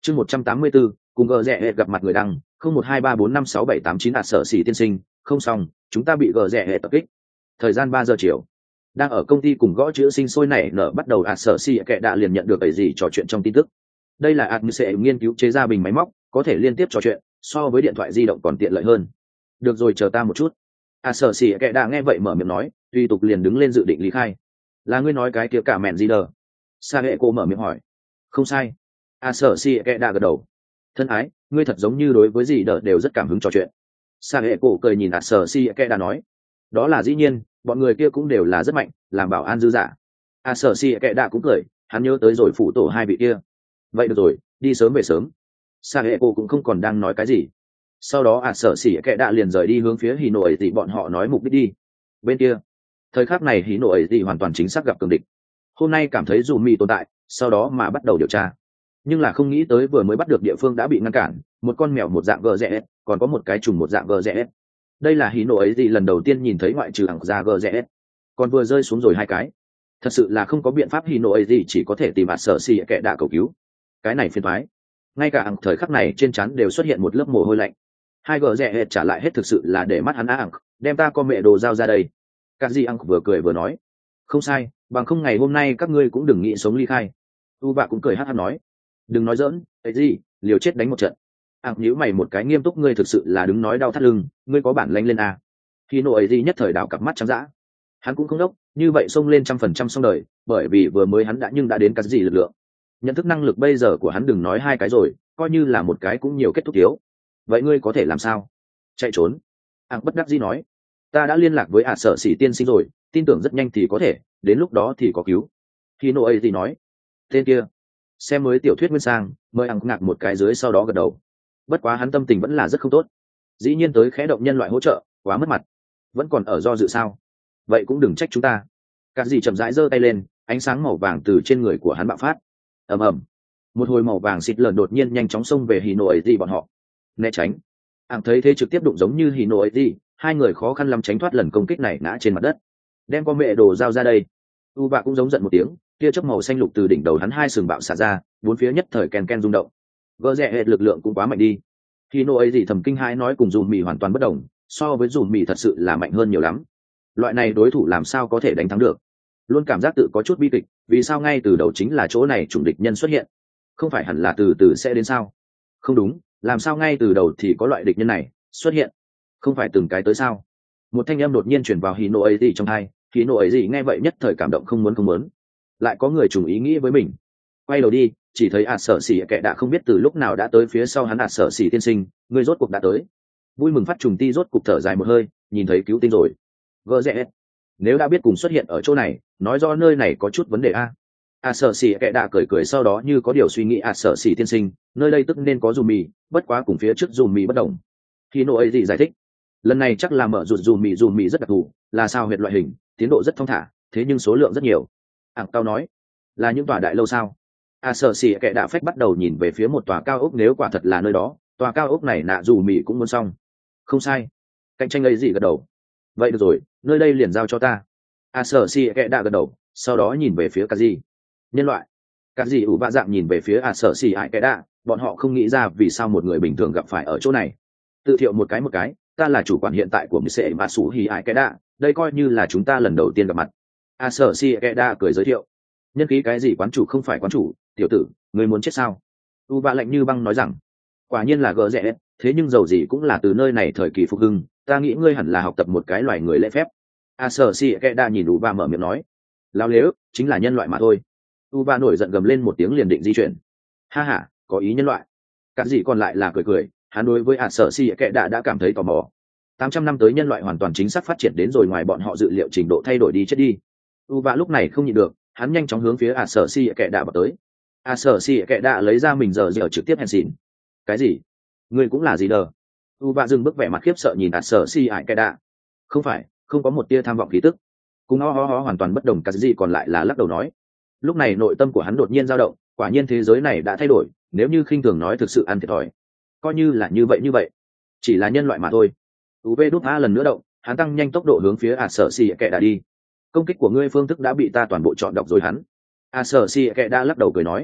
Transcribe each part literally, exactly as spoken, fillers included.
chương một trăm tám mươi bốn cùng gờ rẽ hệt gặp mặt người đăng không một hai ba bốn năm sáu bảy tám chín ạt sở xỉ tiên sinh không xong chúng ta bị gờ rẽ hệt tập kích. Thời gian ba giờ chiều, đang ở công ty cùng gõ chữ sinh sôi nảy nở bắt đầu ạt sở xỉ kệ đã liền nhận được ấy gì trò chuyện trong tin tức. Đây là ạt sẽ nghiên cứu chế ra bình máy móc có thể liên tiếp trò chuyện, so với điện thoại di động còn tiện lợi hơn. Được rồi, chờ ta một chút. ạt sở xỉ kệ đã nghe vậy mở miệng nói, tùy tục liền đứng lên dự định lý khai. Là ngươi nói cái kia cả mẹn gì đờ? Sa hệ cô mở miệng hỏi. Không sai. ạt sở xỉ kệ đã gật đầu. Thân ái, ngươi thật giống như đối với gì đờ đều rất cảm hứng trò chuyện. Sa hệ cổ cười nhìn ạt sở xỉ kệ đã nói. Đó là dĩ nhiên, bọn người kia cũng đều là rất mạnh, làm bảo an dư giả. ạt sở xỉ kệ đã cũng cười, hắn nhớ tới rồi phụ tổ hai vị kia. Vậy được rồi, đi sớm về sớm. Sa hệ cô cũng không còn đang nói cái gì. Sau đó ạt sở xỉ kệ đã liền rời đi hướng phía hì nổ ấy thì bọn họ nói mục đích đi. Bên kia, thời khắc này hì nổ ấy thì hoàn toàn chính xác gặp cường địch. Hôm nay cảm thấy dù mì tồn tại, sau đó mà bắt đầu điều tra, nhưng là không nghĩ tới vừa mới bắt được địa phương đã bị ngăn cản, một con mèo một dạng gờ rẽ, còn có một cái trùng một dạng gờ rẽ. Đây là hí nổ ấy gì lần đầu tiên nhìn thấy ngoại trừ ẳng ra gờ rẽ, còn vừa rơi xuống rồi hai cái. Thật sự là không có biện pháp, hí nổ ấy gì chỉ có thể tìm ạt sở xì kệ đạ cầu cứu. Cái này phiền toái. Ngay cả ẳng thời khắc này trên trán đều xuất hiện một lớp mồ hôi lạnh. Hai gờ rẽ trả lại hết thực sự là để mắt hắn ẳng, đem ta con mẹ đồ giao ra đây. Các gì ẳng vừa cười vừa nói, không sai, bằng không ngày hôm nay các ngươi cũng đừng nghĩ sống ly khai. U bạ cũng cười hát hát nói, đừng nói dỡn, ấy gì, liều chết đánh một trận. ẳng nhíu mày một cái nghiêm túc, ngươi thực sự là đứng nói đau thắt lưng, ngươi có bản lanh lên à. Khi nộ ấy gì nhất thời đảo cặp mắt trắng dã, hắn cũng không đốc như vậy xông lên trăm phần trăm xong đời, bởi vì vừa mới hắn đã nhưng đã đến cái gì lực lượng, nhận thức năng lực bây giờ của hắn đừng nói hai cái rồi, coi như là một cái cũng nhiều kết thúc thiếu. Vậy ngươi có thể làm sao? Chạy trốn. ẳng bất đắc dĩ nói, ta đã liên lạc với ả sở sĩ tiên sinh rồi, tin tưởng rất nhanh thì có thể, đến lúc đó thì có cứu. Khi nộ ấy gì nói, tên kia xem mới tiểu thuyết nguyên sang, mời ẳng ngạc một cái dưới sau đó gật đầu. Bất quá hắn tâm tình vẫn là rất không tốt, dĩ nhiên tới khẽ động nhân loại hỗ trợ, quá mất mặt. Vẫn còn ở do dự sao? Vậy cũng đừng trách chúng ta. Cả gì chậm rãi giơ tay lên, ánh sáng màu vàng từ trên người của hắn bạo phát. Ầm ầm, một hồi màu vàng xịt lợn đột nhiên nhanh chóng xông về hì nổ ấy gì bọn họ. Né tránh. Ảng thấy thế trực tiếp đụng giống như hì nổ ấy gì, hai người khó khăn lắm tránh thoát lần công kích này, ngã trên mặt đất. Đem con mẹ đồ giao ra đây. U bạ cũng giống giận một tiếng, tia chớp màu xanh lục từ đỉnh đầu hắn hai sừng bạo xả ra, bốn phía nhất thời ken ken rung động. Gỡ rẽ hệ lực lượng cũng quá mạnh đi. Hì nổ ấy gì thầm kinh hãi nói, cùng dùm mì hoàn toàn bất đồng, so với dùm mì thật sự là mạnh hơn nhiều lắm. Loại này đối thủ làm sao có thể đánh thắng được? Luôn cảm giác tự có chút bi kịch, vì sao ngay từ đầu chính là chỗ này chủng địch nhân xuất hiện? Không phải hẳn là từ từ sẽ đến sao? Không đúng, làm sao ngay từ đầu thì có loại địch nhân này xuất hiện? Không phải từng cái tới sao? Một thanh âm đột nhiên chuyển vào hì nổ ấy gì trong tai, hì nổ ấy gì nghe vậy nhất thời cảm động, không muốn không muốn. Lại có người trùng ý nghĩ với mình. Quay đầu đi, chỉ thấy ạt sở xỉ kệ đã không biết từ lúc nào đã tới phía sau hắn. ạt sở xỉ tiên sinh, ngươi rốt cuộc đã tới. Vui mừng phát trùng ti rốt cuộc thở dài một hơi, nhìn thấy cứu tinh rồi. Gỡ rẽ, nếu đã biết cùng xuất hiện ở chỗ này, nói rõ nơi này có chút vấn đề a. ạt sở xỉ kệ đã cười cười sau đó như có điều suy nghĩ, ạt sở xỉ tiên sinh, nơi đây tức nên có dùm mì, bất quá cùng phía trước dùm mì bất đồng. Khi nộ ấy gì giải thích, lần này chắc là mở rụt dùm mì, dùm mì rất đặc thù, là sao huyệt loại hình, tiến độ rất thong thả, thế nhưng số lượng rất nhiều. Ảng cao nói, là những tòa đại lâu sao? ạt sở xỉ kệ đã phách bắt đầu nhìn về phía một tòa cao ốc, nếu quả thật là nơi đó, tòa cao ốc này nạ dù mì cũng muốn xong. Không sai. Cạnh tranh ấy gì gật đầu. Vậy được rồi, nơi đây liền giao cho ta. a sở si kệ đã gật đầu, sau đó nhìn về phía Kaji. Nhân loại. Kaji ủ vạ dạng nhìn về phía a sở si ai kệ đã, bọn họ không nghĩ ra vì sao một người bình thường gặp phải ở chỗ này. Tự thiệu một cái một cái, ta là chủ quản hiện tại của Mse Masu Hi ai kệ đã, đây coi như là chúng ta lần đầu tiên gặp mặt. a sở si kệ đã cười giới thiệu. Nhân khí cái gì quán chủ không phải quán chủ, tiểu tử, người muốn chết sao? U vạ lạnh như băng nói rằng, quả nhiên là gỡ rẽ, thế nhưng dầu gì cũng là từ nơi này thời kỳ phục hưng, ta nghĩ ngươi hẳn là học tập một cái loài người lễ phép. a sở si kệ đã nhìn u vạ mở miệng nói, lao lếu, chính là nhân loại mà thôi. U vạ nổi giận gầm lên một tiếng liền định di chuyển. Ha ha, có ý nhân loại. Cả gì còn lại là cười cười, hắn đối với a sở si kệ đã đã cảm thấy tò mò. tám trăm năm tới nhân loại hoàn toàn chính xác phát triển đến rồi ngoài bọn họ dự liệu trình độ, thay đổi đi chết đi. U vạ lúc này không nhịn được, hắn nhanh chóng hướng phía a sở si kệ đã vào tới. a sở si kệ đã lấy ra mình giờ giờ trực tiếp hèn xỉn. Cái gì? Ngươi cũng là gì đờ? U vạ dừng bước vẻ mặt khiếp sợ nhìn a sở si kệ đã. Không phải, không có một tia tham vọng khí tức. Cùng ho ho ho hoàn toàn bất đồng. Cái gì còn lại là lắc đầu nói. Lúc này nội tâm của hắn đột nhiên dao động, quả nhiên thế giới này đã thay đổi, nếu như khinh thường nói thực sự ăn thiệt thòi. Coi như là như vậy như vậy, chỉ là nhân loại mà thôi. u vê đút a lần nữa động, hắn tăng nhanh tốc độ hướng phía a sở si kệ đã đi. Công kích của ngươi phương thức đã bị ta toàn bộ chọn đọc rồi hắn. a sở si kệ đã lắc đầu cười nói,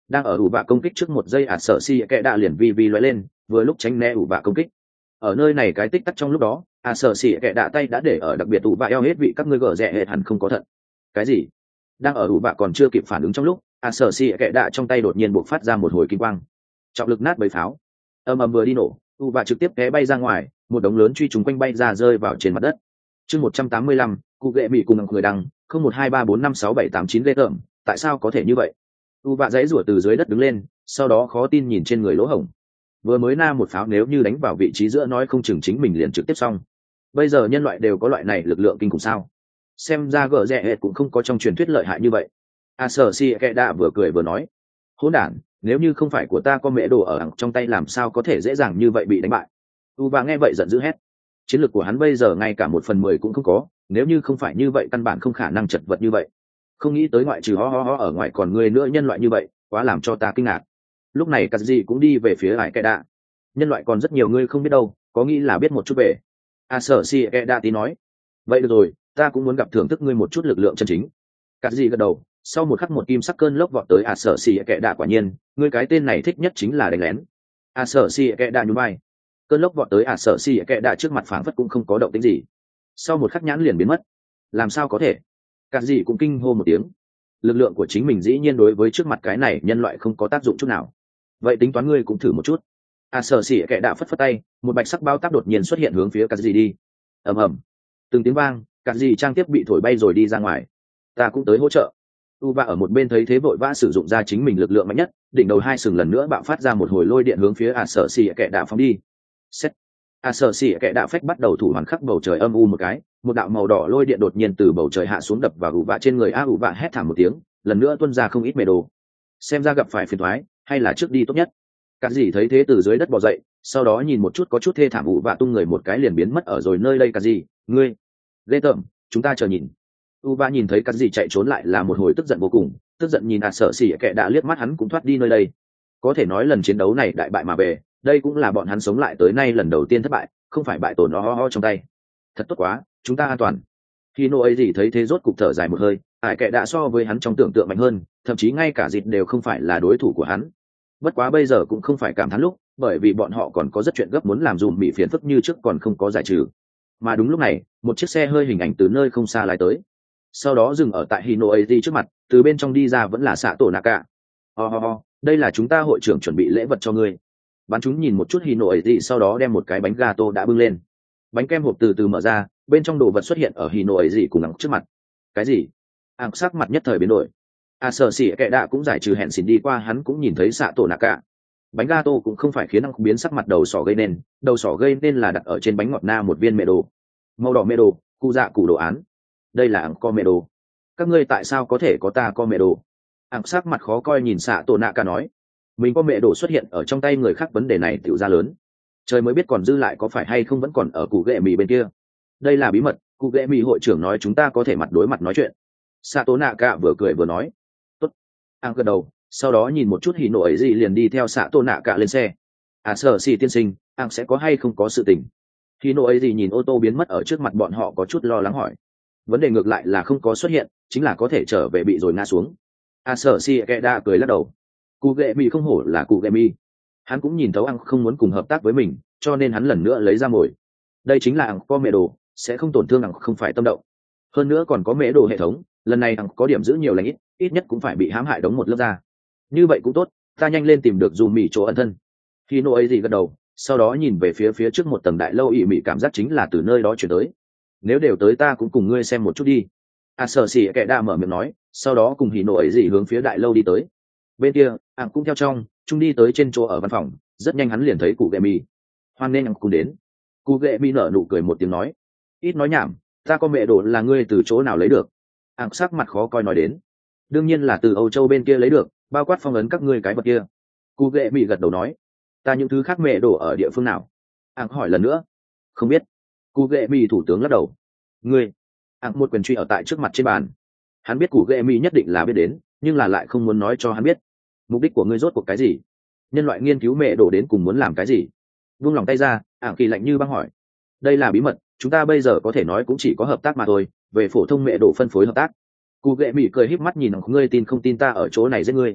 đang ở ủ vạ công kích trước một giây ạt sở xì kẹ đạ liền vi vi lóe lên, vừa lúc tránh né ủ vạ công kích. Ở nơi này cái tích tắc trong lúc đó, ạt sở xì kẹ đạ tay đã để ở đặc biệt ủ vạ eo hết vị các ngươi gở rẻ hệt hẳn không có thận. Cái gì? Đang ở ủ vạ còn chưa kịp phản ứng trong lúc, ạt sở xì kẹ đạ trong tay đột nhiên bộc phát ra một hồi kim quang, trọng lực nát bầy pháo, ầm ầm vừa đi nổ, ủ vạ trực tiếp té bay ra ngoài, một đống lớn truy chúng quanh bay ra rơi vào trên mặt đất. Chương một trăm tám mươi lăm, cụ ghệ mỹ cùng người đăng, không một hai ba bốn năm sáu bảy tám chín lê tởm, tại sao có thể như vậy? U vạ dãy rủa từ dưới đất đứng lên, sau đó khó tin nhìn trên người lỗ hổng. Vừa mới na một pháo nếu như đánh vào vị trí giữa nói không chừng chính mình liền trực tiếp xong. Bây giờ nhân loại đều có loại này lực lượng kinh khủng sao? Xem ra gở rẻ hệt cũng không có trong truyền thuyết lợi hại như vậy. A sở si kệ đạ vừa cười vừa nói, hỗn đản, nếu như không phải của ta có mẹ đồ ở ẳng trong tay làm sao có thể dễ dàng như vậy bị đánh bại. U vạ nghe vậy giận dữ hét, chiến lược của hắn bây giờ ngay cả một phần mười cũng không có, nếu như không phải như vậy căn bản không khả năng chật vật như vậy. Không nghĩ tới ngoại trừ ho ho ho ở ngoài còn người nữa nhân loại như vậy, quá làm cho ta kinh ngạc. Lúc này cắt gì cũng đi về phía ải kệ đạ, nhân loại còn rất nhiều ngươi không biết đâu, có nghĩ là biết một chút về. A sở si kệ đạ tí nói, vậy được rồi, ta cũng muốn gặp thưởng thức ngươi một chút lực lượng chân chính. Cắt gì gật đầu, sau một khắc một kim sắc cơn lốc vọt tới A sở si kệ đạ, quả nhiên ngươi cái tên này thích nhất chính là đánh lén. A sở si kệ đạ nhún vai, cơn lốc vọt tới A sở si kệ đạ trước mặt phảng phất cũng không có động tĩnh gì, sau một khắc nhãn liền biến mất. Làm sao có thể? Cả gì cũng kinh hô một tiếng, lực lượng của chính mình dĩ nhiên đối với trước mặt cái này nhân loại không có tác dụng chút nào. Vậy tính toán ngươi cũng thử một chút. A sở xỉ kệ đạ phất phất tay, một bạch sắc bao tác đột nhiên xuất hiện hướng phía cả gì đi. Ầm ầm, từng tiếng vang, cả gì trang tiếp bị thổi bay rồi đi ra ngoài. Ta cũng tới hỗ trợ. U va ở một bên thấy thế vội vã sử dụng ra chính mình lực lượng mạnh nhất, đỉnh đầu hai sừng lần nữa bạo phát ra một hồi lôi điện hướng phía A sở xỉ kệ đạ phóng đi. Xét. A sở xỉ kệ đạ phách bắt đầu thủ hoàn khắc bầu trời âm u một cái, một đạo màu đỏ lôi điện đột nhiên từ bầu trời hạ xuống đập vào ủ vạ trên người a ủ vạ hét thảm một tiếng, lần nữa tuôn ra không ít mê đồ. Xem ra gặp phải phiền toái, hay là trước đi tốt nhất. Cả gì thấy thế từ dưới đất bò dậy, sau đó nhìn một chút có chút thê thảm ủ vạ tung người một cái liền biến mất ở rồi nơi đây. Cả gì, ngươi, ghê tởm, chúng ta chờ nhìn. U vạ nhìn thấy cả gì chạy trốn lại là một hồi tức giận vô cùng, tức giận nhìn a sợ xỉ kệ đã liếc mắt hắn cũng thoát đi nơi đây. Có thể nói lần chiến đấu này đại bại mà về, đây cũng là bọn hắn sống lại tới nay lần đầu tiên thất bại, không phải bại tổn nó ho ho trong tay. Thật tốt quá, chúng ta an toàn. Khi nô ấy gì thấy thế rốt cục thở dài một hơi, ải kệ đã so với hắn trong tưởng tượng mạnh hơn, thậm chí ngay cả dịt đều không phải là đối thủ của hắn. Bất quá bây giờ cũng không phải cảm thán lúc, bởi vì bọn họ còn có rất chuyện gấp muốn làm dùm bị phiền phức như trước còn không có giải trừ. Mà đúng lúc này, một chiếc xe hơi hình ảnh từ nơi không xa lái tới, sau đó dừng ở tại Hino ấy gì trước mặt, từ bên trong đi ra vẫn là xạ tổ Naka. Ho ho ho, đây là chúng ta hội trưởng chuẩn bị lễ vật cho ngươi. Bán chúng nhìn một chút Hino ấy gì, sau đó đem một cái bánh gato đã bưng lên. Bánh kem hộp từ từ mở ra, bên trong đồ vật xuất hiện ở Hino ấy gì cùng ngắm trước mặt. Cái gì? Ảng sắc mặt nhất thời biến đổi. À sợ xỉ kệ đạ cũng giải trừ hẹn xỉn đi qua, hắn cũng nhìn thấy xạ tổ Naka. Bánh gato cũng không phải khiến năng biến sắc mặt đầu sỏ gây nên, đầu sỏ gây nên là đặt ở trên bánh ngọt na một viên mẹ đồ, màu đỏ mẹ đồ, cụ dạ cụ đồ án. Đây là ảng co mẹ đồ. Các ngươi tại sao có thể có ta co mẹ đồ? Ảng sắc mặt khó coi nhìn xạ tổ Naka nói. Mình có mẹ đồ xuất hiện ở trong tay người khác, vấn đề này tiểu ra lớn. Trời mới biết còn dư lại có phải hay không vẫn còn ở cụ ghệ mì bên kia. Đây là bí mật, cụ ghệ mì hội trưởng nói chúng ta có thể mặt đối mặt nói chuyện. Xạ tổ Naka vừa cười vừa nói. Tốt. Ảng gật đầu, sau đó nhìn một chút Hino ấy gì liền đi theo xạ tổ Naka lên xe. À sợ xỉ tiên sinh, Ảng sẽ có hay không có sự tình? Hino ấy gì nhìn ô tô biến mất ở trước mặt bọn họ có chút lo lắng hỏi. Vấn đề ngược lại là không có xuất hiện, chính là có thể trở về bị rồi ngã xuống. À sợ xỉ kệ đa cười lắc đầu. Cụ ghệ mì không hổ là cụ ghệ mì, hắn cũng nhìn thấu Ảng không muốn cùng hợp tác với mình, cho nên hắn lần nữa lấy ra mồi. Đây chính là Ảng có mẹ đồ, sẽ không tổn thương Ảng, không phải tâm động. Hơn nữa còn có mẹ đồ hệ thống, lần này Ảng có điểm giữ nhiều lành ít, ít nhất cũng phải bị hãm hại đóng một lớp ra. Như vậy cũng tốt, ta nhanh lên tìm được dù mì chỗ ẩn thân. Khi nô ấy gì gật đầu, sau đó nhìn về phía phía trước một tầng đại lâu, ỉ mị cảm giác chính là từ nơi đó chuyển tới. Nếu đều tới ta cũng cùng ngươi xem một chút đi. À sợ xỉ kệ đa mở miệng nói, sau đó cùng Hino ấy gì hướng phía đại lâu đi tới. Bên kia Ảng cũng theo trong chúng đi tới trên chỗ ở văn phòng, rất nhanh hắn liền thấy cụ ghệ mì. Hoan nên Ảng cùng đến. Cụ ghệ mì nở nụ cười một tiếng nói, ít nói nhảm, ta có mẹ đồ là ngươi từ chỗ nào lấy được? Ảng sắc mặt khó coi nói đến, đương nhiên là từ Âu Châu bên kia lấy được, bao quát phong ấn các ngươi cái vật kia. Cụ ghệ mì gật đầu nói, ta những thứ khác mẹ đồ ở địa phương nào? Ảng hỏi lần nữa, không biết. Cụ ghệ mì thủ tướng lắc đầu, ngươi. Ảng một quyền truy ở tại trước mặt trên bàn. Hắn biết cụ ghệ mì nhất định là biết đến, nhưng là lại không muốn nói cho hắn biết. Mục đích của ngươi rốt cuộc cái gì? Nhân loại nghiên cứu mẹ đổ đến cùng muốn làm cái gì? Vung lòng tay ra, Ảng kỳ lạnh như băng hỏi. Đây là bí mật, chúng ta bây giờ có thể nói cũng chỉ có hợp tác mà thôi, về phổ thông mẹ đổ phân phối hợp tác. Cụ ghệ mỉ cười híp mắt nhìn, ngươi tin không tin ta ở chỗ này giết ngươi?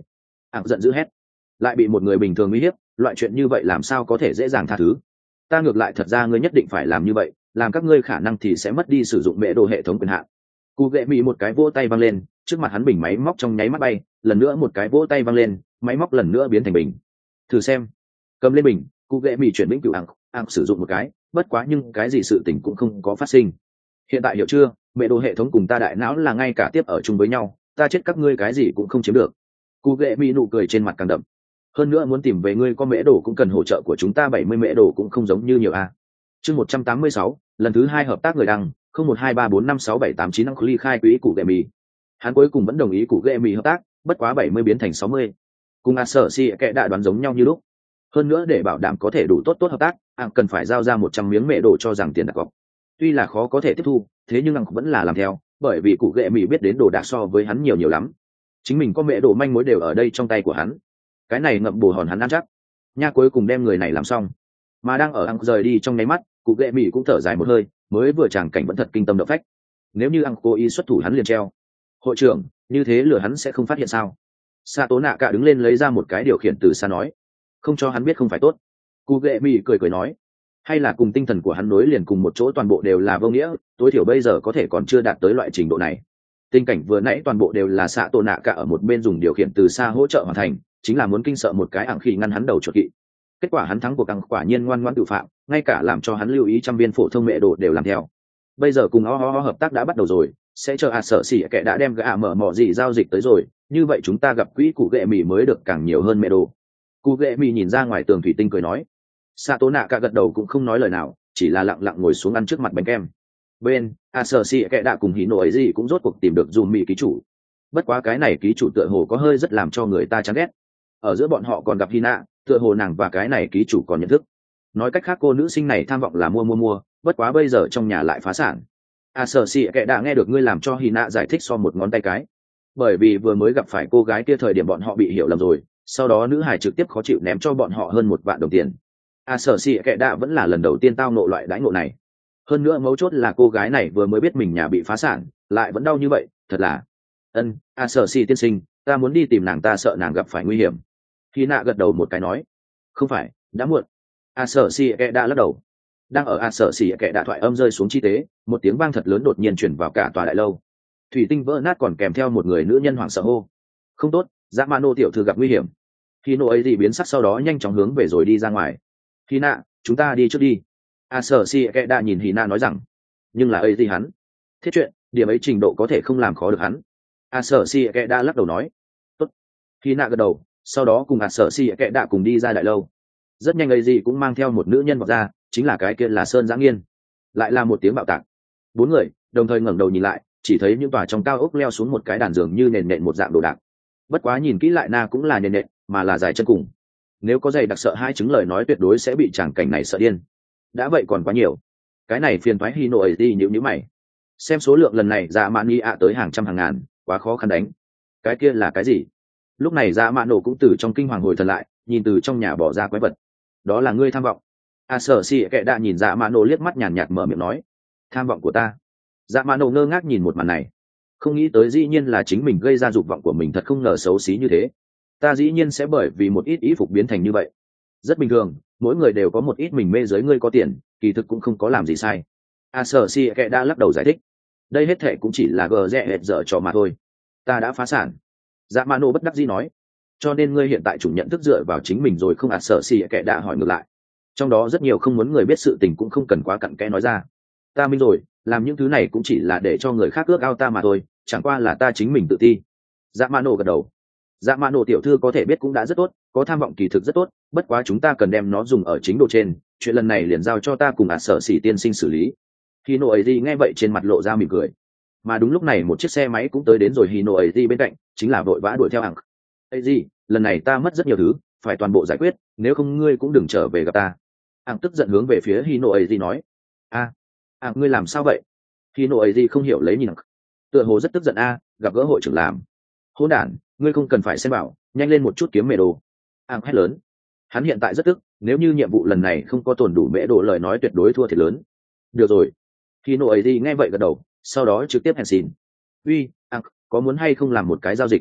ảng giận dữ hét. Lại bị một người bình thường uy hiếp, loại chuyện như vậy làm sao có thể dễ dàng tha thứ. Ta ngược lại thật ra ngươi nhất định phải làm như vậy, làm các ngươi khả năng thì sẽ mất đi sử dụng mẹ đồ hệ thống quyền hạn. Cụ ghệ mỹ một cái vỗ tay văng lên, trước mặt hắn bình máy móc trong nháy mắt bay, lần nữa một cái vỗ tay văng lên, máy móc lần nữa biến thành bình. Thử xem. Cầm lên bình, cụ ghệ mỹ chuyển vĩnh cửu ảng, ảng sử dụng một cái, bất quá nhưng cái gì sự tình cũng không có phát sinh. Hiện tại hiểu chưa, mẹ đồ hệ thống cùng ta đại não là ngay cả tiếp ở chung với nhau, ta chết các ngươi cái gì cũng không chiếm được. Cụ ghệ mỹ nụ cười trên mặt càng đậm. Hơn nữa muốn tìm về ngươi có mễ đồ cũng cần hỗ trợ của chúng ta, bảy mươi mễ đồ cũng không giống như nhiều a. Chương một trăm tám mươi sáu, lần thứ hai hợp tác người đăng, không một hai ba bốn năm sáu bảy tám chín năm ly khai quỹ cụ ghệ mì. Hắn cuối cùng vẫn đồng ý cụ ghệ mì hợp tác, bất quá bảy mươi biến thành sáu mươi. Cùng a sở si kệ đã đoán giống nhau như lúc. Hơn nữa để bảo đảm có thể đủ tốt tốt hợp tác, anh cần phải giao ra một trăm miếng mễ đồ cho rằng tiền đặt cọc. Tuy là khó có thể tiếp thu, thế nhưng anh vẫn là làm theo, bởi vì cụ ghệ mì biết đến đồ đạc so với hắn nhiều nhiều lắm. Chính mình có mễ đồ manh mối đều ở đây trong tay của hắn. Cái này ngậm bù hòn hắn ăn chắc. Nha cuối cùng đem người này làm xong, mà đang ở ăn rời đi trong nháy mắt, cụ ghệ mì cũng thở dài một hơi, mới vừa tràng cảnh vẫn thật kinh tâm động phách. Nếu như ăn cố ý xuất thủ hắn liền treo. Hội trưởng, như thế lừa hắn sẽ không phát hiện sao? Sa tố nạ cả đứng lên lấy ra một cái điều khiển từ xa nói, không cho hắn biết không phải tốt. Cụ ghệ mì cười cười nói, hay là cùng tinh thần của hắn nối liền cùng một chỗ toàn bộ đều là vô nghĩa, tối thiểu bây giờ có thể còn chưa đạt tới loại trình độ này. Tình cảnh vừa nãy toàn bộ đều là Sa tố nạ cả ở một bên dùng điều khiển từ xa hỗ trợ hoàn thành, chính là muốn kinh sợ một cái ảng khỉ ngăn hắn đầu chuột kỵ. Kết quả hắn thắng cuộc ảng quả nhiên ngoan ngoãn tự phạm, ngay cả làm cho hắn lưu ý trăm viên phổ thông mẹ đồ đều làm theo. Bây giờ cùng o ho ho hợp tác đã bắt đầu rồi, sẽ chờ a sở xỉ kẻ đã đem gã mở mỏ gì giao dịch tới rồi, như vậy chúng ta gặp quỹ cụ ghệ mì mới được càng nhiều hơn mẹ đồ. Cụ ghệ mì nhìn ra ngoài tường thủy tinh cười nói. Sa tố nạ cả gật đầu cũng không nói lời nào, chỉ là lặng lặng ngồi xuống ăn trước mặt bánh kem. Bên a sở xỉ kẻ đã cùng hí nổ ấy gì cũng rốt cuộc tìm được dùm mì ký chủ. Bất quá cái này ký chủ tựa hồ có hơi rất làm cho người ta chán ghét. Ở giữa bọn họ còn gặp Hina, tựa hồ nàng và cái này ký chủ còn nhận thức. Nói cách khác cô nữ sinh này tham vọng là mua mua mua, bất quá bây giờ trong nhà lại phá sản. A sở xỉ kệ đã nghe được ngươi làm cho Hina giải thích so một ngón tay cái. Bởi vì vừa mới gặp phải cô gái kia thời điểm bọn họ bị hiểu lầm rồi, sau đó nữ hải trực tiếp khó chịu ném cho bọn họ hơn một vạn đồng tiền. A sở xỉ kệ đã vẫn là lần đầu tiên tao ngộ loại đãi ngộ này. Hơn nữa mấu chốt là cô gái này vừa mới biết mình nhà bị phá sản, lại vẫn đau như vậy, thật là. Ân, A sở xỉ tiên sinh, ta muốn đi tìm nàng, ta sợ nàng gặp phải nguy hiểm. Hina gật đầu một cái nói, không phải, đã muộn. A sở xỉ kệ đã lắc đầu. Đang ở A sở xỉ kệ đã thoại âm rơi xuống chi tế, một tiếng vang thật lớn đột nhiên chuyển vào cả tòa đại lâu. Thủy tinh vỡ nát còn kèm theo một người nữ nhân hoảng sợ hô, không tốt, dã man nô tiểu thư gặp nguy hiểm. Khi nô ấy gì biến sắc sau đó nhanh chóng hướng về rồi đi ra ngoài. Hina, chúng ta đi trước đi. A sở xỉ kệ đã nhìn Hina nói rằng, nhưng là ấy gì hắn thiết chuyện, điểm ấy trình độ có thể không làm khó được hắn. A sở xỉ kệ đã lắc đầu nói, tốt. Hina gật đầu, sau đó cùng A sở xỉ kệ đã cùng đi ra đại lâu. Rất nhanh ấy gì cũng mang theo một nữ nhân vào ra, chính là cái kia là Sơn Giã Nghiên. Lại là một tiếng bạo tạc. Bốn người đồng thời ngẩng đầu nhìn lại, chỉ thấy những tòa trong cao ốc leo xuống một cái đàn giường như nền nện một dạng đồ đạc. Bất quá nhìn kỹ lại na cũng là nền nện, mà là dài chân cùng. Nếu có giày đặc sợ hai chứng lời nói tuyệt đối sẽ bị tràng cảnh này sợ điên. Đã vậy còn quá nhiều. Cái này phiền thoái Hino ấy đi nhíu nhíu mày. Xem số lượng lần này dạ mạn nghi ạ tới hàng trăm hàng ngàn, quá khó khăn đánh. Cái kia là cái gì? Lúc này dạ mạn nổ cũng từ trong kinh hoàng hồi thần lại, nhìn từ trong nhà bỏ ra quái vật. Đó là ngươi tham vọng. A sở xỉ kệ đã nhìn dạ mạn nổ liếc mắt nhàn nhạt mở miệng nói, tham vọng của ta. Dạ mạn nổ ngơ ngác nhìn một màn này, không nghĩ tới dĩ nhiên là chính mình gây ra dục vọng của mình, thật không ngờ xấu xí như thế. Ta dĩ nhiên sẽ bởi vì một ít ý phục biến thành như vậy. Rất bình thường, mỗi người đều có một ít mình mê giới, ngươi có tiền kỳ thực cũng không có làm gì sai. A sở xỉ kệ đã lắc đầu giải thích, đây hết thệ cũng chỉ là gờ rẽ hệt dở trò mà thôi. Ta đã phá sản. Dạ mạn nổ bất đắc dĩ nói, cho nên ngươi hiện tại chủ nhận thức dựa vào chính mình rồi không? A sở xỉ kệ đã hỏi ngược lại, trong đó rất nhiều không muốn người biết sự tình cũng không cần quá cặn kẽ nói ra. Ta minh rồi, làm những thứ này cũng chỉ là để cho người khác ước ao ta mà thôi, chẳng qua là ta chính mình tự ti. Dạ mạn nổ gật đầu. Dạ mạn nổ tiểu thư có thể biết cũng đã rất tốt, có tham vọng kỳ thực rất tốt, bất quá chúng ta cần đem nó dùng ở chính độ trên, chuyện lần này liền giao cho ta cùng A sở xỉ tiên sinh xử lý. Hino ấy gì nghe vậy trên mặt lộ ra mỉm cười. Mà đúng lúc này một chiếc xe máy cũng tới đến rồi, Hino ấy gì bên cạnh chính là vội vã đuổi theo hằng. Ấy gì, lần này ta mất rất nhiều thứ, phải toàn bộ giải quyết, nếu không ngươi cũng đừng trở về gặp ta. Hằng tức giận hướng về phía Hino ấy gì nói, a, à, ngươi làm sao vậy? Hino ấy gì không hiểu lấy nhìn, tựa hồ rất tức giận. A, gặp gỡ hội trưởng làm. Hỗn đản, ngươi không cần phải xem bảo, nhanh lên một chút kiếm mẹ đồ. Hằng hét lớn. Hắn hiện tại rất tức, nếu như nhiệm vụ lần này không có tồn đủ mẹ đồ lời nói tuyệt đối thua thiệt lớn. Được rồi. Hino ấy gì nghe vậy gật đầu, sau đó trực tiếp hẹn xin. Uy, Hằng, có muốn hay không làm một cái giao dịch?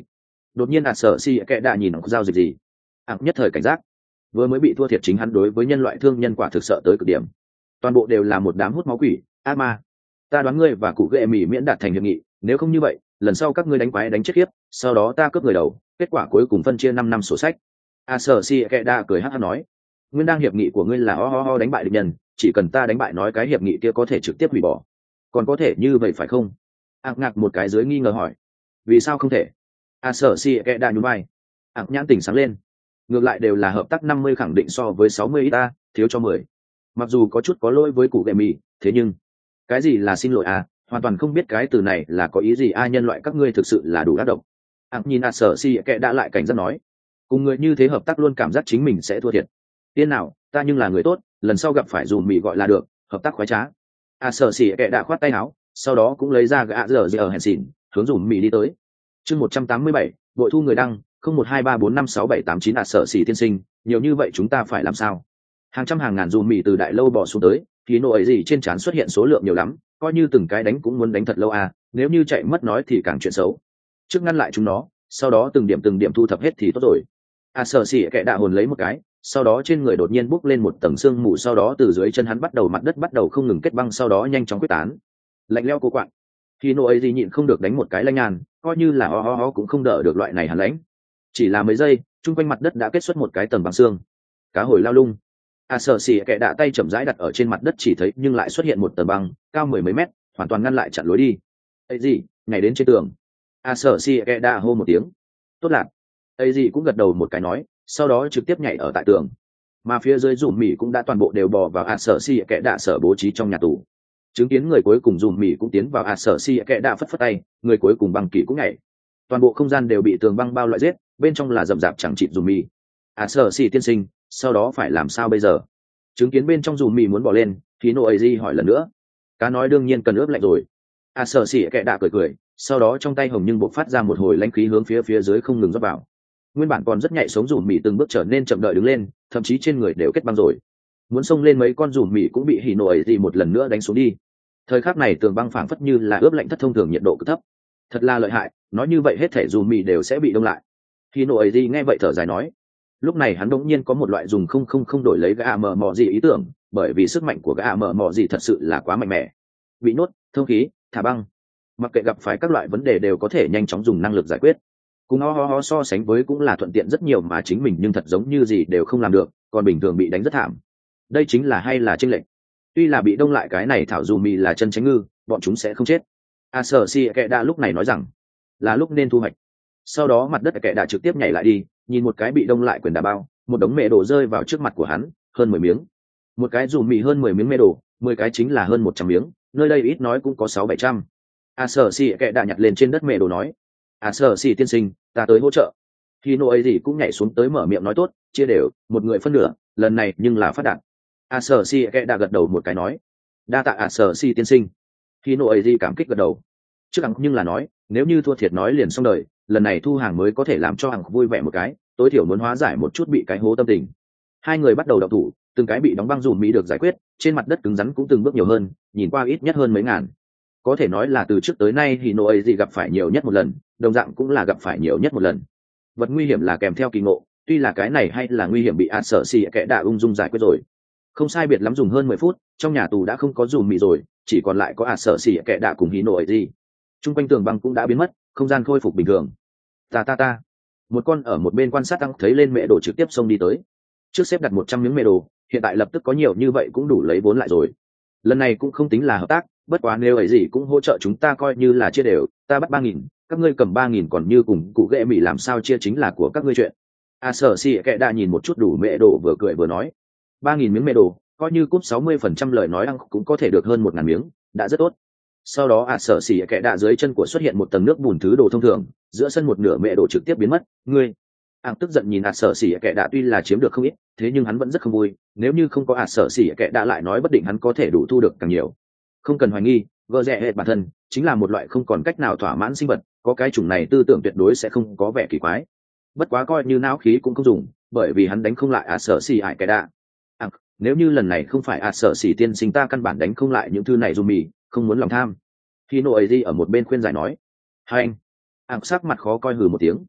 đột nhiên ạt sở xì kệ đã nhìn giao dịch gì. Ặc nhất thời cảnh giác, vừa mới bị thua thiệt chính hắn đối với nhân loại thương nhân quả thực sợ tới cực điểm, toàn bộ đều là một đám hút máu quỷ ác ma. Ta đoán ngươi và cụ ghệ mỹ miễn đạt thành hiệp nghị, nếu không như vậy lần sau các ngươi đánh quái đánh chết khiếp, sau đó ta cướp người đầu, kết quả cuối cùng phân chia năm năm sổ sách. A sở si kệ đa cười hắc hắc nói, nguyên đang hiệp nghị của ngươi là ho ho ho đánh bại địch nhân, chỉ cần ta đánh bại nói cái hiệp nghị kia có thể trực tiếp hủy bỏ, còn có thể như vậy phải không? Ác ngạc một cái dưới nghi ngờ hỏi, vì sao không thể? A sở si kệ đa nhún vai. Ác nhãn tỉnh sáng lên, ngược lại đều là hợp tác năm mươi khẳng định so với sáu mươi ít ta thiếu cho mười, mặc dù có chút có lỗi với cụ ghệ mỹ, thế nhưng cái gì là xin lỗi à, hoàn toàn không biết cái từ này là có ý gì. A nhân loại các ngươi thực sự là đủ ác độc. Ác nhìn A sở si kệ đã lại cảnh giác nói, cùng người như thế hợp tác luôn cảm giác chính mình sẽ thua thiệt. Tiên nào, ta nhưng là người tốt, lần sau gặp phải dùm mì gọi là được, hợp tác khoái trá. A sở si kệ đã khoát tay áo, sau đó cũng lấy ra gã giờ giờ hèn xỉn, hướng dùm mì đi tới. Chương một trăm tám mươi bảy, bội thu người đăng, không một hai ba bốn năm sáu bảy tám chín. A sở si tiên sinh, nhiều như vậy chúng ta phải làm sao? Hàng trăm hàng ngàn dùm mì từ đại lâu bỏ xuống tới, thì nộ ấy gì trên trán xuất hiện số lượng nhiều lắm, coi như từng cái đánh cũng muốn đánh thật lâu à, nếu như chạy mất nói thì càng chuyện xấu. Trước ngăn lại chúng nó, sau đó từng điểm từng điểm thu thập hết thì tốt rồi. A sở xỉ kệ đạ hồn lấy một cái, sau đó trên người đột nhiên bốc lên một tầng sương mù, sau đó từ dưới chân hắn bắt đầu mặt đất bắt đầu không ngừng kết băng, sau đó nhanh chóng quyết tán. Lạnh lẽo cô quạng. Khi nộ ấy gì nhịn không được đánh một cái lanh nhàn, coi như là ho ho ho cũng không đỡ được loại này hàn lãnh. Chỉ là mấy giây, chung quanh mặt đất đã kết xuất một cái tầng băng xương. Cá hồi lao lung. A sở xỉ kệ đạ tay chậm rãi đặt ở trên mặt đất, chỉ thấy nhưng lại xuất hiện một tầng băng cao mười mấy mét, hoàn toàn ngăn lại chặn lối đi. Ấy gì, nhảy đến trên tường. A sở xỉ kệ đạ hô một tiếng. Tốt lạc. Ấy gì cũng gật đầu một cái nói, sau đó trực tiếp nhảy ở tại tường. Mà phía dưới dùm mỉ cũng đã toàn bộ đều bò vào A sở xỉ kệ đạ sở bố trí trong nhà tù. Chứng kiến người cuối cùng dùm mỉ cũng tiến vào A sở xỉ kệ đạ phất phất tay, người cuối cùng băng kỵ cũng nhảy. Toàn bộ không gian đều bị tường băng bao loại giết, bên trong là rậm rạp chẳng chịt dùm mỉ. A sở xỉ tiên sinh, sau đó phải làm sao bây giờ? Chứng kiến bên trong dùm mì muốn bỏ lên, thì nô ấy gì hỏi lần nữa. Cá nói đương nhiên cần ướp lạnh rồi. A sở xỉ kệ đạ cười cười, sau đó trong tay hồng nhưng bộc phát ra một hồi lãnh khí hướng phía phía dưới không ngừng rót vào. Nguyên bản còn rất nhạy sống dùm mì từng bước trở nên chậm đợi đứng lên, thậm chí trên người đều kết băng rồi. Muốn xông lên mấy con dùm mì cũng bị hỉ nô ấy gì một lần nữa đánh xuống đi. Thời khắc này tường băng phảng phất như là ướp lạnh thất thông thường nhiệt độ cực thấp. Thật là lợi hại, nói như vậy hết thể dùm mì đều sẽ bị đông lại. Hỉ nô ấy gì nghe vậy thở dài nói. Lúc này hắn đột nhiên có một loại dùng không không không đổi lấy gã mờ mò gì ý tưởng, bởi vì sức mạnh của gã mờ mò gì thật sự là quá mạnh mẽ. Bị nốt, thông khí, thả băng, mặc kệ gặp phải các loại vấn đề đều có thể nhanh chóng dùng năng lực giải quyết. Cùng ho ho ho so sánh với cũng là thuận tiện rất nhiều, mà chính mình nhưng thật giống như gì đều không làm được, còn bình thường bị đánh rất thảm. Đây chính là hay là chênh lệch. Tuy là bị đông lại cái này thảo dù mì là chân tránh ngư, bọn chúng sẽ không chết. A sở si kệ đã lúc này nói rằng là lúc nên thu hoạch. Sau đó mặt đất kệ đã trực tiếp nhảy lại đi, nhìn một cái bị đông lại quyền đà bao, một đống mẹ đồ rơi vào trước mặt của hắn, hơn mười miếng. Một cái dùm mì hơn mười miếng mẹ đồ, mười cái chính là hơn một trăm miếng, nơi đây ít nói cũng có sáu bảy trăm. A sở si kệ đã nhặt lên trên đất mẹ đồ nói, A sở si tiên sinh, ta tới hỗ trợ. Khi nô ấy gì cũng nhảy xuống tới mở miệng nói tốt, chia đều, một người phân nửa, lần này nhưng là phát đạt. A sở si kệ đã gật đầu một cái nói, đa tạ A sở si tiên sinh. Khi nô ấy gì cảm kích gật đầu. Trước hằng nhưng là nói, nếu như thua thiệt nói liền xong đời, lần này thu hàng mới có thể làm cho hằng vui vẻ một cái, tối thiểu muốn hóa giải một chút bị cái hố tâm tình. Hai người bắt đầu đậu thủ, từng cái bị đóng băng dùm mỹ được giải quyết, trên mặt đất cứng rắn cũng từng bước nhiều hơn, nhìn qua ít nhất hơn mấy ngàn. Có thể nói là từ trước tới nay thì nô ấy gì gặp phải nhiều nhất một lần, đồng dạng cũng là gặp phải nhiều nhất một lần. Vật nguy hiểm là kèm theo kỳ ngộ, tuy là cái này hay là nguy hiểm bị A sở xì kệ đạ ung dung giải quyết rồi. Không sai biệt lắm dùng hơn mười phút, trong nhà tù đã không có dùm mỹ rồi, chỉ còn lại có A sở xì kệ đạ cùng hí nô ấy gì. Trung quanh tường băng cũng đã biến mất, không gian khôi phục bình thường. Ta ta ta. Một con ở một bên quan sát tăng thấy lên mẹ đồ trực tiếp xông đi tới. Trước xếp đặt một trăm miếng mẹ đồ, hiện tại lập tức có nhiều như vậy cũng đủ lấy vốn lại rồi. Lần này cũng không tính là hợp tác, bất quá nếu ấy gì cũng hỗ trợ chúng ta coi như là chia đều, ta bắt ba nghìn, các ngươi cầm ba nghìn, còn như cùng cụ ghệ mỹ làm sao chia chính là của các ngươi chuyện. A sở si kệ đã nhìn một chút đủ mẹ đồ vừa cười vừa nói, ba nghìn miếng mẹ đồ, coi như cúp sáu mươi phần trăm lời nói ăn cũng có thể được hơn một ngàn miếng, đã rất tốt. Sau đó A sở xỉ kệ đạ dưới chân của xuất hiện một tầng nước bùn thứ đồ thông thường, giữa sân một nửa mẹ đồ trực tiếp biến mất. Ngươi ạng tức giận nhìn A sở xỉ kệ đạ, tuy là chiếm được không ít, thế nhưng hắn vẫn rất không vui, nếu như không có A sở xỉ kệ đạ lại nói bất định hắn có thể đủ thu được càng nhiều. Không cần hoài nghi, gờ rẽ hệ bản thân chính là một loại không còn cách nào thỏa mãn sinh vật, có cái chủng này tư tưởng tuyệt đối sẽ không có vẻ kỳ quái. Bất quá coi như não khí cũng không dùng, bởi vì hắn đánh không lại A sở xỉ kệ đạ. Ạng, nếu như lần này không phải A sở xỉ tiên sinh, ta căn bản đánh không lại những thứ này dù mì, không muốn lòng tham. Khi nô ấy đi ở một bên khuyên giải nói, hai anh ạng sắc mặt khó coi hừ một tiếng.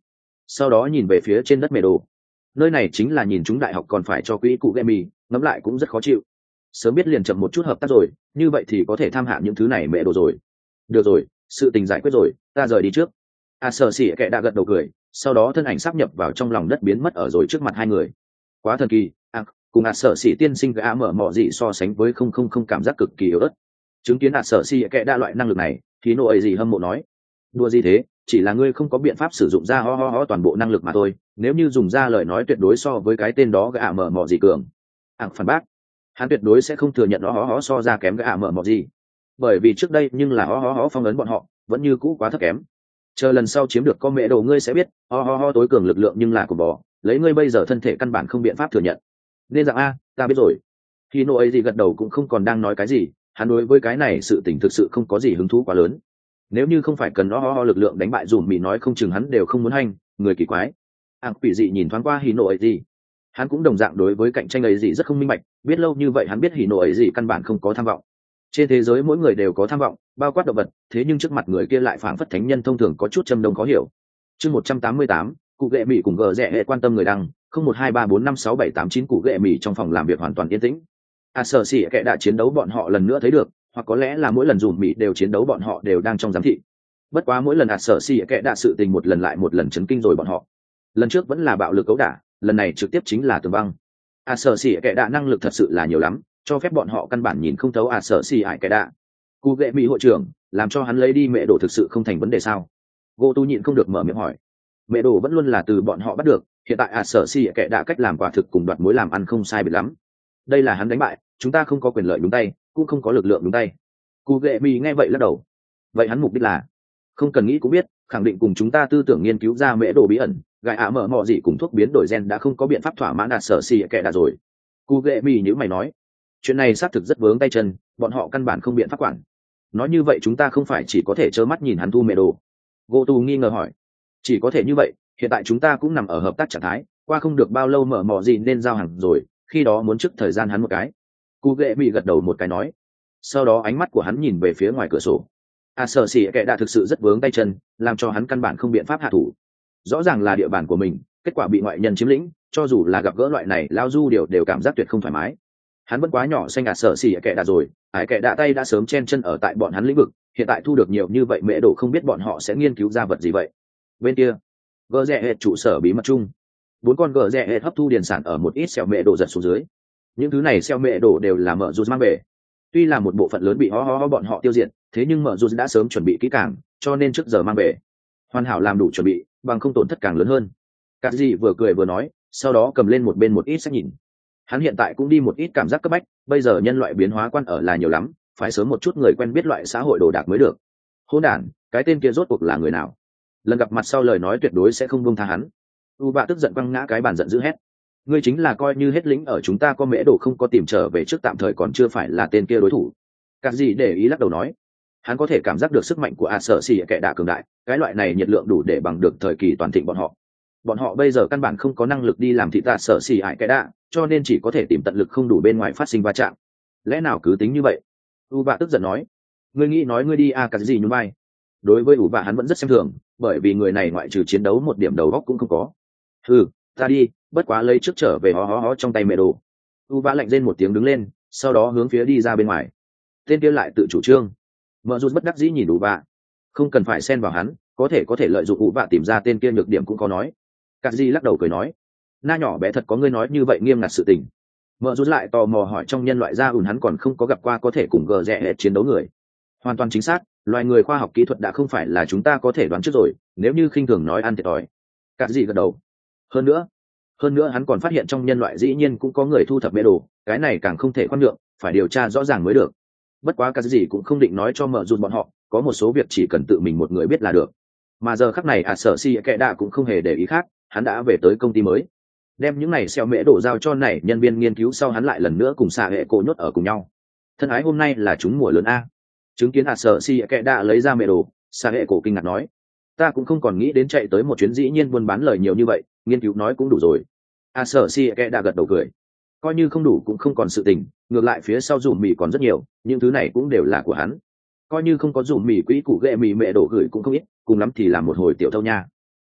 sau đó nhìn về phía trên đất mẹ đồ. Nơi này chính là nhìn chúng đại học còn phải cho quỹ cụ game mì, ngẫm lại cũng rất khó chịu. Sớm biết liền chậm một chút hợp tác rồi, như vậy thì có thể tham hạ những thứ này mẹ đồ rồi. Được rồi, sự tình giải quyết rồi, ta rời đi trước. A Sở Xỉ Kệ đã gật đầu cười, sau đó thân ảnh sắp nhập vào trong lòng đất biến mất ở rồi trước mặt hai người. Quá thần kỳ, à, cùng A Sở Xỉ tiên sinh gã mở mọ gì so sánh với không không không cảm giác cực kỳ yếu ớt. Chứng kiến A Sở Xỉ Kệ đa loại năng lực này, thì nộ ấy gì hâm mộ nói, đùa gì thế, chỉ là ngươi không có biện pháp sử dụng ra ho ho ho toàn bộ năng lực mà thôi, nếu như dùng ra lời nói tuyệt đối so với cái tên đó gã mở mọ gì cường. Ảng phản bác, hắn tuyệt đối sẽ không thừa nhận ho ho ho so ra kém gã mở mọ gì, bởi vì trước đây nhưng là ho ho ho phong ấn bọn họ vẫn như cũ quá thấp kém. Chờ lần sau chiếm được con mẹ đồ ngươi sẽ biết ho ho ho tối cường lực lượng nhưng là của bò, lấy ngươi bây giờ thân thể căn bản không biện pháp thừa nhận. Nên rằng a, ta biết rồi. Khi nô ấy gì gật đầu cũng không còn đang nói cái gì, hắn đối với cái này sự tình thực sự không có gì hứng thú quá lớn. Nếu như không phải cần ho ho ho lực lượng đánh bại dùm mì nói không chừng hắn đều không muốn hành, người kỳ quái. Ảng quỷ dị nhìn thoáng qua hì nô ấy gì, hắn cũng đồng dạng đối với cạnh tranh ấy gì rất không minh bạch, biết lâu như vậy hắn biết hì nô ấy gì căn bản không có tham vọng. Trên thế giới mỗi người đều có tham vọng, bao quát động vật, thế nhưng trước mặt người kia lại phảng phất thánh nhân thông thường có chút châm đông khó hiểu. Chương một trăm tám mươi tám, cụ ghệ mỹ cùng gờ rẻ hệ quan tâm người đăng, không một hai ba bốn năm sáu bảy tám chín cụ ghệ mỹ trong phòng làm việc hoàn toàn yên tĩnh. À Sở Xỉ Kệ đã chiến đấu bọn họ lần nữa thấy được, hoặc có lẽ là mỗi lần dùm mỹ đều chiến đấu bọn họ đều đang trong giám thị. Bất quá mỗi lần À Sở Xỉ Kệ đã sự tình một lần lại một lần chấn kinh rồi bọn họ. Lần trước vẫn là bạo lực cấu đả, lần này trực tiếp chính là tường băng. À Sở Xỉ Kệ đã năng lực thật sự là nhiều lắm, cho phép bọn họ căn bản nhìn không thấu À Sở Xỉ Kệ đã. Cụ ghệ mỹ hội trưởng làm cho hắn lấy đi mẹ đồ thực sự không thành vấn đề sao? Gô tu nhịn không được mở miệng hỏi. Mẹ đồ vẫn luôn là từ bọn họ bắt được, hiện tại À Sở Xỉ Kệ đã cách làm quả thực cùng đoạt mối làm ăn không sai biệt lắm. Đây là hắn đánh bại, chúng ta không có quyền lợi đúng tay, cũng không có lực lượng đúng tay. Cụ ghệ mỹ nghe vậy lắc đầu. Vậy hắn mục đích là? Không cần nghĩ cũng biết, khẳng định cùng chúng ta tư tưởng nghiên cứu ra mẹ đồ bí ẩn, gài ả mở mọ gì cùng thuốc biến đổi gen đã không có biện pháp thỏa mãn À Sở Xỉ Kệ đã rồi. Cụ ghệ mỹ nhíu mày nói, chuyện này xác thực rất vướng tay chân, bọn họ căn bản không biện pháp quản. Nói như vậy chúng ta không phải chỉ có thể trơ mắt nhìn hắn thu mẹ đồ. Gô tu nghi ngờ hỏi. Chỉ có thể như vậy, hiện tại chúng ta cũng nằm ở hợp tác trạng thái, qua không được bao lâu mở mò gì nên giao hàng rồi, khi đó muốn trước thời gian hắn một cái. Cụ ghệ mỹ gật đầu một cái nói. Sau đó ánh mắt của hắn nhìn về phía ngoài cửa sổ. À Sở Xỉ Kệ đã thực sự rất vướng tay chân, làm cho hắn căn bản không biện pháp hạ thủ. Rõ ràng là địa bàn của mình, kết quả bị ngoại nhân chiếm lĩnh, cho dù là gặp gỡ loại này lao du điều đều cảm giác tuyệt không thoải mái. Hắn vẫn quá nhỏ xanh À Sở Xỉ Kệ đã rồi, ải kệ đã tay đã sớm chen chân ở tại bọn hắn lĩnh vực, hiện tại thu được nhiều như vậy mễ đồ không biết bọn họ sẽ nghiên cứu ra vật gì vậy. Bên kia gờ rẽ hệt trụ sở bí mật chung, bốn con gờ rẽ hệt hấp thu điền sản ở một ít xẹo mễ đồ giật xuống dưới. Những thứ này xẹo mễ đồ đều là mở dù mang về, tuy là một bộ phận lớn bị ho ho ho bọn họ tiêu diệt, thế nhưng mở dù đã sớm chuẩn bị kỹ càng, cho nên trước giờ mang về hoàn hảo làm đủ chuẩn bị, bằng không tổn thất càng lớn hơn. Cát gì vừa cười vừa nói, sau đó cầm lên một bên một ít sách nhìn. Hắn hiện tại cũng đi một ít cảm giác cấp bách, bây giờ nhân loại biến hóa quan ở là nhiều lắm, phải sớm một chút người quen biết loại xã hội đồ đạc mới được. Hỗn đản, cái tên kia rốt cuộc là người nào? Lần gặp mặt sau lời nói tuyệt đối sẽ không buông tha hắn. U bạ tức giận quăng ngã cái bàn giận dữ hét. Ngươi chính là coi như hết lính ở chúng ta có mễ đồ không có tìm trở về trước tạm thời còn chưa phải là tên kia đối thủ. Cát gì để ý lắc đầu nói. Hắn có thể cảm giác được sức mạnh của A Sở Xỉ Kệ đã cường đại, cái loại này nhiệt lượng đủ để bằng được thời kỳ toàn thịnh bọn họ. Bọn họ bây giờ căn bản không có năng lực đi làm thị tạ Sở Xỉ Kệ đã, cho nên chỉ có thể tìm tận lực không đủ bên ngoài phát sinh va chạm. Lẽ nào cứ tính như vậy? U bạ tức giận nói. Ngươi nghĩ nói ngươi đi a cái gì nhún vai? Đối với U bạ hắn vẫn rất xem thường, bởi vì người này ngoại trừ chiến đấu một điểm đầu óc cũng không có. Ừ, ta đi, bất quá lấy trước trở về hó hó hó trong tay mẹ đồ. U bạ lạnh rên một tiếng đứng lên, sau đó hướng phía đi ra bên ngoài. Tên kia lại tự chủ trương. Mợ rút bất đắc dĩ nhìn U bạ, không cần phải xen vào hắn, có thể có thể lợi dụng U bạ tìm ra tên kia nhược điểm cũng có nói. Cát Di lắc đầu cười nói, na nhỏ bé thật có ngươi nói như vậy nghiêm ngặt sự tình. Mợ rút lại tò mò hỏi trong nhân loại gia ủn hắn còn không có gặp qua có thể cùng gờ rẽ chiến đấu người. Hoàn toàn chính xác, loài người khoa học kỹ thuật đã không phải là chúng ta có thể đoán trước rồi, nếu như khinh thường nói ăn thiệt thòi. Cát Di gật đầu. Hơn nữa, hơn nữa hắn còn phát hiện trong nhân loại dĩ nhiên cũng có người thu thập mê đồ, cái này càng không thể khoan nhượng, phải điều tra rõ ràng mới được. Bất quá Cát Di cũng không định nói cho mợ rút bọn họ, có một số việc chỉ cần tự mình một người biết là được. Mà giờ khắc này à Sở Xỉ Kệ đã cũng không hề để ý khác, hắn đã về tới công ty mới, đem những này xeo mễ đổ giao cho này nhân viên nghiên cứu sau hắn lại lần nữa cùng xạ hệ cổ nhốt ở cùng nhau. Thân ái hôm nay là chúng mùa lớn a. Chứng kiến à Sở Xỉ Kệ đã lấy ra mễ đồ, xạ hệ cổ kinh ngạc nói, ta cũng không còn nghĩ đến chạy tới một chuyến dĩ nhiên buôn bán lời nhiều như vậy, nghiên cứu nói cũng đủ rồi. À Sở Xỉ Kệ đã gật đầu cười, coi như không đủ cũng không còn sự tình, ngược lại phía sau dùm mì còn rất nhiều, những thứ này cũng đều là của hắn. Coi như không có dùm mì quỹ củ ghệ mì mẹ đổ gửi cũng không ít, cùng lắm thì làm một hồi tiểu thâu nha.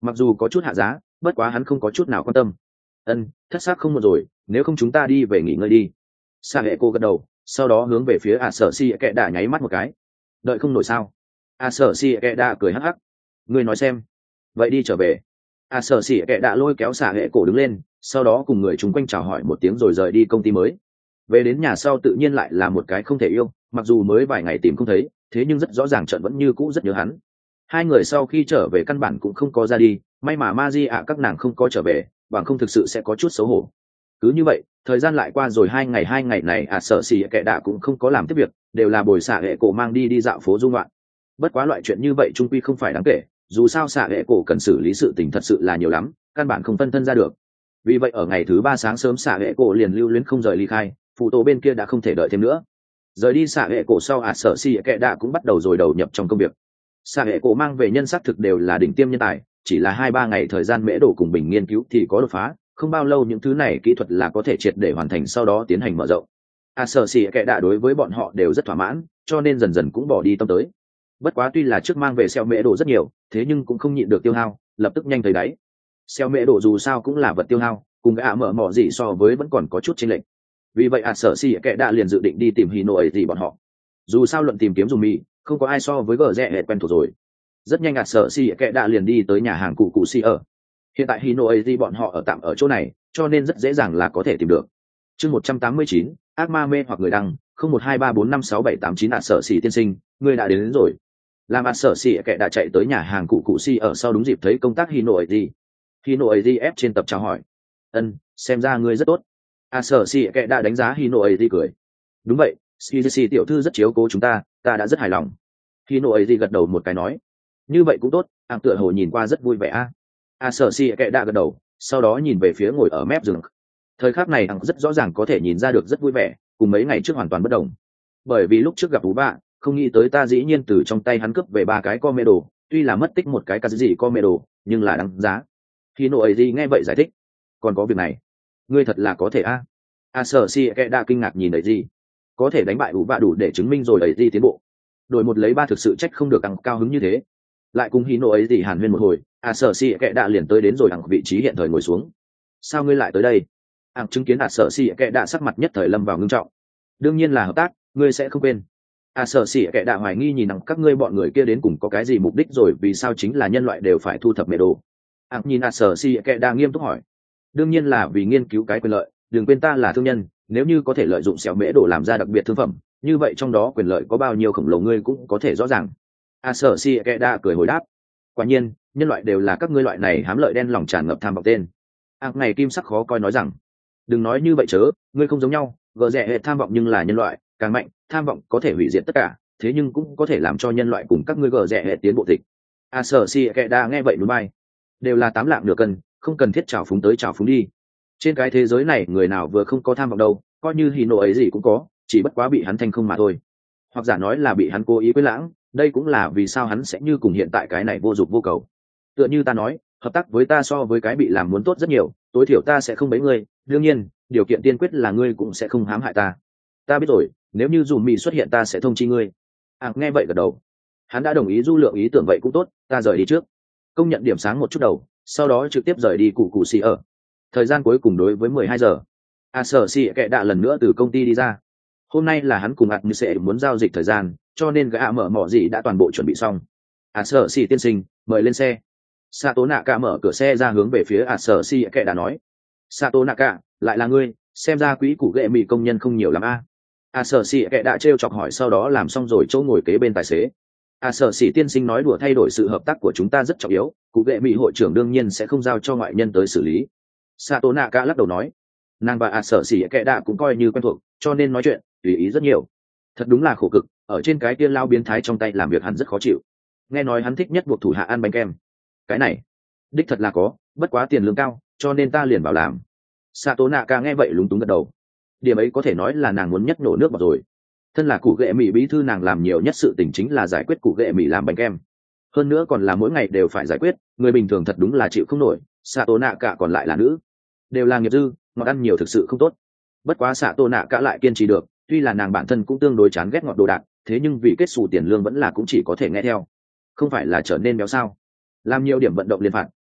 mặc dù có chút hạ giá, bất quá hắn không có chút nào quan tâm. Ân, thất xác không một rồi, nếu không chúng ta đi về nghỉ ngơi đi. Sa hệ cô gật đầu, sau đó hướng về phía a sở si kệ đạ nháy mắt một cái. Đợi không nổi sao? A sở si kệ đạ cười hắc hắc. Ngươi nói xem. Vậy đi trở về. A sở si kệ đạ lôi kéo Sa hệ cổ đứng lên, sau đó cùng người chung quanh chào hỏi một tiếng rồi rời đi công ty mới. Về đến nhà sau tự nhiên lại là một cái không thể yêu, mặc dù mới vài ngày tìm không thấy, thế nhưng rất rõ ràng trận vẫn như cũ rất nhớ hắn. Hai người sau khi trở về căn bản cũng không có ra đi, may mà Maji ạ các nàng không có trở về, bằng không thực sự sẽ có chút xấu hổ. Cứ như vậy, thời gian lại qua rồi hai ngày hai ngày này ạ sợ xì kệ đạ cũng không có làm tiếp việc, đều là bồi xạ hệ cổ mang đi đi dạo phố du ngoạn. Bất quá loại chuyện như vậy trung quy không phải đáng kể, dù sao xạ hệ cổ cần xử lý sự tình thật sự là nhiều lắm, căn bản không phân thân ra được. Vì vậy ở ngày thứ ba sáng sớm xạ hệ cổ liền lưu luyến không rời ly khai, phụ tổ bên kia đã không thể đợi thêm nữa. Rời đi xạ hệ cổ sau ạ sợ xì kệ đạ cũng bắt đầu rồi đầu nhập trong công việc. Xạ hệ cổ mang về nhân sắc thực đều là đỉnh tiêm nhân tài, chỉ là hai ba ngày thời gian mễ đồ cùng bình nghiên cứu thì có đột phá, không bao lâu những thứ này kỹ thuật là có thể triệt để hoàn thành, sau đó tiến hành mở rộng. A sở xì kệ đạ đối với bọn họ đều rất thỏa mãn, cho nên dần dần cũng bỏ đi tâm tới. Bất quá tuy là trước mang về xeo mễ đồ rất nhiều, thế nhưng cũng không nhịn được tiêu hao, lập tức nhanh thấy đáy. Xeo mễ đồ dù sao cũng là vật tiêu hao, cùng gã mở mỏ gì so với vẫn còn có chút chênh lệch. Vì vậy A sở xì kệ đạ liền dự định đi tìm Hino ấy gì bọn họ. Dù sao luận tìm kiếm dùng mì, không có ai so với gờ rẽ quen thuộc rồi. Rất nhanh A sở xì kệ đạ liền đi tới nhà hàng cụ cụ xì ở. Hiện tại Hino ấy gì bọn họ ở tạm ở chỗ này, cho nên rất dễ dàng là có thể tìm được. Chương một trăm tám mươi chín, ác ma mê hoặc người đăng, không một hai ba bốn năm sáu bảy tám chín ạ sở xỉ tiên sinh, người đã đến, đến rồi. Làm ạ sở xỉ kệ đã chạy tới nhà hàng cụ cụ xì ở sau đúng dịp thấy công tác Hino ấy gì. Hino ấy gì ép trên tập chào hỏi. Ân, xem ra ngươi rất tốt. ạ sở xỉ kệ đã đánh giá Hino ấy gì cười. Đúng vậy, Skizy tiểu thư rất chiếu cố chúng ta, ta đã rất hài lòng. Hino ấy gì gật đầu một cái nói. Như vậy cũng tốt, ạng tựa hồ nhìn qua rất vui vẻ a. A sở xỉ kệ đã gật đầu, sau đó nhìn về phía ngồi ở mép giường. Thời khắc này ạng rất rõ ràng có thể nhìn ra được rất vui vẻ, cùng mấy ngày trước hoàn toàn bất đồng. Bởi vì lúc trước gặp Ú Bạ, không nghĩ tới ta dĩ nhiên từ trong tay hắn cướp về ba cái co-mê đồ, tuy là mất tích một cái cái gì co-mê đồ, nhưng là đáng giá. Khi nộ ấy gì nghe vậy giải thích. Còn có việc này, ngươi thật là có thể a. A sở si kệ đã kinh ngạc nhìn ấy gì. Có thể đánh bại Ú Bạ đủ để chứng minh rồi ấy gì tiến bộ. Đổi một lấy ba thực sự trách không được càng cao hứng như thế. Lại cùng Hino ấy gì hàn huyên một hồi, A sở si kệ đã liền tới đến rồi ạng vị trí hiện thời ngồi xuống. Sao ngươi lại tới đây? Ạng chứng kiến A sở si kệ đã sắc mặt nhất thời lâm vào ngưng trọng. Đương nhiên là hợp tác, ngươi sẽ không quên. A sở si kệ đã hoài nghi nhìn ạng các ngươi bọn người kia đến cùng có cái gì mục đích rồi, vì sao chính là nhân loại đều phải thu thập mẹ đồ. Ạng nhìn A sở si kệ đã nghiêm túc hỏi. Đương nhiên là vì nghiên cứu cái quyền lợi, đừng quên ta là thương nhân, nếu như có thể lợi dụng xẻo mễ đồ làm ra đặc biệt thương phẩm, như vậy trong đó quyền lợi có bao nhiêu khổng lồ ngươi cũng có thể rõ ràng. A sở si kệ đã cười hồi đáp. Quả nhiên, nhân loại đều là các ngươi loại này hám lợi đen lòng tràn ngập tham vọng tên. Ác này kim sắc khó coi nói rằng, đừng nói như vậy chớ, ngươi không giống nhau, gờ rẻ hệ tham vọng nhưng là nhân loại, càng mạnh, tham vọng có thể hủy diệt tất cả, thế nhưng cũng có thể làm cho nhân loại cùng các ngươi gờ rẻ hệ tiến bộ tịch. A sở si kệ đa nghe vậy núi bay, đều là tám lạng nửa cân, không cần thiết trào phúng tới trào phúng đi. Trên cái thế giới này người nào vừa không có tham vọng đâu, coi như Hino ấy gì cũng có, chỉ bất quá bị hắn thành không mà thôi. Hoặc giả nói là bị hắn cố ý quên lãng, đây cũng là vì sao hắn sẽ như cùng hiện tại cái này vô dụng vô cầu. Tựa như ta nói, hợp tác với ta so với cái bị làm muốn tốt rất nhiều, tối thiểu ta sẽ không bấy ngươi, đương nhiên điều kiện tiên quyết là ngươi cũng sẽ không hãm hại ta. Ta biết rồi, nếu như dùm mì xuất hiện ta sẽ thông chi ngươi. À, nghe vậy gật đầu, hắn đã đồng ý du lượng ý tưởng vậy cũng tốt, ta rời đi trước. Công nhận điểm sáng một chút đầu, sau đó trực tiếp rời đi cụ cụ xì ở. Thời gian cuối cùng đối với mười hai giờ, a sở xì kệ đã lần nữa từ công ty đi ra. Hôm nay là hắn cùng ạt như sẽ muốn giao dịch thời gian, cho nên gã mở mỏ gì đã toàn bộ chuẩn bị xong. A sở xì tiên sinh, mời lên xe. Sato Naka mở cửa xe ra hướng về phía A sở xì kệ đã nói. Sato Naka, lại là ngươi, xem ra quỹ củ ghệ mì công nhân không nhiều lắm a. A sở xì kệ đã trêu chọc hỏi, sau đó làm xong rồi chỗ ngồi kế bên tài xế. A sở xì tiên sinh nói đùa, thay đổi sự hợp tác của chúng ta rất trọng yếu, củ ghệ mì hội trưởng đương nhiên sẽ không giao cho ngoại nhân tới xử lý. Sato Naka lắc đầu nói. Nàng và A sở xì kệ đã cũng coi như quen thuộc, cho nên nói chuyện tùy ý rất nhiều. Thật đúng là khổ cực, ở trên cái tiên lao biến thái trong tay làm việc hắn rất khó chịu. Nghe nói hắn thích nhất buộc thủ hạ ăn bánh kem. Cái này đích thật là có, bất quá tiền lương cao, cho nên ta liền bảo làm. Sato Naka nghe vậy lúng túng gật đầu. Điểm ấy có thể nói là nàng muốn nhất nổ nước vào rồi. Thân là củ ghệ mì bí thư, nàng làm nhiều nhất sự tình chính là giải quyết củ ghệ mì làm bánh kem. Hơn nữa còn là mỗi ngày đều phải giải quyết, người bình thường thật đúng là chịu không nổi. Sato Naka còn lại là nữ, đều là nghiệp dư, ngọt ăn nhiều thực sự không tốt. Bất quá Sato Naka lại kiên trì được, tuy là nàng bản thân cũng tương đối chán ghét ngọt đồ đạc, thế nhưng vì kết xù tiền lương vẫn là cũng chỉ có thể nghe theo. Không phải là trở nên béo sao? Làm nhiều điểm vận động liền phạt,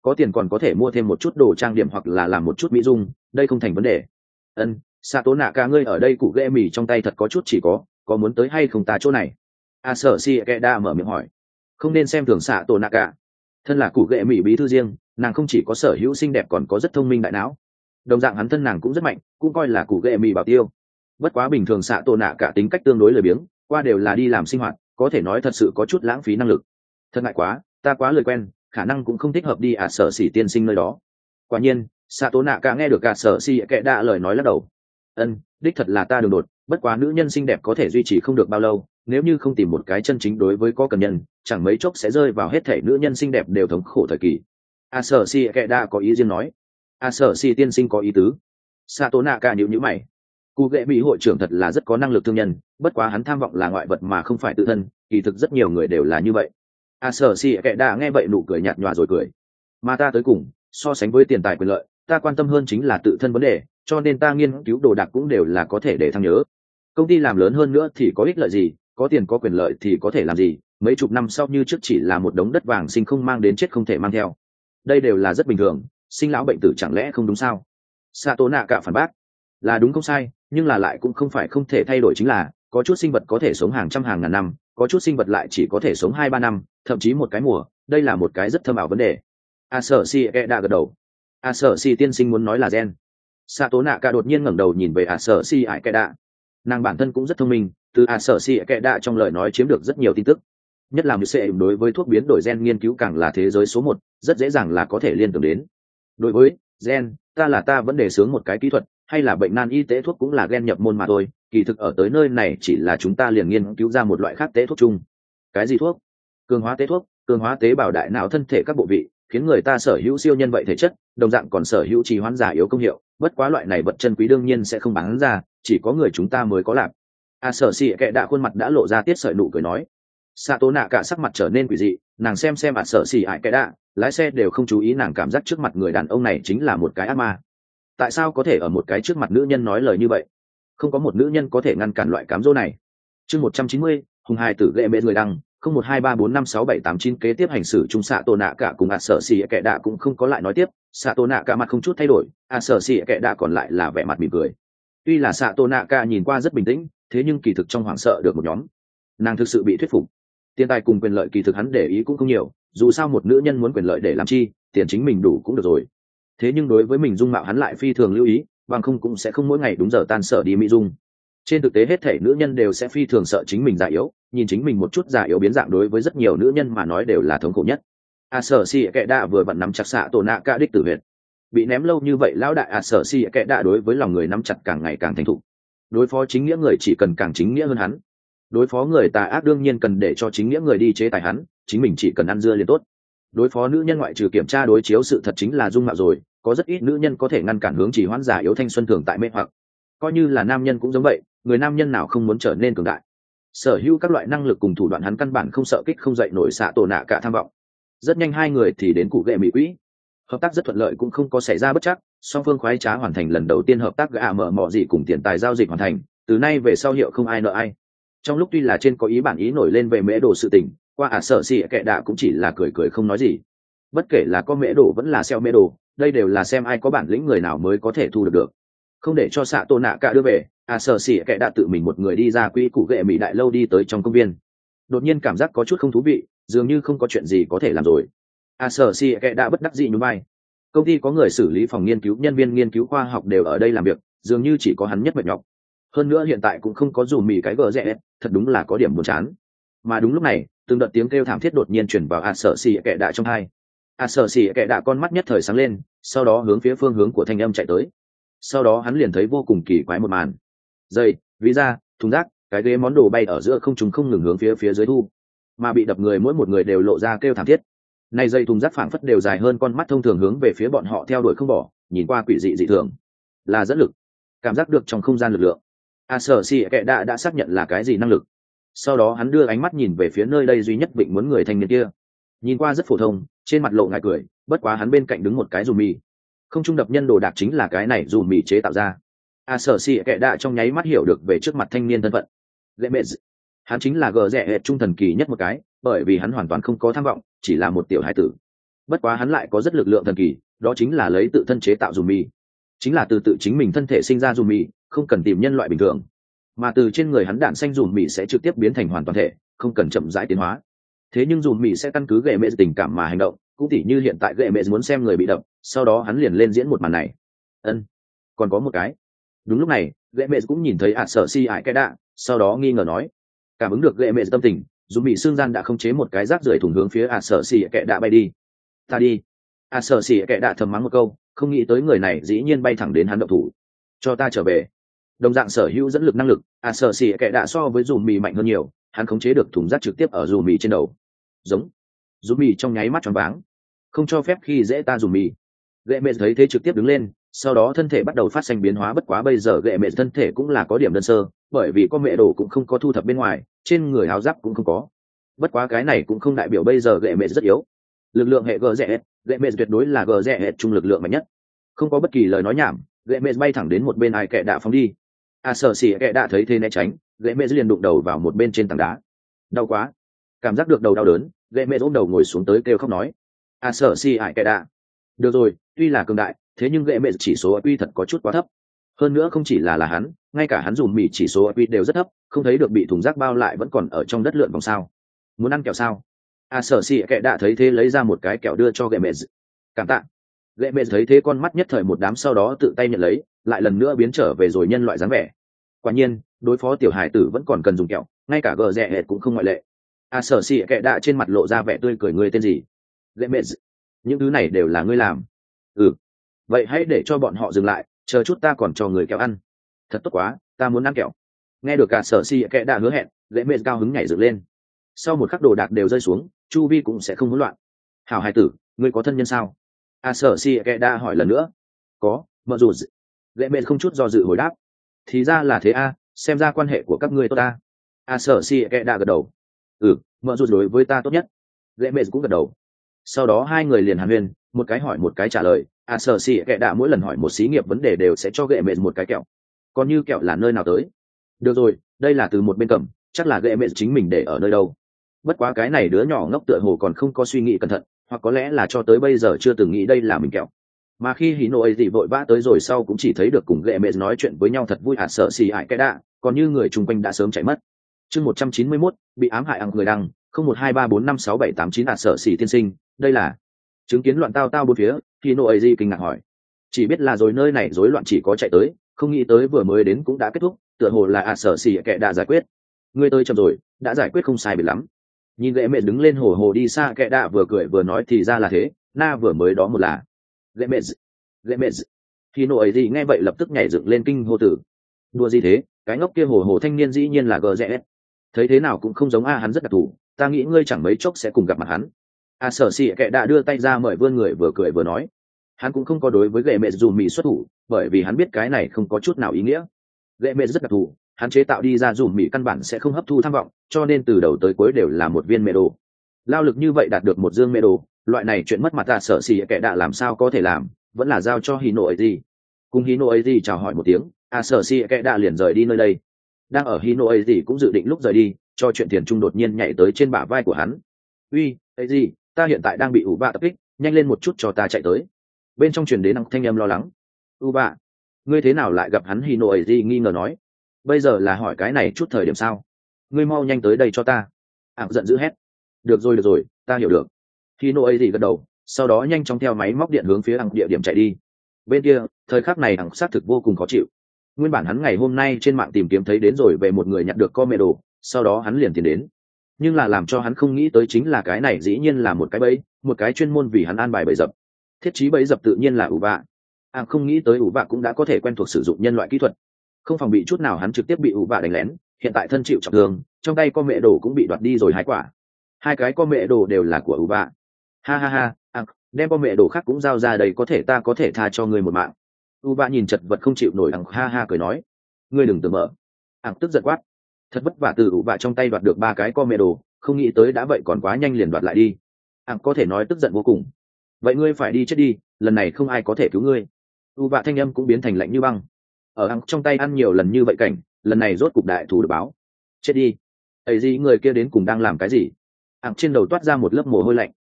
có tiền còn có thể mua thêm một chút đồ trang điểm hoặc là làm một chút mỹ dung, đây không thành vấn đề. Ân, xạ tố nạ cả ngươi ở đây cụ ghệ mì trong tay thật có chút chỉ có có muốn tới hay không ta chỗ này? A sở si kệ đa mở miệng hỏi. Không nên xem thường xạ tổ nạ cả, thân là cụ ghệ mì bí thư riêng, nàng không chỉ có sở hữu xinh đẹp còn có rất thông minh đại não, đồng dạng hắn thân nàng cũng rất mạnh, cũng coi là cụ ghệ mì bảo tiêu. Bất quá bình thường xạ tổ nạ cả tính cách tương đối lười biếng, qua đều là đi làm sinh hoạt, có thể nói thật sự có chút lãng phí năng lực. Thật ngại quá, ta quá lười quen, khả năng cũng không thích hợp đi à sở xỉ tiên sinh nơi đó. Quả nhiên, xạ tổ nạ cả nghe được cả sở xỉ kệ đa lời nói lắc đầu. Ân, đích thật là ta đường đột, bất quá nữ nhân xinh đẹp có thể duy trì không được bao lâu, nếu như không tìm một cái chân chính đối với có cần nhân, chẳng mấy chốc sẽ rơi vào hết thể nữ nhân xinh đẹp đều thống khổ thời kỳ. A sở si kệ đa có ý riêng nói. A sở si tiên sinh có ý tứ. Sato Naka nhíu nhíu mày. Cụ ghệ mỹ hội trưởng thật là rất có năng lực thương nhân, bất quá hắn tham vọng là ngoại vật mà không phải tự thân, kỳ thực rất nhiều người đều là như vậy. A sở si kệ đa nghe vậy nụ cười nhạt nhòa rồi cười. Mà ta tới cùng, so sánh với tiền tài quyền lợi, ta quan tâm hơn chính là tự thân vấn đề, cho nên ta nghiên cứu đồ đạc cũng đều là có thể để thăng nhớ. Công ty làm lớn hơn nữa thì có ích lợi gì, có tiền có quyền lợi thì có thể làm gì, mấy chục năm sau như trước chỉ là một đống đất vàng sinh không mang đến chết không thể mang theo. Đây đều là rất bình thường, sinh lão bệnh tử chẳng lẽ không đúng sao? Sato Naka phản bác. Là đúng không sai, nhưng là lại cũng không phải không thể thay đổi, chính là có chút sinh vật có thể sống hàng trăm hàng ngàn năm, có chút sinh vật lại chỉ có thể sống hai ba năm, thậm chí một cái mùa, đây là một cái rất thâm ảo vấn đề. A sở si đã gật đầu. A sở si tiên sinh muốn nói là gen. Sato Naka đột nhiên ngẩng đầu nhìn về A sở si ải kệ đạ. Nàng bản thân cũng rất thông minh, từ A sở si kệ đạ trong lời nói chiếm được rất nhiều tin tức, nhất là như sẽ đối với thuốc biến đổi gen nghiên cứu càng là thế giới số một, rất dễ dàng là có thể liên tưởng đến. Đối với gen, ta là ta vẫn đề xướng một cái kỹ thuật, hay là bệnh nan y tế thuốc cũng là gen nhập môn mà thôi, kỳ thực ở tới nơi này chỉ là chúng ta liền nghiên cứu ra một loại khác tế thuốc chung. Cái gì thuốc? Cường hóa tế thuốc, cường hóa tế bào đại não thân thể các bộ vị, khiến người ta sở hữu siêu nhân vậy thể chất, đồng dạng còn sở hữu trì hoãn giả yếu công hiệu, bất quá loại này vật chân quý đương nhiên sẽ không bán ra, chỉ có người chúng ta mới có làm. A sở si kệ đạ khuôn mặt đã lộ ra tiết sợi nụ cười nói. Sato Naka sắc mặt trở nên quỷ dị, nàng xem xem A sở si ải kệ đạ, lái xe đều không chú ý, nàng cảm giác trước mặt người đàn ông này chính là một cái ác ma. Tại sao có thể ở một cái trước mặt nữ nhân nói lời như vậy? Không có một nữ nhân có thể ngăn cản loại cám dỗ này. Chương một trăm chín mươi, hùng hai tử ghệ mê người đăng, không một hai ba bốn năm sáu bảy tám chín kế tiếp hành xử chung Sato Naka cùng A sở si kệ đạ cũng không có lại nói tiếp, Sato Naka mặt không chút thay đổi, A sở si kệ đạ còn lại là vẻ mặt mỉm cười. Tuy là Sato Naka nhìn qua rất bình tĩnh, thế nhưng kỳ thực trong hoảng sợ được một nhóm. Nàng thực sự bị thuyết phục. Tiền tài cùng quyền lợi kỳ thực hắn để ý cũng không nhiều, dù sao một nữ nhân muốn quyền lợi để làm chi, tiền chính mình đủ cũng được rồi. Thế nhưng đối với mình dung mạo hắn lại phi thường lưu ý, bằng không cũng sẽ không mỗi ngày đúng giờ tan sở đi mỹ dung. Trên thực tế hết thể nữ nhân đều sẽ phi thường sợ chính mình già yếu, nhìn chính mình một chút già yếu biến dạng đối với rất nhiều nữ nhân mà nói đều là thống khổ nhất. A sở si kệ đạ vừa vặn nắm chặt xạ tổ nạ cả đích tử huyệt, bị ném lâu như vậy lão đại A sở si kệ đạ đối với lòng người nắm chặt càng ngày càng thành thục. Đối phó chính nghĩa người chỉ cần càng chính nghĩa hơn hắn, đối phó người tà ác đương nhiên cần để cho chính nghĩa người đi chế tài hắn, chính mình chỉ cần ăn dưa liền tốt. Đối phó nữ nhân ngoại trừ kiểm tra đối chiếu sự thật chính là dung mạo rồi, có rất ít nữ nhân có thể ngăn cản hướng chỉ hoãn già yếu thanh xuân thường tại mê hoặc. Coi như là nam nhân cũng giống vậy, người nam nhân nào không muốn trở nên cường đại. Sở hữu các loại năng lực cùng thủ đoạn hắn căn bản không sợ kích không dậy nổi xạ tổ nạ cả tham vọng. Rất nhanh hai người thì đến cụ ghệ mỹ quỹ, hợp tác rất thuận lợi cũng không có xảy ra bất trắc, song phương khoái trá hoàn thành lần đầu tiên hợp tác gạ mở mọ gì cùng tiền tài giao dịch hoàn thành, từ nay về sau hiệu không ai nợ ai. Trong lúc tuy là trên có ý bản ý nổi lên về mễ đồ sự tình, qua ả sở xì kệ đạ cũng chỉ là cười cười không nói gì. Bất kể là có mễ đồ vẫn là xeo mễ đồ, đây đều là xem ai có bản lĩnh người nào mới có thể thu được được. Không để cho xạ tô nạ cả đưa về, ả sở xì kệ đạ tự mình một người đi ra quỹ cụ ghệ mỹ đại lâu đi tới trong công viên. Đột nhiên cảm giác có chút không thú vị, dường như không có chuyện gì có thể làm rồi. ả sở xì kệ đạ bất đắc dĩ nhún vai. Công ty có người xử lý phòng nghiên cứu, nhân viên nghiên cứu khoa học đều ở đây làm việc, dường như chỉ có hắn nhất mệt nhọc. Hơn nữa hiện tại cũng không có dù mì cái gờ rẽ, thật đúng là có điểm buồn chán. Mà đúng lúc này, từng đợt tiếng kêu thảm thiết đột nhiên chuyển vào A sở xì kệ đạ trong hai. A sở xì kệ đạ con mắt nhất thời sáng lên, sau đó hướng phía phương hướng của thanh âm chạy tới. Sau đó hắn liền thấy vô cùng kỳ quái một màn. Dây, ví da, thùng rác, cái ghế món đồ bay ở giữa không trung không ngừng hướng phía phía dưới thu, mà bị đập người mỗi một người đều lộ ra kêu thảm thiết. Này dây thùng rác phảng phất đều dài hơn con mắt thông thường hướng về phía bọn họ theo đuổi không bỏ, nhìn qua quỷ dị dị thường, là dẫn lực, cảm giác được trong không gian lực lượng. A sở si kệ đã đã xác nhận là cái gì năng lực. Sau đó hắn đưa ánh mắt nhìn về phía nơi đây duy nhất vịnh muốn người thanh niên kia, nhìn qua rất phổ thông, trên mặt lộ ngại cười, bất quá hắn bên cạnh đứng một cái dù mì, không trung đập nhân đồ đạc chính là cái này dù mì chế tạo ra. A sở si kệ đã trong nháy mắt hiểu được về trước mặt thanh niên thân phận. Lệ mẹ, hắn chính là gờ rẽ hệt trung thần kỳ nhất một cái, bởi vì hắn hoàn toàn không có tham vọng, chỉ là một tiểu hải tử. bất quá hắn lại có rất lực lượng thần kỳ, đó chính là lấy tự thân chế tạo dùm mì, chính là từ tự chính mình thân thể sinh ra dùm mì, không cần tìm nhân loại bình thường, mà từ trên người hắn đạn xanh dùm mì sẽ trực tiếp biến thành hoàn toàn thể, không cần chậm rãi tiến hóa. Thế nhưng dùm mì sẽ căn cứ gệ mẹ tình cảm mà hành động, cũng tỉ như hiện tại gệ mẹ muốn xem người bị đập, sau đó hắn liền lên diễn một màn này. Ân, còn có một cái. Đúng lúc này gệ mẹ cũng nhìn thấy ạt sở si ải cái đạ, sau đó nghi ngờ nói, cảm ứng được gệ mẹ tâm tình, dùm mì xương gian đã khống chế một cái rác rưởi thủng hướng phía ạt sở si kẻ đạ bay đi. Ta đi. ạt sở si kẻ đạ thầm mắng một câu, không nghĩ tới người này dĩ nhiên bay thẳng đến hắn động thủ. Cho ta trở về. Đồng dạng sở hữu dẫn lực năng lực, ạt sở si kẻ đạ so với dùm mì mạnh hơn nhiều, hắn khống chế được thùng rác trực tiếp ở dùm mì trên đầu. Giống. Dùm mì trong nháy mắt choáng váng, không cho phép khi dễ ta dùm mì. Gệ mẹ thấy thế trực tiếp đứng lên, sau đó thân thể bắt đầu phát sinh biến hóa, bất quá bây giờ gệ mẹ thân thể cũng là có điểm đơn sơ, bởi vì con mẹ đồ cũng không có thu thập bên ngoài, trên người áo giáp cũng không có. Bất quá cái này cũng không đại biểu bây giờ gệ mẹ rất yếu. Lực lượng hệ gờ rẽ gệ mẹ tuyệt đối là gờ rẽ hệ trung lực lượng mạnh nhất, không có bất kỳ lời nói nhảm, gệ mẹ bay thẳng đến một bên ai kẻ đạ phóng đi. À sở xỉ kẻ đạ thấy thế né tránh, gệ mẹ liền đụng đầu vào một bên trên tảng đá. Đau quá, cảm giác được đầu đau đớn, gệ mẹ ôm đầu ngồi xuống tới kêu khóc nói. À sở xỉ ải kẻ đạ, được rồi, tuy là cường đại, thế nhưng gệ mẹ chỉ số i quy thật có chút quá thấp. Hơn nữa không chỉ là là hắn, ngay cả hắn dùng mì chỉ số i quy đều rất thấp, không thấy được bị thùng rác bao lại vẫn còn ở trong đất lượn vòng sao. Muốn ăn kẹo sao? À sở xỉ kẻ đạ thấy thế lấy ra một cái kẹo đưa cho gệ mẹ. Cảm tạ. Gệ mẹ thấy thế con mắt nhất thời một đám, sau đó tự tay nhận lấy, lại lần nữa biến trở về rồi nhân loại dáng vẻ. Quả nhiên đối phó tiểu hải tử vẫn còn cần dùng kẹo, ngay cả gờ rẽ hệt cũng không ngoại lệ. À sở xỉ kẻ đạ trên mặt lộ ra vẻ tươi cười. Ngươi tên gì? Gệ mẹ. Những thứ này đều là ngươi làm? Ừ. Vậy hãy để cho bọn họ dừng lại, chờ chút ta còn cho người kẹo ăn. Thật tốt quá, ta muốn ăn kẹo. Nghe được cả sở xỉ kẻ đạ hứa hẹn, gệ mẹ cao hứng nhảy dựng lên. Sau một khắc đồ đạc đều rơi xuống, chu vi cũng sẽ không hỗn loạn. Hảo hải tử, ngươi có thân nhân sao? À sở xỉ kẻ đạ hỏi lần nữa. Có, mợ dù. Gệ mẹ không chút do dự hồi đáp. Thì ra là thế a, xem ra quan hệ của các ngươi tốt ta. À sở xỉ kẻ đạ gật đầu. Ừ, mợ dù đối với ta tốt nhất. Gệ mẹ cũng gật đầu. Sau đó hai người liền hàn huyên, một cái hỏi một cái trả lời. À sở xỉ kẻ đạ mỗi lần hỏi một xí nghiệp vấn đề đều sẽ cho gệ mẹ một cái kẹo. Còn như kẹo là nơi nào tới? Được rồi, đây là từ một bên cầm, chắc là gệ mẹ chính mình để ở nơi đâu. Bất quá cái này đứa nhỏ ngốc tựa hồ còn không có suy nghĩ cẩn thận, hoặc có lẽ là cho tới bây giờ chưa từng nghĩ đây là mình kẹo. Mà khi hí nộ ấy gì vội vã tới rồi sau cũng chỉ thấy được cùng gệ mẹ nói chuyện với nhau thật vui. À sợ xì ải cái đạ, còn như người chung quanh đã sớm chạy mất. Chương một trăm chín mươi mốt, bị ám hại ăn người đăng, không một hai ba bốn năm sáu bảy tám chín. À sợ xì tiên sinh, đây là chứng kiến loạn tao tao bốn phía. Hí nộ ấy gì kinh ngạc hỏi, chỉ biết là rồi nơi này rối loạn chỉ có chạy tới, không nghĩ tới vừa mới đến cũng đã kết thúc, tựa hồ là à sợ xì kệ đã giải quyết. Ngươi tới chậm rồi, đã giải quyết không sai biệt lắm. Nhìn gệ mẹ đứng lên hồ hồ đi xa, kệ đạ vừa cười vừa nói thì ra là thế, na vừa mới đó một là gệ mẹ gệ mẹ. Khi nộ ấy gì nghe vậy lập tức nhảy dựng lên kinh hô tử. Đùa gì thế, cái ngốc kia hồ hồ thanh niên dĩ nhiên là gờ rẽ. Thấy thế nào cũng không giống a, hắn rất đặc thù, ta nghĩ ngươi chẳng mấy chốc sẽ cùng gặp mặt hắn. A sở xì kệ đã đưa tay ra mời vươn người vừa cười vừa nói. Hắn cũng không có đối với gệ mẹ dù mì xuất thủ, bởi vì hắn biết cái này không có chút nào ý nghĩa. Gệ mẹ rất đặc thù, hắn chế tạo đi ra dù mì căn bản sẽ không hấp thu tham vọng, cho nên từ đầu tới cuối đều là một viên mê đồ. Lao lực như vậy đạt được một dương mê đồ, loại này chuyện mất mặt ta sợ xì kệ đã làm sao có thể làm, vẫn là giao cho Hino ấy gì. Cùng Hino ấy gì chào hỏi một tiếng, a sở xì kệ đã liền rời đi nơi đây. Đang ở Hino ấy gì cũng dự định lúc rời đi, cho chuyện tiền trung đột nhiên nhảy tới trên bả vai của hắn. Uy, ấy gì, ta hiện tại đang bị ủ bạ tập kích, nhanh lên một chút cho ta chạy tới. Bên trong truyền đến thanh âm lo lắng. U bạ, ngươi thế nào lại gặp hắn? Hino ấy gì nghi ngờ nói. Bây giờ là hỏi cái này chút thời điểm sao? Ngươi mau nhanh tới đây cho ta. Ảng giận dữ hét. Được rồi được rồi, ta hiểu được. Hino ấy gì gật đầu, sau đó nhanh chóng theo máy móc điện hướng phía ảng địa điểm chạy đi. Bên kia, thời khắc này ảng xác thực vô cùng khó chịu. Nguyên bản hắn ngày hôm nay trên mạng tìm kiếm thấy đến rồi về một người nhặt được co mẹ đồ, sau đó hắn liền tiến đến. Nhưng là làm cho hắn không nghĩ tới chính là cái này dĩ nhiên là một cái bẫy, một cái chuyên môn vì hắn an bài bẫy dập. Thiết trí bẫy dập tự nhiên là ủ vạ. Ảng không nghĩ tới ủ vạ cũng đã có thể quen thuộc sử dụng nhân loại kỹ thuật. Không phòng bị chút nào, hắn trực tiếp bị ủ vạ đánh lén, hiện tại thân chịu trọng thương, trong tay co mẹ đồ cũng bị đoạt đi rồi hai quả. Hai cái co mẹ đồ đều là của ủ vạ. Ha ha ha, Ảng, đem co mẹ đồ khác cũng giao ra đây, có thể ta có thể tha cho ngươi một mạng. U vạ nhìn chật vật không chịu nổi, Ảng ha ha cười nói, ngươi đừng tưởng mở. Ảng tức giận quát, thật vất vả từ ủ vạ trong tay đoạt được ba cái co mẹ đồ, không nghĩ tới đã vậy còn quá nhanh liền đoạt lại đi. Ảng có thể nói tức giận vô cùng. Vậy ngươi phải đi chết đi, lần này không ai có thể cứu ngươi. U vạ thanh âm cũng biến thành lạnh như băng. Ở Ảng trong tay ăn nhiều lần như vậy cảnh, lần này rốt cục đại thù được báo. Chết đi. Ấy gì, người kia đến cùng đang làm cái gì? Ảng trên đầu toát ra một lớp mồ hôi lạnh.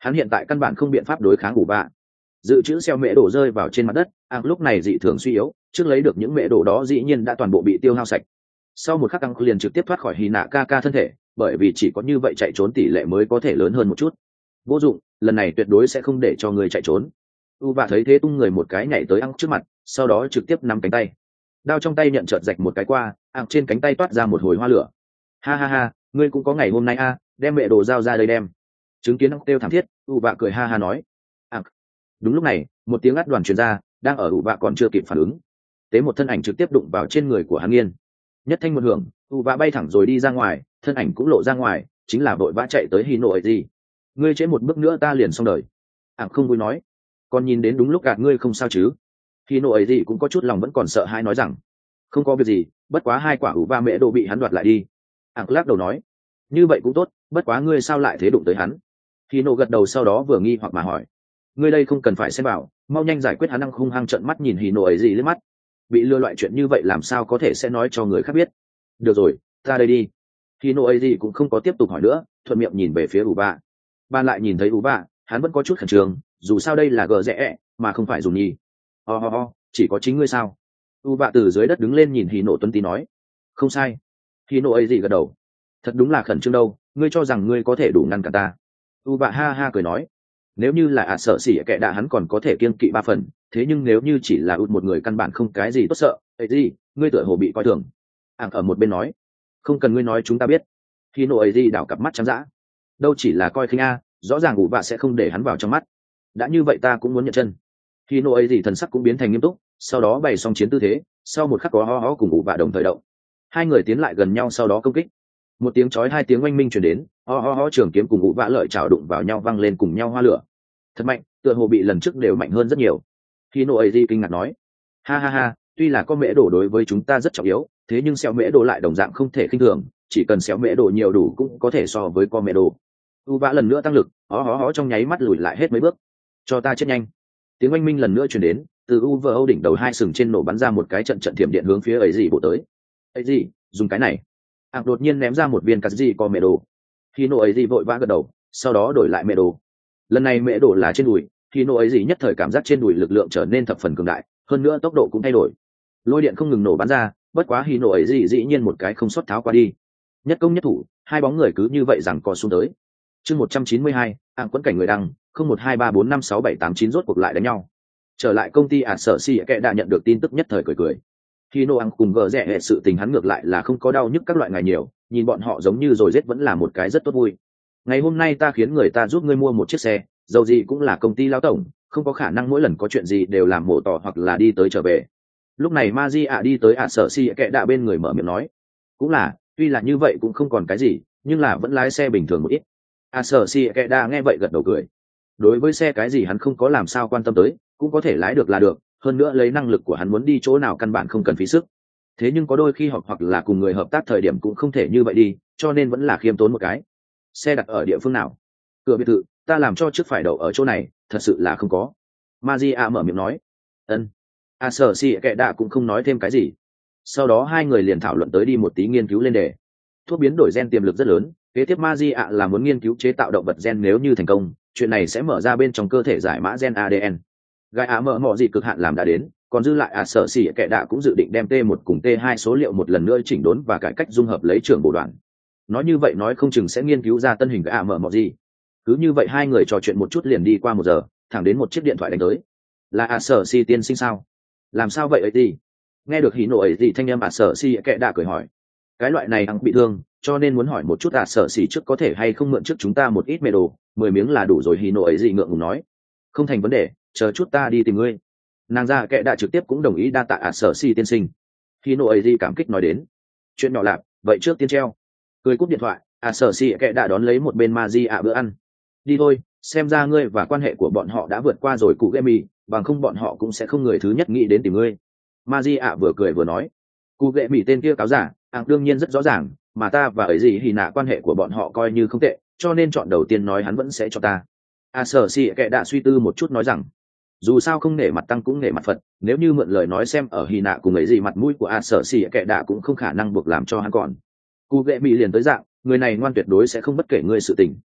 hắn hiện tại căn bản không biện pháp đối kháng ủ vạ. Dự trữ xeo mễ đổ rơi vào trên mặt đất, ạc lúc này dị thường suy yếu, trước lấy được những mễ đổ đó dĩ nhiên đã toàn bộ bị tiêu hao sạch. Sau một khắc ạc liền trực tiếp thoát khỏi hy nạ ca ca thân thể, bởi vì chỉ có như vậy chạy trốn tỷ lệ mới có thể lớn hơn một chút. Vô dụng, lần này tuyệt đối sẽ không để cho người chạy trốn. U vạ thấy thế tung người một cái nhảy tới ạc trước mặt, sau đó trực tiếp nắm cánh tay, đao trong tay nhận chợt rạch một cái qua, ạc trên cánh tay toát ra một hồi hoa lửa. Ha ha ha, ngươi cũng có ngày hôm nay a, đem mẹ đồ dao ra đây đem. Chứng kiến ạc kêu thảm thiết, U vạ cười ha ha nói. Ạc. Đúng lúc này, một tiếng ắt đoàn truyền ra, đang ở U vạ còn chưa kịp phản ứng, tế một thân ảnh trực tiếp đụng vào trên người của hắn nghiên. Nhất thanh một hưởng, U vạ bay thẳng rồi đi ra ngoài, thân ảnh cũng lộ ra ngoài, chính là vội vã chạy tới Hino ấy gì. Ngươi trễ một bước nữa ta liền xong đời. Ạc không vui nói. Còn nhìn đến đúng lúc gạt ngươi không sao chứ? Hino ấy gì cũng có chút lòng vẫn còn sợ hãi nói rằng, không có việc gì, bất quá hai quả ủ va mẹ đồ bị hắn đoạt lại đi. Ảng lắc đầu nói, như vậy cũng tốt, bất quá ngươi sao lại thế đụng tới hắn? Hino gật đầu sau đó vừa nghi hoặc mà hỏi, ngươi đây không cần phải xem bảo, mau nhanh giải quyết hắn. Đang hung hăng trợn mắt nhìn Hino ấy gì lên mắt, bị lừa loại chuyện như vậy làm sao có thể sẽ nói cho người khác biết? Được rồi, ta đây đi. Hino ấy gì cũng không có tiếp tục hỏi nữa, thuận miệng nhìn về phía ủ va. Ban lại nhìn thấy ủ va, hắn vẫn có chút khẩn trương, dù sao đây là gờ rẽ mà không phải dùng nhi. Ho ho ho, chỉ có chính ngươi sao? U vạ từ dưới đất đứng lên nhìn Hino tuấn tí nói, không sai. Hino ấy gì gật đầu, thật đúng là khẩn trương đâu, ngươi cho rằng ngươi có thể đủ ngăn cả ta? U vạ ha ha cười nói, nếu như là ạ sợ xỉ kệ đạ hắn còn có thể kiêng kỵ ba phần, thế nhưng nếu như chỉ là út một người căn bản không cái gì tốt sợ. Ấy gì, ngươi tựa hồ bị coi thường. Ảng ở một bên nói, không cần ngươi nói chúng ta biết. Hino ấy gì đảo cặp mắt trắng dã, đâu chỉ là coi khinh a, rõ ràng U vạ sẽ không để hắn vào trong mắt. Đã như vậy ta cũng muốn nhận chân. Hino ấy gì thần sắc cũng biến thành nghiêm túc, sau đó bày xong chiến tư thế, sau một khắc có ho ho cùng ủ vạ đồng thời động, hai người tiến lại gần nhau sau đó công kích. Một tiếng chói hai tiếng oanh minh truyền đến, ho ho ho trường kiếm cùng ủ vạ lợi chảo đụng vào nhau văng lên cùng nhau hoa lửa, thật mạnh, tựa hồ bị lần trước đều mạnh hơn rất nhiều. Hino ấy gì kinh ngạc nói, ha ha ha, tuy là có mễ đồ đối với chúng ta rất trọng yếu, thế nhưng xéo mễ đồ lại đồng dạng không thể khinh thường, chỉ cần xéo mễ đồ nhiều đủ cũng có thể so với con mễ đồ. U vạ lần nữa tăng lực, ho ho ho trong nháy mắt lùi lại hết mấy bước, cho ta chết nhanh. Tiếng oanh minh lần nữa truyền đến, từ u vờ âu đỉnh đầu hai sừng trên nổ bắn ra một cái trận trận thiểm điện hướng phía ấy gì bộ tới. Ấy gì, dùng cái này. Ảng đột nhiên ném ra một viên cắt gì có mẹ đồ. Khi nổ ấy gì vội vã gật đầu, sau đó đổi lại mẹ đồ. Lần này mẹ đồ là trên đùi, khi nổ ấy gì nhất thời cảm giác trên đùi lực lượng trở nên thập phần cường đại, hơn nữa tốc độ cũng thay đổi. Lôi điện không ngừng nổ bắn ra, bất quá khi nổ ấy gì dĩ nhiên một cái không xuất tháo qua đi. Nhất công nhất thủ, hai bóng người cứ như vậy rằng co xuống tới. Chương một trăm chín mươi hai, Ảng quẫn cảnh người đăng, không một hai ba bốn năm sáu bảy tám chín rốt cuộc lại đánh nhau. Trở lại công ty ả sở xì kệ đã nhận được tin tức nhất thời cười cười. Khi nô ăn cùng gờ rẽ hệ sự tình hắn ngược lại là không có đau nhức các loại ngày nhiều, nhìn bọn họ giống như rồi rết vẫn là một cái rất tốt vui. Ngày hôm nay ta khiến người ta giúp ngươi mua một chiếc xe, dầu gì cũng là công ty lao tổng, không có khả năng mỗi lần có chuyện gì đều làm mổ tỏ hoặc là đi tới trở về. Lúc này Maji ạ đi tới ả sở xì kệ đã bên người mở miệng nói, cũng là, tuy là như vậy cũng không còn cái gì, nhưng là vẫn lái xe bình thường một ít. ả sở xì kệ đã nghe vậy gật đầu cười. Đối với xe cái gì hắn không có làm sao quan tâm tới, cũng có thể lái được là được, hơn nữa lấy năng lực của hắn muốn đi chỗ nào căn bản không cần phí sức. Thế nhưng có đôi khi họp hoặc là cùng người hợp tác thời điểm cũng không thể như vậy đi, cho nên vẫn là khiêm tốn một cái. Xe đặt ở địa phương nào? Cửa biệt thự, ta làm cho trước phải đậu ở chỗ này, thật sự là không có. Maria mở miệng nói. Ân. A sở si kệ đạ cũng không nói thêm cái gì. Sau đó hai người liền thảo luận tới đi một tí nghiên cứu lên đề. Thuốc biến đổi gen tiềm lực rất lớn, kế tiếp Maria là muốn nghiên cứu chế tạo động vật gen, nếu như thành công, chuyện này sẽ mở ra bên trong cơ thể giải mã gen a đê en. Gai á mở mọ gì cực hạn làm đã đến, còn dư lại à sở xỉ kệ đạ cũng dự định đem t một cùng t hai số liệu một lần nữa chỉnh đốn và cải cách dung hợp lấy trưởng bộ đoàn. Nói như vậy nói không chừng sẽ nghiên cứu ra tân hình gai á mở mọ gì. Cứ như vậy hai người trò chuyện một chút liền đi qua một giờ, thẳng đến một chiếc điện thoại đánh tới. Là à sở xỉ tiên sinh sao? Làm sao vậy ấy gì? Nghe được hỉ nộ ấy gì thanh âm à sở xỉ kệ đạ cười hỏi. Cái loại này đang bị thương, cho nên muốn hỏi một chút à sở xỉ trước có thể hay không mượn trước chúng ta một ít mê đồ, mười miếng là đủ rồi. Hỉ nộ ấy gì ngượng ngùng nói. Không thành vấn đề, chờ chút ta đi tìm ngươi. Nàng ra kệ đã trực tiếp cũng đồng ý đa tạ ả sở si tiên sinh. Khi nộ ấy gì cảm kích nói đến, chuyện nhỏ lạc, vậy trước tiên treo. Cười cúp điện thoại, ả sở si kệ đã đón lấy một bên ma di ạ bữa ăn. Đi thôi, xem ra ngươi và quan hệ của bọn họ đã vượt qua rồi cụ ghê mì, bằng không bọn họ cũng sẽ không người thứ nhất nghĩ đến tìm ngươi. Ma di ạ vừa cười vừa nói, cụ ghê mì tên kia cáo giả, ạng đương nhiên rất rõ ràng, mà ta và ấy gì thì nạ quan hệ của bọn họ coi như không tệ, cho nên chọn đầu tiên nói hắn vẫn sẽ cho ta. A sở si kệ đã suy tư một chút nói rằng, dù sao không nể mặt tăng cũng nể mặt phật, nếu như mượn lời nói xem ở hy nạ cùng ấy gì mặt mũi của A sở si kệ đã cũng không khả năng buộc làm cho hắn còn. Cụ ghệ mỹ liền tới dạng, người này ngoan tuyệt đối sẽ không bất kể ngươi sự tình.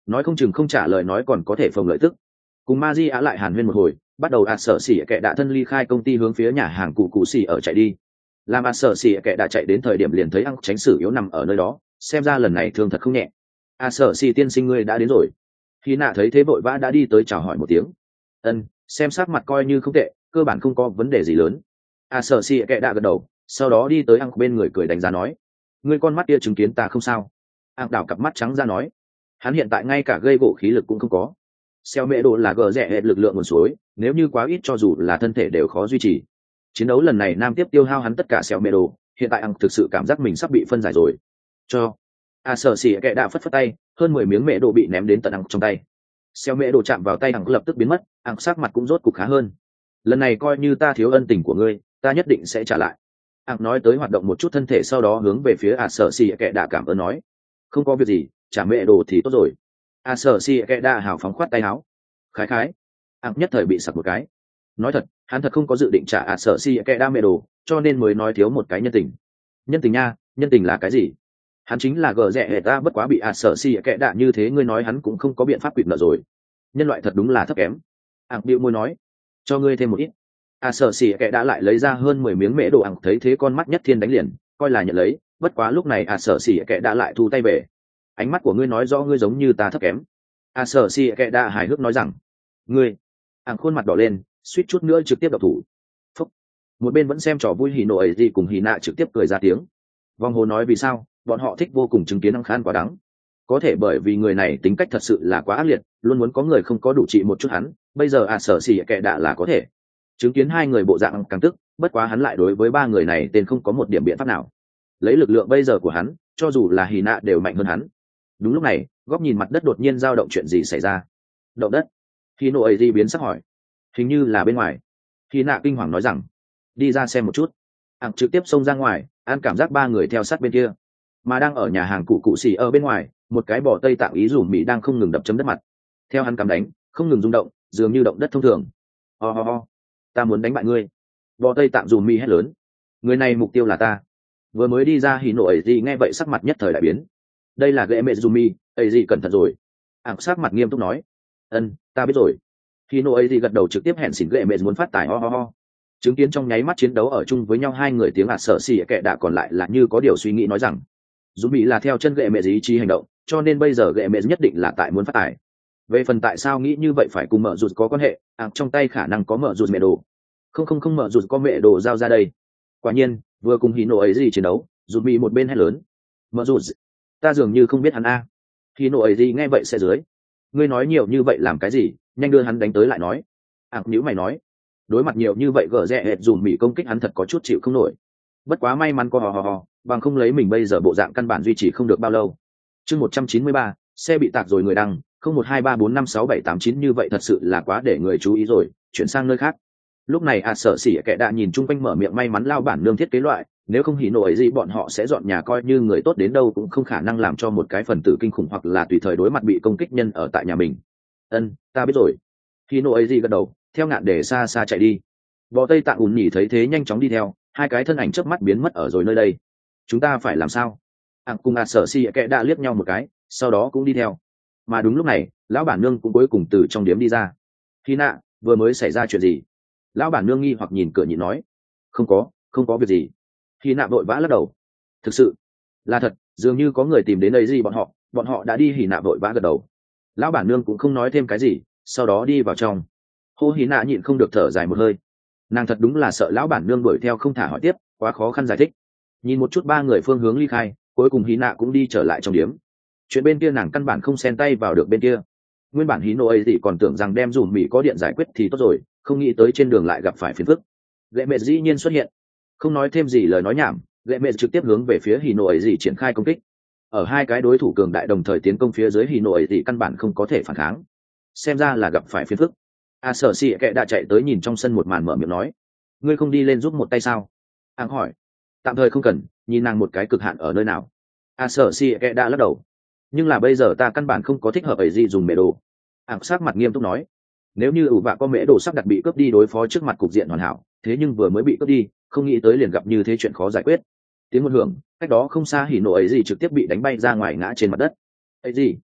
nói không chừng không trả lời nói còn có thể phồng lợi tức. Cùng ma di á lại hàn huyên một hồi, bắt đầu ạt sở xỉ kệ đã thân ly khai công ty hướng phía nhà hàng cụ cụ xỉ ở chạy đi. Làm ạt sở xỉ kệ đã chạy đến thời điểm liền thấy ăn tránh sử yếu nằm ở nơi đó, xem ra lần này thương thật không nhẹ. ạt sở xỉ tiên sinh ngươi đã đến rồi. Khi nạ thấy thế vội vã đã đi tới chào hỏi một tiếng. Ân, xem sắc mặt coi như không tệ, cơ bản không có vấn đề gì lớn. ạt sở xỉ kệ đã gật đầu, sau đó đi tới ăn bên người cười đánh giá nói, ngươi con mắt kia chứng kiến ta không sao. Ăn đảo cặp mắt trắng ra nói, hắn hiện tại ngay cả gây gỗ khí lực cũng không có. Xeo mẹ đồ là gờ rẻ hệ lực lượng nguồn suối, nếu như quá ít cho dù là thân thể đều khó duy trì. Chiến đấu lần này nam tiếp tiêu hao hắn tất cả xeo mẹ đồ, hiện tại ăn thực sự cảm giác mình sắp bị phân giải rồi. Cho a sở xỉ kệ đã phất phất tay, hơn mười miếng mẹ đồ bị ném đến tận ăn trong tay. Xeo mẹ đồ chạm vào tay ăn lập tức biến mất, ăn sắc mặt cũng rốt cục khá hơn. Lần này coi như ta thiếu ân tình của ngươi, ta nhất định sẽ trả lại. Ăn nói tới hoạt động một chút thân thể, sau đó hướng về phía a sở xỉ kệ đã cảm ơn nói, không có việc gì, trả mẹ đồ thì tốt rồi. a sở si kệ đa hào phóng khoát tay áo, khái khái ạc nhất thời bị sặc một cái. Nói thật, hắn thật không có dự định trả a sở si kệ đa mẹ đồ, cho nên mới nói thiếu một cái nhân tình. Nhân tình nha, nhân tình là cái gì? Hắn chính là gờ rẻ hệ ta, bất quá bị a sở si kệ đa như thế, ngươi nói hắn cũng không có biện pháp quỵt nợ rồi. Nhân loại thật đúng là thấp kém. Ạc bĩu môi nói, cho ngươi thêm một ít. a sở si kệ đã lại lấy ra hơn mười miếng mễ đồ. Ạc thấy thế con mắt nhất thiên đánh liền, coi là nhận lấy, bất quá lúc này a sở si kệ đã lại thu tay về. Ánh mắt của ngươi nói rõ ngươi giống như ta thấp kém. a sở si kệ đa hài hước nói rằng, ngươi. Ảng khuôn mặt đỏ lên, suýt chút nữa trực tiếp độc thủ. Phúc. Một bên vẫn xem trò vui hỉ nộ ấy gì cùng hỉ nạ trực tiếp cười ra tiếng. Vong hồ nói vì sao bọn họ thích vô cùng chứng kiến ăn khan quá đắng, có thể bởi vì người này tính cách thật sự là quá ác liệt, luôn muốn có người không có đủ trị một chút hắn. Bây giờ a sở si kệ đa là có thể chứng kiến hai người bộ dạng càng tức, bất quá hắn lại đối với ba người này tên không có một điểm biện pháp nào. Lấy lực lượng bây giờ của hắn, cho dù là hỉ nạ đều mạnh hơn hắn. Đúng lúc này, góc nhìn mặt đất đột nhiên dao động, chuyện gì xảy ra? Động đất. Khi nộ ấy di biến sắc hỏi, hình như là bên ngoài. Khi nạ kinh hoàng nói rằng, đi ra xem một chút. Ảng trực tiếp xông ra ngoài, an cảm giác ba người theo sát bên kia. Mà đang ở nhà hàng cụ cụ xì ở bên ngoài, một cái bò tây tạng ý rủm mỹ đang không ngừng đập chấm đất mặt. Theo hắn cắm đánh, không ngừng rung động, dường như động đất thông thường. Ho ho ho, ta muốn đánh bại ngươi. Bò tây tạng rủm mỹ hét lớn, người này mục tiêu là ta. Vừa mới đi ra hỉ nộ ấy di nghe vậy sắc mặt nhất thời đại biến. Đây là ghệ mẹ Zumi, ấy gì cẩn thận rồi. Ảng sắc mặt nghiêm túc nói, ân, ta biết rồi. Khi nô ấy gì gật đầu, trực tiếp hẹn xỉn ghệ mẹ muốn phát tài. Ho ho ho. Chứng kiến trong nháy mắt chiến đấu ở chung với nhau hai người, tiếng ạt sợ xỉ kệ đã còn lại là như có điều suy nghĩ nói rằng, Zumi là theo chân ghệ mẹ ý chí hành động, cho nên bây giờ ghệ mẹ nhất định là tại muốn phát tài. Về phần tại sao nghĩ như vậy phải cùng mở rụt có quan hệ, Ảng trong tay khả năng có mở rụt mẹ đồ. Không không không, mở rụt có mẹ đồ giao ra đây. Quả nhiên, vừa cùng hí nô ấy gì chiến đấu, Zumi một bên hét lớn, mở rụt, ta dường như không biết hắn a. Khi nộ ấy gì nghe vậy sẽ dưới, ngươi nói nhiều như vậy làm cái gì, nhanh đưa hắn đánh tới lại nói. Ảng nhữ mày nói, đối mặt nhiều như vậy gờ rẽ hệt dùm mỹ công kích hắn thật có chút chịu không nổi. Bất quá may mắn có hò hò hò, bằng không lấy mình bây giờ bộ dạng căn bản duy trì không được bao lâu. Chương một trăm chín mươi ba, xe bị tạc rồi người đăng, không một hai ba bốn năm sáu bảy tám chín, như vậy thật sự là quá để người chú ý rồi, chuyển sang nơi khác. Lúc này a sợ xỉ kệ đã nhìn chung quanh mở miệng, may mắn lao bản nương thiết kế loại, nếu không hỉ nộ ấy gì bọn họ sẽ dọn nhà, coi như người tốt đến đâu cũng không khả năng làm cho một cái phần tử kinh khủng hoặc là tùy thời đối mặt bị công kích nhân ở tại nhà mình. Ân, ta biết rồi. Hỉ nộ ấy gì gật đầu, theo ngạn để xa xa chạy đi. Bò tây tạng ùn nhỉ thấy thế nhanh chóng đi theo, hai cái thân ảnh chớp mắt biến mất ở rồi nơi đây. Chúng ta phải làm sao? Ảng cùng a sợ xỉ kệ đã liếc nhau một cái, sau đó cũng đi theo. Mà đúng lúc này, lão bản nương cũng cuối cùng từ trong điếm đi ra. Khi nạ, vừa mới xảy ra chuyện gì? Lão bản nương nghi hoặc nhìn cửa nhịn nói, không có, không có việc gì. Khi nạ vội vã lắc đầu, thực sự là thật, dường như có người tìm đến đây gì bọn họ, bọn họ đã đi. Hỉ nạ vội vã gật đầu. Lão bản nương cũng không nói thêm cái gì, sau đó đi vào trong. Hô Hỉ nạ nhịn không được thở dài một hơi, nàng thật đúng là sợ lão bản nương đuổi theo không thả hỏi tiếp, quá khó khăn giải thích. Nhìn một chút ba người phương hướng ly khai, cuối cùng Hỉ nạ cũng đi trở lại trong điếm. Chuyện bên kia nàng căn bản không xen tay vào được bên kia. Nguyên bản Hỉ nộ ấy thì còn tưởng rằng đem dùm mì có điện giải quyết thì tốt rồi, không nghĩ tới trên đường lại gặp phải phiền phức. Gệ mẹ dĩ nhiên xuất hiện, không nói thêm gì lời nói nhảm, gệ mẹ trực tiếp hướng về phía hỉ nộ ấy gì triển khai công kích. Ở hai cái đối thủ cường đại đồng thời tiến công phía dưới, hỉ nộ ấy gì căn bản không có thể phản kháng, xem ra là gặp phải phiền phức. a sở xì kệ đã chạy tới nhìn trong sân một màn, mở miệng nói, ngươi không đi lên giúp một tay sao? Áng hỏi, tạm thời không cần, nhìn nàng một cái cực hạn ở nơi nào. a sở xì kệ đã lắc đầu, nhưng là bây giờ ta căn bản không có thích hợp ấy gì dùng mẹ đồ. Áng sát mặt nghiêm túc nói, nếu như ủ vạ có mễ đồ sắp đặt bị cướp đi đối phó trước mặt cục diện hoàn hảo, thế nhưng vừa mới bị cướp đi, không nghĩ tới liền gặp như thế chuyện khó giải quyết. Tiếng một hưởng, cách đó không xa hỉ nộ ấy gì trực tiếp bị đánh bay ra ngoài, ngã trên mặt đất. Ấy gì?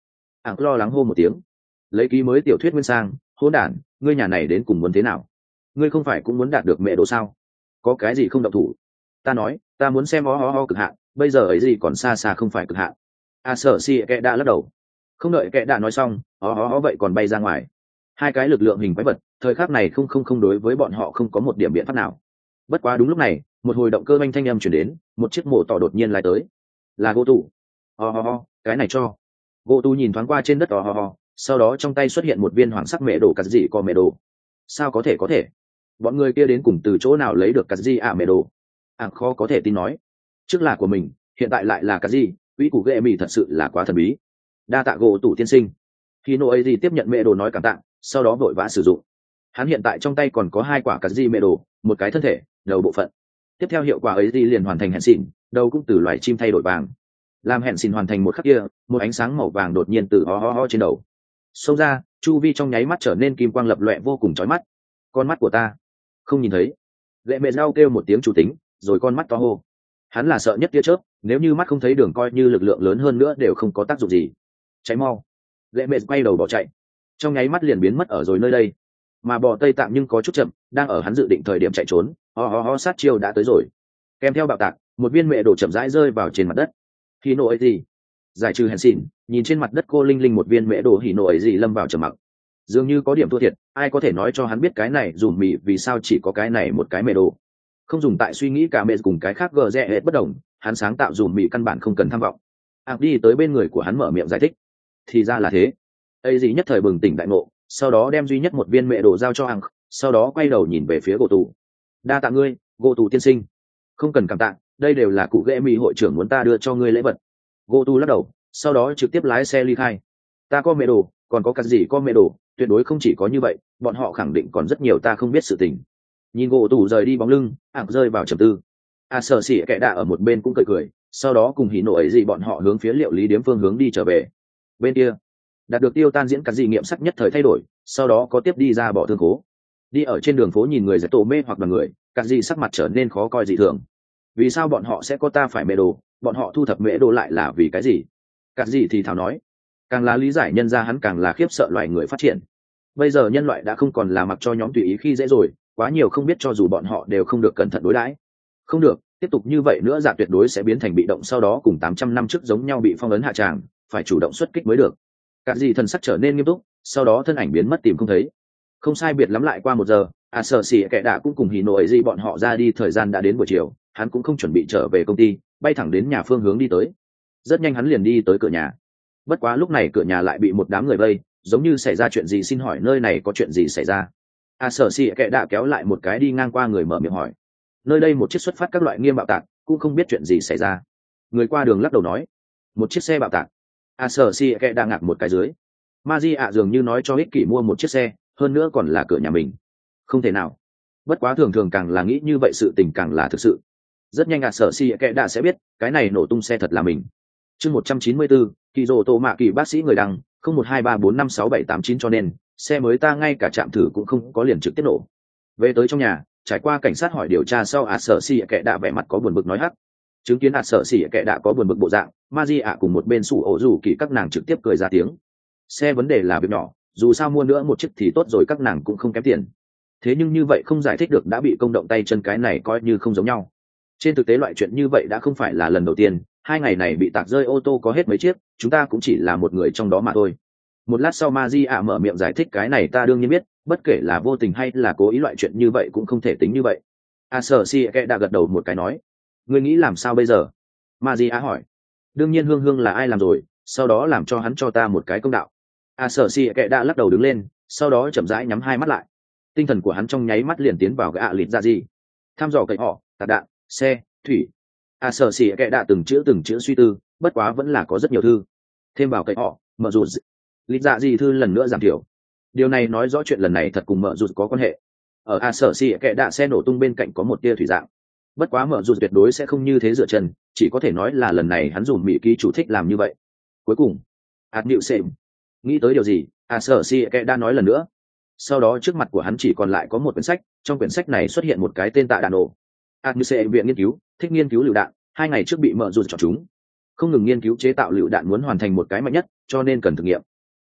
ảng lo lắng hô một tiếng. Lấy ký mới tiểu thuyết nguyên sang, hỗn đản, ngươi nhà này đến cùng muốn thế nào? Ngươi không phải cũng muốn đạt được mẹ đồ sao? Có cái gì không động thủ? Ta nói, ta muốn xem ho ho ho cực hạn, bây giờ ấy gì còn xa xa không phải cực hạn. A sở si kệ đã lắc đầu. Không đợi kệ đã nói xong, ho ho ho vậy còn bay ra ngoài. Hai cái lực lượng hình quái vật, thời khắc này không không không đối với bọn họ không có một điểm biện pháp nào. Bất quá đúng lúc này, một hồi động cơ manh thanh âm chuyển đến, một chiếc mổ tỏ đột nhiên lái tới. Là gỗ tủ. Ho ho ho, cái này cho. Gỗ tủ nhìn thoáng qua trên đất ho ho ho, sau đó trong tay xuất hiện một viên hoàng sắc mẹ đồ cắt dị co mẹ đồ. Sao có thể có thể? Bọn người kia đến cùng từ chỗ nào lấy được cắt dị ạ mẹ đồ? Ảng khó có thể tin nói. Trước là của mình, hiện tại lại là cắt dị, quỹ củ ghệ mì thật sự là quá thần bí. Đa tạ gỗ tủ tiên sinh. Khi nô ấy gì tiếp nhận mẹ đồ nói cảm tạ, sau đó vội vã sử dụng. Hắn hiện tại trong tay còn có hai quả cắt dị mẹ đồ, một cái thân thể, đầu bộ phận. Tiếp theo hiệu quả ấy gì liền hoàn thành hẹn xỉn, đầu cũng từ loài chim thay đổi vàng. Làm hẹn xỉn hoàn thành một khắc kia, một ánh sáng màu vàng đột nhiên từ ho ho ho trên đầu xông ra, chu vi trong nháy mắt trở nên kim quang lập loẹ vô cùng chói mắt. Con mắt của ta không nhìn thấy. Lệ mẹ dao kêu một tiếng chủ tính, rồi con mắt to hô. Hắn là sợ nhất tia chớp, nếu như mắt không thấy đường coi như lực lượng lớn hơn nữa đều không có tác dụng gì. Cháy mau. Lệ mẹ quay đầu bỏ chạy, trong nháy mắt liền biến mất ở rồi nơi đây. Mà bò Tây Tạng nhưng có chút chậm, đang ở hắn dự định thời điểm chạy trốn, ho ho ho sát chiêu đã tới rồi. Kèm theo bạo tạc, một viên mẹ đổ chậm rãi rơi vào trên mặt đất. Khi nổ ấy gì? Giải trừ hèn xỉn, nhìn trên mặt đất cô linh linh một viên mẹ đồ hỉ nổ ấy gì lâm vào trầm mặc. Dường như có điểm thua thiệt, ai có thể nói cho hắn biết cái này dùm mì vì sao chỉ có cái này một cái mẹ đồ. Không dùng tại suy nghĩ cả mẹ cùng cái khác gờ rẽ hết bất đồng, hắn sáng tạo dùm mì căn bản không cần tham vọng. Ác đi tới bên người của hắn mở miệng giải thích. Thì ra là thế. Ấy gì nhất thời bừng tỉnh đại ngộ, sau đó đem duy nhất một viên mẹ đồ giao cho Hằng, sau đó quay đầu nhìn về phía gỗ tù. Đa tạ ngươi, gỗ tù tiên sinh. Không cần cảm tạ, đây đều là cụ ghệ mì hội trưởng muốn ta đưa cho ngươi lễ vật. Gỗ tù lắc đầu, sau đó trực tiếp lái xe ly khai. Ta có mẹ đồ, còn có cái gì có mẹ đồ, tuyệt đối không chỉ có như vậy, bọn họ khẳng định còn rất nhiều ta không biết sự tình. Nhìn gỗ tù rời đi bóng lưng, ảng rơi vào trầm tư. À sở xỉ kẻ đạ ở một bên cũng cười cười, sau đó cùng hỉ nộ ấy gì bọn họ hướng phía liệu lý điếm phương hướng đi trở về. Bên kia đạt được tiêu tan diễn các dị nghiệm sắc nhất thời thay đổi, sau đó có tiếp đi ra bỏ thương cố. Đi ở trên đường phố nhìn người giải tổ mê hoặc là người, các dị sắc mặt trở nên khó coi dị thường. Vì sao bọn họ sẽ có ta phải mẹ đồ, bọn họ thu thập mẹ đồ lại là vì cái gì? Các dị thì thảo nói, càng là lý giải nhân ra hắn càng là khiếp sợ loài người phát triển. Bây giờ nhân loại đã không còn là mặc cho nhóm tùy ý khi dễ rồi, quá nhiều không biết cho dù bọn họ đều không được cẩn thận đối đãi. Không được, tiếp tục như vậy nữa dạ tuyệt đối sẽ biến thành bị động, sau đó cùng tám trăm năm trước giống nhau bị phong ấn hạ tràng, phải chủ động xuất kích mới được. Các dị thần sắc trở nên nghiêm túc, sau đó thân ảnh biến mất tìm không thấy. Không sai biệt lắm lại qua một giờ, à sở xỉ kẻ đạ cũng cùng hỉ nộ ấy gì bọn họ ra đi, thời gian đã đến buổi chiều, hắn cũng không chuẩn bị trở về công ty, bay thẳng đến nhà phương hướng đi tới. Rất nhanh hắn liền đi tới cửa nhà. Bất quá lúc này cửa nhà lại bị một đám người vây, giống như xảy ra chuyện gì, xin hỏi nơi này có chuyện gì xảy ra? À sở xỉ kẻ đạ kéo lại một cái đi ngang qua người mở miệng hỏi. Nơi đây một chiếc xuất phát các loại nghiêm bạo tạc, cũng không biết chuyện gì xảy ra. Người qua đường lắc đầu nói, một chiếc xe bạo tạc. À sở xỉ kẻ đạ ngạc một cái dưới. Maji ạ dường như nói cho ích kỷ mua một chiếc xe, hơn nữa còn là cửa nhà mình. Không thể nào. Bất quá thường thường càng là nghĩ như vậy sự tình càng là thực sự. Rất nhanh ạ sở xỉ kẻ đạ sẽ biết, cái này nổ tung xe thật là mình. Chương một trăm chín mươi bốn, kỳ rồ tổ mạ kỳ bác sĩ người đăng, không một hai ba bốn năm sáu bảy tám chín, cho nên xe mới ta ngay cả chạm thử cũng không có liền trực tiếp nổ. Về tới trong nhà, trải qua cảnh sát hỏi điều tra sau, ạ sở xỉ kẻ đạ vẻ mặt có buồn bực nói hắc. Chứng kiến ạ sở xỉ kẻ đạ có buồn bực bộ dạng, Maji ạ cùng một bên sủ ổ rủ kỳ các nàng trực tiếp cười ra tiếng. Xe vấn đề là việc nhỏ, dù sao mua nữa một chiếc thì tốt rồi, các nàng cũng không kém tiền. Thế nhưng như vậy không giải thích được đã bị công động tay chân, cái này coi như không giống nhau. Trên thực tế loại chuyện như vậy đã không phải là lần đầu tiên, hai ngày này bị tạc rơi ô tô có hết mấy chiếc, chúng ta cũng chỉ là một người trong đó mà thôi. Một lát sau Maji ạ mở miệng giải thích, cái này ta đương nhiên biết, bất kể là vô tình hay là cố ý loại chuyện như vậy cũng không thể tính như vậy. A sở si kệ đã gật đầu một cái nói, ngươi nghĩ làm sao bây giờ? Maji ạ hỏi. Đương nhiên hương hương là ai làm rồi, sau đó làm cho hắn cho ta một cái công đạo. A sở si kệ đã lắc đầu đứng lên, sau đó chậm rãi nhắm hai mắt lại. Tinh thần của hắn trong nháy mắt liền tiến vào cái ạ lịt ra gì, tham dò cậy họ, tạc đạn, xe, thủy. A sở si kệ đã từng chữ từng chữ suy tư, bất quá vẫn là có rất nhiều thư. Thêm vào cậy họ, mở dù lịt dạ gì thư lần nữa giảm thiểu. Điều này nói rõ chuyện lần này thật cùng mở dù có quan hệ. Ở A sở si kệ đã xe nổ tung bên cạnh có một tia thủy dạng. Bất quá mở dù tuyệt đối sẽ không như thế dựa chân, chỉ có thể nói là lần này hắn dùng mỹ ký chủ thích làm như vậy. Cuối cùng, ạt nịu xem nghĩ tới điều gì, à sở si kệ đã nói lần nữa. Sau đó trước mặt của hắn chỉ còn lại có một quyển sách, trong quyển sách này xuất hiện một cái tên tạ đạn nổ. ạt nịu xem viện nghiên cứu thích nghiên cứu lựu đạn, hai ngày trước bị mở dù chọn chúng, không ngừng nghiên cứu chế tạo lựu đạn, muốn hoàn thành một cái mạnh nhất, cho nên cần thử nghiệm.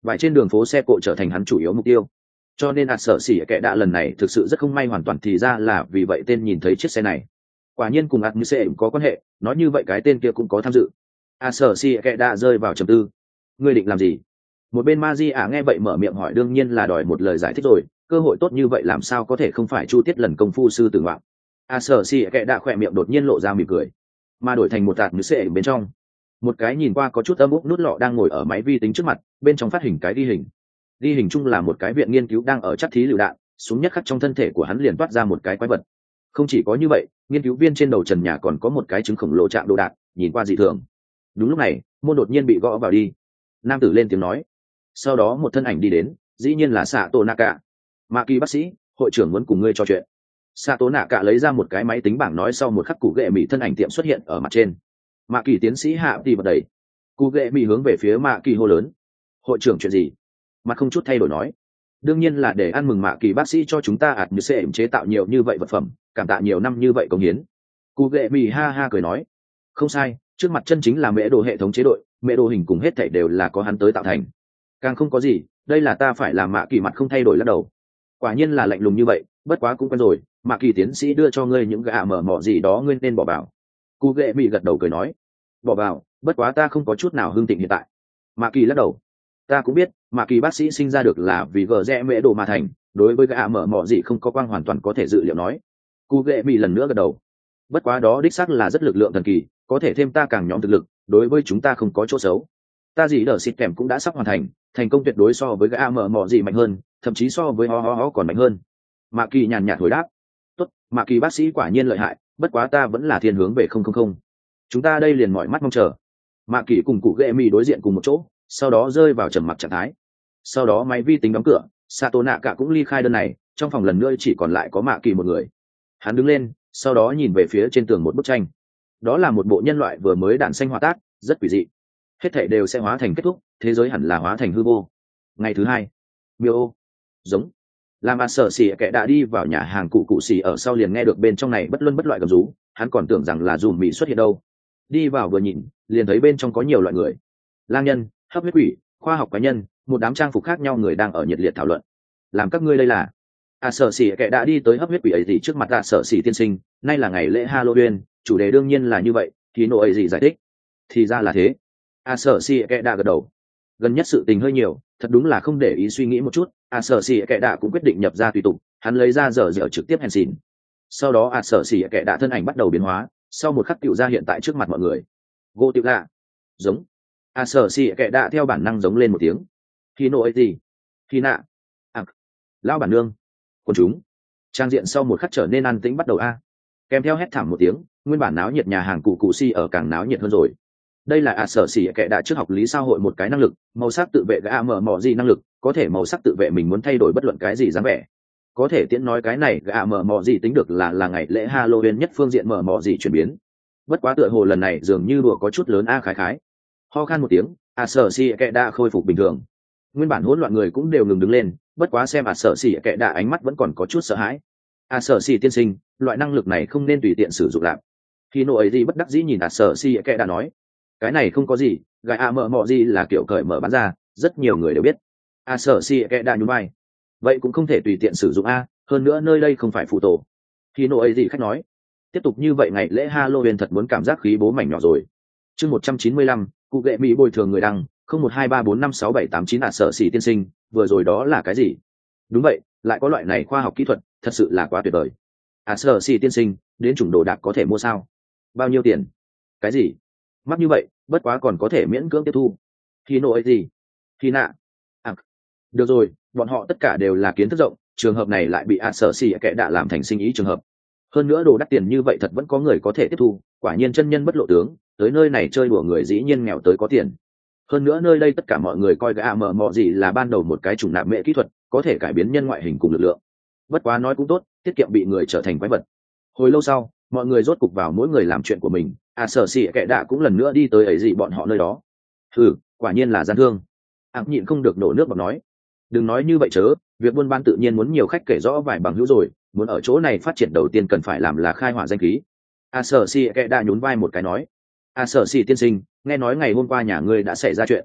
vài trên đường phố xe cộ trở thành hắn chủ yếu mục tiêu. Cho nên ạt sở xỉ kệ đạ lần này thực sự rất không may, hoàn toàn thì ra là vì vậy tên nhìn thấy chiếc xe này quả nhiên cùng ạt như xe có quan hệ, nói như vậy cái tên kia cũng có tham dự. ạt sở xỉ kệ đạ rơi vào trầm tư. Ngươi định làm gì? Một bên ma di ả nghe vậy mở miệng hỏi, đương nhiên là đòi một lời giải thích rồi, cơ hội tốt như vậy làm sao có thể không phải chu tiết lần công phu sư tử ngoạn. ạt sở xỉ kệ đạ khỏe miệng đột nhiên lộ ra mỉm cười, mà đổi thành một ạt như xe bên trong. Một cái nhìn qua có chút âm úc nút lọ đang ngồi ở máy vi tính trước mặt, bên trong phát hình cái ghi hình. Ghi hình chung là một cái viện nghiên cứu đang ở chắc thí lựu đạn, xuống nhất khắc trong thân thể của hắn liền toát ra một cái quái vật. Không chỉ có như vậy, nghiên cứu viên trên đầu trần nhà còn có một cái trứng khổng lồ trạng đồ đạn, nhìn qua dị thường. Đúng lúc này, môn đột nhiên bị gõ vào đi. Nam tử lên tiếng nói. Sau đó một thân ảnh đi đến, dĩ nhiên là Sato Naka. Mạ Kỳ bác sĩ, hội trưởng muốn cùng ngươi trò chuyện. Sato Naka lấy ra một cái máy tính bảng nói, sau một khắc cụ ghệ mỹ thân ảnh tiệm xuất hiện ở mặt trên. Mạ Kỳ tiến sĩ hạ đi bật đầy. Cụ ghệ mỹ hướng về phía Mạ Kỳ hô lớn. Hội trưởng chuyện gì? Mặt không chút thay đổi nói. Đương nhiên là để ăn mừng Mạ Kỳ bác sĩ cho chúng ta ạt như sẽ chế tạo nhiều như vậy vật phẩm, cảm tạ nhiều năm như vậy công hiến. Cụ ghệ mỹ ha ha cười nói. Không sai, trước mặt chân chính là mễ đồ hệ thống chế đội, mễ đồ hình cùng hết thảy đều là có hắn tới tạo thành. Càng không có gì, đây là ta phải làm. Mạ Kỳ mặt không thay đổi lắc đầu. Quả nhiên là lạnh lùng như vậy, bất quá cũng quen rồi. Mạ Kỳ tiến sĩ đưa cho ngươi những gã mở mỏ gì đó, ngươi nên bỏ vào. Cụ ghệ mỹ gật đầu cười nói. Bỏ vào, bất quá ta không có chút nào hương thịnh hiện tại. Mạ Kỳ lắc đầu. Ta cũng biết, Mạ Kỳ bác sĩ sinh ra được là vì gờ rẽ mễ đồ mà thành, đối với gã mở mỏ gì không có quang hoàn toàn có thể dự liệu nói. Cụ ghệ mỹ lần nữa gật đầu. Bất quá đó đích xác là rất lực lượng thần kỳ, có thể thêm ta càng nhóm thực lực, đối với chúng ta không có chỗ xấu. Ta gì đỡ xịt kèm cũng đã sắp hoàn thành, thành công tuyệt đối so với gã mở mỏ gì mạnh hơn, thậm chí so với ho ho ho còn mạnh hơn. Mạ Kỳ nhàn nhạt hồi đáp. Tốt, Mạ Kỳ bác sĩ quả nhiên lợi hại, bất quá ta vẫn là thiên hướng về không không không. Chúng ta đây liền mỏi mắt mong chờ. Mạ Kỳ cùng cụ ghệ mỹ đối diện cùng một chỗ, sau đó rơi vào trầm mặc trạng thái. Sau đó máy vi tính đóng cửa, Sato Naka cũng ly khai đơn này, trong phòng lần nữa chỉ còn lại có Mạ Kỳ một người. Hắn đứng lên, sau đó nhìn về phía trên tường một bức tranh. Đó là một bộ nhân loại vừa mới đản sinh hòa tác, rất quỷ dị. Hết thảy đều sẽ hóa thành kết thúc, thế giới hẳn là hóa thành hư vô. Ngày thứ hai, Miêu giống làm ạt sở xỉ kệ đã đi vào nhà hàng cụ cụ xỉ ở sau, liền nghe được bên trong này bất luân bất loại gầm rú, hắn còn tưởng rằng là dùm mỹ xuất hiện đâu. Đi vào vừa nhìn, liền thấy bên trong có nhiều loại người: lang nhân, hấp huyết quỷ, khoa học cá nhân, một đám trang phục khác nhau người đang ở nhiệt liệt thảo luận. Làm các ngươi đây là? À sở xỉ kệ đã đi tới hấp huyết quỷ ấy gì trước mặt à sở xỉ tiên sinh, nay là ngày lễ Halloween, chủ đề đương nhiên là như vậy. Thì nộ ấy gì giải thích. Thì ra là thế. À sở xỉ kệ đã gật đầu. Gần nhất sự tình hơi nhiều, thật đúng là không để ý suy nghĩ một chút. À sở xỉ kệ đã cũng quyết định nhập ra tùy tục, hắn lấy ra dở dở trực tiếp hèn xỉn. Sau đó à sở xỉ kệ đã thân ảnh bắt đầu biến hóa, sau một khắc tiểu ra hiện tại trước mặt mọi người. Gỗ tiểu lạ, giống. À sở xỉ kệ đã theo bản năng giống lên một tiếng. Thì nộ ấy gì? Thì nạ. À, lão bản nương. Quần chúng. Trang diện sau một khắc trở nên an tĩnh bắt đầu a. Kèm theo hét thảm một tiếng, nguyên bản náo nhiệt nhà hàng cụ cụ si ở càng náo nhiệt hơn rồi. Đây là à sở xỉ kệ đã trước học lý xã hội một cái năng lực, màu sắc tự vệ gã mở mỏ gì năng lực, có thể màu sắc tự vệ mình muốn thay đổi bất luận cái gì dáng vẻ. Có thể tiễn nói cái này gã mở mỏ gì tính được là là ngày lễ Halloween nhất phương diện mở mỏ gì chuyển biến. Bất quá tựa hồ lần này dường như đùa có chút lớn a khái khái. Ho khan một tiếng, à sở xỉ kệ đã khôi phục bình thường. Nguyên bản hỗn loạn người cũng đều ngừng đứng lên, bất quá xem à sở xỉ kệ đã ánh mắt vẫn còn có chút sợ hãi. À sở xỉ tiên sinh, loại năng lực này không nên tùy tiện sử dụng làm. Khi nộ ấy gì bất đắc dĩ nhìn à sở xỉ kệ đã nói. Cái này không có gì, gái a mở mọ gì là kiểu cởi mở bán ra, rất nhiều người đều biết. A sở si kệ đã nhún vai. Vậy cũng không thể tùy tiện sử dụng a, hơn nữa nơi đây không phải phụ tổ. Khi nộ ấy gì khách nói. Tiếp tục như vậy ngày lễ Halloween thật muốn cảm giác khí bố mảnh nhỏ rồi. Chương một trăm chín mươi lăm, cụ ghệ mỹ bồi thường người đăng, không một hai ba bốn năm sáu bảy tám chín à sở si tiên sinh, vừa rồi đó là cái gì? Đúng vậy, lại có loại này khoa học kỹ thuật, thật sự là quá tuyệt vời. À sở si tiên sinh, đến chủng đồ đạc có thể mua sao? Bao nhiêu tiền? Cái gì? Mắc như vậy, bất quá còn có thể miễn cưỡng tiếp thu. Khi nộ ấy gì? Khi nạ. À, được rồi, bọn họ tất cả đều là kiến thức rộng, trường hợp này lại bị ạ sở xỉ kệ đã làm thành sinh ý trường hợp. Hơn nữa đồ đắt tiền như vậy thật vẫn có người có thể tiếp thu, quả nhiên chân nhân bất lộ tướng, tới nơi này chơi đùa người dĩ nhiên nghèo tới có tiền. Hơn nữa nơi đây tất cả mọi người coi gã mờ mọ gì là ban đầu một cái chủng nạp mệ kỹ thuật, có thể cải biến nhân ngoại hình cùng lực lượng. Bất quá nói cũng tốt, tiết kiệm bị người trở thành quái vật. Hồi lâu sau, mọi người rốt cục vào mỗi người làm chuyện của mình. À sở xỉ kệ đạ cũng lần nữa đi tới ấy gì bọn họ nơi đó. Ừ, quả nhiên là gian thương. Ác nhịn không được nổ nước bọt nói. Đừng nói như vậy chớ, việc buôn bán tự nhiên muốn nhiều khách kể rõ vài bằng hữu rồi, muốn ở chỗ này phát triển đầu tiên cần phải làm là khai hỏa danh khí. À sở xỉ kệ đạ nhún vai một cái nói. À sở xỉ tiên sinh, nghe nói ngày hôm qua nhà ngươi đã xảy ra chuyện.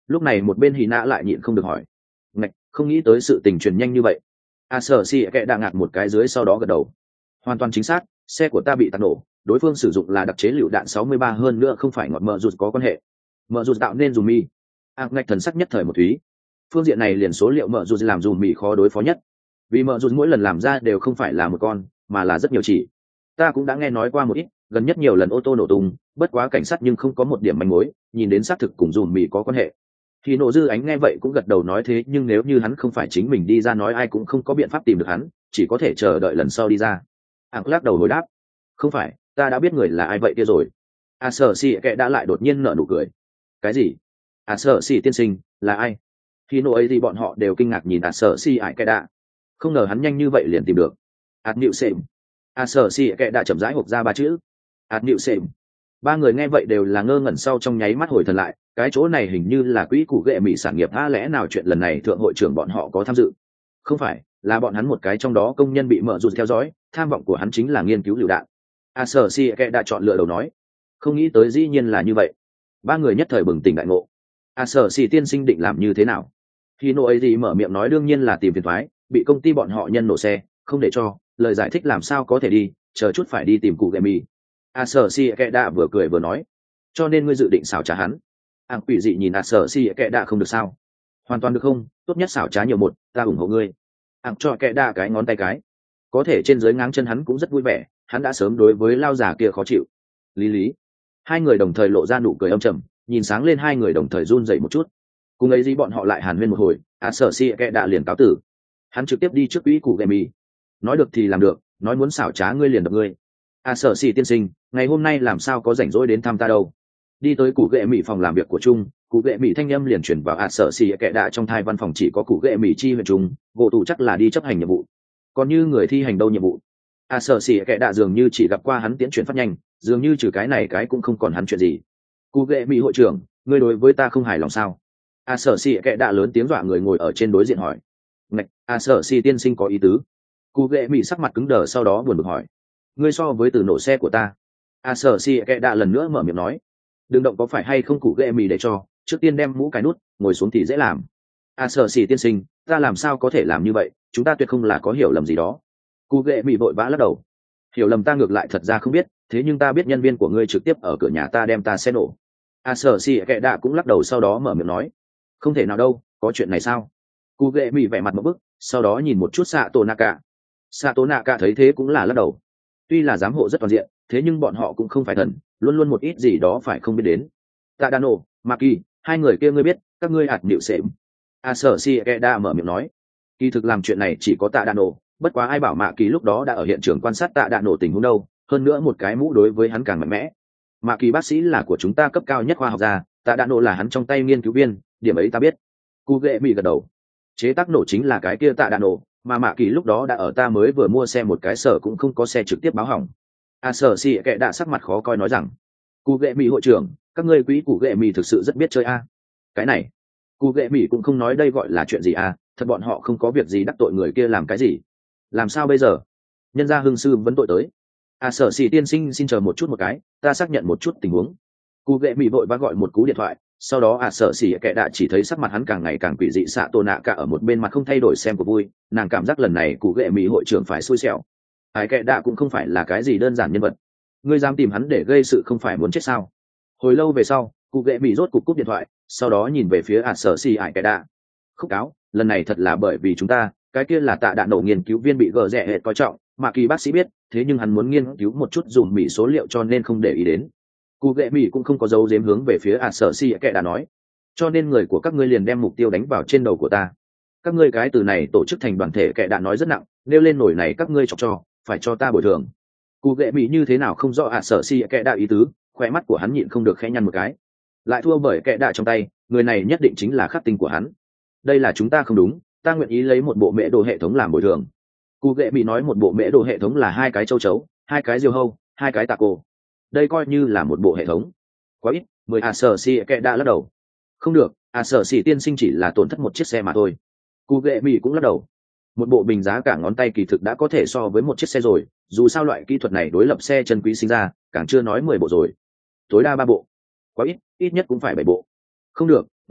Lúc này một bên hì nạ lại nhịn không được hỏi, ngạch, không nghĩ tới sự tình truyền nhanh như vậy. A sở xì kệ đạ ngạt một cái dưới sau đó gật đầu, hoàn toàn chính xác, xe của ta bị tạt nổ, đối phương sử dụng là đặc chế lựu đạn sáu mươi ba, hơn nữa không phải ngọt mờ rụt có quan hệ. Mờ rụt tạo nên dùm mi. A ngạch thần sắc nhất thời một thúy. Phương diện này liền số liệu mờ rụt làm dùm mì khó đối phó nhất, vì mờ rụt mỗi lần làm ra đều không phải là một con mà là rất nhiều chỉ. Ta cũng đã nghe nói qua một ít, gần nhất nhiều lần ô tô nổ tung, bất quá cảnh sát nhưng không có một điểm manh mối nhìn đến xác thực cùng dùm mì có quan hệ. Thì nộ dư ánh nghe vậy cũng gật đầu nói thế nhưng nếu như hắn không phải chính mình đi ra nói ai cũng không có biện pháp tìm được hắn, chỉ có thể chờ đợi lần sau đi ra. Ảng lắc đầu hồi đáp, không phải, ta đã biết người là ai vậy kia rồi. A sở xì kệ đã lại đột nhiên nở nụ cười. Cái gì? A sở xì tiên sinh là ai? Khi nộ ấy thì bọn họ đều kinh ngạc nhìn A sở xì ải kệ đã, không ngờ hắn nhanh như vậy liền tìm được. ạt nịu xệm. A sở xì kệ đã chậm rãi hộp ra ba chữ, ạt nịu xệm. Ba người nghe vậy đều là ngơ ngẩn sau trong nháy mắt hồi thần lại, cái chỗ này hình như là quỹ cụ ghệ mỹ sản nghiệp a, lẽ nào chuyện lần này thượng hội trưởng bọn họ có tham dự? Không phải, là bọn hắn một cái trong đó công nhân bị mở rụt theo dõi, tham vọng của hắn chính là nghiên cứu lựu đạn. A sở si kệ đã chọn lựa đầu nói, không nghĩ tới dĩ nhiên là như vậy. Ba người nhất thời bừng tỉnh đại ngộ. A sở si tiên sinh định làm như thế nào? Khi nô ấy gì mở miệng nói đương nhiên là tìm phiền thoái, bị công ty bọn họ nhân nổ xe, không để cho, lời giải thích làm sao có thể đi, chờ chút phải đi tìm cụ ghệ mỹ. A sở si kệ đã vừa cười vừa nói, cho nên ngươi dự định xảo trá hắn. Ảng quỷ dị nhìn A sở si kệ đã không được sao? Hoàn toàn được không, tốt nhất xảo trá nhiều một, ta ủng hộ ngươi. Ảng cho kệ đã cái ngón tay cái, có thể trên dưới ngáng chân hắn cũng rất vui vẻ, hắn đã sớm đối với lao già kia khó chịu. Lý lý, hai người đồng thời lộ ra nụ cười âm trầm, nhìn sáng lên hai người đồng thời run dậy một chút. Cùng ấy gì bọn họ lại hàn huyên một hồi, A sở si kệ đã liền cáo tử. Hắn trực tiếp đi trước quỹ cụ Gemi. Nói được thì làm được, nói muốn xảo trá ngươi liền đập ngươi. A sở si tiên sinh, ngày hôm nay làm sao có rảnh rỗi đến thăm ta đâu? Đi tới cụ ghệ mỹ phòng làm việc của trung, cụ ghệ mỹ thanh âm liền chuyển vào A sở si kệ đã trong thai văn phòng chỉ có cụ ghệ mỹ chi huyện trung, gỗ tủ chắc là đi chấp hành nhiệm vụ. Còn như người thi hành đâu nhiệm vụ? A sở si kệ đã dường như chỉ gặp qua hắn tiến chuyển phát nhanh, dường như trừ cái này cái cũng không còn hắn chuyện gì. Cụ ghệ mỹ hội trưởng, ngươi đối với ta không hài lòng sao? A sở si kệ đã lớn tiếng dọa người ngồi ở trên đối diện hỏi. Ngạch, A sở si tiên sinh có ý tứ. Cụ ghệ mỹ sắc mặt cứng đờ sau đó buồn bực hỏi, ngươi so với từ nổ xe của ta. A sở si kệ đã lần nữa mở miệng nói, đừng động có phải hay không, cụ ghệ mỹ để cho trước tiên đem mũ cái nút, ngồi xuống thì dễ làm. A sở si tiên sinh, ta làm sao có thể làm như vậy, chúng ta tuyệt không là có hiểu lầm gì đó. Cụ ghệ mỹ vội vã lắc đầu, hiểu lầm ta ngược lại thật ra không biết, thế nhưng ta biết nhân viên của ngươi trực tiếp ở cửa nhà ta đem ta xe nổ. A sở si kệ đã cũng lắc đầu sau đó mở miệng nói, không thể nào đâu, có chuyện này sao? Cụ ghệ mỹ vẻ mặt một bức, sau đó nhìn một chút xạ tổ naka. Xạ tổ naka thấy thế cũng là lắc đầu, tuy là giám hộ rất toàn diện, thế nhưng bọn họ cũng không phải thần, luôn luôn một ít gì đó phải không biết đến. Tạ Đano, Maki, hai người kia ngươi biết, các ngươi hạt nịu sệm. A sở si Keda mở miệng nói, kỳ thực làm chuyện này chỉ có Tạ Đano, bất quá ai bảo Maki lúc đó đã ở hiện trường quan sát Tạ Đano tình huống đâu, hơn nữa một cái mũ đối với hắn càng mạnh mẽ. Maki bác sĩ là của chúng ta cấp cao nhất khoa học gia, Tạ Đano là hắn trong tay nghiên cứu viên, điểm ấy ta biết. Cụ ghệ mỹ gật đầu, chế tác nổ chính là cái kia Tạ Đano, mà Mạ Kỳ lúc đó đã ở ta mới vừa mua xe một cái sở cũng không có xe trực tiếp báo hỏng. A sở si kệ đã sắc mặt khó coi nói rằng, cụ ghệ mỹ hội trưởng, các ngươi quỹ cụ ghệ mỹ thực sự rất biết chơi a. Cái này cụ ghệ mỹ cũng không nói đây gọi là chuyện gì a, thật bọn họ không có việc gì đắc tội người kia làm cái gì, làm sao bây giờ? Nhân gia hương sư vấn tội tới. A sở si tiên sinh xin chờ một chút một cái, ta xác nhận một chút tình huống. Cụ ghệ mỹ vội vã gọi một cú điện thoại, sau đó A sở si kệ đã chỉ thấy sắc mặt hắn càng ngày càng quỷ dị, xạ tổ nạ cả ở một bên mặt không thay đổi xem của vui, nàng cảm giác lần này cụ ghệ mỹ hội trưởng phải xui xẻo. Ai kệ đạ cũng không phải là cái gì đơn giản nhân vật, ngươi dám tìm hắn để gây sự không phải muốn chết sao? Hồi lâu về sau, cụ ghệ mỹ rốt cục cúp điện thoại, sau đó nhìn về phía ạt sở xì ải kệ đạ. Khúc cáo, lần này thật là bởi vì chúng ta, cái kia là Tạ Đạn nổ nghiên cứu viên bị gờ rẻ hệt coi trọng, mà kỳ bác sĩ biết, thế nhưng hắn muốn nghiên cứu một chút dùng mỹ số liệu cho nên không để ý đến. Cụ ghệ mỹ cũng không có dấu giếm hướng về phía ạt sở xì ải kệ đạ nói, cho nên người của các ngươi liền đem mục tiêu đánh vào trên đầu của ta. Các ngươi cái từ này tổ chức thành đoàn thể, kệ đạ nói rất nặng, nêu lên nổi này các ngươi chọc cho phải cho ta bồi thường. Cụ ghệ mỹ như thế nào không rõ ạ sở si kệ đạ ý tứ, khỏe mắt của hắn nhịn không được khẽ nhăn một cái, lại thua bởi kệ đạ trong tay, người này nhất định chính là khắc tinh của hắn. Đây là chúng ta không đúng, ta nguyện ý lấy một bộ mễ đồ hệ thống làm bồi thường. Cụ ghệ mỹ nói một bộ mễ đồ hệ thống là hai cái châu chấu, hai cái diều hâu, hai cái taco, đây coi như là một bộ hệ thống quá ít. Mười ạ sở si kệ đạ lắc đầu, không được, ạ sở si tiên sinh chỉ là tổn thất một chiếc xe mà thôi. Cụ ghệ mỹ cũng lắc đầu, một bộ bình giá cả ngón tay kỳ thực đã có thể so với một chiếc xe rồi, dù sao loại kỹ thuật này đối lập xe chân quý sinh ra, càng chưa nói mười bộ rồi, tối đa ba bộ, quá ít, ít nhất cũng phải bảy bộ. Không được, ngũ bộ,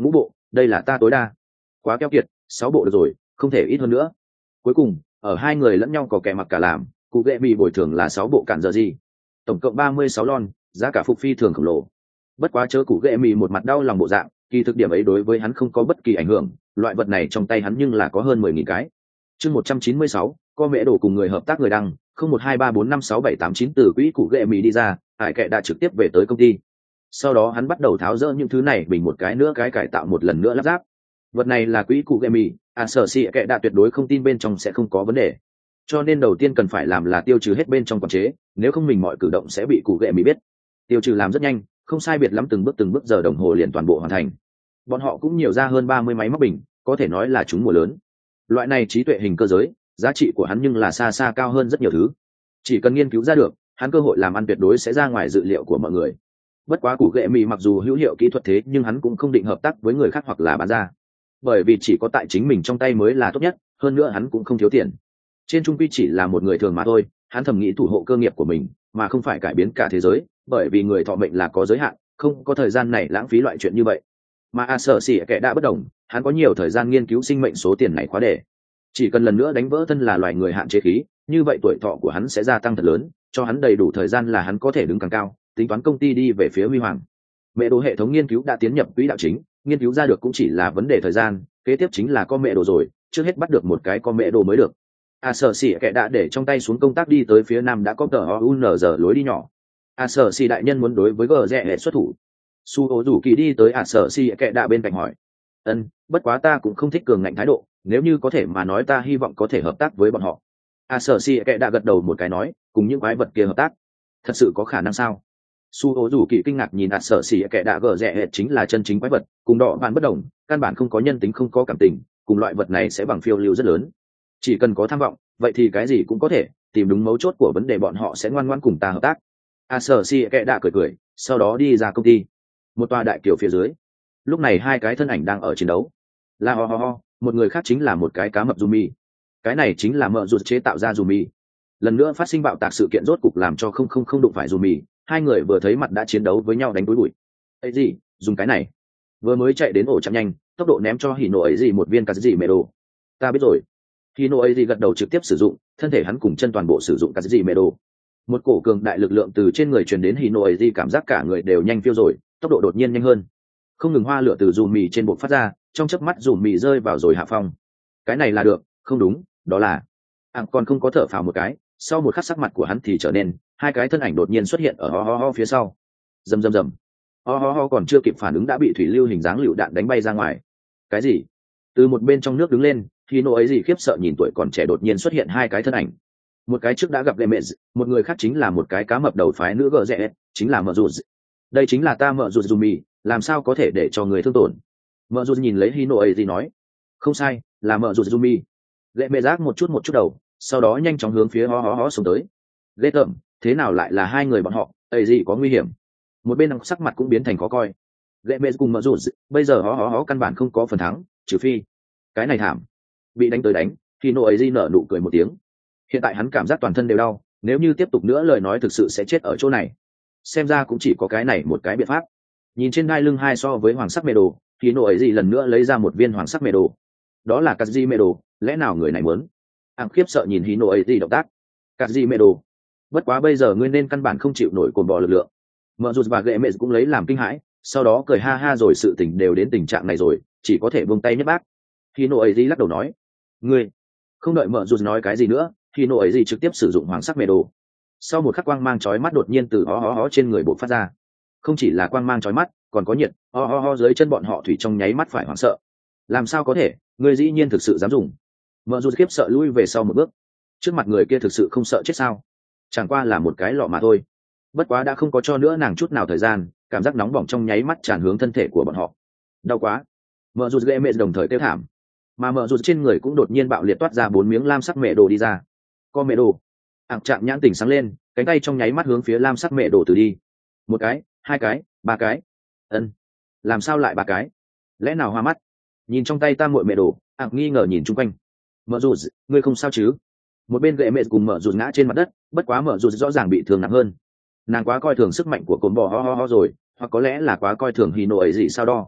đây là ta tối đa. Quá keo kiệt, sáu bộ được rồi, không thể ít hơn nữa. Cuối cùng ở hai người lẫn nhau có kẻ mặc cả làm, cụ ghệ mì bồi thường là sáu bộ cản giờ gì, tổng cộng ba mươi sáu lon, giá cả phục phi thường khổng lồ. Bất quá chớ cụ ghệ mì một mặt đau lòng bộ dạng, kỳ thực điểm ấy đối với hắn không có bất kỳ ảnh hưởng, loại vật này trong tay hắn nhưng là có hơn mười nghìn cái. Chương một trăm chín mươi sáu, co mẹ đổ cùng người hợp tác người đăng, không một hai ba bốn năm sáu bảy tám chín từ quỹ cụ ghệ mì đi ra, Hải Kệ đã trực tiếp về tới công ty. Sau đó hắn bắt đầu tháo dỡ những thứ này bình một cái nữa cái cải tạo một lần nữa lắp ráp. Vật này là quỹ cụ ghệ mì, à sở xì Kệ đã tuyệt đối không tin bên trong sẽ không có vấn đề. Cho nên đầu tiên cần phải làm là tiêu trừ hết bên trong quản chế, nếu không mình mọi cử động sẽ bị cụ ghệ mì biết. Tiêu trừ làm rất nhanh, không sai biệt lắm từng bước từng bước giờ đồng hồ liền toàn bộ hoàn thành. Bọn họ cũng nhiều ra hơn ba mươi máy móc bình, có thể nói là chúng mùa lớn. Loại này trí tuệ hình cơ giới, giá trị của hắn nhưng là xa xa cao hơn rất nhiều thứ. Chỉ cần nghiên cứu ra được, hắn cơ hội làm ăn tuyệt đối sẽ ra ngoài dự liệu của mọi người. Bất quá củ ghệ mì mặc dù hữu hiệu kỹ thuật thế nhưng hắn cũng không định hợp tác với người khác hoặc là bán ra, bởi vì chỉ có tại chính mình trong tay mới là tốt nhất, hơn nữa hắn cũng không thiếu tiền. Trên trung quy chỉ là một người thường mà thôi, hắn thầm nghĩ thủ hộ cơ nghiệp của mình mà không phải cải biến cả thế giới, bởi vì người thọ mệnh là có giới hạn, không có thời gian này lãng phí loại chuyện như vậy. Mà a sở xỉ kẻ đã bất đồng, hắn có nhiều thời gian nghiên cứu sinh mệnh số tiền này khóa đề. Chỉ cần lần nữa đánh vỡ thân là loài người hạn chế khí, như vậy tuổi thọ của hắn sẽ gia tăng thật lớn, cho hắn đầy đủ thời gian là hắn có thể đứng càng cao, tính toán công ty đi về phía huy hoàng. Mẹ đồ hệ thống nghiên cứu đã tiến nhập quỹ đạo chính, nghiên cứu ra được cũng chỉ là vấn đề thời gian, kế tiếp chính là con mẹ đồ rồi, trước hết bắt được một cái con mẹ đồ mới được. A sở xỉ kẻ đã để trong tay xuống công tác đi tới phía nam đã có tờ o u n giờ lối đi nhỏ. A sở xỉ đại nhân muốn đối với gờ rẽ xuất thủ. Su ố rủ kỳ đi tới A sở xỉ kẻ đã bên cạnh hỏi. Ân, bất quá ta cũng không thích cường ngạnh thái độ, nếu như có thể mà nói ta hy vọng có thể hợp tác với bọn họ. A sở xỉ kẻ đã gật đầu một cái nói, cùng những quái vật kia hợp tác, thật sự có khả năng sao? Su ố rủ kỳ kinh ngạc nhìn A sở xỉ kẻ đã gờ rẽ chính là chân chính quái vật, cùng đỏ bạn bất đồng, căn bản không có nhân tính không có cảm tình, cùng loại vật này sẽ bằng phiêu lưu rất lớn. Chỉ cần có tham vọng, vậy thì cái gì cũng có thể, tìm đúng mấu chốt của vấn đề bọn họ sẽ ngoan ngoãn cùng ta hợp tác. A sở si kệ đã cười cười, sau đó đi ra công ty. Một tòa đại kiều phía dưới, lúc này hai cái thân ảnh đang ở chiến đấu. La ho ho ho, một người khác chính là một cái cá mập Zumi. Cái này chính là mợ rụt chế tạo ra Zumi. Lần nữa phát sinh bạo tạc sự kiện rốt cục làm cho không không không đụng phải Zumi, hai người vừa thấy mặt đã chiến đấu với nhau đánh túi bụi. Ấy gì, dùng cái này. Vừa mới chạy đến ổ chậm nhanh, tốc độ ném cho hỉ nổ ấy gì một viên cà gì mẹ đồ. Ta biết rồi. Khi nô ấy gì gật đầu trực tiếp sử dụng, thân thể hắn cùng chân toàn bộ sử dụng cả gì mẹ đồ. Một cổ cường đại lực lượng từ trên người truyền đến Hino ấy gì cảm giác cả người đều nhanh phiêu rồi, tốc độ đột nhiên nhanh hơn. Không ngừng hoa lửa từ dùm mì trên bộ phát ra, trong chớp mắt dùm mì rơi vào rồi hạ phong. Cái này là được, không đúng, đó là. À, còn không có thở phào một cái, sau một khắc sắc mặt của hắn thì trở nên, hai cái thân ảnh đột nhiên xuất hiện ở ho ho ho phía sau. Rầm rầm rầm. Ho ho ho còn chưa kịp phản ứng đã bị thủy lưu hình dáng lựu đạn đánh bay ra ngoài. Cái gì? Từ một bên trong nước đứng lên, khi nô ấy gì khiếp sợ nhìn tuổi còn trẻ đột nhiên xuất hiện hai cái thân ảnh. Một cái trước đã gặp lệ mẹ, một người khác chính là một cái cá mập đầu phái nữ gờ rẽ, chính là mợ rụt. Đây chính là ta mợ rụt Zumi, làm sao có thể để cho người thương tổn? Mợ rụt nhìn lấy Hino ấy gì nói, không sai, là mợ rụt Zumi. Lệ mẹ giác một chút một chút đầu, sau đó nhanh chóng hướng phía hó hó hó xuống tới. Ghê tởm, thế nào lại là hai người bọn họ? Ấy gì có nguy hiểm? Một bên sắc mặt cũng biến thành khó coi. Lệ mẹ cùng mợ rụt, bây giờ hó hó hó căn bản không có phần thắng, trừ phi cái này thảm. Bị đánh tới đánh, Hino ấy gì nở nụ cười một tiếng. Hiện tại hắn cảm giác toàn thân đều đau, nếu như tiếp tục nữa lời nói thực sự sẽ chết ở chỗ này. Xem ra cũng chỉ có cái này một cái biện pháp. Nhìn trên đai lưng hai so với hoàng sắc mê đồ, thì nổ ấy gì lần nữa lấy ra một viên hoàng sắc mê đồ. Đó là Kaji mê đồ, lẽ nào người này muốn? Ảng khiếp sợ nhìn Hino ấy gì động tác. Kaji mê đồ. Bất quá bây giờ ngươi nên căn bản không chịu nổi cồn bò lực lượng. Mợ rụt và gệ mẹ cũng lấy làm kinh hãi, sau đó cười ha ha rồi sự tình đều đến tình trạng này rồi, chỉ có thể buông tay nhất bác. Hino ấy gì lắc đầu nói, ngươi. Không đợi mợ rụt nói cái gì nữa, thì nổ ấy gì trực tiếp sử dụng hoàng sắc mê đồ. Sau một khắc quang mang chói mắt đột nhiên từ hó hó hó trên người bộ phát ra. Không chỉ là quang mang chói mắt, còn có nhiệt, ho ho ho dưới chân bọn họ thủy trong nháy mắt phải hoảng sợ. Làm sao có thể, ngươi dĩ nhiên thực sự dám dùng? Mợ rụt khiếp sợ lui về sau một bước. Trước mặt người kia thực sự không sợ chết sao? Chẳng qua là một cái lọ mà thôi. Bất quá đã không có cho nữa nàng chút nào thời gian, cảm giác nóng bỏng trong nháy mắt tràn hướng thân thể của bọn họ. Đau quá. Mợ rụt ghê mệt đồng thời kêu thảm. Mà mợ rụt trên người cũng đột nhiên bạo liệt toát ra bốn miếng lam sắc mẹ đồ đi ra. Con mẹ đồ. Ảng chạm nhãn tỉnh sáng lên, cánh tay trong nháy mắt hướng phía lam sắc mẹ đồ từ đi. Một cái, hai cái, ba cái. Ân, làm sao lại ba cái? Lẽ nào hoa mắt? Nhìn trong tay ta muội mẹ đồ, Ảng nghi ngờ nhìn chung quanh. Mợ rụt, ngươi không sao chứ? Một bên gệ mẹ cùng mợ rụt ngã trên mặt đất, bất quá mợ rụt rõ ràng bị thương nặng hơn. Nàng quá coi thường sức mạnh của cồn bò ho ho ho rồi, hoặc có lẽ là quá coi thường Hino ấy gì sao đo.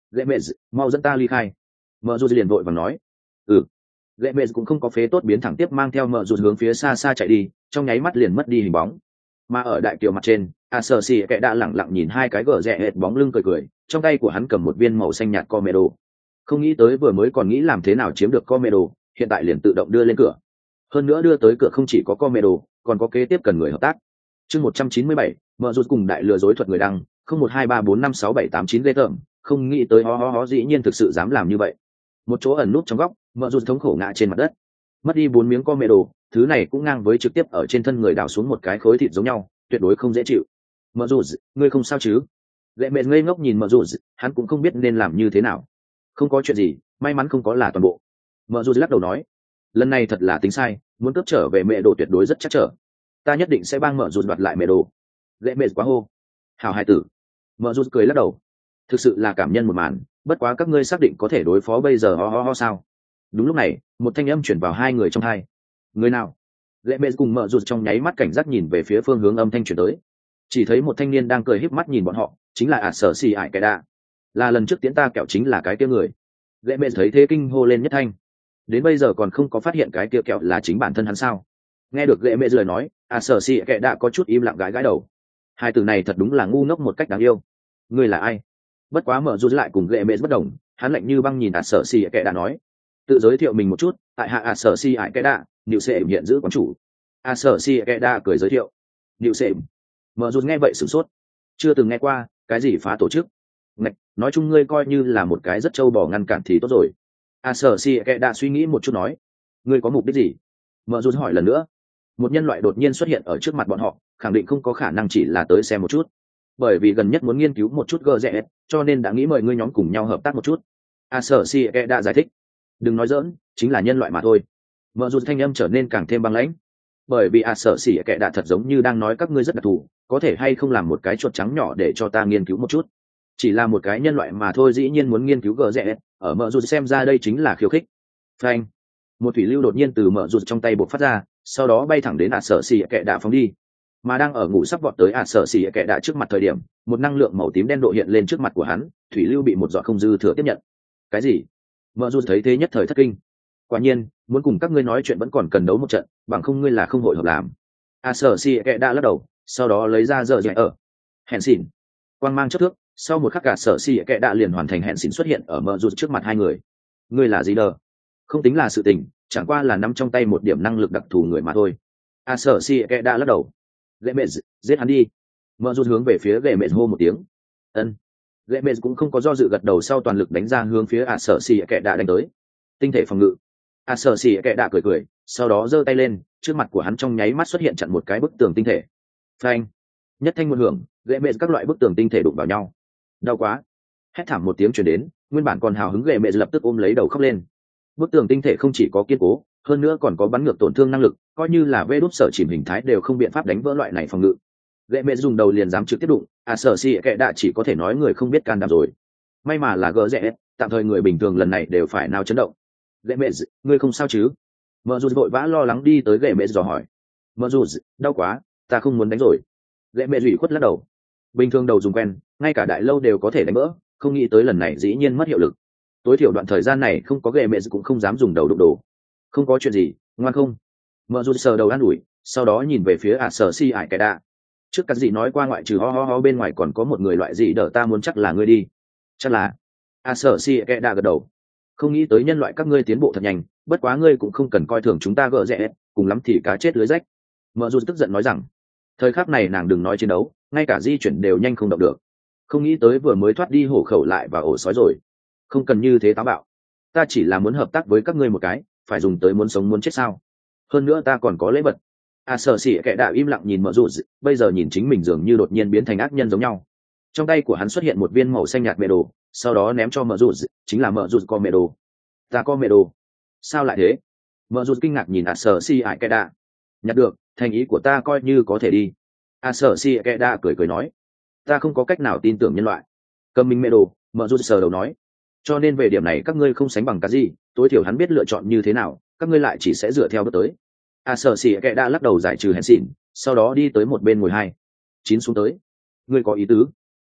lệ mẹ mau dẫn ta ly khai. Mợ dù liền vội và nói. Ừ. Lệ mẹ cũng không có phế tốt, biến thẳng tiếp mang theo mợ dù hướng phía xa xa chạy đi, trong nháy mắt liền mất đi hình bóng. Mà ở đại kiều mặt trên, a sở xì kệ đã lẳng lặng nhìn hai cái gờ rẽ hệt bóng lưng cười cười, trong tay của hắn cầm một viên màu xanh nhạt come đồ. Không nghĩ tới vừa mới còn nghĩ làm thế nào chiếm được come đồ, hiện tại liền tự động đưa lên cửa. Hơn nữa đưa tới cửa không chỉ có come đồ, còn có kế tiếp cần người hợp tác. Chương một trăm chín mươi bảy, mợ rụt cùng đại lừa dối thuật người đăng, không một hai ba bốn năm sáu bảy tám chín lê tởm, không nghĩ tới ho ho ho dĩ nhiên thực sự dám làm như vậy. Một chỗ ẩn núp trong góc, mợ rụt thống khổ ngã trên mặt đất, mất đi bốn miếng come đồ, thứ này cũng ngang với trực tiếp ở trên thân người đào xuống một cái khối thịt giống nhau, tuyệt đối không dễ chịu. Mợ rụt, ngươi không sao chứ? Lệ mệt ngây ngốc nhìn mợ rụt, hắn cũng không biết nên làm như thế nào. Không có chuyện gì, may mắn không có là toàn bộ. Mợ rụt lắc đầu nói, lần này thật là tính sai, muốn cướp trở về mẹ đồ tuyệt đối rất chắc trở. Ta nhất định sẽ bang mợ rụt đoạt lại mẹ đồ. Lệ mệt quá hô. Hảo hai tử. Mợ rụt cười lắc đầu. Thực sự là cảm nhân một màn, bất quá các ngươi xác định có thể đối phó bây giờ ho ho ho sao? Đúng lúc này, một thanh âm chuyển vào hai người trong hai. Người nào? Lệ mệt cùng mợ rụt trong nháy mắt cảnh giác nhìn về phía phương hướng âm thanh chuyển tới. Chỉ thấy một thanh niên đang cười híp mắt nhìn bọn họ, chính là ả sở xì ải cái đạ. Là lần trước tiễn ta kẹo chính là cái kia người. Lệ mệt thấy thế kinh hô lên nhất thanh. Đến bây giờ còn không có phát hiện cái kia kẹo là chính bản thân hắn sao? Nghe được lệ mệt lời nói, ả sở xì kệ đạ có chút im lặng gãi gãi đầu. Hai từ này thật đúng là ngu ngốc một cách đáng yêu. Ngươi là ai? Bất quá mở rút lại cùng lệ mệt bất đồng, hắn lạnh như băng nhìn ả sở xì kệ đạ nói. Tự giới thiệu mình một chút, tại hạ ả sở xì ải kệ đạ, Niệu Sệm hiện giữ quán chủ. ả sở xì kệ đạ cười giới thiệu. Niệu Sệm. Mở rút nghe vậy sửng sốt, chưa từng nghe qua cái gì phá tổ chức. Ngạch, nói chung ngươi coi như là một cái rất trâu bò ngăn cản thì tốt rồi. A sở si kệ đã suy nghĩ một chút nói, ngươi có mục đích gì? Mở rút hỏi lần nữa. Một nhân loại đột nhiên xuất hiện ở trước mặt bọn họ, khẳng định không có khả năng chỉ là tới xem một chút, bởi vì gần nhất muốn nghiên cứu một chút gờ rẽ, cho nên đã nghĩ mời ngươi nhóm cùng nhau hợp tác một chút. A sở si kệ đã giải thích. Đừng nói dỡn, chính là nhân loại mà thôi. Mở rút thanh âm trở nên càng thêm băng lãnh, bởi vì A sở si kệ đã thật giống như đang nói các ngươi rất đặc thù, có thể hay không làm một cái chuột trắng nhỏ để cho ta nghiên cứu một chút. Chỉ là một cái nhân loại mà thôi dĩ nhiên muốn nghiên cứu gờ rẽ, ở mở rụt xem ra đây chính là khiêu khích. Phanh, một thủy lưu đột nhiên từ mở rụt trong tay bộc phát ra, sau đó bay thẳng đến ả sở xì kệ đạ phóng đi. Mà đang ở ngủ sắp vọt tới ả sở xì kệ đạ trước mặt thời điểm, một năng lượng màu tím đen độ hiện lên trước mặt của hắn, thủy lưu bị một giọt không dư thừa tiếp nhận. Cái gì? Mở rụt thấy thế nhất thời thất kinh. Quả nhiên, muốn cùng các ngươi nói chuyện vẫn còn cần đấu một trận, bằng không ngươi là không hội hợp làm. ả sở xì kệ đạ lắc đầu, sau đó lấy ra giờ dạy ở hẹn xỉn, quang mang chất thước. Sau một khắc cả sở xì kệ đạ liền hoàn thành hẹn xỉn xuất hiện ở mợ rụt trước mặt hai người. Ngươi là gì đờ? Không tính là sự tình, chẳng qua là nắm trong tay một điểm năng lực đặc thù người mà thôi. A sở xì kệ đạ lắc đầu. Lệ mệt, giết hắn đi. Mợ rụt hướng về phía lệ mệt hô một tiếng. Ân. Lệ mệt cũng không có do dự gật đầu, sau toàn lực đánh ra hướng phía A sở xì kệ đạ đánh tới. Tinh thể phòng ngự. A sở xì kệ đạ cười cười, sau đó giơ tay lên, trước mặt của hắn trong nháy mắt xuất hiện chặn một cái bức tường tinh thể. Phanh. Nhất thanh một hưởng, lệ mệt các loại bức tường tinh thể đụng vào nhau. Đau quá. Hét thảm một tiếng truyền đến, nguyên bản còn hào hứng lệ mệt lập tức ôm lấy đầu khóc lên. Bức tường tinh thể không chỉ có kiên cố, hơn nữa còn có bắn ngược tổn thương năng lực, coi như là vê đúp sở chìm hình thái đều không biện pháp đánh vỡ loại này phòng ngự. Lệ mệt dùng đầu liền dám trực tiếp đụng, à sở si kệ đạ chỉ có thể nói người không biết can đảm rồi. May mà là gỡ rẽ, tạm thời người bình thường lần này đều phải nào chấn động. Lệ mệt, ngươi không sao chứ? Mợ dù vội vã lo lắng đi tới lệ mệt dò hỏi. Mợ dù, đau quá, ta không muốn đánh rồi. Lệ mệt ủy khuất lắc đầu. Bình thường đầu dùng quen, ngay cả đại lâu đều có thể đánh vỡ, không nghĩ tới lần này dĩ nhiên mất hiệu lực. Tối thiểu đoạn thời gian này không có ghệ mẹ cũng không dám dùng đầu đụng đồ. Không có chuyện gì, ngoan không? Mợ dù sờ đầu an ủi, sau đó nhìn về phía ả sở si ải cái đạ. Trước các gì nói qua ngoại trừ ho ho ho bên ngoài còn có một người loại gì đỡ ta muốn chắc là ngươi đi. Chắc là ả sở si cái đạ gật đầu. Không nghĩ tới nhân loại các ngươi tiến bộ thật nhanh, bất quá ngươi cũng không cần coi thường chúng ta gỡ rẽ, cùng lắm thì cá chết lưới rách. Mợ dù tức giận nói rằng, thời khắc này nàng đừng nói chiến đấu, ngay cả di chuyển đều nhanh không động được. Không nghĩ tới vừa mới thoát đi hổ khẩu lại và ổ sói rồi. Không cần như thế táo bạo, ta chỉ là muốn hợp tác với các ngươi một cái, phải dùng tới muốn sống muốn chết sao? Hơn nữa ta còn có lễ vật. À sở xỉ kệ đạo im lặng nhìn mợ rụt, bây giờ nhìn chính mình dường như đột nhiên biến thành ác nhân giống nhau. Trong tay của hắn xuất hiện một viên màu xanh nhạt mẹ đồ, sau đó ném cho mợ rụt, chính là mợ rụt có mẹ đồ. Ta có mẹ đồ? Sao lại thế? Mợ rụt kinh ngạc nhìn à sở xỉ ải kệ đạ. Nhặt được, thành ý của ta coi như có thể đi. À sở xỉ kệ đạ cười cười nói, ta không có cách nào tin tưởng nhân loại. Cầm mình mẹ đồ, mợ rụt sờ đầu nói, cho nên về điểm này các ngươi không sánh bằng cái gì, tối thiểu hắn biết lựa chọn như thế nào, các ngươi lại chỉ sẽ dựa theo bước tới. À sở xỉ kệ đã lắc đầu giải trừ hèn xỉn, sau đó đi tới một bên ngồi hai chín xuống tới. Ngươi có ý tứ?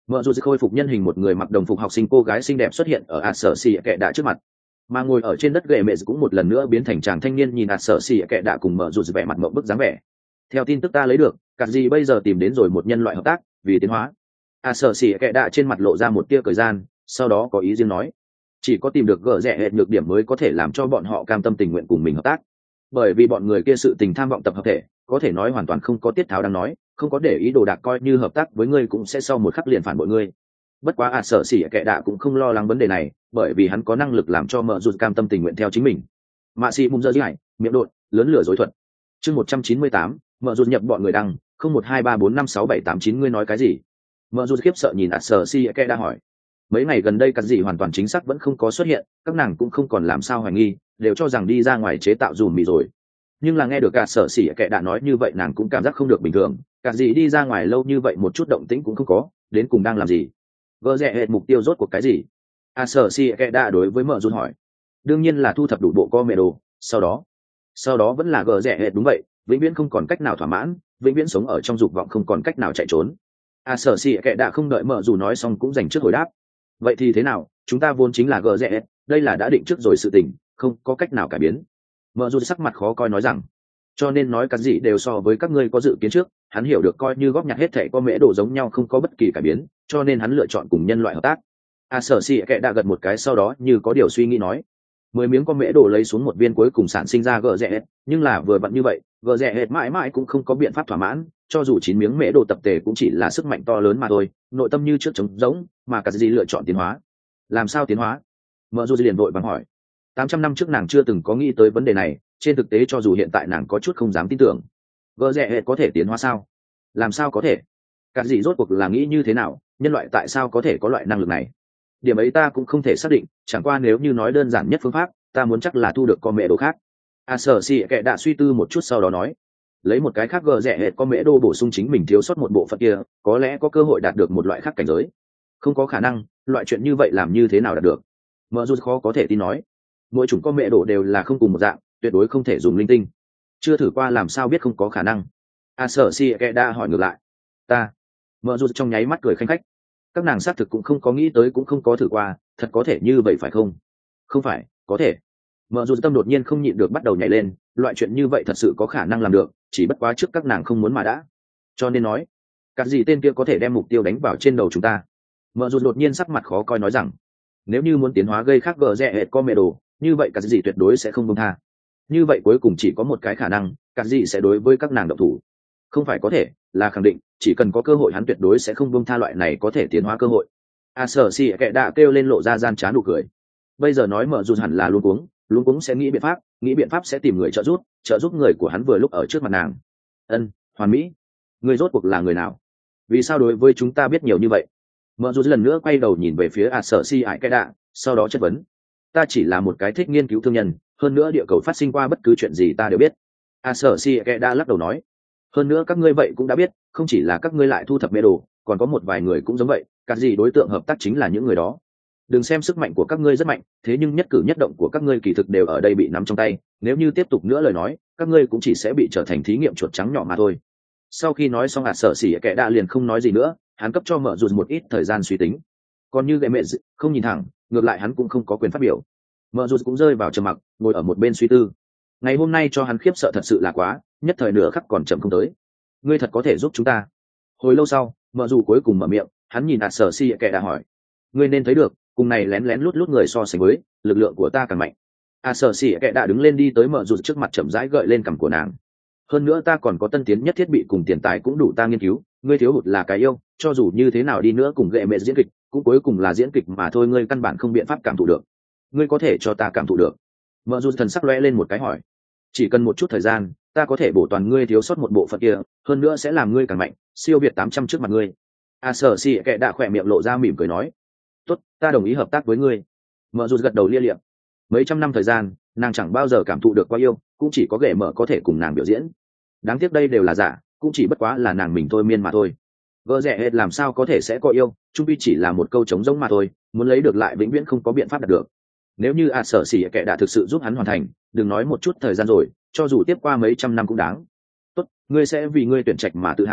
Mở dù khôi phục nhân hình một người mặc đồng phục học sinh cô gái xinh đẹp xuất hiện ở ạt sở xì kệ đạ trước mặt, mà ngồi ở trên đất gậy mẹ cũng một lần nữa biến thành chàng thanh niên nhìn ạt sở xì kệ đạ cùng mở dù vẻ mặt mộng bức dáng vẻ. Theo tin tức ta lấy được, cả gì bây giờ tìm đến rồi một nhân loại hợp tác vì tiến hóa. ạt sở xì kệ đạ trên mặt lộ ra một tia cười gian, sau đó có ý riêng nói, chỉ có tìm được gỡ rẻ hệt nhược điểm mới có thể làm cho bọn họ cam tâm tình nguyện cùng mình hợp tác, bởi vì bọn người kia sự tình tham vọng tập hợp thể có thể nói hoàn toàn không có tiết tháo đang nói, không có để ý đồ đạc, coi như hợp tác với ngươi cũng sẽ sau một khắc liền phản bội ngươi. Bất quá ạt sở xỉ kệ đạ cũng không lo lắng vấn đề này, bởi vì hắn có năng lực làm cho mợ rụt cam tâm tình nguyện theo chính mình. Mạ xì bùng dơ dãi miệng đột lớn lửa dối thuật. Chương một trăm chín mươi tám, mợ rụt nhập bọn người đăng không một hai ba bốn năm sáu bảy tám chín. Ngươi nói cái gì? Mợ rụt khiếp sợ nhìn ạt sở xỉ kệ đạ hỏi. Mấy ngày gần đây cắt gì hoàn toàn chính xác vẫn không có xuất hiện, các nàng cũng không còn làm sao hoài nghi, đều cho rằng đi ra ngoài chế tạo dùm mì rồi. Nhưng là nghe được cả sở xỉ kệ đạ nói như vậy, nàng cũng cảm giác không được bình thường. Cả gì đi ra ngoài lâu như vậy một chút động tĩnh cũng không có, đến cùng đang làm gì? Gỡ rẻ hệt mục tiêu rốt cuộc cái gì? À sở xỉ kệ đạ đối với mợ rụt hỏi. Đương nhiên là thu thập đủ bộ co mẹ đồ, sau đó sau đó vẫn là gỡ rẻ hệt, đúng vậy, vĩnh viễn không còn cách nào thỏa mãn, vĩnh viễn sống ở trong dục vọng không còn cách nào chạy trốn. À sở xỉ kệ đạ không đợi mợ rụt nói xong cũng dành trước hồi đáp. Vậy thì thế nào, chúng ta vốn chính là gỡ rẻ, đây là đã định trước rồi sự tình, không có cách nào cải biến. Mợ rụt sắc mặt khó coi nói rằng, cho nên nói cái gì đều so với các ngươi có dự kiến trước, hắn hiểu được coi như góp nhặt hết thảy có mễ đồ giống nhau không có bất kỳ cải biến, cho nên hắn lựa chọn cùng nhân loại hợp tác. A sở xì kệ đã gật một cái, sau đó như có điều suy nghĩ nói, mười miếng con mễ đồ lấy xuống một viên cuối cùng sản sinh ra gỡ rẻ, nhưng là vừa vặn như vậy, gỡ rẻ hết mãi mãi cũng không có biện pháp thỏa mãn, cho dù chín miếng mễ đồ tập thể cũng chỉ là sức mạnh to lớn mà thôi, nội tâm như trước trống rỗng, mà cả gì lựa chọn tiến hóa. Làm sao tiến hóa? Mợ Du liền vội vàng hỏi. tám trăm năm trước nàng chưa từng có nghĩ tới vấn đề này, trên thực tế cho dù hiện tại nàng có chút không dám tin tưởng. Gỡ rẻ hệ có thể tiến hóa sao? Làm sao có thể? Cả gì rốt cuộc là nghĩ như thế nào, nhân loại tại sao có thể có loại năng lực này? Điểm ấy ta cũng không thể xác định, chẳng qua nếu như nói đơn giản nhất phương pháp, ta muốn chắc là thu được con mẹ đồ khác. A sở xì kệ đã suy tư một chút sau đó nói, lấy một cái khác gỡ rẻ hệ con mẹ đồ bổ sung chính mình thiếu sót một bộ phận kia, có lẽ có cơ hội đạt được một loại khác cảnh giới. Không có khả năng, loại chuyện như vậy làm như thế nào đạt được? Mợ Du khó có thể tin nói, mỗi chủng con mẹ đồ đều là không cùng một dạng, tuyệt đối không thể dùng linh tinh, chưa thử qua làm sao biết không có khả năng. A sở si kệ đã hỏi ngược lại, ta Mợ Du trong nháy mắt cười khanh khách, các nàng xác thực cũng không có nghĩ tới, cũng không có thử qua, thật có thể như vậy phải không? Không phải, có thể. Mợ Du tâm đột nhiên không nhịn được bắt đầu nhảy lên, loại chuyện như vậy thật sự có khả năng làm được, chỉ bất quá trước các nàng không muốn mà đã, cho nên nói các gì tên kia có thể đem mục tiêu đánh vào trên đầu chúng ta. Mợ Du đột nhiên sắc mặt khó coi nói rằng, nếu như muốn tiến hóa gây khác gờ rẽ hệt con mẹ đồ, như vậy cả gì tuyệt đối sẽ không buông tha. Như vậy cuối cùng chỉ có một cái khả năng, cả gì sẽ đối với các nàng động thủ. Không phải có thể, là khẳng định, chỉ cần có cơ hội hắn tuyệt đối sẽ không buông tha loại này có thể tiến hóa cơ hội. A sở si kệ đã kêu lên lộ ra gian trá nụ cười. Bây giờ nói mở dù hẳn là luôn cuống, luôn cuống sẽ nghĩ biện pháp, nghĩ biện pháp sẽ tìm người trợ giúp, trợ giúp người của hắn vừa lúc ở trước mặt nàng. Ân, hoàn mỹ. Người rốt cuộc là người nào? Vì sao đối với chúng ta biết nhiều như vậy? Mở dù lần nữa quay đầu nhìn về phía A sở si ải cái đạ, sau đó chất vấn, ta chỉ là một cái thích nghiên cứu thương nhân, hơn nữa địa cầu phát sinh qua bất cứ chuyện gì ta đều biết. A sở si ải đã lắc đầu nói, hơn nữa các ngươi vậy cũng đã biết, không chỉ là các ngươi lại thu thập mê đồ, còn có một vài người cũng giống vậy, các gì đối tượng hợp tác chính là những người đó. Đừng xem sức mạnh của các ngươi rất mạnh, thế nhưng nhất cử nhất động của các ngươi kỳ thực đều ở đây bị nắm trong tay, nếu như tiếp tục nữa lời nói, các ngươi cũng chỉ sẽ bị trở thành thí nghiệm chuột trắng nhỏ mà thôi. Sau khi nói xong, A sở si ải đã liền không nói gì nữa, hắn cấp cho mở dù một ít thời gian suy tính. Còn như gậy mẹ không nhìn thẳng, ngược lại hắn cũng không có quyền phát biểu. Mở dù cũng rơi vào trầm mặc, ngồi ở một bên suy tư. Ngày hôm nay cho hắn khiếp sợ thật sự là quá, nhất thời nửa khắc còn chậm không tới. Ngươi thật có thể giúp chúng ta? Hồi lâu sau, mở dù cuối cùng mở miệng, hắn nhìn ạt sở si kệ đã hỏi, ngươi nên thấy được, cùng này lén lén lút lút người so sánh với, lực lượng của ta càng mạnh. ạt sở si kệ đã đứng lên đi tới mở dù trước mặt, chậm rãi gợi lên cằm của nàng. Hơn nữa ta còn có tân tiến nhất thiết bị cùng tiền tài cũng đủ ta nghiên cứu, ngươi thiếu hụt là cái yêu, cho dù như thế nào đi nữa cùng gậy mẹ diễn kịch, cũng cuối cùng là diễn kịch mà thôi, ngươi căn bản không biện pháp cảm thụ được. Ngươi có thể cho ta cảm thụ được? Mợ dù thần sắc lóe lên một cái hỏi, chỉ cần một chút thời gian, ta có thể bổ toàn ngươi thiếu sót một bộ phận kia, hơn nữa sẽ làm ngươi càng mạnh, siêu việt tám trăm trước mặt ngươi. A sở si kệ đã khỏe miệng lộ ra mỉm cười nói, tốt, ta đồng ý hợp tác với ngươi. Mợ dù gật đầu lia liệm. Mấy trăm năm thời gian, nàng chẳng bao giờ cảm thụ được quá yêu, cũng chỉ có ghệ mở có thể cùng nàng biểu diễn. Đáng tiếc đây đều là giả, cũng chỉ bất quá là nàng mình thôi miên mà thôi. Gỡ rẻ hết làm sao có thể sẽ có yêu, trung pi chỉ là một câu trống rỗng mà thôi, muốn lấy được lại vĩnh viễn không có biện pháp đạt được. Nếu như a sở xỉ kệ đã thực sự giúp hắn hoàn thành, đừng nói một chút thời gian rồi, cho dù tiếp qua mấy trăm năm cũng đáng. Tốt, ngươi sẽ vì ngươi tuyển trạch mà tự hào,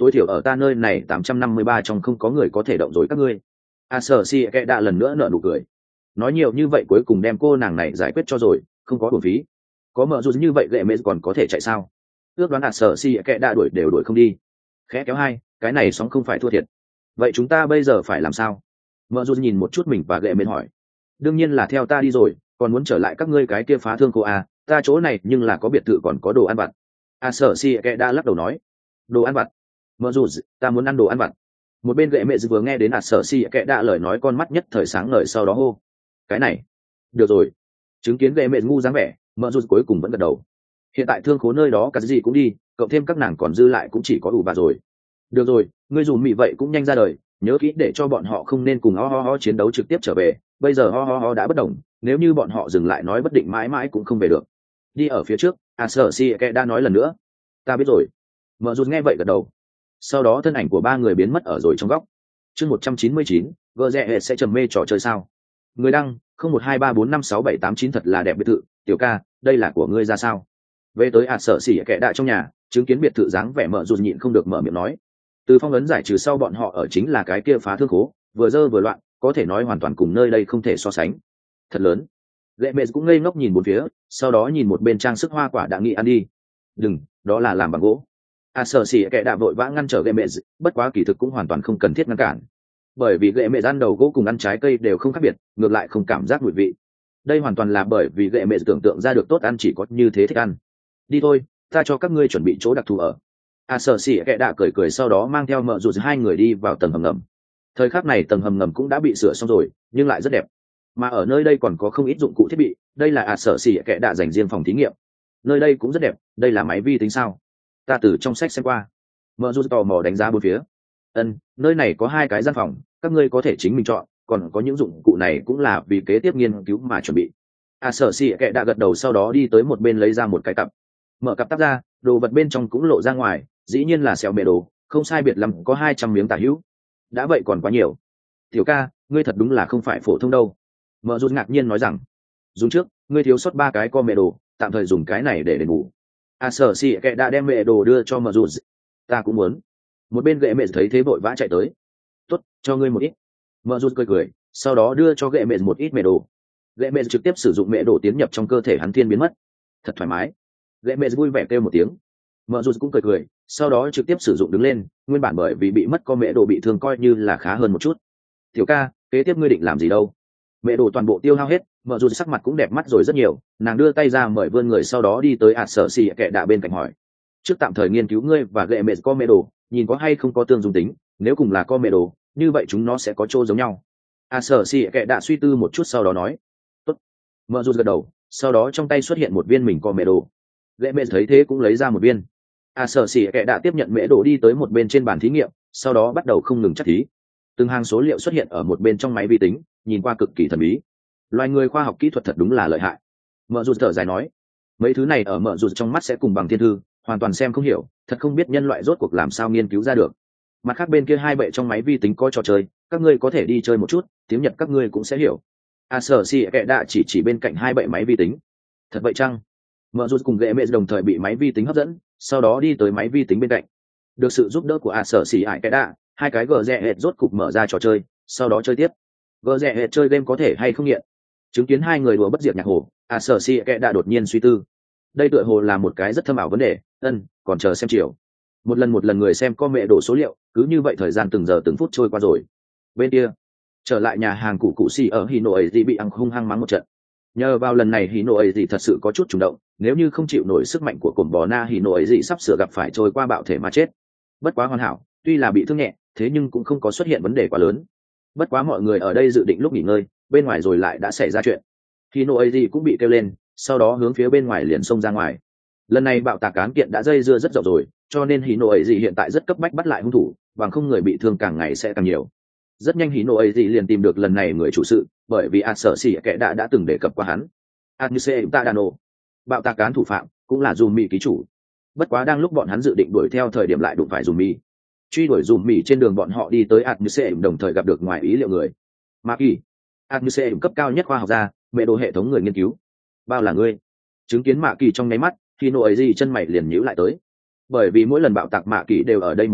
tối thiểu ở ta nơi này tám trăm năm mươi ba trong không có người có thể động rồi các ngươi. A sở si kệ đã lần nữa nở nụ cười, nói nhiều như vậy cuối cùng đem cô nàng này giải quyết cho rồi, không có uổng phí. Có mở dù như vậy gệ mệt còn có thể chạy sao? Ước đoán A sở si kệ đã đuổi đều đuổi không đi. Khẽ kéo hai, cái này sóng không phải thua thiệt. Vậy chúng ta bây giờ phải làm sao? Mở dù nhìn một chút mình và gệ mệt hỏi. Đương nhiên là theo ta đi rồi, còn muốn trở lại các ngươi cái kia phá thương cô à, ta chỗ này nhưng là có biệt thự còn có đồ ăn vặt. A sở si kệ đã lắc đầu nói, đồ ăn vặt? Mở dù ta muốn ăn đồ ăn vặt. Một bên gệ mẹ vừa nghe đến A sở si kệ đã lời nói con mắt nhất thời sáng ngời, sau đó hô, cái này được rồi. Chứng kiến gệ mẹ ngu dáng vẻ, mở dù cuối cùng vẫn gật đầu. Hiện tại thương khố nơi đó cả gì cũng đi, cộng thêm các nàng còn dư lại cũng chỉ có đủ bà rồi. Được rồi, ngươi dùng mị vậy cũng nhanh ra đời, nhớ kỹ để cho bọn họ không nên cùng ho ho ho chiến đấu trực tiếp trở về, bây giờ ho ho ho đã bất động, nếu như bọn họ dừng lại nói bất định mãi mãi cũng không về được. Đi ở phía trước, A sở si kệ đã nói lần nữa, ta biết rồi. Mở dù nghe vậy gật đầu. Sau đó thân ảnh của ba người biến mất ở rồi trong góc. Chương một trăm chín mươi chín, gờ rẽ hệ sẽ trầm mê trò chơi sao? Người đăng, không một hai ba bốn năm sáu bảy tám chín thật là đẹp biệt thự, tiểu ca, đây là của ngươi ra sao? Về tới ạt sợ xỉ kẻ đại trong nhà, chứng kiến biệt thự dáng vẻ mở rụt nhịn không được mở miệng nói. Từ phong ấn giải trừ sau bọn họ ở chính là cái kia phá thương khố, vừa dơ vừa loạn, có thể nói hoàn toàn cùng nơi đây không thể so sánh. Thật lớn. Lệ mẹ cũng ngây ngốc nhìn một phía, sau đó nhìn một bên trang sức hoa quả đã nghĩ ăn đi. Đừng, đó là làm bằng gỗ. A sở xỉ kệ đạ vội vã ngăn trở gậy mẹ, bất quá kỳ thực cũng hoàn toàn không cần thiết ngăn cản, bởi vì gậy mẹ ăn đầu gỗ cùng ăn trái cây đều không khác biệt, ngược lại không cảm giác mùi vị. Đây hoàn toàn là bởi vì gậy mẹ tưởng tượng ra được tốt ăn chỉ có như thế thích ăn. Đi thôi, ta cho các ngươi chuẩn bị chỗ đặc thù ở. A sở xỉ kệ đạ cười cười sau đó mang theo mợ rụt hai người đi vào tầng hầm ngầm. Thời khắc này tầng hầm ngầm cũng đã bị sửa xong rồi, nhưng lại rất đẹp. Mà ở nơi đây còn có không ít dụng cụ thiết bị, đây là A sở xỉ kệ đạ dành riêng phòng thí nghiệm. Nơi đây cũng rất đẹp, đây là máy vi tính sao? Ta từ trong sách xem qua. Mợ rụt tò mò đánh giá bốn phía. Ân, nơi này có hai cái gian phòng, các ngươi có thể chính mình chọn, còn có những dụng cụ này cũng là vì kế tiếp nghiên cứu mà chuẩn bị. A sở xỉ kệ đã gật đầu sau đó đi tới một bên lấy ra một cái cặp. Mở cặp tắp ra, đồ vật bên trong cũng lộ ra ngoài, dĩ nhiên là xẹo bề đồ, không sai biệt lắm có hai trăm miếng tả hữu. Đã vậy còn quá nhiều. Tiểu ca, ngươi thật đúng là không phải phổ thông đâu. Mợ rụt ngạc nhiên nói rằng, dùng trước, ngươi thiếu sót ba cái co mẹ đồ, tạm thời dùng cái này để đền bù. A sở xỉ kệ đã đem mẹ đồ đưa cho mợ rụt. Ta cũng muốn. Một bên gệ mẹ thấy thế vội vã chạy tới. Tốt, cho ngươi một ít. Mợ rụt cười cười, sau đó đưa cho gệ mẹ một ít mẹ đồ. Gệ mẹ trực tiếp sử dụng mẹ đồ tiến nhập trong cơ thể hắn thiên biến mất. Thật thoải mái. Gệ mẹ vui vẻ kêu một tiếng. Mợ rụt cũng cười cười, sau đó trực tiếp sử dụng đứng lên, nguyên bản bởi vì bị mất con mẹ đồ bị thương coi như là khá hơn một chút. Tiểu ca, kế tiếp ngươi định làm gì đâu? Mẹ đồ toàn bộ tiêu hao hết, mợ rụt sắc mặt cũng đẹp mắt rồi rất nhiều, nàng đưa tay ra mời vươn người sau đó đi tới ạt sở xì kệ đạ bên cạnh hỏi. Trước tạm thời nghiên cứu ngươi và gệ mẹ con mẹ đồ, nhìn có hay không có tương dung tính, nếu cùng là con mẹ đồ, như vậy chúng nó sẽ có chỗ giống nhau. ạt sở xì kệ đạ suy tư một chút sau đó nói. Tốt. Mợ rụt gật đầu, sau đó trong tay xuất hiện một viên mình con mẹ đồ. Gệ mẹ thấy thế cũng lấy ra một viên. ạt sở xì kệ đạ tiếp nhận mẹ đồ đi tới một bên trên bàn thí nghiệm, sau đó bắt đầu không ngừng chắc thí. Từng hàng số liệu xuất hiện ở một bên trong máy vi tính, nhìn qua cực kỳ thần bí. Loài người khoa học kỹ thuật thật đúng là lợi hại. Mợ rụt thở dài nói, mấy thứ này ở mợ rụt trong mắt sẽ cùng bằng thiên thư, hoàn toàn xem không hiểu, thật không biết nhân loại rốt cuộc làm sao nghiên cứu ra được. Mặt khác bên kia hai bệ trong máy vi tính có trò chơi, các ngươi có thể đi chơi một chút, tiếng Nhật các ngươi cũng sẽ hiểu. A sở si kệ đã chỉ chỉ bên cạnh hai bệ máy vi tính. Thật vậy chăng? Mợ rụt cùng gệ mẹ đồng thời bị máy vi tính hấp dẫn, sau đó đi tới máy vi tính bên cạnh. Được sự giúp đỡ của A sở si kệ đã, hai cái gờ rẽ hệt rốt cục mở ra trò chơi, sau đó chơi tiếp. Gờ rẽ hệt chơi game có thể hay không nghiện? Chứng kiến hai người đùa bất diệt nhạc hồ, A sở si kệ đã đột nhiên suy tư. Đây tựa hồ là một cái rất thâm ảo vấn đề, ân, còn chờ xem chiều. Một lần một lần người xem có mẹ đổ số liệu, cứ như vậy thời gian từng giờ từng phút trôi qua rồi. Bên kia, trở lại nhà hàng cụ cụ xì ở Hino ấy gì bị ăn hung hăng mắng một trận. Nhờ vào lần này Hino ấy gì thật sự có chút trùng động, nếu như không chịu nổi sức mạnh của cổm bò na Hino ấy gì sắp sửa gặp phải trôi qua bạo thể mà chết. Bất quá hoàn hảo, tuy là bị thương nhẹ, thế nhưng cũng không có xuất hiện vấn đề quá lớn. Bất quá mọi người ở đây dự định lúc nghỉ ngơi, bên ngoài rồi lại đã xảy ra chuyện. Hino ấy gì cũng bị kêu lên, sau đó hướng phía bên ngoài liền xông ra ngoài. Lần này bạo tạc án kiện đã dây dưa rất rộng rồi, cho nên Hino ấy gì hiện tại rất cấp bách bắt lại hung thủ, bằng không người bị thương càng ngày sẽ càng nhiều. Rất nhanh Hino ấy gì liền tìm được lần này người chủ sự, bởi vì A sở xỉ kệ đã đã từng đề cập qua hắn. Adnise Tadano, bạo tạc án thủ phạm, cũng là Jumi ký chủ. Bất quá đang lúc bọn hắn dự định đuổi theo thời điểm lại đụng phải Jumi. Truy đuổi Jumi trên đường bọn họ đi tới Adnise đồng thời gặp được ngoài ý liệu người. Maki, Adnise cấp cao nhất khoa học gia, mẹ đồ hệ thống người nghiên cứu. Bao là ngươi? Chứng kiến Mạ Kỳ trong nháy mắt, Hino ấy gì chân mày liền nhíu lại tới. Bởi vì mỗi lần bạo tạc Mạ Kỳ đều ở đây một bên,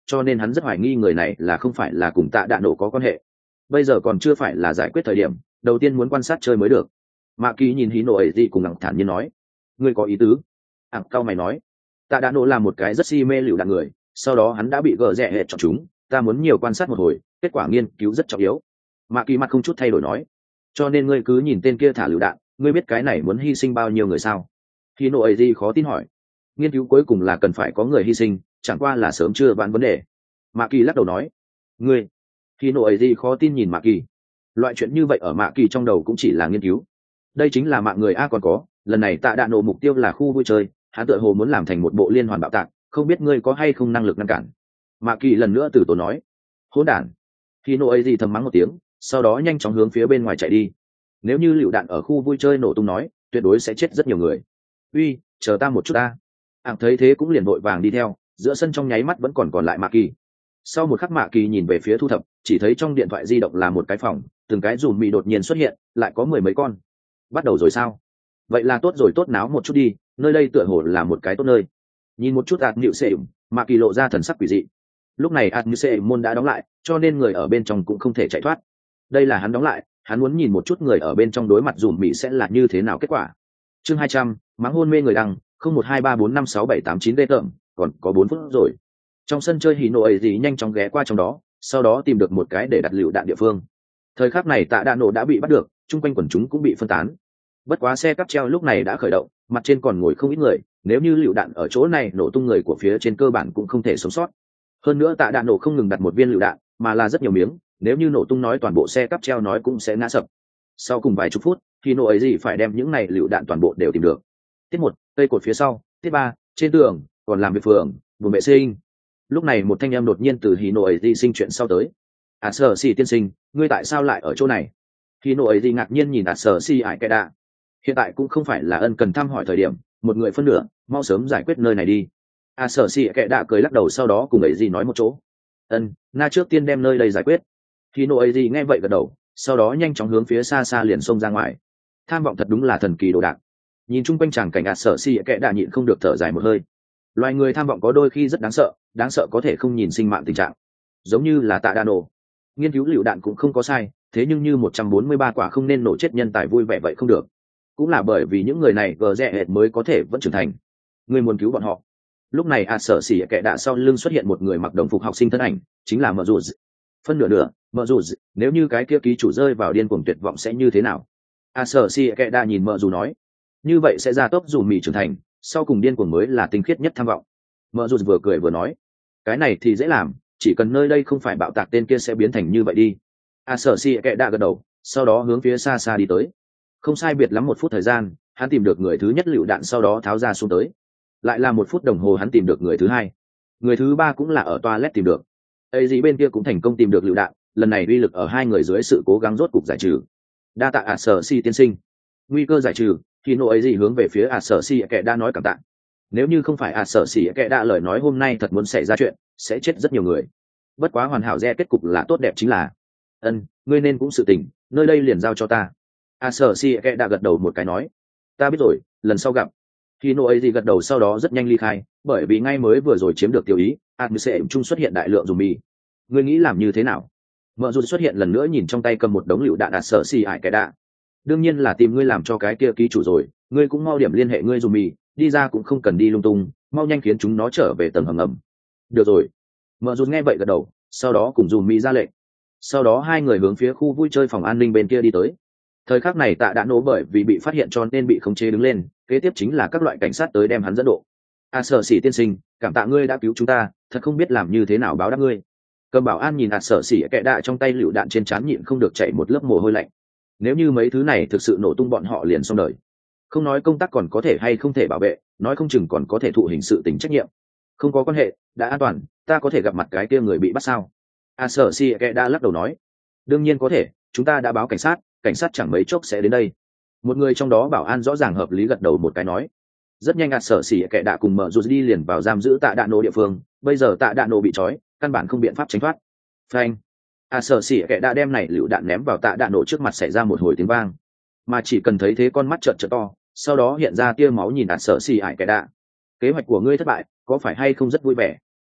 cho nên hắn rất hoài nghi người này là không phải là cùng tạ đạn nổ có quan hệ. Bây giờ còn chưa phải là giải quyết thời điểm, đầu tiên muốn quan sát chơi mới được. Mạ Kỳ nhìn hí nổ ấy gì cùng lặng thản nhiên nói, ngươi có ý tứ? Ảng cao mày nói, tạ đạn nổ là một cái rất si mê lựu đạn người, sau đó hắn đã bị gờ rẽ hệt chọn chúng, ta muốn nhiều quan sát một hồi, kết quả nghiên cứu rất trọng yếu. Mạ Kỳ mặt không chút thay đổi nói, cho nên ngươi cứ nhìn tên kia thả lựu đạn, ngươi biết cái này muốn hy sinh bao nhiêu người sao? Hí nổ ấy gì khó tin hỏi, nghiên cứu cuối cùng là cần phải có người hy sinh, chẳng qua là sớm chưa vãn vấn đề. Mạ Kỳ lắc đầu nói, ngươi. Hí nổ ấy gì khó tin nhìn Mạ Kỳ, loại chuyện như vậy ở Mạ Kỳ trong đầu cũng chỉ là nghiên cứu. Đây chính là mạng người a. Còn có, lần này tạ đạn nổ mục tiêu là khu vui chơi, hắn tựa hồ muốn làm thành một bộ liên hoàn bạo tạc, không biết ngươi có hay không năng lực ngăn cản. Mạ Kỳ lần nữa từ tốn nói, hỗn đản. Khi nổ ấy gì thầm mắng một tiếng, sau đó nhanh chóng hướng phía bên ngoài chạy đi. Nếu như lựu đạn ở khu vui chơi nổ tung nói, tuyệt đối sẽ chết rất nhiều người. Uy, chờ ta một chút ta. Ảng thấy thế cũng liền vội vàng đi theo, giữa sân trong nháy mắt vẫn còn còn lại Mạ Kỳ. Sau một khắc Mạ Kỳ nhìn về phía thu thập, chỉ thấy trong điện thoại di động là một cái phòng, từng cái dùm mì đột nhiên xuất hiện, lại có mười mấy con. Bắt đầu rồi sao? Vậy là tốt rồi, tốt náo một chút đi, nơi đây tựa hồ là một cái tốt nơi. Nhìn một chút ạt nhự xệ, Mạ Kỳ lộ ra thần sắc quỷ dị. Lúc này ạt nhự xệ môn đã đóng lại, cho nên người ở bên trong cũng không thể chạy thoát. Đây là hắn đóng lại, hắn muốn nhìn một chút người ở bên trong đối mặt dùm mì sẽ là như thế nào kết quả. Chương hai trăm, mắng hôn mê người đăng, không một hai ba bốn năm sáu bảy tám chín đê tởm, còn có bốn phút rồi. Trong sân chơi hỉ nổ ấy gì nhanh chóng ghé qua trong đó, sau đó tìm được một cái để đặt lựu đạn địa phương. Thời khắc này tạ đạn nổ đã bị bắt được, chung quanh quần chúng cũng bị phân tán. Bất quá xe cắp treo lúc này đã khởi động, mặt trên còn ngồi không ít người, nếu như lựu đạn ở chỗ này nổ tung, người của phía trên cơ bản cũng không thể sống sót. Hơn nữa tạ đạn nổ không ngừng đặt một viên lựu đạn, mà là rất nhiều miếng, nếu như nổ tung nói toàn bộ xe cắp treo nói cũng sẽ ngã sập. Sau cùng vài chục phút, thì nổ ấy gì phải đem những này lựu đạn toàn bộ đều tìm được. Tiết một, cây cột phía sau, tiết ba, trên tường, còn làm việc phường, buồng vệ sinh. Lúc này một thanh em đột nhiên từ hì nổ ấy gì sinh chuyện sau tới. À sở xì tiên sinh, ngươi tại sao lại ở chỗ này? Hì nổ ấy gì ngạc nhiên nhìn à sở xì ải kẻ đạ. Hiện tại cũng không phải là ân cần thăm hỏi thời điểm, một người phân nửa, mau sớm giải quyết nơi này đi. À sở xì kẻ đạ cười lắc đầu, sau đó cùng ấy gì nói một chỗ. Ân, na trước tiên đem nơi đây giải quyết. Hì nổ ấy gì nghe vậy gật đầu, sau đó nhanh chóng hướng phía xa xa liền xông ra ngoài. Tham vọng thật đúng là thần kỳ đồ đạc. Nhìn chung quanh chàng cảnh à sở xì kẻ đạ nhịn không được thở dài một hơi. Loài người tham vọng có đôi khi rất đáng sợ, đáng sợ có thể không nhìn sinh mạng tình trạng, giống như là tạ đạn nổ. Nghiên cứu lựu đạn cũng không có sai, thế nhưng như một trăm bốn mươi ba quả không nên nổ chết nhân tài vui vẻ vậy không được. Cũng là bởi vì những người này gờ rẽ hệt mới có thể vẫn trưởng thành. Người muốn cứu bọn họ. Lúc này à sở xỉ kẻ đạ sau lưng xuất hiện một người mặc đồng phục học sinh thân ảnh, chính là Mợ Dù. Phân nửa nửa, Mợ Dù, nếu như cái kia ký chủ rơi vào điên cuồng tuyệt vọng sẽ như thế nào? À sở xỉ kẻ đạ nhìn Mợ Dù nói, như vậy sẽ ra tốc dù mì trưởng thành, sau cùng điên cuồng mới là tinh khiết nhất tham vọng. Mợ Dù vừa cười vừa nói, cái này thì dễ làm, chỉ cần nơi đây không phải bạo tạc tên kia sẽ biến thành như vậy đi. À sở xỉ kẻ đạ gật đầu, sau đó hướng phía xa xa đi tới. Không sai biệt lắm một phút thời gian, hắn tìm được người thứ nhất lựu đạn, sau đó tháo ra xuống tới. Lại là một phút đồng hồ hắn tìm được người thứ hai, người thứ ba cũng là ở toilet tìm được. ấy gì bên kia cũng thành công tìm được lựu đạn, lần này uy lực ở hai người dưới sự cố gắng rốt cục giải trừ. Đa tạ ả sở si tiên sinh, nguy cơ giải trừ. Khi nộ ấy gì hướng về phía ả sở si kẻ đã nói cảm tạ. Nếu như không phải ả sở si kẻ đã lời nói hôm nay thật muốn xảy ra chuyện, sẽ chết rất nhiều người. Bất quá hoàn hảo re kết cục là tốt đẹp chính là. Ân, ngươi nên cũng sự tình, nơi đây liền giao cho ta. A sở si kẻ đã gật đầu một cái nói, ta biết rồi, lần sau gặp. Khi nô ấy gì gật đầu, sau đó rất nhanh ly khai, bởi vì ngay mới vừa rồi chiếm được tiêu ý, ạt như sẽ chung xuất hiện đại lượng dùng mì. Ngươi nghĩ làm như thế nào? Mợ Dù xuất hiện lần nữa, nhìn trong tay cầm một đống lựu đạn. A sở si ải kẻ đạ, đương nhiên là tìm ngươi làm cho cái kia ký chủ rồi, ngươi cũng mau điểm liên hệ ngươi dùng mì, đi ra cũng không cần đi lung tung, mau nhanh khiến chúng nó trở về tầng hầm ngầm. Được rồi. Mợ Dù nghe vậy gật đầu, sau đó cùng dùng mì ra lệnh. Sau đó hai người hướng phía khu vui chơi phòng an ninh bên kia đi tới. Thời khắc này tạ đã nổ bởi vì bị phát hiện cho nên bị khống chế đứng lên, kế tiếp chính là các loại cảnh sát tới đem hắn dẫn độ. A sở xỉ tiên sinh, cảm tạ ngươi đã cứu chúng ta, thật không biết làm như thế nào báo đáp ngươi. Cầm bảo an nhìn A sở xỉ kẻ đạ trong tay lựu đạn trên trán nhịn không được chảy một lớp mồ hôi lạnh. Nếu như mấy thứ này thực sự nổ tung, bọn họ liền xong đời. Không nói công tác còn có thể hay không thể bảo vệ, nói không chừng còn có thể thụ hình sự tính trách nhiệm. Không có quan hệ, đã an toàn, ta có thể gặp mặt cái kia người bị bắt sao? A sở xỉ kẻ đạ lắc đầu nói, đương nhiên có thể, chúng ta đã báo cảnh sát, cảnh sát chẳng mấy chốc sẽ đến đây. Một người trong đó bảo an rõ ràng hợp lý gật đầu một cái nói. Rất nhanh ạt sở xỉ kẻ đạ cùng Mợ Dù đi liền vào giam giữ tạ đạn nổ địa phương. Bây giờ tạ đạn nổ bị trói, căn bản không biện pháp tránh thoát. Phanh! ạt sở xỉ kẻ đạ đem này lựu đạn ném vào tạ đạn nổ trước mặt, xảy ra một hồi tiếng vang. Mà chỉ cần thấy thế con mắt trợn trợn to, sau đó hiện ra tia máu nhìn ạt sở xỉ ải kẻ đạ. Kế hoạch của ngươi thất bại, có phải hay không rất vui vẻ?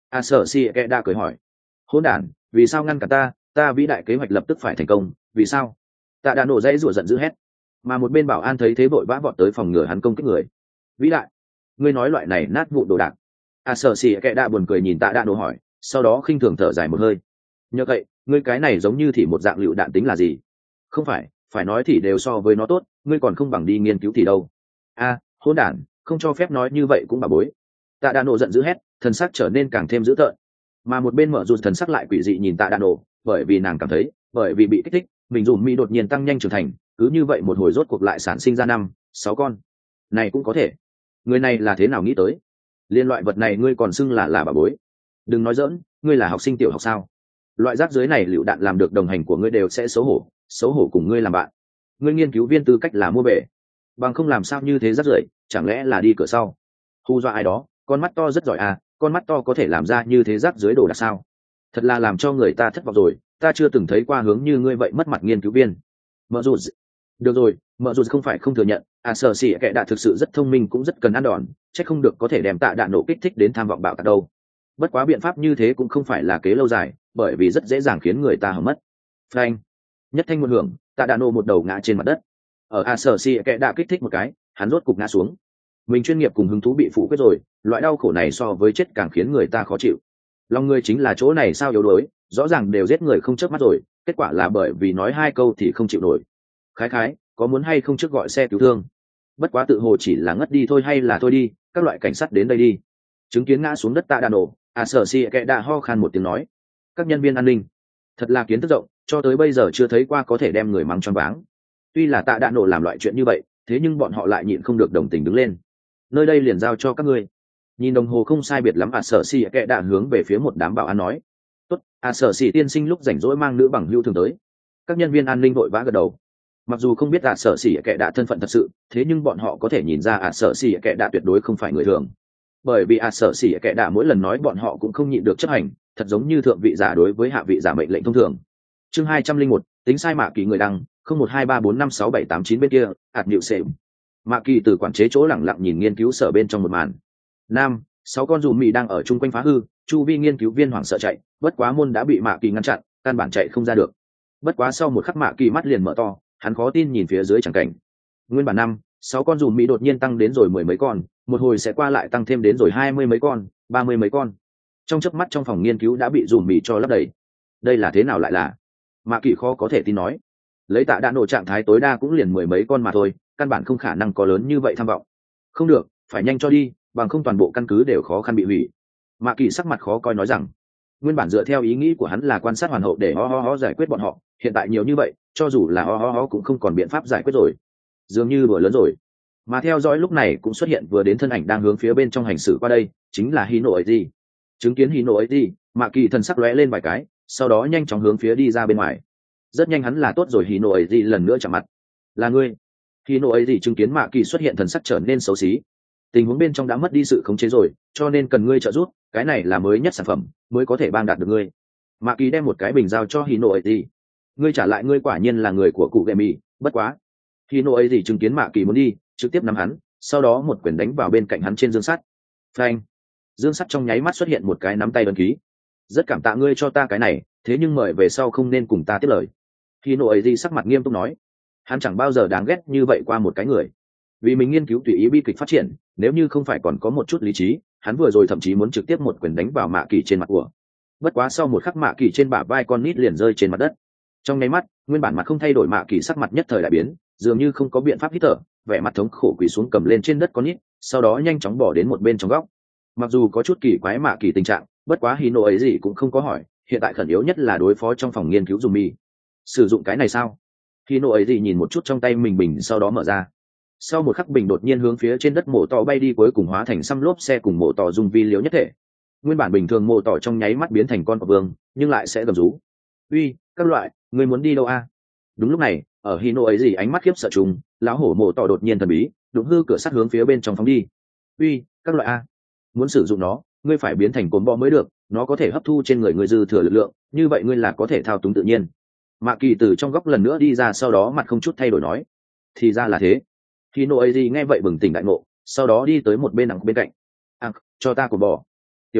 a sợ xì kệ đã cười hỏi. Hỗn đản, vì sao ngăn cả ta? Ta vĩ đại kế hoạch lập tức phải thành công, vì sao? Tạ Đạ nổ dãy rủa giận dữ hét. Mà một bên bảo an thấy thế vội vã vọt tới phòng ngừa hắn công kích người. Vĩ đại, ngươi nói loại này nát vụ đồ đạc. a sợ xì kệ đã buồn cười nhìn Tạ Đạ nổ hỏi, sau đó khinh thường thở dài một hơi. Nhờ vậy, ngươi cái này giống như thì một dạng lựu đạn tính là gì? Không phải, phải nói thì đều so với nó tốt, ngươi còn không bằng đi nghiên cứu thì đâu. A, hỗn đản, không cho phép nói như vậy cũng bà bối. Tạ Đạ nổ giận dữ hét, thần sắc trở nên càng thêm dữ tợn. Mà một bên mở dù thần sắc lại quỷ dị nhìn Tạ Đạ nổ, bởi vì nàng cảm thấy, bởi vì bị kích thích, mình dùm mi đột nhiên tăng nhanh trưởng thành, cứ như vậy một hồi rốt cuộc lại sản sinh ra năm, sáu con. Này cũng có thể. Người này là thế nào nghĩ tới? Liên loại vật này ngươi còn xưng là là bà bối? Đừng nói giỡn, ngươi là học sinh tiểu học sao? Loại rác dưới này lựu đạn làm được đồng hành của ngươi đều sẽ xấu hổ, xấu hổ cùng ngươi làm bạn. Ngươi nghiên cứu viên tư cách là mua bể, bằng không làm sao như thế rác rưởi, chẳng lẽ là đi cửa sau? Hù dọa ai đó, con mắt to rất giỏi à, con mắt to có thể làm ra như thế rác dưới đồ đạc sao? Thật là làm cho người ta thất vọng rồi, ta chưa từng thấy qua hướng như ngươi vậy mất mặt nghiên cứu viên. Mợ dù được rồi, mợ dù không phải không thừa nhận, à sở xỉ kệ đã thực sự rất thông minh cũng rất cần ăn đòn, chắc không được có thể đem Tạ Đạn nổ kích thích đến tham vọng bạo tạc đâu. Bất quá biện pháp như thế cũng không phải là kế lâu dài, bởi vì rất dễ dàng khiến người ta hỏng mất. Phanh, nhất thanh một hưởng, Tạ Đạn nổ một đầu ngã trên mặt đất. Ở a sở xỉ kệ đã kích thích một cái, hắn rốt cục ngã xuống. Mình chuyên nghiệp cùng hứng thú bị phủ quyết rồi, loại đau khổ này so với chết càng khiến người ta khó chịu. Lòng người chính là chỗ này sao yếu đuối, rõ ràng đều giết người không chớp mắt rồi, kết quả là bởi vì nói hai câu thì không chịu nổi. Khái khái, có muốn hay không trước gọi xe cứu thương? Bất quá tự hồ chỉ là ngất đi thôi hay là thôi đi, các loại cảnh sát đến đây đi. Chứng kiến ngã xuống đất Tạ Đạn nổ, à sở xì kệ đã ho khan một tiếng nói. Các nhân viên an ninh, thật là kiến thức rộng, cho tới bây giờ chưa thấy qua có thể đem người mắng choáng váng. Tuy là Tạ Đạn nổ làm loại chuyện như vậy, thế nhưng bọn họ lại nhịn không được đồng tình đứng lên. Nơi đây liền giao cho các ngươi. Nhìn đồng hồ không sai biệt lắm, à sở xì kệ đã hướng về phía một đám bảo an nói. Tốt, à sở xì tiên sinh lúc rảnh rỗi mang nữ bằng hữu thường tới. Các nhân viên an ninh vội vã gật đầu. Mặc dù không biết à sở xì kệ đã thân phận thật sự, thế nhưng bọn họ có thể nhìn ra à sở xì kệ đã tuyệt đối không phải người thường. Bởi vì à sở xì kệ đã mỗi lần nói bọn họ cũng không nhịn được chấp hành, thật giống như thượng vị giả đối với hạ vị giả mệnh lệnh thông thường. Chương hai trăm linh một, tính sai mạ kỳ người đăng, không một hai ba bốn năm sáu bảy tám chín bên kia, ạt nhịu sệm. Mạ kỳ từ quản chế chỗ lẳng lặng nhìn nghiên cứu sở bên trong một màn. Nam, sáu con dùm mì đang ở chung quanh phá hư, chu vi nghiên cứu viên hoảng sợ chạy, bất quá môn đã bị mạ kỳ ngăn chặn, căn bản chạy không ra được. Bất quá sau một khắc mạ kỳ mắt liền mở to, hắn khó tin nhìn phía dưới chẳng cảnh. Nguyên bản năm, sáu con dùm mì đột nhiên tăng đến rồi mười mấy con, một hồi sẽ qua lại tăng thêm đến rồi hai mươi mấy con, ba mươi mấy con. Trong chớp mắt trong phòng nghiên cứu đã bị dùm mì cho lấp đầy. Đây là thế nào lại là? Mạ kỳ khó có thể tin nói. Lấy Tạ Đạn nổ trạng thái tối đa cũng liền mười mấy con mà thôi, căn bản không khả năng có lớn như vậy tham vọng. Không được, phải nhanh cho đi, bằng không toàn bộ căn cứ đều khó khăn bị hủy. Mạ kỳ sắc mặt khó coi nói rằng, nguyên bản dựa theo ý nghĩ của hắn là quan sát hoàn hậu để ho ho ho giải quyết bọn họ, hiện tại nhiều như vậy, cho dù là ho ho ho cũng không còn biện pháp giải quyết rồi, dường như vừa lớn rồi. Mà theo dõi lúc này cũng xuất hiện vừa đến thân ảnh đang hướng phía bên trong hành xử qua đây, chính là Hino ấy gì. Chứng kiến Hino ấy gì, Mạ kỳ thần sắc lóe lên vài cái, sau đó nhanh chóng hướng phía đi ra bên ngoài. Rất nhanh hắn là tốt rồi, Hino ấy gì lần nữa chạm mặt. Là ngươi? Hino ấy gì chứng kiến Mạ kỳ xuất hiện thần sắc trở nên xấu xí. Tình huống bên trong đã mất đi sự khống chế rồi, cho nên cần ngươi trợ giúp, cái này là mới nhất sản phẩm, mới có thể bang đạt được ngươi. Mạ kỳ đem một cái bình giao cho Hino ấy gì. Ngươi trả lại, ngươi quả nhiên là người của cụ Gemi, bất quá. Hino ấy gì chứng kiến Mạ kỳ muốn đi, trực tiếp nắm hắn, sau đó một quyền đánh vào bên cạnh hắn trên dương sắt. Phanh! Dương sắt trong nháy mắt xuất hiện một cái nắm tay ấn ký. Rất cảm tạ ngươi cho ta cái này, thế nhưng mời về sau không nên cùng ta tiếp lời. Hino ấy gì sắc mặt nghiêm túc nói. Hắn chẳng bao giờ đáng ghét như vậy qua một cái người. Vì mình nghiên cứu tùy ý bi kịch phát triển, nếu như không phải còn có một chút lý trí, hắn vừa rồi thậm chí muốn trực tiếp một quyền đánh vào Mạ kỳ trên mặt của. Bất quá sau một khắc Mạ kỳ trên bả vai con nít liền rơi trên mặt đất. Trong nháy mắt, nguyên bản mặt không thay đổi Mạ kỳ sắc mặt nhất thời đại biến, dường như không có biện pháp hít thở, vẻ mặt thống khổ quỳ xuống cầm lên trên đất con nít, sau đó nhanh chóng bỏ đến một bên trong góc. Mặc dù có chút kỳ quái Mạ kỳ tình trạng, bất quá Hino ấy gì cũng không có hỏi, hiện tại khẩn yếu nhất là đối phó trong phòng nghiên cứu dùng mì. Sử dụng cái này sao? Hino ấy gì nhìn một chút trong tay mình bình, sau đó mở ra. Sau một khắc bình đột nhiên hướng phía trên đất mổ tỏ bay đi, cuối cùng hóa thành xăm lốp xe cùng mổ tỏ dung vi liếu nhất thể. Nguyên bản bình thường mổ tỏ trong nháy mắt biến thành con cọp vương, nhưng lại sẽ gầm rú. Uy, các loại, người muốn đi đâu a? Đúng lúc này, ở Hino ấy gì ánh mắt khiếp sợ trùng, lão hổ mổ tỏ đột nhiên thần bí, đụng hư cửa sắt hướng phía bên trong phóng đi. Uy, các loại a, muốn sử dụng nó, ngươi phải biến thành cồn bọ mới được, nó có thể hấp thu trên người ngươi dư thừa lực lượng, như vậy ngươi là có thể thao túng tự nhiên. Mạ kỳ từ trong góc lần nữa đi ra, sau đó mặt không chút thay đổi nói. Thì ra là thế. Hino ấy gì nghe vậy bừng tỉnh đại ngộ, sau đó đi tới một bên đằng bên cạnh. À, cho ta cồn bò. Tiểu tử,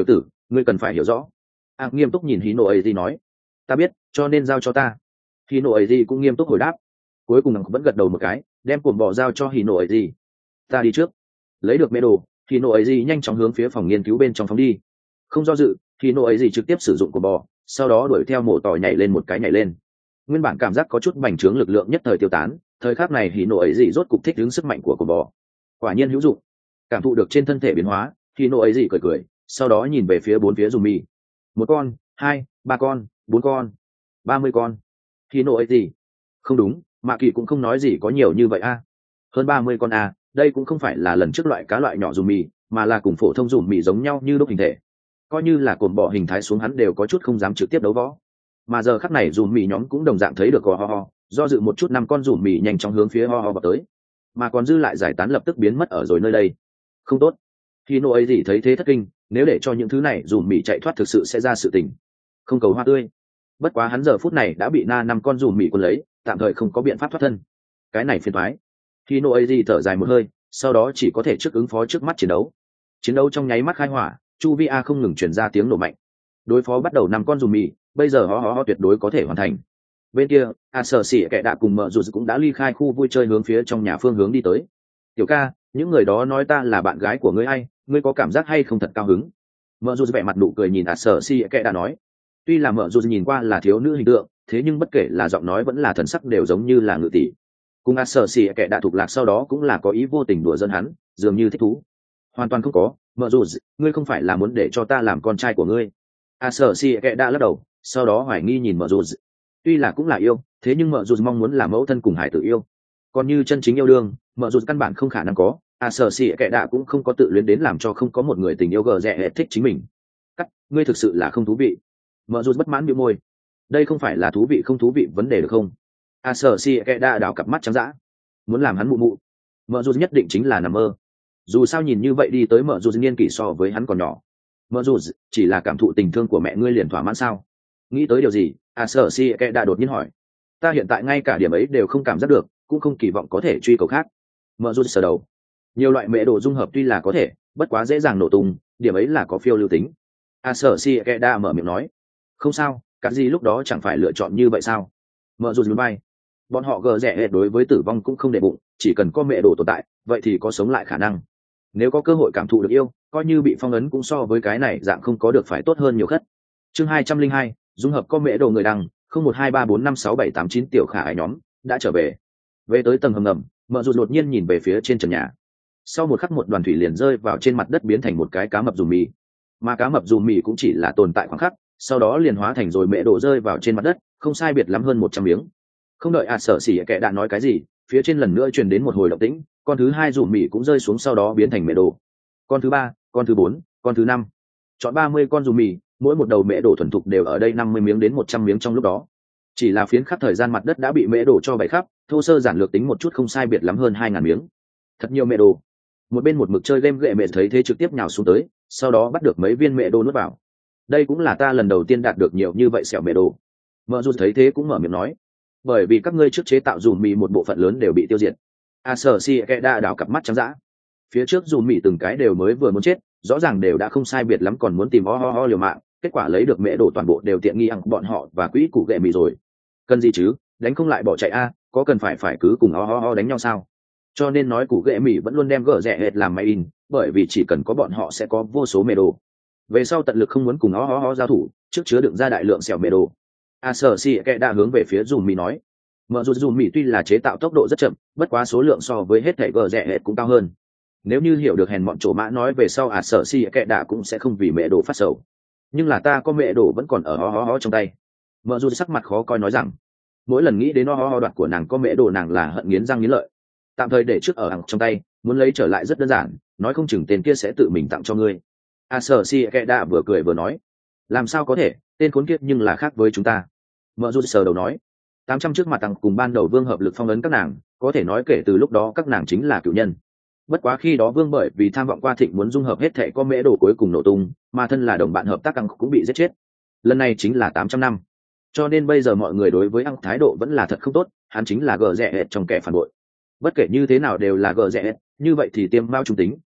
ngươi cần phải hiểu rõ. A nghiêm túc nhìn Hino ấy gì nói. Ta biết, cho nên giao cho ta. Hino ấy gì cũng nghiêm túc hồi đáp. Cuối cùng vẫn gật đầu một cái, đem cuộn bò giao cho Hino ấy gì. Ta đi trước. Lấy được mê đồ, Hino ấy gì nhanh chóng hướng phía phòng nghiên cứu bên trong phóng đi. Không do dự, Hino ấy gì trực tiếp sử dụng cuộn bò, sau đó đuổi theo mổ tỏi nhảy lên một cái nhảy lên. Nguyên bản cảm giác có chút bành trướng lực lượng nhất thời tiêu tán, thời khắc này Hino ấy gì rốt cục thích ứng sức mạnh của cuộn bò. Quả nhiên hữu dụng. Cảm thụ được trên thân thể biến hóa, Hino ấy gì cười cười, sau đó nhìn về phía bốn phía Zumi. Một con, hai, ba con, bốn con, ba mươi con. Hino ấy gì? Không đúng, Mạ Kỳ cũng không nói gì có nhiều như vậy a. Hơn ba mươi con a, đây cũng không phải là lần trước loại cá loại nhỏ Zumi, mà là cùng phổ thông Zumi giống nhau như đúc hình thể. Coi như là cồn bọ hình thái xuống hắn đều có chút không dám trực tiếp đấu võ. Mà giờ khắc này Zumi nhóm cũng đồng dạng thấy được ho ho ho, do dự một chút năm con Zumi nhanh chóng hướng phía ho ho vào tới. Mà còn dư lại giải tán lập tức biến mất ở rồi nơi đây. Không tốt. Hino ấy gì thấy thế thất kinh, nếu để cho những thứ này Zumi chạy thoát thực sự sẽ ra sự tình. Không cầu hoa tươi. Bất quá hắn giờ phút này đã bị na năm con Zumi quân lấy, tạm thời không có biện pháp thoát thân. Cái này phiền toái. Hino ấy gì thở dài một hơi, sau đó chỉ có thể trước ứng phó trước mắt chiến đấu. Chiến đấu trong nháy mắt khai hỏa, chu vi a không ngừng truyền ra tiếng nổ mạnh. Đối phó bắt đầu năm con Zumi, bây giờ ho ho ho tuyệt đối có thể hoàn thành. Bên kia, a sở xỉ kẻ đạ cùng mợ dù cũng đã ly khai khu vui chơi hướng phía trong nhà phương hướng đi tới. Tiểu ca, những người đó nói ta là bạn gái của ngươi hay, ngươi có cảm giác hay không thật cao hứng? Mợ dù vẻ mặt nụ cười nhìn a sở xỉ kẻ đạ nói. Tuy là mợ dù nhìn qua là thiếu nữ hình tượng, thế nhưng bất kể là giọng nói vẫn là thần sắc đều giống như là ngự tỷ. Cùng a sở xỉ kẻ đạ thuộc lạc sau đó cũng là có ý vô tình đùa dân hắn, dường như thích thú. Hoàn toàn không có, mợ dù ngươi không phải là muốn để cho ta làm con trai của ngươi. A sở xỉ kẻ đạ lắc đầu, sau đó hoài nghi nhìn mợ dù. Tuy là cũng là yêu, thế nhưng mợ dù mong muốn là mẫu thân cùng hải tử yêu. Còn như chân chính yêu đương, mợ dù căn bản không khả năng có. A sở xỉ kẻ đạ cũng không có tự luyến đến làm cho không có một người tình yêu gờ rẽ hệ thích chính mình. Cắt, ngươi thực sự là không thú vị. Mợ dù bất mãn bĩu môi. Đây không phải là thú vị không thú vị vấn đề được không? A sở xỉ kẻ đạ đảo cặp mắt trắng dã, muốn làm hắn mụ mụ. Mợ dù nhất định chính là nằm mơ. Dù sao nhìn như vậy đi tới mợ dù niên kỷ so với hắn còn nhỏ. Mợ dù chỉ là cảm thụ tình thương của mẹ ngươi liền thỏa mãn sao? Nghĩ tới điều gì? A sở xỉ kẻ đạ đột nhiên hỏi. Ta hiện tại ngay cả điểm ấy đều không cảm giác được, cũng không kỳ vọng có thể truy cầu khác. Mợ dù sờ đầu. Nhiều loại mẹ đồ dung hợp tuy là có thể, bất quá dễ dàng nổ tung, điểm ấy là có phiêu lưu tính. A sở xỉ kẻ đạ mở miệng nói. Không sao, cả gì lúc đó chẳng phải lựa chọn như vậy sao? Mợ dù bay. Bọn họ gờ rẻ hệt đối với tử vong cũng không để bụng, chỉ cần có mẹ đồ tồn tại, vậy thì có sống lại khả năng. Nếu có cơ hội cảm thụ được yêu, coi như bị phong ấn cũng so với cái này dạng không có được phải tốt hơn nhiều khất. Chương hai trăm linh hai, dung hợp có mẹ đồ người đăng, không một hai ba bốn năm sáu bảy tám chín tiểu khả ái nhóm đã trở về. Về tới tầng hầm ngầm, mợ dù đột nhiên nhìn về phía trên trần nhà. Sau một khắc một đoàn thủy liền rơi vào trên mặt đất biến thành một cái cá mập dùm mì. Mà cá mập dùm mì cũng chỉ là tồn tại khoảng khắc, sau đó liền hóa thành rồi mẹ đồ rơi vào trên mặt đất, không sai biệt lắm hơn một trăm miếng. Không đợi a sở xỉ kẻ đạn nói cái gì, phía trên lần nữa truyền đến một hồi động tĩnh, con thứ hai dùm mì cũng rơi xuống sau đó biến thành mẹ đồ. Con thứ ba, con thứ bốn, con thứ năm, chọn ba mươi con dùm mì, mỗi một đầu mẹ đồ thuần thục đều ở đây năm mươi miếng đến một trăm miếng trong lúc đó. Chỉ là phiến khắp thời gian mặt đất đã bị mẹ đồ cho bày khắp, thô sơ giản lược tính một chút không sai biệt lắm hơn hai ngàn miếng. Thật nhiều mẹ đồ. Một bên một mực chơi game gệ mẹ thấy thế trực tiếp nhào xuống tới, sau đó bắt được mấy viên mẹ đồ nuốt vào. Đây cũng là ta lần đầu tiên đạt được nhiều như vậy xẻo mẹ đồ. Mợ dù thấy thế cũng mở miệng nói. Bởi vì các ngươi trước chế tạo dùm mì một bộ phận lớn đều bị tiêu diệt. A sở xỉ kẻ đạ đảo cặp mắt trắng dã. Phía trước dùm mì từng cái đều mới vừa muốn chết, rõ ràng đều đã không sai biệt lắm còn muốn tìm ho ho ho liều mạng, kết quả lấy được mẹ đồ toàn bộ đều tiện nghi ăn bọn họ và quỹ củ gệ mì rồi. Cần gì chứ, đánh không lại bỏ chạy a, có cần phải phải cứ cùng ho ho ho đánh nhau sao? Cho nên nói củ gệ mì vẫn luôn đem gỡ rẻ hệt làm máy in, bởi vì chỉ cần có bọn họ sẽ có vô số mẹ đồ. Về sau tận lực không muốn cùng ho ho ho giao thủ, trước chứa đựng ra đại lượng xẻo mẹ đồ. A sở xỉ kẻ đạ hướng về phía dùm mì nói. Mợ dù dùm mì tuy là chế tạo tốc độ rất chậm, bất quá số lượng so với hết thảy gỡ rẻ hệt cũng cao hơn. Nếu như hiểu được hèn bọn chỗ mã nói về sau à sở xỉ kẻ đạ cũng sẽ không vì mẹ đồ phát sầu. Nhưng là ta có mẹ đồ vẫn còn ở ho ho ho trong tay. Mợ dù sắc mặt khó coi nói rằng, mỗi lần nghĩ đến ho ho ho đoạt của nàng có mẹ đồ nàng là hận nghiến răng nghiến lợi. Tạm thời để trước ở hàng trong tay, muốn lấy trở lại rất đơn giản, nói không chừng tên kia sẽ tự mình tặng cho ngươi. A sở xỉ kẻ đạ vừa cười vừa nói, làm sao có thể, tên khốn kiếp nhưng là khác với chúng ta. Mợ dù sờ đầu nói, tám trăm trước mặt tăng cùng ban đầu vương hợp lực phong ấn các nàng, có thể nói kể từ lúc đó các nàng chính là cựu nhân. Bất quá khi đó vương bởi vì tham vọng qua thịnh muốn dung hợp hết thệ có mễ đồ cuối cùng nổ tung, mà thân là đồng bạn hợp tác ăn cũng bị giết chết. Lần này chính là tám trăm năm. Cho nên bây giờ mọi người đối với ăn thái độ vẫn là thật không tốt, hắn chính là gờ rẻ hệt trong kẻ phản bội. Bất kể như thế nào đều là gờ rẻ hệt, như vậy thì tiêm bao trung tính,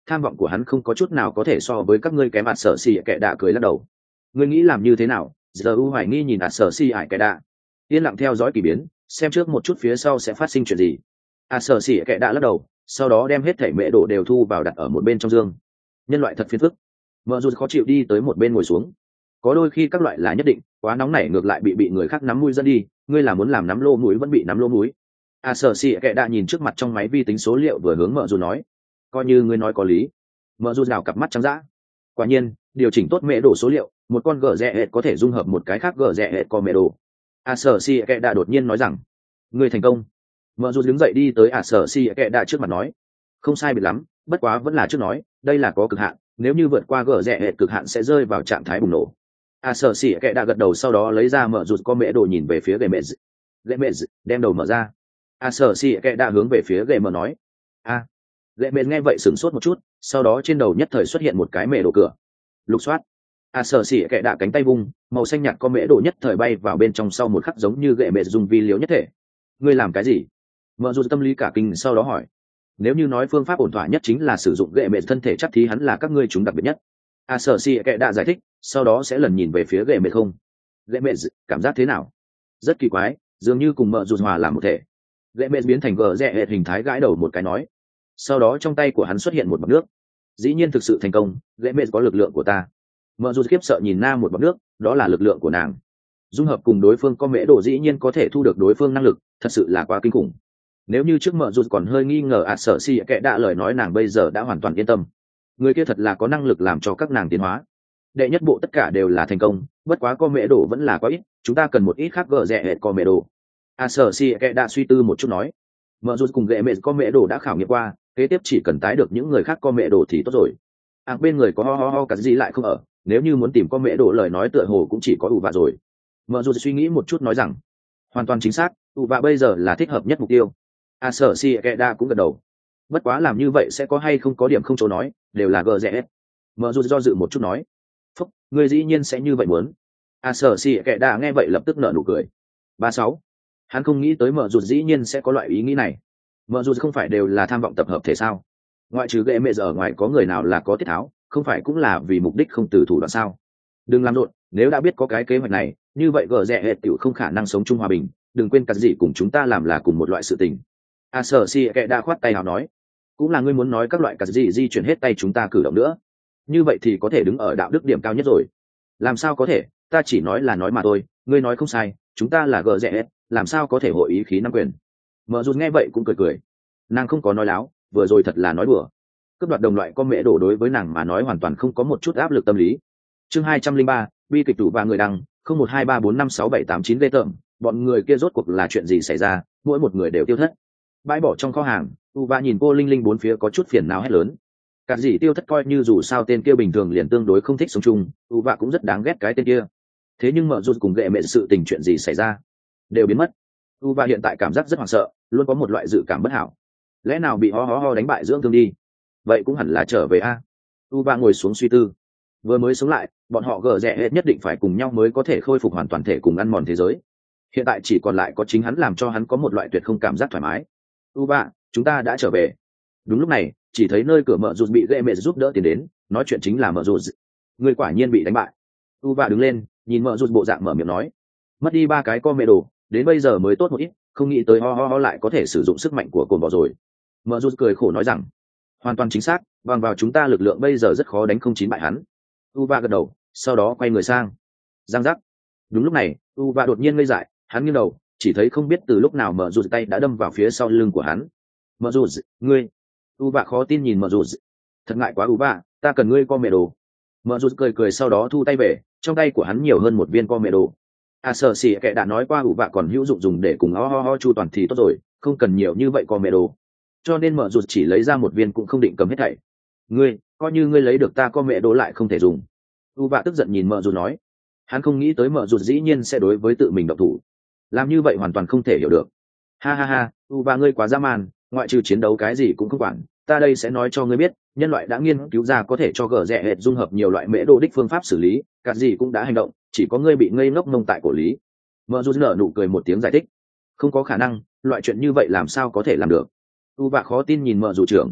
tham vọng của hắn không có chút nào có thể so với các ngươi kém ạt sở xì kệ đạ cười lắc đầu. Ngươi nghĩ làm như thế nào? Giờ u hoài nghi nhìn ạt sở xì ải kệ đạ, yên lặng theo dõi kỳ biến, xem trước một chút phía sau sẽ phát sinh chuyện gì. ạt sở xì kệ đạ lắc đầu, sau đó đem hết thảy mễ đồ đều thu vào đặt ở một bên trong dương. Nhân loại thật phiền phức. Mợ dù khó chịu đi tới một bên ngồi xuống. Có đôi khi các loại là nhất định, quá nóng nảy ngược lại bị bị người khác nắm mũi dẫn đi, ngươi là muốn làm nắm lô mũi vẫn bị nắm lô mũi. À sở xì kệ đạ nhìn trước mặt trong máy vi tính số liệu vừa hướng mợ dù nói, coi như ngươi nói có lý. Mợ dù rào cặp mắt trắng dã. Quả nhiên, điều chỉnh tốt mễ đồ số liệu, một con gờ rẽ hệt có thể dung hợp một cái khác gờ rẽ hệt con mễ đồ. À sở xì kệ đạ đột nhiên nói rằng, ngươi thành công. Mợ dù đứng dậy đi tới à sở xì kệ đạ trước mặt nói, không sai biệt lắm, bất quá vẫn là trước nói, đây là có cực hạn, nếu như vượt qua gờ rẽ hệt cực hạn sẽ rơi vào trạng thái bùng nổ. À sở xì kệ đạ gật đầu, sau đó lấy ra mợ rụt con mễ đồ nhìn về phía gậy mẹ d... gậy mẹ d... đem đầu mở ra. À sở xì kệ đạ hướng về phía gậy mờ nói, a à. Gậy mẹ nghe vậy sửng sốt một chút, sau đó trên đầu nhất thời xuất hiện một cái mễ đồ cửa. Lục soát. À sở xì kệ đạ cánh tay vung, màu xanh nhạt con mễ đồ nhất thời bay vào bên trong, sau một khắc giống như gậy mẹ dùng vi liếu nhất thể. Ngươi làm cái gì? Mợ rụt tâm lý cả kinh, sau đó hỏi, nếu như nói phương pháp ổn thỏa nhất chính là sử dụng gậy mẹ thân thể chắc thì hắn là các ngươi chúng đặc biệt nhất. À sở xì kệ đạ giải thích, sau đó sẽ lần nhìn về phía gậy mẹ không. Gậy mẹ cảm giác thế nào? Rất kỳ quái, dường như cùng mợ rụt hòa làm một thể. Gậy mẹ biến thành gờ rẽ hệt hình thái, gãi đầu một cái nói, sau đó trong tay của hắn xuất hiện một bọc nước. Dĩ nhiên thực sự thành công, gậy mẹ có lực lượng của ta. Mợ rụt khiếp sợ nhìn na một bọc nước, đó là lực lượng của nàng. Dung hợp cùng đối phương có mễ đồ dĩ nhiên có thể thu được đối phương năng lực, thật sự là quá kinh khủng. Nếu như trước mợ rụt còn hơi nghi ngờ ạt sở xì kệ đạ lời nói, nàng bây giờ đã hoàn toàn yên tâm. Người kia thật là có năng lực làm cho các nàng tiến hóa. Đệ nhất bộ tất cả đều là thành công, bất quá có mễ đồ vẫn là quá ít, chúng ta cần một ít khác gờ rẽ hệt có mễ đồ. ạt sở xì kệ đạ suy tư một chút nói, mợ rụt cùng gệ mẹ có mễ đồ đã khảo nghiệm qua, kế tiếp chỉ cần tái được những người khác có mễ đồ thì tốt rồi. À, bên người có ho ho ho cả gì lại không ở, nếu như muốn tìm có mễ đồ lời nói tựa hồ cũng chỉ có ủ vạ rồi. Mợ rụt suy nghĩ một chút nói rằng, hoàn toàn chính xác, ủ vạ bây giờ là thích hợp nhất mục tiêu. À sở si kệ đa cũng gật đầu, bất quá làm như vậy sẽ có hay không có điểm không chỗ nói, đều là gờ rẽ. Mợ rụt do dự một chút nói, phúc, người dĩ nhiên sẽ như vậy muốn. À sở si kệ đa nghe vậy lập tức nở nụ cười. Ba sáu, hắn không nghĩ tới mợ rụt dĩ nhiên sẽ có loại ý nghĩ này. Mợ rụt không phải đều là tham vọng tập hợp thể sao? Ngoại trừ gệ mẹ giờ ở ngoài có người nào là có tiết tháo, không phải cũng là vì mục đích không từ thủ đoạn sao? Đừng làm rộn, nếu đã biết có cái kế hoạch này, như vậy gờ rẽ hệt tiểu không khả năng sống chung hòa bình, đừng quên cả gì cùng chúng ta làm là cùng một loại sự tình. À sở si kệ đã khoát tay hào nói, cũng là ngươi muốn nói các loại cả gì di chuyển hết tay chúng ta cử động nữa, như vậy thì có thể đứng ở đạo đức điểm cao nhất rồi. Làm sao có thể, ta chỉ nói là nói mà thôi, ngươi nói không sai, chúng ta là gờ rẽ hệt, làm sao có thể hội ý khí nắm quyền. Mợ rụt nghe vậy cũng cười cười, nàng không có nói láo, vừa rồi thật là nói đùa. Cướp đoạt đồng loại con mễ đồ đối với nàng mà nói hoàn toàn không có một chút áp lực tâm lý. Chương hai trăm linh ba, bi kịch tủ và người đăng, không một hai ba bốn năm sáu bảy tám chín ghê tởm, bọn người kia rốt cuộc là chuyện gì xảy ra, mỗi một người đều tiêu thất. Bãi bỏ trong kho hàng, u va nhìn cô linh linh bốn phía có chút phiền não hét lớn. Cả gì tiêu thất coi như dù sao tên kia bình thường liền tương đối không thích sống chung, u va cũng rất đáng ghét cái tên kia. Thế nhưng mợ rụt cùng gệ mẹ sự tình chuyện gì xảy ra, đều biến mất. U va hiện tại cảm giác rất hoảng sợ, luôn có một loại dự cảm bất hảo. Lẽ nào bị ho ho ho đánh bại dưỡng thương đi? Vậy cũng hẳn là trở về a. U va ngồi xuống suy tư. Vừa mới sống lại, bọn họ gờ rẽ hết nhất định phải cùng nhau mới có thể khôi phục hoàn toàn thể cùng ăn mòn thế giới. Hiện tại chỉ còn lại có chính hắn làm cho hắn có một loại tuyệt không cảm giác thoải mái. U va, chúng ta đã trở về. Đúng lúc này, chỉ thấy nơi cửa mợ rụt bị gệ mẹ giúp đỡ tiến đến, nói chuyện chính là mợ rụt. Người quả nhiên bị đánh bại. U va đứng lên, nhìn mợ rụt bộ dạng mở miệng nói, mất đi ba cái co mẹ đồ, đến bây giờ mới tốt một ít, không nghĩ tới ho ho ho lại có thể sử dụng sức mạnh của cồn bò rồi. Mợ rụt cười khổ nói rằng, hoàn toàn chính xác, bằng vào chúng ta lực lượng bây giờ rất khó đánh không chín bại hắn. Uva gật đầu, sau đó quay người sang. Giang giác. Đúng lúc này, Uva đột nhiên ngây dại, hắn nghiêng đầu, chỉ thấy không biết từ lúc nào Mợ Rụt tay đã đâm vào phía sau lưng của hắn. Mợ Rụt, ngươi. Uva khó tin nhìn Mợ Rụt. Thật ngại quá Uva, ta cần ngươi co mẹ đồ. Mợ Rụt cười cười sau đó thu tay về, trong tay của hắn nhiều hơn một viên co mẹ đồ. À sở xỉ kệ đã nói qua Uva còn hữu dụng dùng để cùng ho ho ho chu toàn thì tốt rồi, không cần nhiều như vậy co mẹ đồ. Cho nên Mợ Rụt chỉ lấy ra một viên cũng không định cầm hết thảy. Ngươi, coi như ngươi lấy được ta co mẹ đồ lại không thể dùng. U vạ tức giận nhìn Mợ Rụt nói, hắn không nghĩ tới Mợ Rụt dĩ nhiên sẽ đối với tự mình độc thủ, làm như vậy hoàn toàn không thể hiểu được. Ha ha ha, U vạ ngươi quá dã man, ngoại trừ chiến đấu cái gì cũng không quản, ta đây sẽ nói cho ngươi biết, nhân loại đã nghiên cứu ra có thể cho gờ rẽ hệt dung hợp nhiều loại mễ đồ đích phương pháp xử lý, cả gì cũng đã hành động, chỉ có ngươi bị ngây ngốc mông tại cổ lý. Mợ Rụt nở nụ cười một tiếng giải thích, không có khả năng, loại chuyện như vậy làm sao có thể làm được. U vạ khó tin nhìn Mợ Rụt trưởng.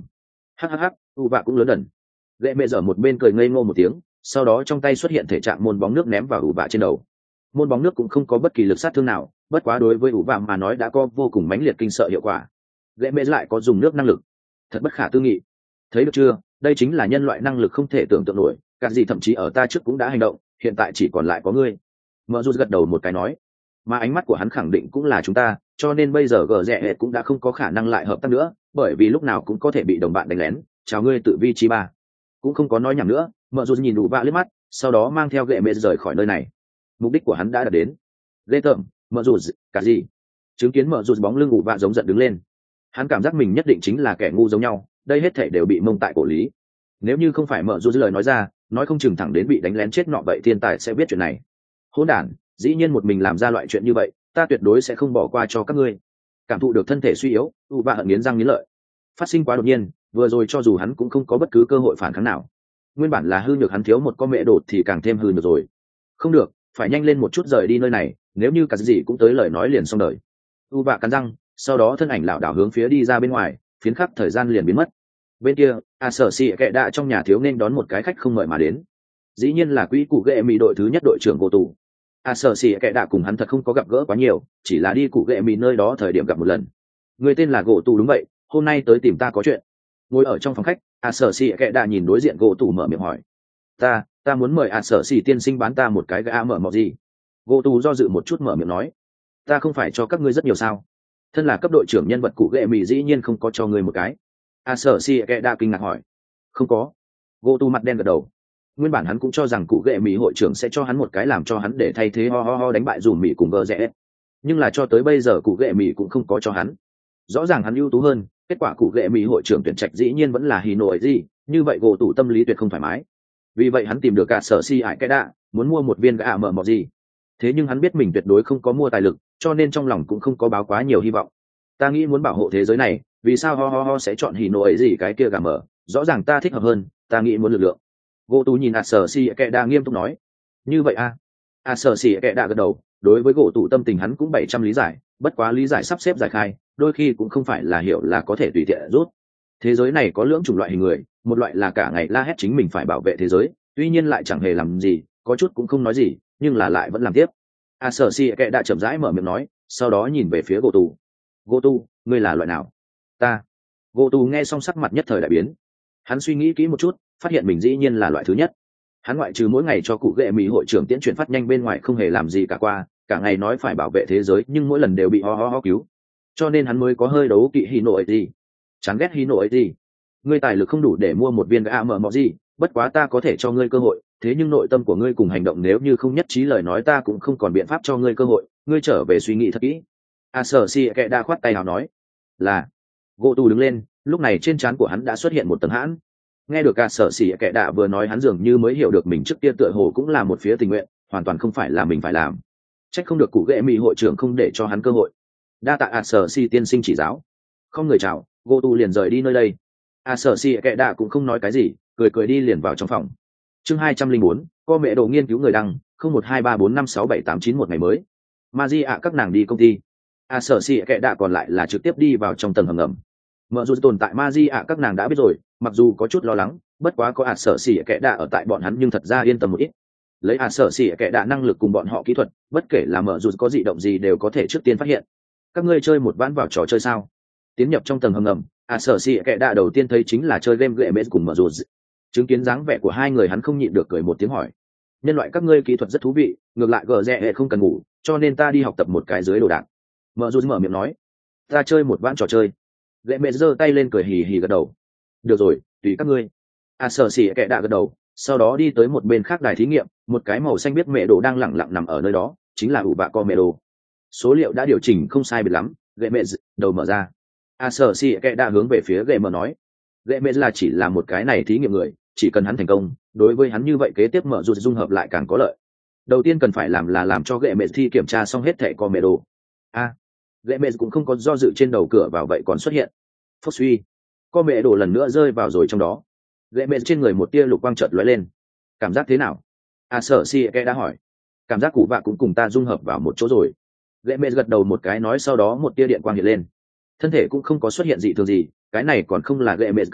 hhh, u vạ cũng lớn đần. Gệ mẹ dở một bên cười ngây ngô một tiếng, sau đó trong tay xuất hiện thể trạng môn bóng nước ném vào ủ vạ trên đầu. Môn bóng nước cũng không có bất kỳ lực sát thương nào, bất quá đối với ủ vạ mà nói đã có vô cùng mãnh liệt kinh sợ hiệu quả. Gệ mẹ lại có dùng nước năng lực, thật bất khả tư nghị. Thấy được chưa, đây chính là nhân loại năng lực không thể tưởng tượng nổi, cả gì thậm chí ở ta trước cũng đã hành động, hiện tại chỉ còn lại có ngươi. Mở dù gật đầu một cái nói, mà ánh mắt của hắn khẳng định cũng là chúng ta, cho nên bây giờ gờ rẽ cũng đã không có khả năng lại hợp tác nữa, bởi vì lúc nào cũng có thể bị đồng bạn đánh lén. Chào ngươi tự vi trí ba. Cũng không có nói nhảm nữa, mở dù nhìn đủ vạ liếc mắt, sau đó mang theo gệ mẹ rời khỏi nơi này. Mục đích của hắn đã đạt đến. Ghê tởm, mở dù cả gì? Chứng kiến mở dù bóng lưng ủ vạ giống giận đứng lên, hắn cảm giác mình nhất định chính là kẻ ngu giống nhau, đây hết thể đều bị mông tại cổ lý. Nếu như không phải mở dù lời nói ra, nói không chừng thẳng đến bị đánh lén chết nọ vậy thiên tài sẽ biết chuyện này. Hỗn đản, dĩ nhiên một mình làm ra loại chuyện như vậy, ta tuyệt đối sẽ không bỏ qua cho các ngươi. Cảm thụ được thân thể suy yếu, ủ vạ hận nghiến răng nghiến lợi. Phát sinh quá đột nhiên, vừa rồi cho dù hắn cũng không có bất cứ cơ hội phản kháng nào. Nguyên bản là hư nhược hắn thiếu một con mẹ đột thì càng thêm hư nhược rồi. Không được, phải nhanh lên một chút rời đi nơi này, nếu như cả gì cũng tới lời nói liền xong đời. U vạ cắn răng, sau đó thân ảnh lảo đảo hướng phía đi ra bên ngoài, phiến khắc thời gian liền biến mất. Bên kia, a sở xì kệ đạ trong nhà thiếu nên đón một cái khách không mời mà đến. Dĩ nhiên là quỹ cụ ghệ mỹ đội thứ nhất đội trưởng Gỗ Tù. a sở xì kệ đạ cùng hắn thật không có gặp gỡ quá nhiều, chỉ là đi cụ ghệ mỹ nơi đó thời điểm gặp một lần. Người tên là Gỗ Tù đúng vậy, hôm nay tới tìm ta có chuyện. Ngồi ở trong phòng khách, a sở xì kệ đạ nhìn đối diện Gỗ Tù mở miệng hỏi, ta ta muốn mời a sở xì tiên sinh bán ta một cái gã mở mọ gì. Gỗ Tù do dự một chút mở miệng nói, ta không phải cho các ngươi rất nhiều sao? Thân là cấp đội trưởng nhân vật cụ ghệ mỹ dĩ nhiên không có cho ngươi một cái. a sở xì kệ đạ kinh ngạc hỏi, không có. Gỗ Tù mặt đen gật đầu. Nguyên bản hắn cũng cho rằng cụ ghệ mỹ hội trưởng sẽ cho hắn một cái làm cho hắn để thay thế ho ho ho đánh bại dùm mỹ cùng gờ rẽ, nhưng là cho tới bây giờ cụ ghệ mỹ cũng không có cho hắn. Rõ ràng hắn ưu tú hơn, kết quả cụ ghệ mỹ hội trưởng tuyển trạch dĩ nhiên vẫn là hì nổi gì, như vậy Gỗ Tù tâm lý tuyệt không thoải mái. Vì vậy hắn tìm được cả sở si ải cái đạ, muốn mua một viên gã mở mọ gì. Thế nhưng hắn biết mình tuyệt đối không có mua tài lực, cho nên trong lòng cũng không có báo quá nhiều hy vọng. Ta nghĩ muốn bảo hộ thế giới này, vì sao ho ho ho sẽ chọn hì nổi gì cái kia gà mở, rõ ràng ta thích hợp hơn, ta nghĩ muốn lực lượng. Gỗ Tù nhìn a sở si kệ đa nghiêm túc nói, như vậy a a sở si kệ đa gật đầu. Đối với Gỗ Tù tâm tình hắn cũng bảy trăm lý giải, bất quá lý giải sắp xếp giải khai, đôi khi cũng không phải là hiểu là có thể tùy tiện rút. Thế giới này có lưỡng chủng loại hình người, một loại là cả ngày la hét chính mình phải bảo vệ thế giới, tuy nhiên lại chẳng hề làm gì, có chút cũng không nói gì, nhưng là lại vẫn làm tiếp. a sở si kệ đa chậm rãi mở miệng nói, sau đó nhìn về phía Gỗ Tù. Gỗ Tù, ngươi là loại nào? Ta. Gỗ Tù nghe xong sắc mặt nhất thời đại biến. Hắn suy nghĩ kỹ một chút, phát hiện mình dĩ nhiên là loại thứ nhất. Hắn ngoại trừ mỗi ngày cho cụ ghệ mỹ hội trưởng tiễn chuyển phát nhanh bên ngoài không hề làm gì cả qua, cả ngày nói phải bảo vệ thế giới nhưng mỗi lần đều bị ho ho ho cứu, cho nên hắn mới có hơi đấu kỵ Hino ấy gì. Chán ghét Hino ấy gì. Ngươi tài lực không đủ để mua một viên gã mở mọ gì, bất quá ta có thể cho ngươi cơ hội, thế nhưng nội tâm của ngươi cùng hành động nếu như không nhất trí lời nói ta cũng không còn biện pháp cho ngươi cơ hội, ngươi trở về suy nghĩ thật kỹ. A sở si kệ đa khoát tay nào nói, là. Gỗ Tù đứng lên, lúc này trên trán của hắn đã xuất hiện một tầng hãn. Nghe được A sở si kệ đa vừa nói hắn dường như mới hiểu được mình trước kia tựa hồ cũng là một phía tình nguyện, hoàn toàn không phải là mình phải làm. Trách không được cụ ghệ mỹ hội trưởng không để cho hắn cơ hội. Đa tạ A sở si tiên sinh chỉ giáo. Không người chào, Gỗ Tù liền rời đi nơi đây. A sở si kệ đa cũng không nói cái gì, cười cười đi liền vào trong phòng. Chương hai trăm linh bốn, co mẹ đồ nghiên cứu người đăng, không một hai ba bốn năm sáu bảy tám chín một ngày mới. Maji ạ các nàng đi công ty. A sở si kệ đạ còn lại là trực tiếp đi vào trong tầng hầm ngầm. Mở dù tồn tại Maji ạ các nàng đã biết rồi, mặc dù có chút lo lắng, bất quá có A sở si kệ đạ ở tại bọn hắn nhưng thật ra yên tâm một ít. Lấy A sở si kệ đạ năng lực cùng bọn họ kỹ thuật, bất kể là mở dù có dị động gì đều có thể trước tiên phát hiện. Các ngươi chơi một ván vào trò chơi sao? Tiến nhập trong tầng hầm ngầm, A sở si kệ đạ đầu tiên thấy chính là chơi game gệ mết cùng mở dù. Chứng kiến dáng vẻ của hai người hắn không nhịn được cười một tiếng hỏi, nhân loại các ngươi kỹ thuật rất thú vị, ngược lại gờ rẽ hệ không cần ngủ, cho nên ta đi học tập một cái dưới đồ đạc. Mở dù mở miệng nói, ta chơi một ván trò chơi. Gệ mẹ giơ tay lên cười hì hì gật đầu, được rồi, tùy các ngươi. A sở xỉ kệ đạ gật đầu, sau đó đi tới một bên khác đài thí nghiệm, một cái màu xanh biết mẹ đồ đang lẳng lặng nằm ở nơi đó, chính là ủ bạ co mẹ đồ. Số liệu đã điều chỉnh không sai biệt lắm. Gệ mẹ đầu mở ra. A sở xỉ kệ đạ hướng về phía gệ mẹ nói, gệ mẹ là chỉ là một cái này thí nghiệm người, chỉ cần hắn thành công, đối với hắn như vậy kế tiếp mở dù dung hợp lại càng có lợi. Đầu tiên cần phải làm là làm cho gệ mẹ thi kiểm tra xong hết thẻ co mẹ đồ. A, gệ mẹ cũng không có do dự, trên đầu cửa vào vậy còn xuất hiện. Phốc suy, co mẹ đồ lần nữa rơi vào rồi trong đó. Gệ mẹ trên người một tia lục quang chợt lóe lên. Cảm giác thế nào? A sở si kệ đã hỏi. Cảm giác cụ vạ cũng cùng ta dung hợp vào một chỗ rồi. Gệ mẹ gật đầu một cái nói, sau đó một tia điện quang hiện lên. Thân thể cũng không có xuất hiện dị thường gì, cái này còn không là gệ mẹ cực hạn,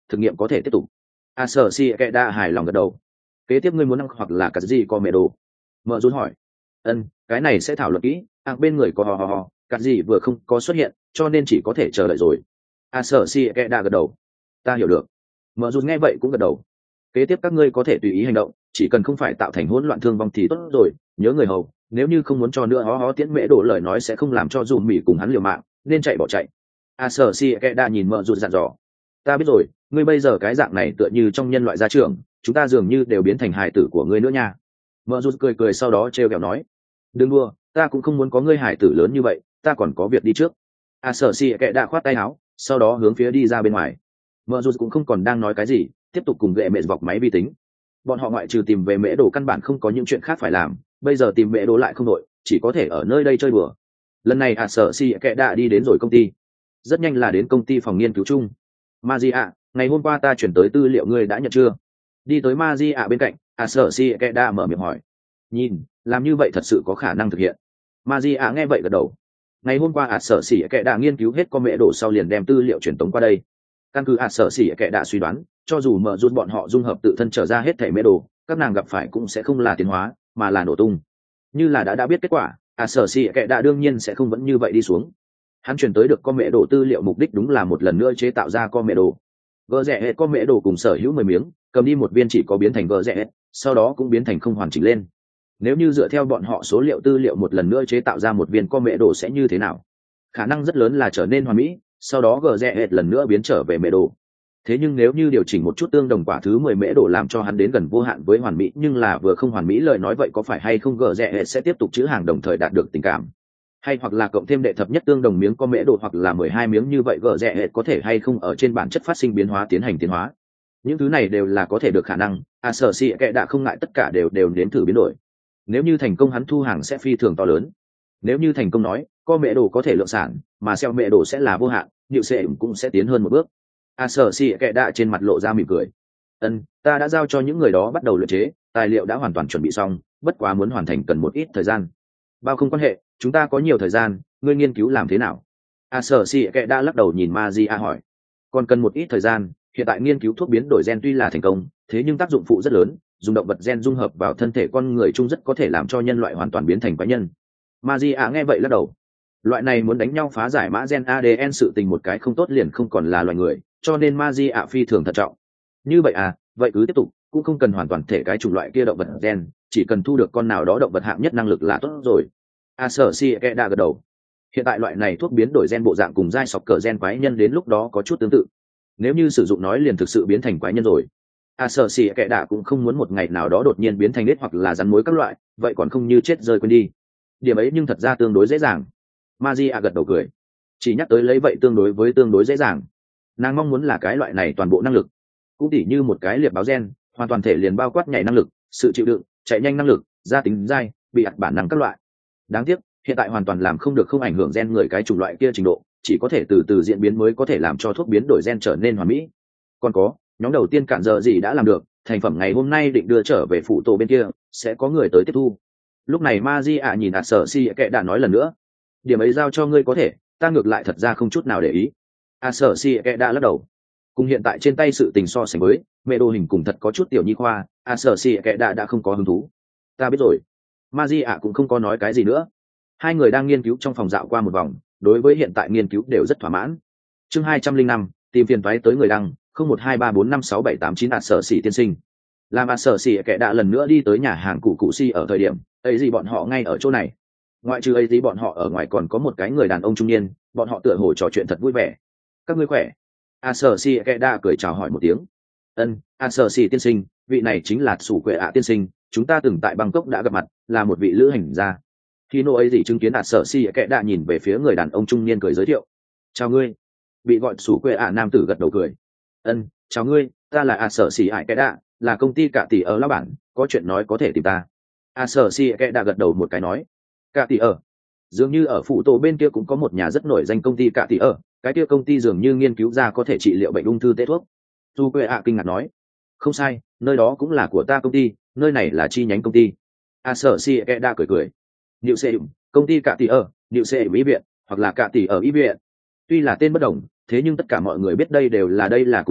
thực nghiệm có thể tiếp tục. A sở si kệ đa hài lòng gật đầu. Kế tiếp ngươi muốn năng hoặc là cái gì có mẹ đồ? Mở rút hỏi. Ân, cái này sẽ thảo luận kỹ. À, bên người có hò hò hò, cái gì vừa không có xuất hiện, cho nên chỉ có thể chờ đợi rồi. A sở si kệ đa gật đầu. Ta hiểu được. Mở rút nghe vậy cũng gật đầu. Kế tiếp các ngươi có thể tùy ý hành động, chỉ cần không phải tạo thành hỗn loạn thương vong thì tốt rồi. Nhớ người hầu, nếu như không muốn cho nữa hó hó tiễn mễ đổ lời nói sẽ không làm cho dù mỉ cùng hắn liều mạng, nên chạy bỏ chạy. A sở si kệ đa nhìn Mở rút dặn dò. Ta biết rồi, ngươi bây giờ cái dạng này tựa như trong nhân loại gia trưởng, chúng ta dường như đều biến thành hài tử của ngươi nữa nha. Mở rút cười cười sau đó trêu ghẹo nói. Đừng đùa, ta cũng không muốn có ngươi hài tử lớn như vậy, ta còn có việc đi trước. A sở si kệ đa khoát tay áo, sau đó hướng phía đi ra bên ngoài. Mở rút cũng không còn đang nói cái gì, tiếp tục cùng gệ mẹ vọc máy vi tính. Bọn họ ngoại trừ tìm về mễ đồ căn bản không có những chuyện khác phải làm, bây giờ tìm mễ đồ lại không đội, chỉ có thể ở nơi đây chơi bừa. Lần này A sở si kệ đã đi đến rồi công ty, rất nhanh là đến công ty phòng nghiên cứu chung. Magia, ngày hôm qua ta chuyển tới tư liệu ngươi đã nhận chưa? Đi tới Magia bên cạnh, A sở si kệ đã mở miệng hỏi. Nhìn, làm như vậy thật sự có khả năng thực hiện. Magia nghe vậy gật đầu. Ngày hôm qua A sở si kệ đã nghiên cứu hết con mễ đồ sau liền đem tư liệu truyền tống qua đây. Căn cứ A sở si kệ đã suy đoán, cho dù mở rút bọn họ dung hợp tự thân trở ra hết thể mễ đồ, các nàng gặp phải cũng sẽ không là tiến hóa mà là nổ tung. Như là đã đã biết kết quả, A sở si kệ đã đương nhiên sẽ không vẫn như vậy đi xuống. Hắn chuyển tới được con mễ đồ tư liệu mục đích đúng là một lần nữa chế tạo ra con mễ đồ. Gỡ rẽ hết con mễ đồ cùng sở hữu mười miếng, cầm đi một viên chỉ có biến thành gỡ rẽ hết, sau đó cũng biến thành không hoàn chỉnh lên. Nếu như dựa theo bọn họ số liệu tư liệu một lần nữa chế tạo ra một viên con mễ đồ sẽ như thế nào? Khả năng rất lớn là trở nên hoàn mỹ, sau đó gỡ rẽ hết lần nữa biến trở về mễ đồ. Thế nhưng nếu như điều chỉnh một chút tương đồng quả thứ mười mễ đồ làm cho hắn đến gần vô hạn với hoàn mỹ nhưng là vừa không hoàn mỹ lời nói vậy có phải hay không gỡ rẽ hết sẽ tiếp tục chữ hàng đồng thời đạt được tình cảm? Hay hoặc là cộng thêm đệ thập nhất tương đồng miếng có mễ đồ hoặc là mười hai miếng như vậy gỡ rẽ hết có thể hay không ở trên bản chất phát sinh biến hóa tiến hành tiến hóa? Những thứ này đều là có thể được khả năng. A sở si kệ đã không ngại tất cả đều đều đến thử biến đổi. Nếu như thành công hắn thu hàng sẽ phi thường to lớn. Nếu như thành công nói, có mễ đồ có thể lượng sản, mà xeo mễ đồ sẽ là vô hạn, nhịu sẽ cũng sẽ tiến hơn một bước. A sở si kệ đã trên mặt lộ ra mỉm cười. Ân, ta đã giao cho những người đó bắt đầu luyện chế, tài liệu đã hoàn toàn chuẩn bị xong, bất quá muốn hoàn thành cần một ít thời gian. Bao không quan hệ, chúng ta có nhiều thời gian, ngươi nghiên cứu làm thế nào? A sở si kệ đã lắc đầu nhìn Magia hỏi. Còn cần một ít thời gian, hiện tại nghiên cứu thuốc biến đổi gen tuy là thành công, thế nhưng tác dụng phụ rất lớn, dùng động vật gen dung hợp vào thân thể con người chung rất có thể làm cho nhân loại hoàn toàn biến thành quái nhân. Magia nghe vậy lắc đầu. Loại này muốn đánh nhau phá giải mã gen a đê en sự tình một cái không tốt liền không còn là loài người, cho nên Magia phi thường thận trọng. Như vậy à, vậy cứ tiếp tục, cũng không cần hoàn toàn thể cái chủng loại kia động vật gen, chỉ cần thu được con nào đó động vật hạng nhất năng lực là tốt rồi. A sở si kệ đã gật đầu. Hiện tại loại này thuốc biến đổi gen bộ dạng cùng giai sọc cờ gen quái nhân đến lúc đó có chút tương tự. Nếu như sử dụng nói liền thực sự biến thành quái nhân rồi. A sở si kệ đã cũng không muốn một ngày nào đó đột nhiên biến thành nết hoặc là rắn mối các loại, vậy còn không như chết rơi quên đi. Điểm ấy nhưng thật ra tương đối dễ dàng. Magia gật đầu cười. Chỉ nhắc tới lấy vậy tương đối với tương đối dễ dàng. Nàng mong muốn là cái loại này toàn bộ năng lực. Cũng tỉ như một cái liệp báo gen, hoàn toàn thể liền bao quát nhảy năng lực, sự chịu đựng, chạy nhanh năng lực, gia tính dai, bị ạt bản năng các loại. Đáng tiếc, hiện tại hoàn toàn làm không được không ảnh hưởng gen người cái chủng loại kia trình độ, chỉ có thể từ từ diễn biến mới có thể làm cho thuốc biến đổi gen trở nên hoàn mỹ. Còn có, nhóm đầu tiên cản giờ gì đã làm được, thành phẩm ngày hôm nay định đưa trở về phụ tổ bên kia, sẽ có người tới tiếp thu. Lúc này Magia nhìn A sở si kệ đã nói lần nữa, điểm ấy giao cho ngươi có thể, ta ngược lại thật ra không chút nào để ý. A sở si kệ đã lắc đầu. Cùng hiện tại trên tay sự tình so sánh với, mẹ đồ hình cùng thật có chút tiểu nhi khoa, A sở si kệ đã đã không có hứng thú. Ta biết rồi. Magia cũng không có nói cái gì nữa. Hai người đang nghiên cứu trong phòng dạo qua một vòng, đối với hiện tại nghiên cứu đều rất thỏa mãn. Chương hai trăm linh năm, tìm phiền toái tới người đăng, không một hai ba bốn năm sáu bảy tám chín A sở si tiên sinh. Làm A sở si kệ đã lần nữa đi tới nhà hàng cụ cụ si ở thời điểm, ấy gì bọn họ ngay ở chỗ này. Ngoại trừ ấy gì bọn họ ở ngoài còn có một cái người đàn ông trung niên, bọn họ tựa hồ trò chuyện thật vui vẻ. Các ngươi khỏe? A sở si kệ đã cười chào hỏi một tiếng. Ân, A sở si tiên sinh, vị này chính là sủ quệ ạ tiên sinh, chúng ta từng tại Bangkok đã gặp mặt, là một vị lữ hành gia. Khi nô ấy gì chứng kiến A sở si kệ đã nhìn về phía người đàn ông trung niên cười giới thiệu. Chào ngươi. Bị gọi sủ quệ ạ nam tử gật đầu cười. Ân, chào ngươi, ta là A sở si ải kệ đã, là công ty cả tỷ ở lão bản, có chuyện nói có thể tìm ta. A sở si kệ đã gật đầu một cái nói. Cả tỷ ở. Dường như ở phụ tổ bên kia cũng có một nhà rất nổi danh công ty cả tỷ ở, cái kia công ty dường như nghiên cứu ra có thể trị liệu bệnh ung thư tê thuốc. Tu quệ ạ kinh ngạc nói. Không sai, nơi đó cũng là của ta công ty, nơi này là chi nhánh công ty. A sở si kệ đã cười cười. Niệu xe công ty cả tỷ ở, Niệu xe ý viện, hoặc là cả tỷ ở ý viện. Tuy là tên bất đồng, thế nhưng tất cả mọi người biết đây đều là đây là cùng nhau,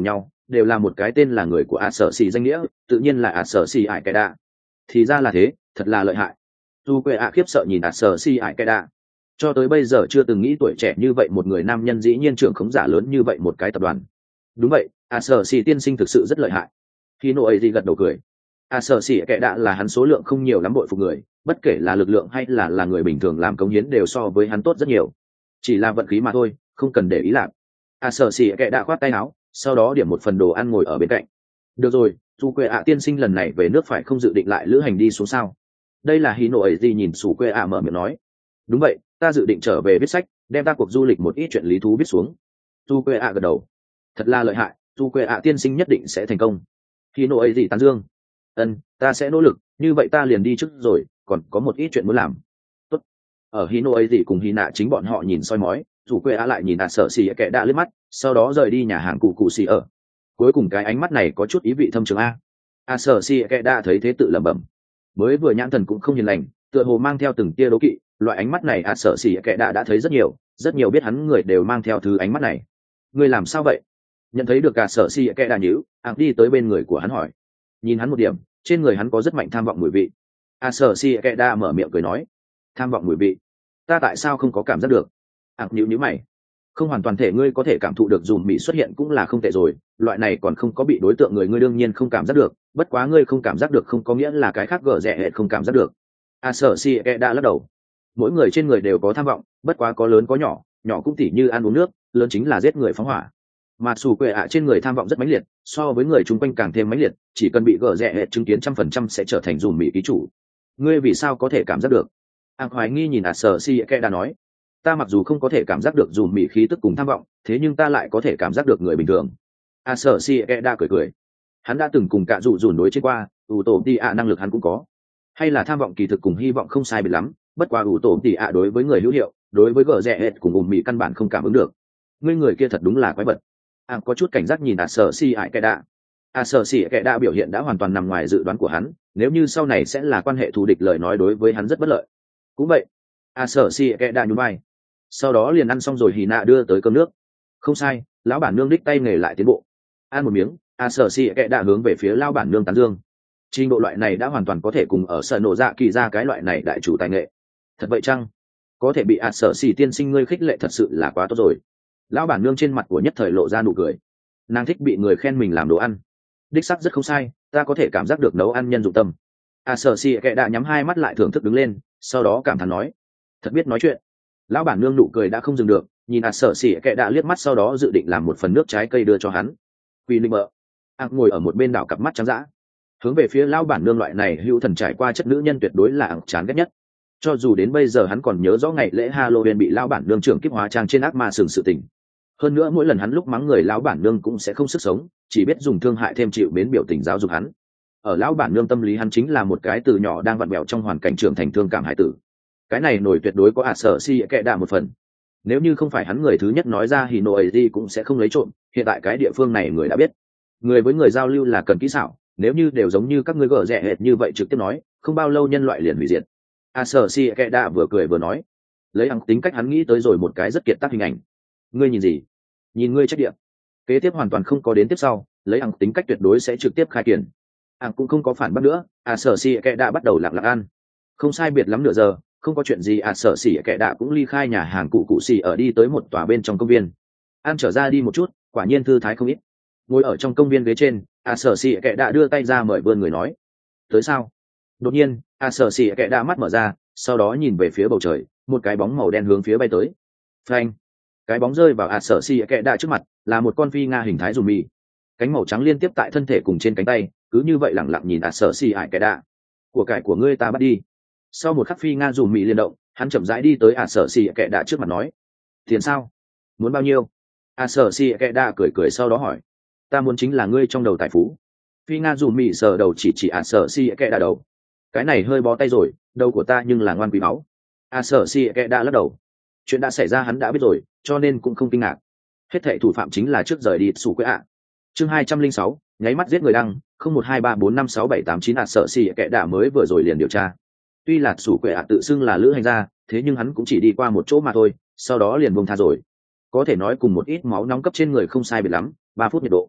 đều là một cái tên là người của ả sở xì danh nghĩa, tự nhiên là ả sở xì ải cái đạ. Thì ra là thế, thật là lợi hại. Dù quệ ạ khiếp sợ nhìn ả sở xì ải cái đạ, cho tới bây giờ chưa từng nghĩ tuổi trẻ như vậy một người nam nhân dĩ nhiên trưởng khống giả lớn như vậy một cái tập đoàn. Đúng vậy, ả sở xì tiên sinh thực sự rất lợi hại. Khi nô ấy gì gật đầu cười. ả sở xì cái đạ là hắn số lượng không nhiều lắm bội phục người, bất kể là lực lượng hay là là người bình thường làm cống hiến đều so với hắn tốt rất nhiều, chỉ là vận khí mà thôi, không cần để ý lạc. ả sở xì cái đạ khoát tay áo, sau đó điểm một phần đồ ăn ngồi ở bên cạnh. Được rồi, dù quệ ạ tiên sinh lần này về nước phải không dự định lại lữ hành đi xuống sao? Đây là hí nộ ấy gì nhìn sủ quệ ạ mở miệng nói. Đúng vậy, ta dự định trở về viết sách, đem ta cuộc du lịch một ít chuyện lý thú viết xuống. Dù quệ ạ gật đầu. Thật là lợi hại, dù quệ ạ tiên sinh nhất định sẽ thành công. Hí nộ ấy gì tán dương. Ân, ta sẽ nỗ lực, như vậy ta liền đi trước rồi, còn có một ít chuyện muốn làm. Tốt. Ở hí nộ ấy gì cùng hí nạ chính bọn họ nhìn soi mói, dù quệ ạ lại nhìn ả sợ xì kệ đã lướt mắt, sau đó rời đi nhà hàng cụ cụ xì ở. Cuối cùng cái ánh mắt này có chút ý vị thâm trường a. ả sợ xì kệ đã thấy thế tự lẩm bẩm, mới vừa nhãn thần cũng không hiền lành, tựa hồ mang theo từng tia đố kỵ. Loại ánh mắt này ả sợ xì kệ đã đã thấy rất nhiều, rất nhiều biết hắn người đều mang theo thứ ánh mắt này. Ngươi làm sao vậy? Nhận thấy được ả sợ xì kệ đã nhíu, ạng đi tới bên người của hắn hỏi. Nhìn hắn một điểm, trên người hắn có rất mạnh tham vọng mùi vị. ả sợ xì kệ đã mở miệng cười nói. Tham vọng mùi vị? Ta tại sao không có cảm giác được? Ạng nhíu nhíu mày. Không hoàn toàn thể ngươi có thể cảm thụ được dùm bị xuất hiện cũng là không tệ rồi, loại này còn không có bị đối tượng người ngươi đương nhiên không cảm giác được, bất quá ngươi không cảm giác được không có nghĩa là cái khác gở rẻ hệ không cảm giác được. A sở si e đã lắc đầu. Mỗi người trên người đều có tham vọng, bất quá có lớn có nhỏ, nhỏ cũng tỉ như ăn uống nước, lớn chính là giết người phóng hỏa. Mà sủ quệ ạ trên người tham vọng rất mãnh liệt, so với người chung quanh càng thêm mãnh liệt, chỉ cần bị gở rẻ hệ chứng kiến trăm phần trăm sẽ trở thành dùm bị ký chủ. Ngươi vì sao có thể cảm giác được? Ạng hoài nghi nhìn A sở si e đã nói. Ta mặc dù không có thể cảm giác được dùm mị khí tức cùng tham vọng, thế nhưng ta lại có thể cảm giác được người bình thường. A sở si e đã cười cười. Hắn đã từng cùng cả dụ dùn đối chiến qua, ủ tổ tỉ ạ năng lực hắn cũng có. Hay là tham vọng kỳ thực cùng hy vọng không sai biệt lắm, bất quá ủ tổ tỉ ạ đối với người hữu hiệu, đối với gờ rẻ hệt cùng ùm mị căn bản không cảm ứng được. Ngươi người kia thật đúng là quái vật. À, có chút cảnh giác nhìn A sở si e đã. A sở si e đã biểu hiện đã hoàn toàn nằm ngoài dự đoán của hắn, nếu như sau này sẽ là quan hệ thù địch lời nói đối với hắn rất bất lợi. Cũng vậy. A sở si e đã nhún vai. Sau đó liền ăn xong rồi hì nạ đưa tới cơm nước. Không sai, lão bản nương đích tay nghề lại tiến bộ. Ăn một miếng, a sở si kệ đã hướng về phía lão bản nương tán dương. Trình độ loại này đã hoàn toàn có thể cùng ở sở nổ dạ kỳ ra cái loại này đại chủ tài nghệ. Thật vậy chăng? Có thể bị a sở si tiên sinh ngươi khích lệ thật sự là quá tốt rồi. Lão bản nương trên mặt của nhất thời lộ ra nụ cười. Nàng thích bị người khen mình làm đồ ăn. Đích sắc rất không sai, ta có thể cảm giác được nấu ăn nhân dụng tâm. A sở si kệ đã nhắm hai mắt lại thưởng thức đứng lên, sau đó cảm thán nói: thật biết nói chuyện. Lão bản nương nụ cười đã không dừng được, nhìn ạt sợ xỉ kệ đã liếc mắt, sau đó dự định làm một phần nước trái cây đưa cho hắn. Vì linh mợ ạc ngồi ở một bên đảo cặp mắt trắng dã, hướng về phía lão bản nương loại này hữu thần trải qua chất nữ nhân tuyệt đối là ạc chán ghét nhất. Cho dù đến bây giờ hắn còn nhớ rõ ngày lễ Halloween bị lão bản nương trưởng kiếp hóa trang trên ác ma sừng sự tình. Hơn nữa mỗi lần hắn lúc mắng người lão bản nương cũng sẽ không sức sống, chỉ biết dùng thương hại thêm chịu mến biểu tình giáo dục hắn. Ở lão bản nương tâm lý hắn chính là một cái từ nhỏ đang vặn vẹo trong hoàn cảnh trưởng thành thương cảm hải tử. Cái này nổi tuyệt đối có ả sở si kệ đạ một phần. Nếu như không phải hắn người thứ nhất nói ra thì nổ ấy gì cũng sẽ không lấy trộm. Hiện tại cái địa phương này người đã biết, người với người giao lưu là cần kỹ xảo, nếu như đều giống như các ngươi gở rẻ hệt như vậy trực tiếp nói, không bao lâu nhân loại liền hủy diệt. ả sở si kệ đạ vừa cười vừa nói, lấy ăn tính cách hắn nghĩ tới rồi một cái rất kiệt tác hình ảnh. Ngươi nhìn gì? Nhìn ngươi trách nhiệm. Kế tiếp hoàn toàn không có đến tiếp sau, lấy ăn tính cách tuyệt đối sẽ trực tiếp khai kiển. Ăn cũng không có phản bác nữa, ả sở si kệ đạ bắt đầu lặng lặng ăn. Không sai biệt lắm nửa giờ, không có chuyện gì. À sở xỉ kệ đạ cũng ly khai nhà hàng cụ cụ xỉ ở đi tới một tòa bên trong công viên. An trở ra đi một chút, quả nhiên thư thái không ít. Ngồi ở trong công viên ghế trên, à sở xỉ kệ đạ đưa tay ra mời vươn người nói: tới sao? Đột nhiên, à sở xỉ kệ đạ mắt mở ra, sau đó nhìn về phía bầu trời, một cái bóng màu đen hướng phía bay tới. Phanh! Cái bóng rơi vào à sở xỉ kệ đạ trước mặt, là một con phi nga hình thái dùm mì, cánh màu trắng liên tiếp tại thân thể cùng trên cánh tay, cứ như vậy lẳng lặng nhìn à sở xỉ kệ đạ. Của cải của ngươi ta bắt đi. Sau một khắc phi nga dùm mì liên động, hắn chậm rãi đi tới ả sở xì kệ đạ trước mặt nói: tiền sao? Muốn bao nhiêu? ả sở xì kệ đạ cười cười sau đó hỏi: ta muốn chính là ngươi trong đầu tài phú. Phi nga dùm mì sờ đầu chỉ chỉ ả sở xì kệ đạ đầu. Cái này hơi bó tay rồi, đầu của ta nhưng là ngoan quý báu. ả sở xì kệ đạ lắc đầu. Chuyện đã xảy ra hắn đã biết rồi, cho nên cũng không kinh ngạc. Hết thệ thủ phạm chính là trước rời đi sủ quế ạ. Chương hai trăm linh sáu, nháy mắt giết người đăng, không một hai ba bốn năm sáu bảy tám chín. ả sở xì kệ đạ mới vừa rồi liền điều tra. Tuy là sủ quệ ạ tự xưng là lữ hành gia, thế nhưng hắn cũng chỉ đi qua một chỗ mà thôi, sau đó liền buông tha rồi. Có thể nói cùng một ít máu nóng cấp trên người không sai biệt lắm, ba phút nhiệt độ.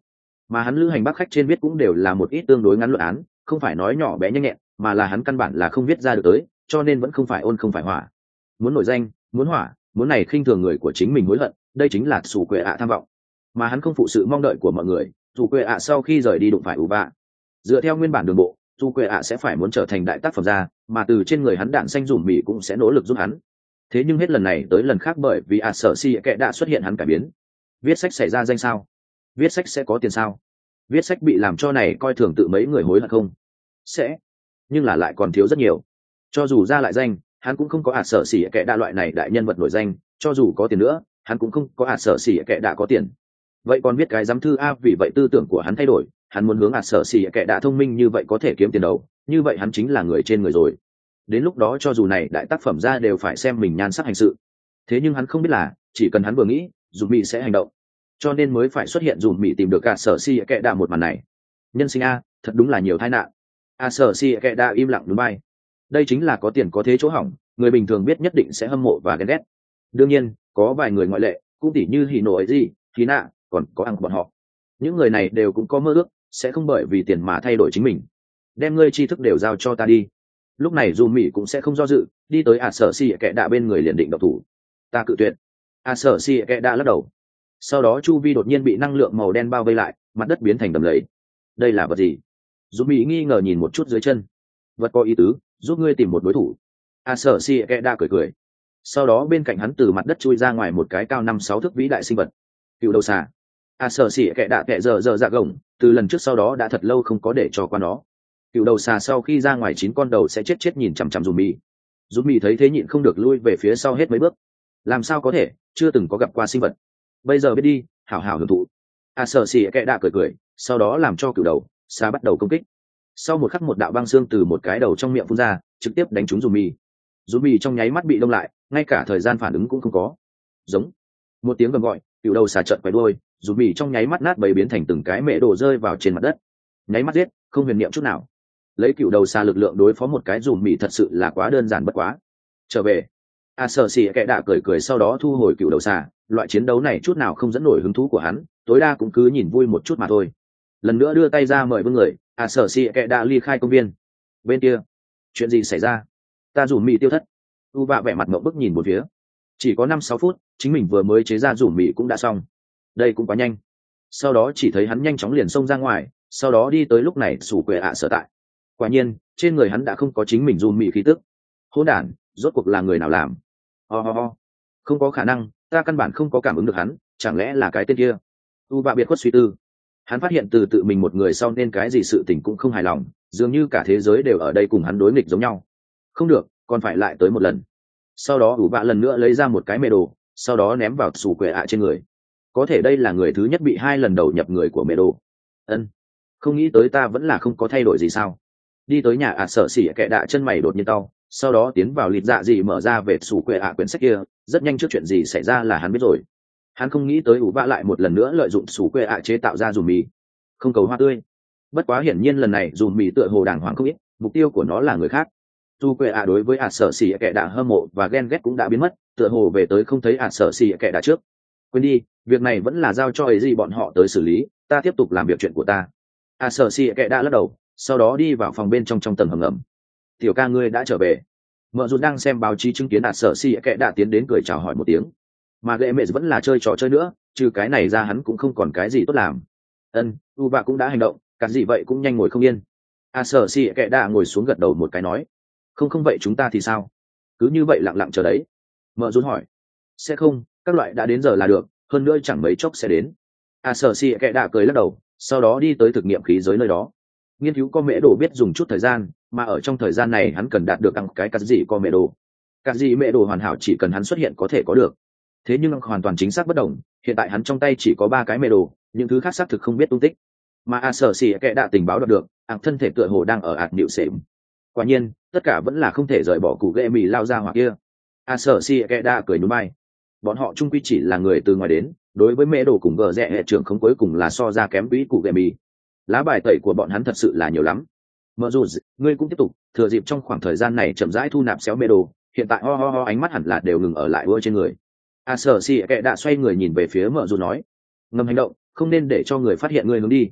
mà hắn lữ hành bác khách trên viết cũng đều là một ít tương đối ngắn luận án, không phải nói nhỏ bé nhanh nhẹn, mà là hắn căn bản là không viết ra được tới, cho nên vẫn không phải ôn không phải hỏa. Muốn nổi danh, muốn hỏa, muốn này khinh thường người của chính mình hối hận, đây chính là sủ quệ ạ tham vọng. Mà hắn không phụ sự mong đợi của mọi người, dù quệ ạ sau khi rời đi đụng phải ủ vạ. Dựa theo nguyên bản đường bộ, dù quệ ạ sẽ phải muốn trở thành đại tác phẩm ra, mà từ trên người hắn đạn xanh dùm mì cũng sẽ nỗ lực giúp hắn. Thế nhưng hết lần này tới lần khác bởi vì ạ sở si kệ đã xuất hiện hắn cải biến. Viết sách xảy ra danh sao? Viết sách sẽ có tiền sao? Viết sách bị làm cho này coi thường tự mấy người hối hận không? Sẽ, nhưng là lại còn thiếu rất nhiều. Cho dù ra lại danh, hắn cũng không có ạt sở xỉ kệ đa loại này đại nhân vật nổi danh, cho dù có tiền nữa, hắn cũng không có ạt sở xỉ kệ đa có tiền. Vậy còn biết cái giám thư a, vì vậy tư tưởng của hắn thay đổi, hắn muốn hướng ạt sở xỉ kệ đa thông minh như vậy có thể kiếm tiền đầu, như vậy hắn chính là người trên người rồi. Đến lúc đó cho dù này đại tác phẩm ra đều phải xem mình nhan sắc hành sự. Thế nhưng hắn không biết là, chỉ cần hắn vừa nghĩ, dùm mị sẽ hành động, cho nên mới phải xuất hiện dùm mị tìm được ạt sở xỉ kệ đa một màn này. Nhân sinh a, thật đúng là nhiều tai nạn. ạt sở xỉ kệ đa im lặng núi bay. Đây chính là có tiền có thế chỗ hỏng, người bình thường biết nhất định sẽ hâm mộ và ghen ghét. Đương nhiên có vài người ngoại lệ, cũng tỉ như hỉ nộ ấy gì hỉ nạ, còn có ăn bọn họ. Những người này đều cũng có mơ ước, sẽ không bởi vì tiền mà thay đổi chính mình. Đem ngươi tri thức đều giao cho ta đi. Lúc này dù mỹ cũng sẽ không do dự, đi tới ả sở si kệ đạ bên người liền định độc thủ. Ta cự tuyệt. ả sở si kệ đạ lắc đầu. Sau đó chu vi đột nhiên bị năng lượng màu đen bao vây lại, mặt đất biến thành đầm lầy. Đây là vật gì? Dù mỹ nghi ngờ nhìn một chút dưới chân. Vật có ý tứ, giúp ngươi tìm một đối thủ. A sở si kệ đa cười cười. Sau đó bên cạnh hắn từ mặt đất chui ra ngoài một cái cao năm sáu thước vĩ đại sinh vật, cựu đầu xà. A sở si kệ đa kệ giờ giờ dạ gồng, từ lần trước sau đó đã thật lâu không có để cho qua nó. Cựu đầu xà sau khi ra ngoài chín con đầu sẽ chết chết nhìn chằm chằm dùm mì. Dùm mì thấy thế nhịn không được lui về phía sau hết mấy bước. Làm sao có thể, chưa từng có gặp qua sinh vật. Bây giờ biết đi, hảo hảo hưởng thụ. A sở si kệ đa cười cười, sau đó làm cho cựu đầu xà bắt đầu công kích. Sau một khắc một đạo băng xương từ một cái đầu trong miệng phun ra, trực tiếp đánh trúng dùm mì. Dùm mì trong nháy mắt bị đông lại, ngay cả thời gian phản ứng cũng không có. Giống một tiếng gầm gọi, cựu đầu xà trợn quay đuôi, dùm mì trong nháy mắt nát bầy biến thành từng cái mẹ đổ rơi vào trên mặt đất. Nháy mắt giết, không huyền niệm chút nào. Lấy cựu đầu xà lực lượng đối phó một cái dùm mì thật sự là quá đơn giản bất quá. Trở về. A sở xì kệ đạ cười cười sau đó thu hồi cựu đầu xà. Loại chiến đấu này chút nào không dẫn nổi hứng thú của hắn, tối đa cũng cứ nhìn vui một chút mà thôi. Lần nữa đưa tay ra mời vương người. A sở xì kệ đạ ly khai công viên. Bên kia, chuyện gì xảy ra? Ta rủ mì tiêu thất. U vạ vẻ mặt mộng bức nhìn một phía. Chỉ có năm sáu phút, chính mình vừa mới chế ra rủ mì cũng đã xong. Đây cũng quá nhanh. Sau đó chỉ thấy hắn nhanh chóng liền xông ra ngoài, sau đó đi tới lúc này sủ quệ ạ sở tại. Quả nhiên, trên người hắn đã không có chính mình rủ mì khí tức. Hỗn đản, rốt cuộc là người nào làm? Ho ho ho. Không có khả năng, ta căn bản không có cảm ứng được hắn, chẳng lẽ là cái tên kia? U vạ biệt khuất suy tư. Hắn phát hiện từ tự mình một người sau nên cái gì sự tình cũng không hài lòng, dường như cả thế giới đều ở đây cùng hắn đối nghịch giống nhau. Không được, còn phải lại tới một lần. Sau đó ủ vạ lần nữa lấy ra một cái mê đồ, sau đó ném vào sủ quệ ạ trên người. Có thể đây là người thứ nhất bị hai lần đầu nhập người của mê đồ. Ân, không nghĩ tới ta vẫn là không có thay đổi gì sao? Đi tới nhà ạ sở xỉ kệ đạ chân mày đột nhiên tao, sau đó tiến vào lịt dạ gì mở ra về sủ quệ ạ quyển sách kia, rất nhanh trước chuyện gì xảy ra là hắn biết rồi. Hắn không nghĩ tới ủ vạ lại một lần nữa lợi dụng sủ quệ ạ chế tạo ra dùm mì, không cầu hoa tươi. Bất quá hiển nhiên lần này dùm mì tựa hồ đàng hoàng không ít, mục tiêu của nó là người khác. Dù quệ ạ đối với ạ sở xỉ kệ đạ hâm mộ và ghen ghét cũng đã biến mất, tựa hồ về tới không thấy ạ sở xỉ kệ đạ trước. Quên đi, việc này vẫn là giao cho ấy gì bọn họ tới xử lý, ta tiếp tục làm việc chuyện của ta. ạ sở xỉ kệ đạ lắc đầu, sau đó đi vào phòng bên trong trong tầng hầm ngầm. Tiểu ca ngươi đã trở về. Mợ Dụt đang xem báo chí chứng kiến ạ sở xỉ kệ đạ tiến đến cười chào hỏi một tiếng. Mà gệ mẹ vẫn là chơi trò chơi nữa, trừ cái này ra hắn cũng không còn cái gì tốt làm. Ân, u vạ cũng đã hành động, cả gì vậy cũng nhanh ngồi không yên. A sở xì kệ đạ ngồi xuống gật đầu một cái nói, không không vậy chúng ta thì sao? Cứ như vậy lặng lặng chờ đấy. Mợ Dụt hỏi, sẽ không, các loại đã đến giờ là được, hơn nữa chẳng mấy chốc sẽ đến. A sở xì kệ đạ cười lắc đầu, sau đó đi tới thực nghiệm khí giới nơi đó. Nghiên cứu con mẹ đồ biết dùng chút thời gian, mà ở trong thời gian này hắn cần đạt được ăn cái cắt gì con mẹ đồ. Cắt gì mẹ đồ hoàn hảo chỉ cần hắn xuất hiện có thể có được. Thế nhưng hoàn toàn chính xác bất đồng, hiện tại hắn trong tay chỉ có ba cái mê đồ, những thứ khác xác thực không biết tung tích. Mà a sở xỉ kệ đã tình báo đoạt được, ạc thân thể tựa hồ đang ở ạc nhịu xệm. Quả nhiên, tất cả vẫn là không thể rời bỏ củ ghệ mì lao ra hoặc kia. a sở xỉ kệ đã cười nhún vai. Bọn họ chung quy chỉ là người từ ngoài đến, đối với mê đồ cùng gờ rẽ hệ trưởng không cuối cùng là so ra kém quỹ củ ghệ mì. Lá bài tẩy của bọn hắn thật sự là nhiều lắm. Mở dù ngươi cũng tiếp tục, thừa dịp trong khoảng thời gian này chậm rãi thu nạp xéo mê đồ, hiện tại ho ho ho ánh mắt hẳn là đều ngừng ở lại ưa trên người. A sở xì kệ đã xoay người nhìn về phía mợ dù nói, ngầm hành động, không nên để cho người phát hiện ngươi hướng đi,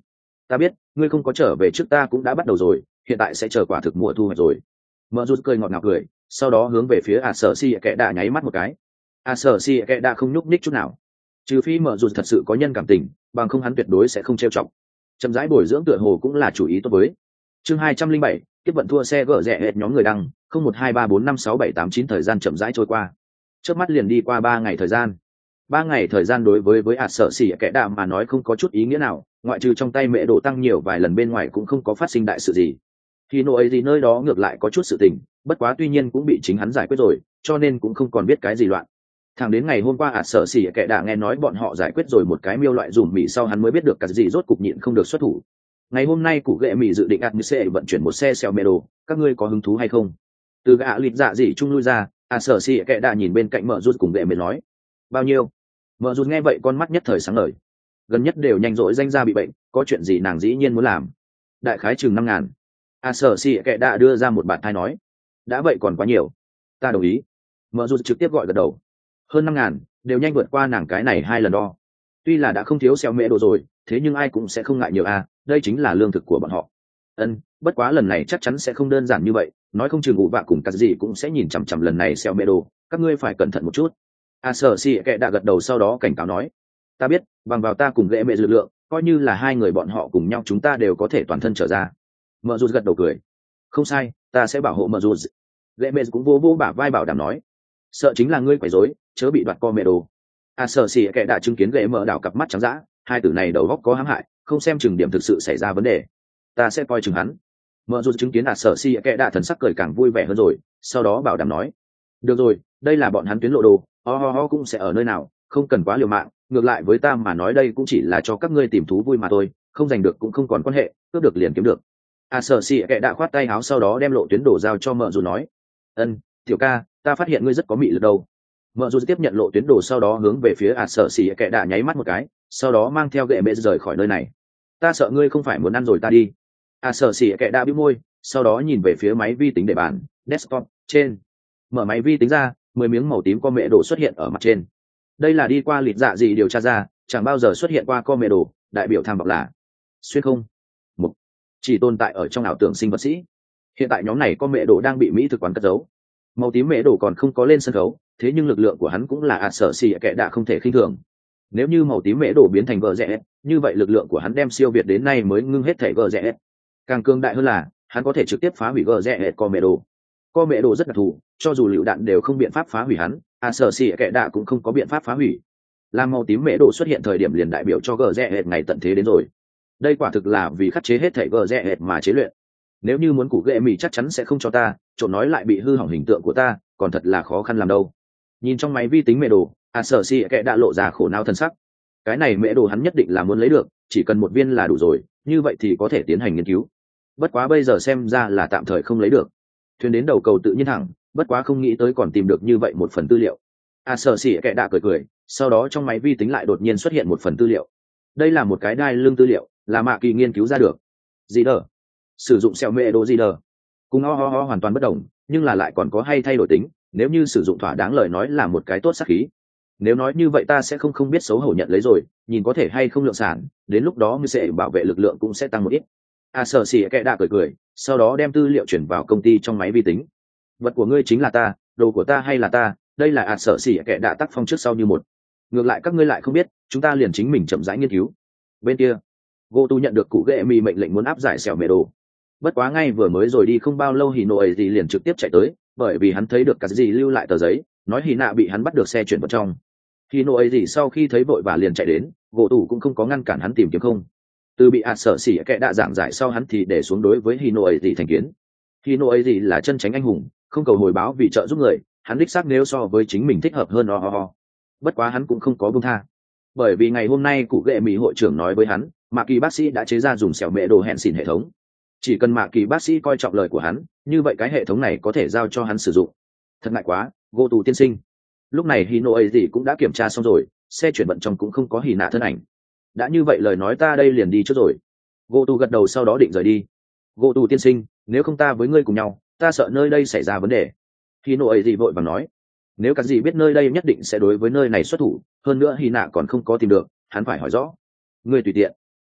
Ta biết ngươi không có trở về trước, ta cũng đã bắt đầu rồi, hiện tại sẽ chờ quả thực mùa thu hoạch rồi. Mở rút cười ngọt ngào cười, sau đó hướng về phía a sở si kệ đạ nháy mắt một cái. A sở si kệ đạ không nhúc nhích chút nào, trừ phi mở rút thật sự có nhân cảm tình, bằng không hắn tuyệt đối sẽ không trêu chọc. Chậm rãi bồi dưỡng tựa hồ cũng là chủ ý tốt với. Chương hai trăm linh bảy, tiếp vận thua xe gỡ rẻ hệt nhóm người đăng, không một hai ba bốn năm sáu bảy tám chín. Thời gian chậm rãi trôi qua, trước mắt liền đi qua ba ngày thời gian. Ba ngày thời gian đối với với ạt sợ xỉ kẻ đạm mà nói không có chút ý nghĩa nào, ngoại trừ trong tay mẹ độ tăng nhiều vài lần, bên ngoài cũng không có phát sinh đại sự gì. Khi nô ấy gì nơi đó ngược lại có chút sự tình, bất quá tuy nhiên cũng bị chính hắn giải quyết rồi, cho nên cũng không còn biết cái gì loạn. Thẳng đến ngày hôm qua ạt sợ xỉ kẻ đạ nghe nói bọn họ giải quyết rồi một cái miêu loại dùm mì, sau hắn mới biết được cái gì rốt cục nhịn không được xuất thủ. Ngày hôm nay cụ ghệ mì dự định ạt như xe vận chuyển một xe xèo mê đồ, các ngươi có hứng thú hay không? Từ gã lịt dạ gì chung lui ra, ạt sợ xỉ kẻ đạ nhìn bên cạnh mở rút cùng ghệ mì nói, bao nhiêu? Mở rút nghe vậy con mắt nhất thời sáng ngời, gần nhất đều nhanh rỗi danh ra bị bệnh, có chuyện gì nàng dĩ nhiên muốn làm. Đại khái chừng năm ngàn. A sở xì kệ đã đưa ra một bạn thai nói, đã vậy còn quá nhiều, ta đồng ý. Mở rút trực tiếp gọi gật đầu, hơn năm ngàn đều nhanh vượt qua nàng cái này hai lần đo. Tuy là đã không thiếu xeo mễ đồ rồi, thế nhưng ai cũng sẽ không ngại nhiều a, đây chính là lương thực của bọn họ. Ân, bất quá lần này chắc chắn sẽ không đơn giản như vậy, nói không chừng ủ vạ cùng cắt gì cũng sẽ nhìn chằm chằm lần này xeo mễ đồ, các ngươi phải cẩn thận một chút. A sở xì kệ đã gật đầu, sau đó cảnh cáo nói, ta biết, bằng vào ta cùng lễ mẹ lực lượng, coi như là hai người bọn họ cùng nhau chúng ta đều có thể toàn thân trở ra. Mợ rụt gật đầu cười, không sai, ta sẽ bảo hộ mợ rụt. Lễ mẹ cũng vô vô bả vai bảo đảm nói, sợ chính là ngươi quấy rối, chớ bị đoạt co mẹ đồ. A sở xì kệ đã chứng kiến lễ mợ đảo cặp mắt trắng dã, hai tử này đầu góc có hãm hại, không xem chừng điểm thực sự xảy ra vấn đề, ta sẽ coi chừng hắn. Mợ rụt chứng kiến A sở xì kệ đã thần sắc cười càng vui vẻ hơn rồi, sau đó bảo đảm nói, được rồi, đây là bọn hắn tuyến lộ đồ, ho ho ho cũng sẽ ở nơi nào, không cần quá liều mạng, ngược lại với ta mà nói đây cũng chỉ là cho các ngươi tìm thú vui mà thôi, không giành được cũng không còn quan hệ, cướp được liền kiếm được. A sở xì kệ đã khoát tay áo, sau đó đem lộ tuyến đồ giao cho mợ dù nói, ân, tiểu ca, ta phát hiện ngươi rất có mị lực đâu. Mợ dù tiếp nhận lộ tuyến đồ, sau đó hướng về phía A sở xì kệ đã nháy mắt một cái, sau đó mang theo gậy mẹ rời khỏi nơi này. Ta sợ ngươi không phải muốn ăn rồi ta đi. A sở xì kệ đã bĩu môi, sau đó nhìn về phía máy vi tính để bàn desktop trên, mở máy vi tính ra, mười miếng màu tím co mẹ đồ xuất hiện ở mặt trên. Đây là đi qua lịt dạ gì điều tra ra, chẳng bao giờ xuất hiện qua co mẹ đồ, đại biểu tham vọng là xuyên không mục, chỉ tồn tại ở trong ảo tưởng sinh vật sĩ. Hiện tại nhóm này co mẹ đồ đang bị mỹ thực quán cất giấu. Màu tím mẹ đồ còn không có lên sân khấu, thế nhưng lực lượng của hắn cũng là ạt sở xì kệ đã không thể khinh thường. Nếu như màu tím mẹ đồ biến thành vợ rẽ, như vậy lực lượng của hắn đem siêu việt đến nay mới ngưng hết thể vợ rẽ. Càng cường đại hơn là hắn có thể trực tiếp phá hủy vợ rẽ co mẹ đồ. Co mẹ đồ rất đặc thù, cho dù lựu đạn đều không biện pháp phá hủy hắn, a sở xì kệ đạ cũng không có biện pháp phá hủy. Làm màu tím mễ đồ xuất hiện thời điểm liền đại biểu cho gờ rẽ hệt ngày tận thế đến rồi. Đây quả thực là vì khắc chế hết thể gờ rẽ hệt mà chế luyện. Nếu như muốn củ ghệ mì chắc chắn sẽ không cho ta, trộm nói lại bị hư hỏng hình tượng của ta, còn thật là khó khăn làm đâu. Nhìn trong máy vi tính mễ đồ, a sở xì kệ đạ lộ ra khổ não thân sắc. Cái này mễ đồ hắn nhất định là muốn lấy được, chỉ cần một viên là đủ rồi, như vậy thì có thể tiến hành nghiên cứu. Bất quá bây giờ xem ra là tạm thời không lấy được. Thuyền đến đầu cầu tự nhiên thẳng, bất quá không nghĩ tới còn tìm được như vậy một phần tư liệu. A sở xỉ kệ đạ cười cười, sau đó trong máy vi tính lại đột nhiên xuất hiện một phần tư liệu. Đây là một cái đai lưng tư liệu, là Mạ Kỳ nghiên cứu ra được. Gì đờ? Sử dụng xẹo mẹ đồ gì đờ? Cùng ho ho ho hoàn toàn bất đồng, nhưng là lại còn có hay thay đổi tính, nếu như sử dụng thỏa đáng lời nói là một cái tốt sắc khí. Nếu nói như vậy ta sẽ không không biết xấu hổ nhận lấy rồi, nhìn có thể hay không lượng sản, đến lúc đó ngươi sẽ bảo vệ lực lượng cũng sẽ tăng một ít. A sở xỉ kệ đạ cười cười, sau đó đem tư liệu chuyển vào công ty trong máy vi tính. Vật của ngươi chính là ta, đồ của ta hay là ta, đây là A sở xỉ kệ đạ tác phong trước sau như một. Ngược lại các ngươi lại không biết, chúng ta liền chính mình chậm rãi nghiên cứu. Bên kia, Gotu nhận được cụ ghệ mì mệnh lệnh muốn áp giải xẻo mẹ đồ. Bất quá ngay vừa mới rồi đi không bao lâu Hino ấy gì liền trực tiếp chạy tới, bởi vì hắn thấy được cái gì lưu lại tờ giấy, nói Hina bị hắn bắt được xe chuyển vào trong. Hino ấy gì sau khi thấy vội và liền chạy đến, Gotu cũng không có ngăn cản hắn tìm kiếm không. Từ bị ạt sở xỉ kệ đạ giảng giải sau hắn thì để xuống đối với Hino ấy gì thành kiến. Hino ấy gì là chân tránh anh hùng, không cầu hồi báo vì trợ giúp người, hắn đích xác nếu so với chính mình thích hợp hơn ho ho ho. Bất quá hắn cũng không có buông tha, bởi vì ngày hôm nay cụ ghệ mỹ hội trưởng nói với hắn, Mạ Kỳ bác sĩ đã chế ra dùng xẻo mẹ đồ hẹn xỉn hệ thống. Chỉ cần Mạ Kỳ bác sĩ coi trọng lời của hắn, như vậy cái hệ thống này có thể giao cho hắn sử dụng. Thật ngại quá, Gô tù tiên sinh. Lúc này Hino ấy gì cũng đã kiểm tra xong rồi, xe chuyển vận trong cũng không có Hỉ nạ thân ảnh. Đã như vậy lời nói ta đây liền đi trước rồi. Gô tù gật đầu sau đó định rời đi. Gô tù tiên sinh, nếu không ta với ngươi cùng nhau, ta sợ nơi đây xảy ra vấn đề. Hino ấy gì vội vàng nói, nếu các gì biết nơi đây nhất định sẽ đối với nơi này xuất thủ, hơn nữa Hy nạ còn không có tìm được, hắn phải hỏi rõ. Ngươi tùy tiện.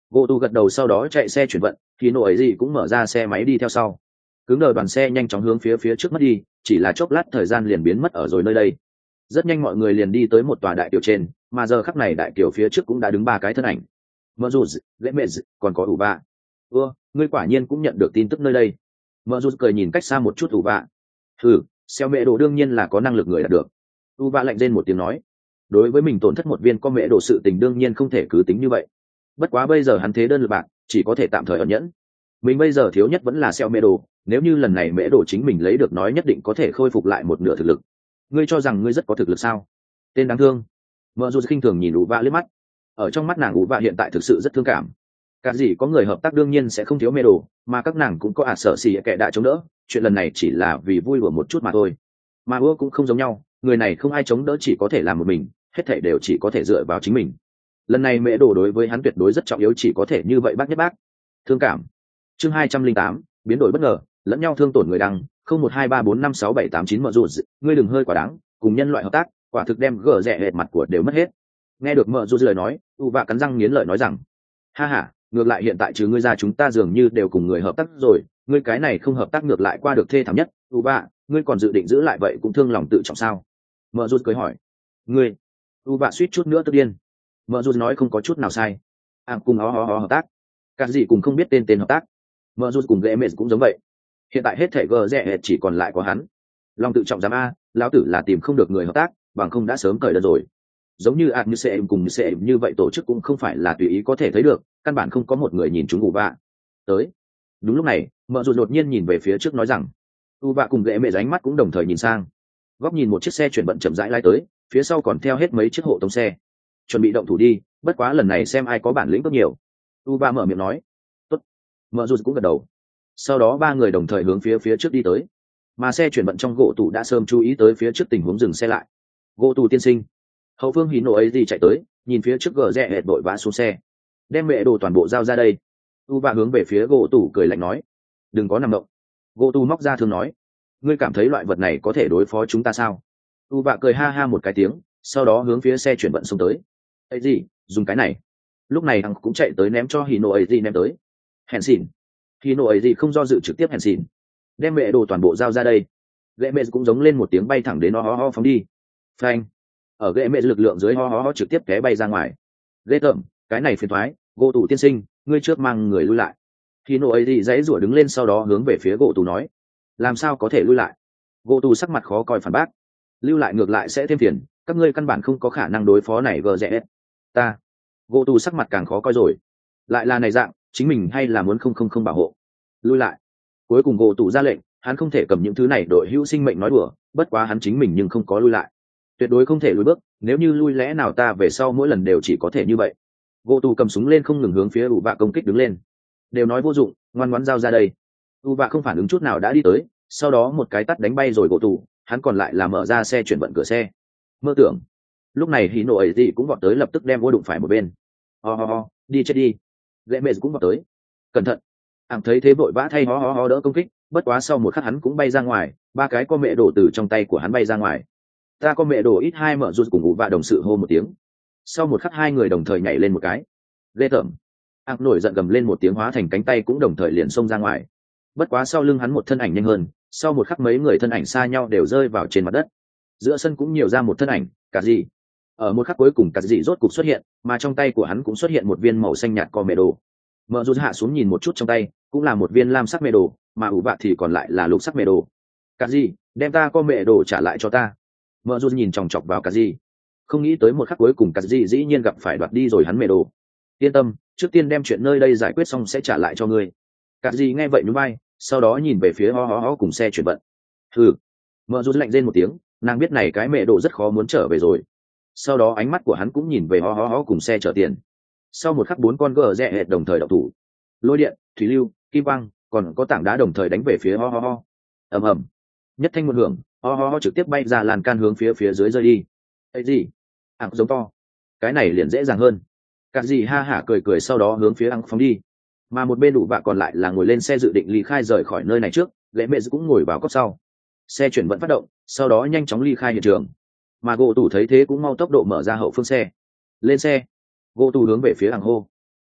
gỗ tù gật đầu, sau đó chạy xe chuyển vận, thì nổ ấy gì cũng mở ra xe máy đi theo sau. Cứng đờ đoàn xe nhanh chóng hướng phía phía trước mất đi, chỉ là chốc lát thời gian liền biến mất ở rồi nơi đây. Rất nhanh mọi người liền đi tới một tòa đại kiều trên, mà giờ khắc này đại kiều phía trước cũng đã đứng ba cái thân ảnh. Mợ dù lễ mệt còn có ủ bạ. Ưa, ngươi quả nhiên cũng nhận được tin tức nơi đây. Mợ dù cười nhìn cách xa một chút ủ bạ. Ừ, xeo mẹ đồ đương nhiên là có năng lực người đạt được. ủ bạ lạnh rên một tiếng nói. Đối với mình tổn thất một viên con mẹ đồ sự tình đương nhiên không thể cứ tính như vậy. Bất quá bây giờ hắn thế đơn lực bạc, chỉ có thể tạm thời ẩn nhẫn. Mình bây giờ thiếu nhất vẫn là xeo mẹ đồ, nếu như lần này mẹ đồ chính mình lấy được nói nhất định có thể khôi phục lại một nửa thực lực. Ngươi cho rằng ngươi rất có thực lực sao? Tên đáng thương. Mợ dù khinh thường nhìn ủ bạ liếc mắt. Ở trong mắt nàng ủ bạ hiện tại thực sự rất thương cảm. Cả gì có người hợp tác đương nhiên sẽ không thiếu mê đồ, mà các nàng cũng có ả sợ xì kẻ đã chống đỡ, chuyện lần này chỉ là vì vui đùa một chút mà thôi. Mà ưa cũng không giống nhau, người này không ai chống đỡ, chỉ có thể làm một mình, hết thảy đều chỉ có thể dựa vào chính mình. Lần này mẹ đồ đối với hắn tuyệt đối rất trọng yếu, chỉ có thể như vậy bác nhất bác. Thương cảm. Chương hai trăm linh tám, biến đổi bất ngờ, lẫn nhau thương tổn người đăng, không một hai ba bốn năm sáu bảy tám chín mợ dù, ngươi đừng hơi quá đáng, cùng nhân loại hợp tác, quả thực đem gỡ rẻ hệt mặt của đều mất hết. Nghe được mợ dù lời nói, u vạ cắn răng nghiến lợi nói rằng, ha ha, ngược lại hiện tại trừ ngươi ra chúng ta dường như đều cùng người hợp tác rồi, ngươi cái này không hợp tác ngược lại qua được thê thảm nhất. U vạ, ngươi còn dự định giữ lại vậy cũng thương lòng tự trọng sao? Mợ dù cười hỏi. Ngươi? U vạ suýt chút nữa tức điên. Mợ dù nói không có chút nào sai. À, cùng ó ó ó hợp tác. Cả gì cùng không biết tên tên hợp tác. Mợ dù cùng ghệ mệt cũng giống vậy. Hiện tại hết thể gờ rẻ chỉ còn lại có hắn. Lòng tự trọng dám a, lão tử là tìm không được người hợp tác, bằng không đã sớm cởi đơn rồi. Giống như ạt như sẽ cùng như sẽ như vậy tổ chức cũng không phải là tùy ý có thể thấy được, căn bản không có một người nhìn chúng u vạ. Tới. Đúng lúc này, mợ dù đột nhiên nhìn về phía trước nói rằng, u vạ cùng ghệ mệt ánh mắt cũng đồng thời nhìn sang. Góc nhìn một chiếc xe chuyển vận chậm rãi lái tới, phía sau còn theo hết mấy chiếc hộ tống xe. Chuẩn bị động thủ đi, bất quá lần này xem ai có bản lĩnh tốt nhiều. U vạ mở miệng nói. Tốt. Mợ dù cũng gật đầu. Sau đó ba người đồng thời hướng phía phía trước đi tới, mà xe chuyển vận trong gỗ tủ đã sớm chú ý tới phía trước tình huống dừng xe lại. Gỗ tủ tiên sinh. Hậu phương hí nổ ấy gì chạy tới, nhìn phía trước gờ rẽ hệt đội vã xuống xe, đem mẹ đồ toàn bộ giao ra đây. U vạ hướng về phía gỗ tủ cười lạnh nói, đừng có nằm động. Gỗ tủ móc ra thương nói, ngươi cảm thấy loại vật này có thể đối phó chúng ta sao? U vạ cười ha ha một cái tiếng, sau đó hướng phía xe chuyển vận xông tới. Ấy gì, dùng cái này. Lúc này thằng cũng chạy tới ném cho hí nổ ấy gì ném tới. Hèn xỉn. Hí nổ ấy gì không do dự trực tiếp hèn xỉn, đem mẹ đồ toàn bộ giao ra đây. Gệ mẹ cũng giống lên một tiếng bay thẳng đến nó ho ho phóng đi. Phanh. Ở ghệ mẹ lực lượng dưới ho ho ho trực tiếp té bay ra ngoài. Ghê tởm, cái này phiền thoái. Gỗ tủ tiên sinh, ngươi trước mang người lui lại. Khi nổ ấy thì dãy rủa đứng lên, sau đó hướng về phía gỗ tủ nói, làm sao có thể lui lại? Gỗ tủ sắc mặt khó coi phản bác, lưu lại ngược lại sẽ thêm phiền, các ngươi căn bản không có khả năng đối phó này gờ rẽ. Ta. Gỗ tủ sắc mặt càng khó coi rồi, lại là này dạng, chính mình hay là muốn không không không bảo hộ. Lui lại. Cuối cùng gỗ tủ ra lệnh, hắn không thể cầm những thứ này đội hữu sinh mệnh nói đùa, bất quá hắn chính mình nhưng không có lui lại, tuyệt đối không thể lùi bước, nếu như lui lẽ nào ta về sau mỗi lần đều chỉ có thể như vậy. Gỗ tù cầm súng lên không ngừng hướng phía ủ vạ công kích đứng lên, đều nói vô dụng, ngoan ngoãn giao ra đây. ủ vạ không phản ứng chút nào đã đi tới, sau đó một cái tắt đánh bay rồi gỗ tù, hắn còn lại là mở ra xe chuyển vận cửa xe. Mơ tưởng. Lúc này hí nổ ấy gì cũng vọt tới, lập tức đem vô đụng phải một bên. Ho ho ho, đi chết đi. Lệ mẹ cũng vọt tới. Cẩn thận. Ảng thấy thế vội vã thay ho ho ho đỡ công kích, bất quá sau một khắc hắn cũng bay ra ngoài, ba cái con mẹ đổ từ trong tay của hắn bay ra ngoài. Ta có mẹ đồ ít hai mở rút cùng ủ vạ đồng sự hô một tiếng, sau một khắc hai người đồng thời nhảy lên một cái. Ghê tởm. Ác nổi giận gầm lên một tiếng, hóa thành cánh tay cũng đồng thời liền xông ra ngoài. Bất quá sau lưng hắn một thân ảnh nhanh hơn, sau một khắc mấy người thân ảnh xa nhau đều rơi vào trên mặt đất. Giữa sân cũng nhiều ra một thân ảnh, cả gì. Ở một khắc cuối cùng cả gì rốt cục xuất hiện, mà trong tay của hắn cũng xuất hiện một viên màu xanh nhạt co mẹ đồ. Mở rút hạ xuống nhìn một chút trong tay, cũng là một viên lam sắc mẹ đồ, mà ủ vạ thì còn lại là lục sắc mẹ đồ. Cả gì, đem ta co mẹ đồ trả lại cho ta. Mợ dù nhìn chòng chọc vào cả gì, không nghĩ tới một khắc cuối cùng cả gì dĩ nhiên gặp phải đoạt đi rồi hắn mẹ đồ. Yên tâm, trước tiên đem chuyện nơi đây giải quyết xong sẽ trả lại cho ngươi. Cả gì nghe vậy nhún vai, sau đó nhìn về phía ho ho ho cùng xe chuyển vận. Hừ. Mợ dù lạnh rên một tiếng, nàng biết này cái mẹ đồ rất khó muốn trở về rồi. Sau đó ánh mắt của hắn cũng nhìn về ho ho ho cùng xe chở tiền. Sau một khắc bốn con gờ rẽ hệt đồng thời động thủ, lôi điện, thủy lưu, kim quang, còn có tảng đá đồng thời đánh về phía ho ho ho. Ầm ầm. Nhất thanh một hưởng, ho ho ho trực tiếp bay ra lan can hướng phía phía dưới rơi đi. Ấy gì? Ảng giống to. Cái này liền dễ dàng hơn. Cả gì ha hả cười cười, sau đó hướng phía Ảng phóng đi. Mà một bên đủ vạ còn lại là ngồi lên xe dự định ly khai rời khỏi nơi này trước, lễ mẹ cũng ngồi vào cốp sau. Xe chuyển vận phát động, sau đó nhanh chóng ly khai hiện trường. Mà gỗ tủ thấy thế cũng mau tốc độ mở ra hậu phương xe. Lên xe. Gỗ tủ hướng về phía Ảng hô.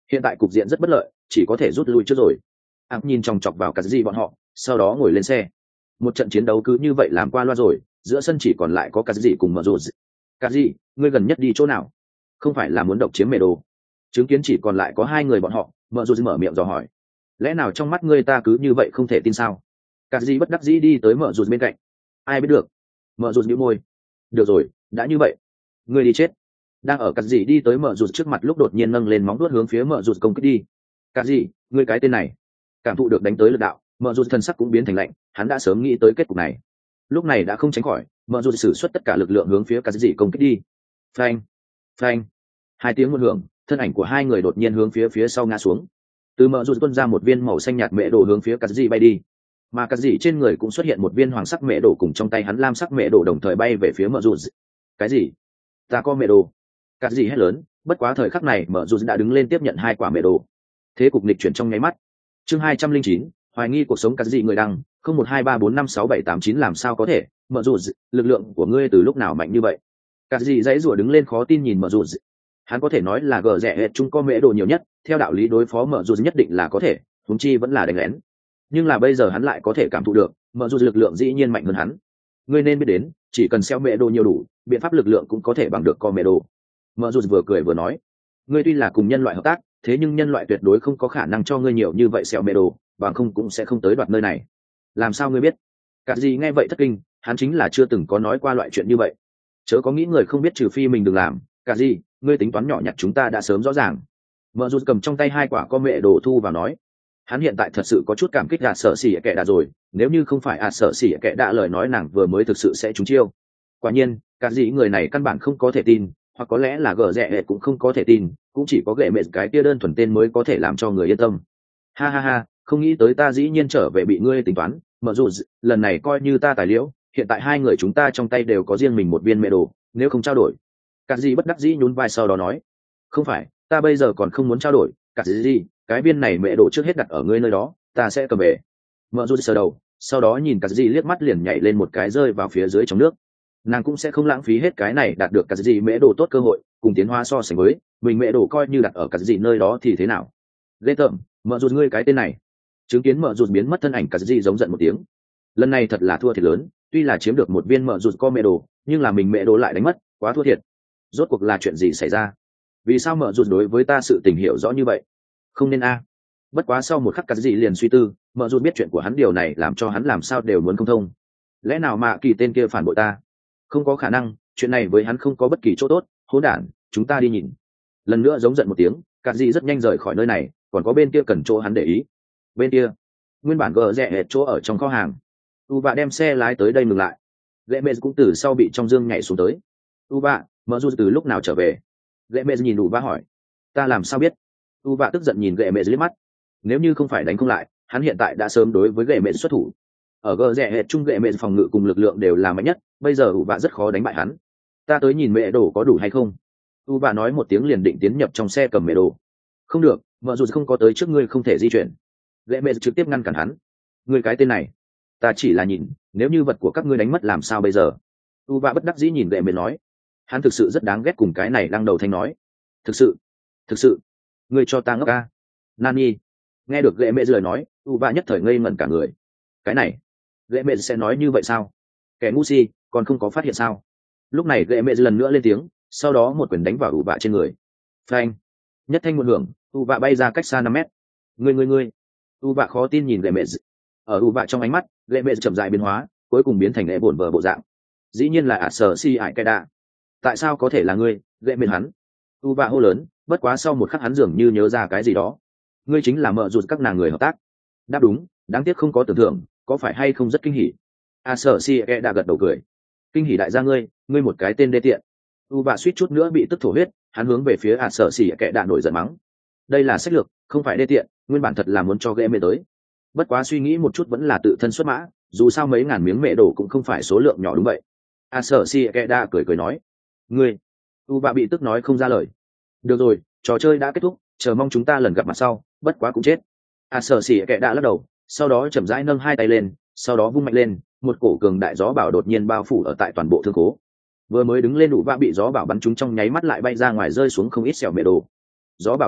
Hiện tại cục diện rất bất lợi, chỉ có thể rút lui trước rồi. Ác nhìn chòng chọc vào cả gì bọn họ, sau đó ngồi lên xe. Một trận chiến đấu cứ như vậy làm qua loa rồi, giữa sân chỉ còn lại có cả gì cùng mở rụt. Cả gì, ngươi gần nhất đi chỗ nào? Không phải là muốn độc chiếm mê đồ? Chứng kiến chỉ còn lại có hai người bọn họ, mở rụt mở miệng dò hỏi. Lẽ nào trong mắt ngươi ta cứ như vậy không thể tin sao? Cả gì bất đắc dĩ đi tới mở rụt bên cạnh. Ai biết được? Mở rụt nhíu môi. Được rồi, đã như vậy, ngươi đi chết. Đang ở cả gì đi tới mở rụt trước mặt lúc đột nhiên nâng lên móng vuốt hướng phía mở rụt công kích đi. Cả gì, ngươi cái tên này? Cảm thụ được đánh tới lực đạo, mở rụt thần sắc cũng biến thành lạnh, hắn đã sớm nghĩ tới kết cục này. Lúc này đã không tránh khỏi, mở rụt sử xuất tất cả lực lượng hướng phía cả gì công kích đi. Phanh, phanh. Hai tiếng một hưởng, thân ảnh của hai người đột nhiên hướng phía phía sau ngã xuống. Từ mở rụt tuôn ra một viên màu xanh nhạt mẹ đồ hướng phía cả gì bay đi. Mà cả gì trên người cũng xuất hiện một viên hoàng sắc mẹ đồ cùng trong tay hắn lam sắc mẹ đồ đồng thời bay về phía mở rụt. Cái gì? Ta có mẹ đồ? Cả gì hét lớn, bất quá thời khắc này mở rụt đã đứng lên tiếp nhận hai quả mẹ đồ. Thế cục nghịch chuyển trong nháy mắt. Chương hai trăm linh chín, hoài nghi cuộc sống cả gì người đăng, không một hai ba bốn năm sáu bảy tám chín làm sao có thể, mở rụt, lực lượng của ngươi từ lúc nào mạnh như vậy? Cả gì dãy rủa đứng lên khó tin nhìn mở rụt. Hắn có thể nói là gờ rẻ hệt chung có mẹ đồ nhiều nhất, theo đạo lý đối phó mở rụt nhất định là có thể, huống chi vẫn là đánh lén. Nhưng là bây giờ hắn lại có thể cảm thụ được, mở rụt lực lượng dĩ nhiên mạnh hơn hắn. Ngươi nên biết đến, chỉ cần xeo mẹ đồ nhiều đủ, biện pháp lực lượng cũng có thể bằng được co mẹ đồ. Mở rụt vừa cười vừa nói, ngươi tuy là cùng nhân loại hợp tác, thế nhưng nhân loại tuyệt đối không có khả năng cho ngươi nhiều như vậy xeo mẹ đồ, bằng không cũng sẽ không tới đoạt nơi này. Làm sao ngươi biết? Cả gì nghe vậy thất kinh, hắn chính là chưa từng có nói qua loại chuyện như vậy. Chớ có nghĩ người không biết trừ phi mình đừng làm, cả gì, ngươi tính toán nhỏ nhặt chúng ta đã sớm rõ ràng. Mở rụt cầm trong tay hai quả co mẹ đồ thu vào nói, hắn hiện tại thật sự có chút cảm kích gạt sợ xỉ kệ đã rồi, nếu như không phải ạt sợ xỉ kệ đã lời nói nàng vừa mới thực sự sẽ trúng chiêu. Quả nhiên, cả gì người này căn bản không có thể tin, hoặc có lẽ là gờ rẽ cũng không có thể tin, cũng chỉ có ghệ mệt cái tia đơn thuần tên mới có thể làm cho người yên tâm. Ha ha ha, không nghĩ tới ta dĩ nhiên trở về bị ngươi tính toán, mở dù lần này coi như ta tài liễu, hiện tại hai người chúng ta trong tay đều có riêng mình một viên mẹ đồ, nếu không trao đổi. Cả gì bất đắc dĩ nhún vai sau đó nói, không phải, ta bây giờ còn không muốn trao đổi, cả gì, cái viên này mẹ đồ trước hết đặt ở ngươi nơi đó, ta sẽ cầm về. Mở dù sờ đầu, sau đó nhìn cả gì liếc mắt liền nhảy lên một cái rơi vào phía dưới trong nước. Nàng cũng sẽ không lãng phí hết cái này đạt được cả gì mẹ đồ tốt cơ hội, cùng tiến hóa so sánh với mình mẹ đồ coi như đặt ở cả gì nơi đó thì thế nào. Ghê tởm, mở dù ngươi cái tên này. Chứng kiến mở dù biến mất thân ảnh cả gì giống giận một tiếng. Lần này thật là thua thiệt lớn, tuy là chiếm được một viên mở dù co mẹ đồ, nhưng là mình mẹ đồ lại đánh mất, quá thua thiệt. Rốt cuộc là chuyện gì xảy ra? Vì sao mở dù đối với ta sự tình hiểu rõ như vậy? Không nên a. Bất quá sau một khắc cả gì liền suy tư, mở dù biết chuyện của hắn điều này làm cho hắn làm sao đều muốn không thông. Lẽ nào mà kỳ tên kia phản bội ta? Không có khả năng, chuyện này với hắn không có bất kỳ chỗ tốt, hỗn đản, chúng ta đi nhìn. Lần nữa giống giận một tiếng, cả gì rất nhanh rời khỏi nơi này, còn có bên kia cần chỗ hắn để ý. Bên kia, nguyên bản gờ rẽ hệt chỗ ở trong kho hàng. U Bạ đem xe lái tới đây ngừng lại. Lệ Mê cũng từ sau bị trong dương nhảy xuống tới. U Bạ, mở dù từ lúc nào trở về? Lệ Mê nhìn U Bạ hỏi. Ta làm sao biết? U Bạ tức giận nhìn Lệ Mê liếc mắt. Nếu như không phải đánh không lại, hắn hiện tại đã sớm đối với Lệ Mê xuất thủ. Ở gờ rẽ hệt chung Lệ Mê phòng ngự cùng lực lượng đều là mạnh nhất, bây giờ U Bạ rất khó đánh bại hắn. Ta tới nhìn mẹ đồ có đủ hay không? U Bạ nói một tiếng liền định tiến nhập trong xe cầm mẹ đồ. Không được, mở dù không có tới trước ngươi không thể di chuyển. Lệ Mê trực tiếp ngăn cản hắn. Ngươi cái tên này, ta chỉ là nhìn, nếu như vật của các ngươi đánh mất làm sao bây giờ? U Bạ bất đắc dĩ nhìn Lệ Mê nói. Hắn thực sự rất đáng ghét cùng cái này đang đầu thanh nói. Thực sự, thực sự, ngươi cho ta ngốc ca. Nani. Nghe được Lệ Mê lời nói, U Bạ nhất thời ngây ngẩn cả người. Cái này, Lệ Mê sẽ nói như vậy sao? Kẻ ngu si, còn không có phát hiện sao? Lúc này Lệ Mê lần nữa lên tiếng, sau đó một quyền đánh vào U Bạ trên người. Phanh. Nhất thanh một hưởng, U Bạ bay ra cách xa năm mét. Ngươi ngươi ngươi. U Bạ khó tin nhìn Lệ Mê. Ở U Bạ trong ánh mắt, Lệ Mê chậm rãi biến hóa, cuối cùng biến thành lệ bổn vờ bộ dạng. Dĩ nhiên là ả sở si ải cái đa. Tại sao có thể là ngươi? Lệ Mê hắn. U Bạ hô lớn, bất quá sau một khắc hắn dường như nhớ ra cái gì đó. Ngươi chính là mợ rụt các nàng người hợp tác. Đáp đúng, đáng tiếc không có tưởng thưởng, có phải hay không rất kinh hỉ? A sở si e đã gật đầu cười. Kinh hỉ đại gia ngươi, ngươi một cái tên đê tiện. U Bạ suýt chút nữa bị tức thổ huyết, hắn hướng về phía A sở si e đã nổi giận mắng. Đây là sách lược, không phải đê tiện, nguyên bản thật là muốn cho Lệ Mê tới. Bất quá suy nghĩ một chút vẫn là tự thân xuất mã, dù sao mấy ngàn miếng mẹ đổ cũng không phải số lượng nhỏ đúng vậy. A sở si e đã cười cười nói. Ngươi. U Bạ bị tức nói không ra lời. Được rồi, trò chơi đã kết thúc, chờ mong chúng ta lần gặp mặt sau, bất quá cũng chết. A sở xỉ kệ đã lắc đầu, sau đó chậm rãi nâng hai tay lên, sau đó vung mạnh lên, một cổ cường đại gió bão đột nhiên bao phủ ở tại toàn bộ thương khố. Vừa mới đứng lên U Bạ bị gió bão bắn trúng trong nháy mắt lại bay ra ngoài rơi xuống không ít sẹo mẹ đồ. Gió bão tiêu thất,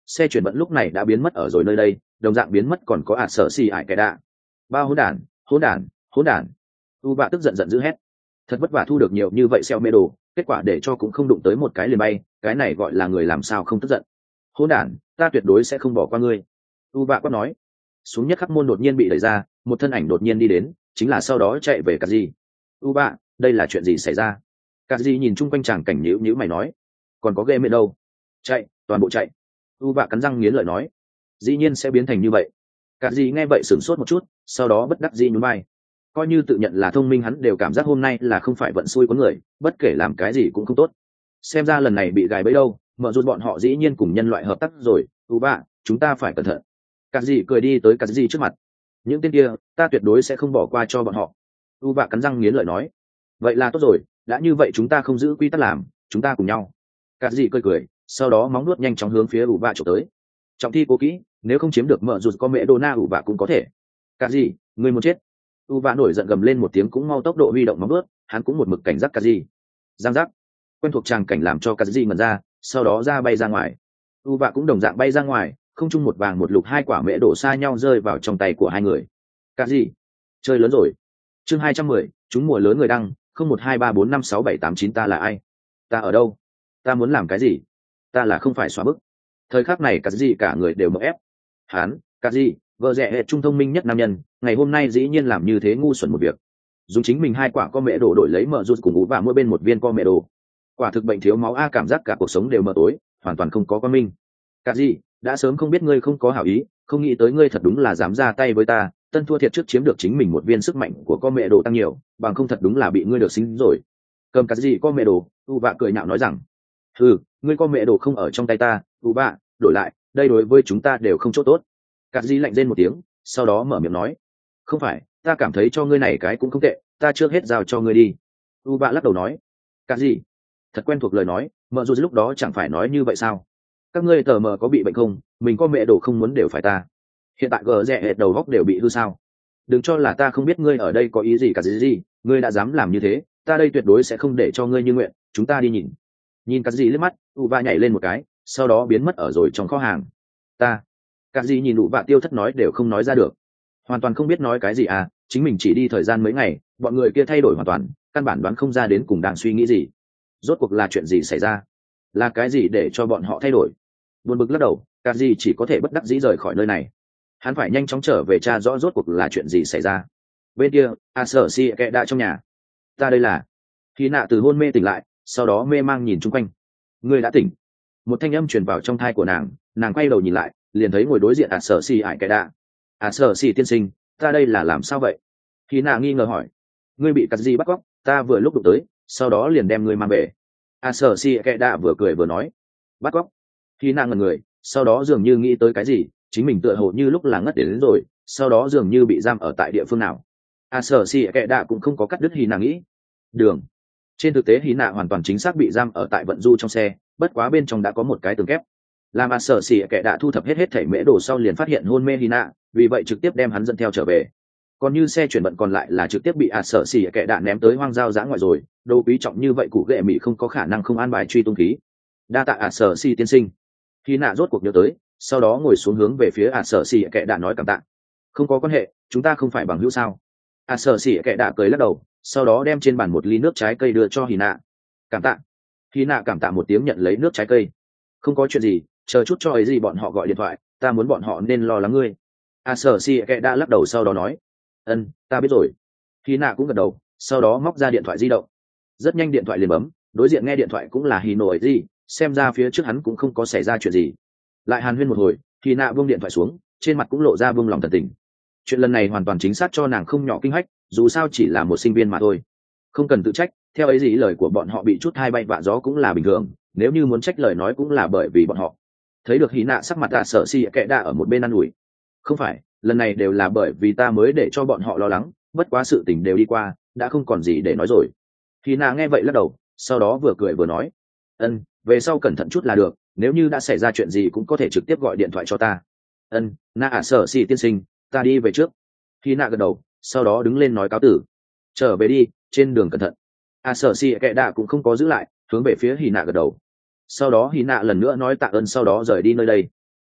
xe chuyển vận lúc này đã biến mất ở rồi nơi đây, đồng dạng biến mất còn có ạt sở xì ải cái đạ. Bao hỗn đản, hỗn đản, hỗn đản. U bạ tức giận giận dữ hét. Thật vất vả thu được nhiều như vậy xeo mê đồ, kết quả để cho cũng không đụng tới một cái liền bay, cái này gọi là người làm sao không tức giận. Hỗn đản, ta tuyệt đối sẽ không bỏ qua ngươi. U bạ quát nói. Xuống nhất khắc môn đột nhiên bị đẩy ra, một thân ảnh đột nhiên đi đến, chính là sau đó chạy về Kaji. U bạ, đây là chuyện gì xảy ra? Kaji nhìn chung quanh chàng cảnh nhíu nhíu mày nói. Còn có ghê mệt đâu? Chạy, toàn bộ chạy. U bạ cắn răng nghiến lợi nói. Dĩ nhiên sẽ biến thành như vậy. Kaji nghe vậy sửng sốt một chút, sau đó bất đắc dĩ nhún vai. Coi như tự nhận là thông minh, hắn đều cảm giác hôm nay là không phải vận xui có người, bất kể làm cái gì cũng không tốt. Xem ra lần này bị gài bẫy đâu, mở rút bọn họ dĩ nhiên cùng nhân loại hợp tác rồi. U bạ, chúng ta phải cẩn thận. Kaji cười đi tới Kaji trước mặt. Những tên kia, ta tuyệt đối sẽ không bỏ qua cho bọn họ. U bạ cắn răng nghiến lợi nói. Vậy là tốt rồi, đã như vậy chúng ta không giữ quy tắc làm, chúng ta cùng nhau. Kaji cười cười, sau đó móng nuốt nhanh chóng hướng phía U bạ chụp tới. Trọng thi cố kỹ, nếu không chiếm được mở rút có mẹ Dona U bạ cũng có thể. Kaji, người muốn chết. U bạ nổi giận gầm lên một tiếng, cũng mau tốc độ huy động móng nuốt, hắn cũng một mực cảnh giác Kaji. Giang giác. Quen thuộc tràng cảnh làm cho Kaji ngẩn ra, sau đó ra bay ra ngoài. U bạ cũng đồng dạng bay ra ngoài, không chung một vàng một lục, hai quả mễ đổ xa nhau rơi vào trong tay của hai người. Kaji, chơi lớn rồi. Chương hai trăm mười, chúng mùa lớn người đăng, không một hai ba bốn năm sáu bảy tám chín. Ta là ai? Ta ở đâu? Ta muốn làm cái gì? Ta là không phải xóa bức. Thời khắc này Kaji cả người đều mở ép. Hắn, Kaji, vợ rẻ hệ trung thông minh nhất nam nhân, ngày hôm nay dĩ nhiên làm như thế ngu xuẩn một việc. Dùng chính mình hai quả co mẹ đồ đổi lấy mở rút cùng ú và mỗi bên một viên co mẹ đồ. Quả thực bệnh thiếu máu a, cảm giác cả cuộc sống đều mờ tối, hoàn toàn không có quan minh. Kaji, đã sớm không biết ngươi không có hảo ý, không nghĩ tới ngươi thật đúng là dám ra tay với ta. Tân thua thiệt trước chiếm được chính mình một viên sức mạnh của co mẹ đồ tăng nhiều, bằng không thật đúng là bị ngươi được xính rồi. Cầm Kaji co mẹ đồ, u bạ cười nhạo nói rằng, ừ, ngươi co mẹ đồ không ở trong tay ta, u bạ, đổi lại, đây đối với chúng ta đều không chỗ tốt. Kaji lạnh rên một tiếng, sau đó mở miệng nói, không phải, ta cảm thấy cho ngươi này cái cũng không tệ, ta trước hết giao cho ngươi đi. U bạ lắc đầu nói, Kaji, thật quen thuộc lời nói, mợ dù lúc đó chẳng phải nói như vậy sao? Các ngươi tờ mờ có bị bệnh không? Mình có mẹ đồ không muốn đều phải ta. Hiện tại gờ rẽ hệt đầu góc đều bị hư sao? Đừng cho là ta không biết ngươi ở đây có ý gì cả gì gì, ngươi đã dám làm như thế, ta đây tuyệt đối sẽ không để cho ngươi như nguyện. Chúng ta đi nhìn. Nhìn cái gì liếc mắt, u va nhảy lên một cái, sau đó biến mất ở rồi trong kho hàng. Ta, cái gì nhìn u va tiêu thất nói đều không nói ra được, hoàn toàn không biết nói cái gì à? Chính mình chỉ đi thời gian mấy ngày, bọn người kia thay đổi hoàn toàn, căn bản đoán không ra đến cùng đang suy nghĩ gì. Rốt cuộc là chuyện gì xảy ra? Là cái gì để cho bọn họ thay đổi? Buồn bực lắc đầu, cái gì chỉ có thể bất đắc dĩ rời khỏi nơi này. Hắn phải nhanh chóng trở về tra rõ rốt cuộc là chuyện gì xảy ra. Bên kia, a sở si kệ đã trong nhà. Ta đây là. Khi nạ từ hôn mê tỉnh lại, sau đó mê mang nhìn chung quanh. Ngươi đã tỉnh. Một thanh âm truyền vào trong thai của nàng, nàng quay đầu nhìn lại, liền thấy ngồi đối diện a sở si ải kệ đạ. A sở si tiên sinh, ta đây là làm sao vậy? Khi nạ nghi ngờ hỏi. Ngươi bị cắt gì bắt cóc, ta vừa lúc đụng tới, sau đó liền đem ngươi mang về. A sở si kệ đạ vừa cười vừa nói. Bắt cóc. Khi nạ ngẩn người, sau đó dường như nghĩ tới cái gì, chính mình tựa hồ như lúc là ngất đến, đến rồi, sau đó dường như bị giam ở tại địa phương nào. A sở si kệ đạ cũng không có cắt đứt hy nạ nghĩ. Đường. Trên thực tế hy nạ hoàn toàn chính xác bị giam ở tại vận du trong xe, bất quá bên trong đã có một cái tường kép. Làm A sở si kệ đạ thu thập hết hết thảy mễ đồ sau liền phát hiện hôn mê hy nạ, vì vậy trực tiếp đem hắn dẫn theo trở về. Còn như xe chuyển vận còn lại là trực tiếp bị A sở si kệ đạ ném tới hoang giao giã ngoại rồi, đồ quý trọng như vậy cụ ghệ mỹ không có khả năng không an bài truy tung khí. Đa tạ A sở si tiên sinh. Hy nạ rốt cuộc nhớ tới, sau đó ngồi xuống hướng về phía A sở si kệ đạ nói cảm tạ. Không có quan hệ, chúng ta không phải bằng hữu sao? A sở si kệ đạ cười lắc đầu, sau đó đem trên bàn một ly nước trái cây đưa cho Hy nạ. Cảm tạ. Hy nạ cảm tạ một tiếng nhận lấy nước trái cây. Không có chuyện gì, chờ chút cho ấy gì bọn họ gọi điện thoại, ta muốn bọn họ nên lo lắng ngươi. A sở si kệ đạ lắc đầu sau đó nói, ân, ta biết rồi. Hy nạ cũng gật đầu, sau đó móc ra điện thoại di động. Rất nhanh điện thoại liền bấm, đối diện nghe điện thoại cũng là Hino ấy gì, xem ra phía trước hắn cũng không có xảy ra chuyện gì. Lại hàn huyên một hồi, Hy nạ buông điện thoại xuống, trên mặt cũng lộ ra buông lòng thần tình. Chuyện lần này hoàn toàn chính xác cho nàng không nhỏ kinh hách, dù sao chỉ là một sinh viên mà thôi, không cần tự trách. Theo ấy gì lời của bọn họ bị chút hai bay vạ gió cũng là bình thường, nếu như muốn trách lời nói cũng là bởi vì bọn họ. Thấy được Hy nạ sắc mặt A sở si kệ đạ ở một bên ăn ủi. Không phải, lần này đều là bởi vì ta mới để cho bọn họ lo lắng, bất quá sự tình đều đi qua, đã không còn gì để nói rồi. Hy nạ nghe vậy lắc đầu, sau đó vừa cười vừa nói, ân, về sau cẩn thận chút là được, nếu như đã xảy ra chuyện gì cũng có thể trực tiếp gọi điện thoại cho ta. Ân, na ả sở si tiên sinh, ta đi về trước. Hy nạ gật đầu, sau đó đứng lên nói cáo tử. Trở về đi, trên đường cẩn thận. A sở si kệ đạ cũng không có giữ lại, hướng về phía Hy nạ gật đầu. Sau đó Hy nạ lần nữa nói tạ ơn, sau đó rời đi nơi đây.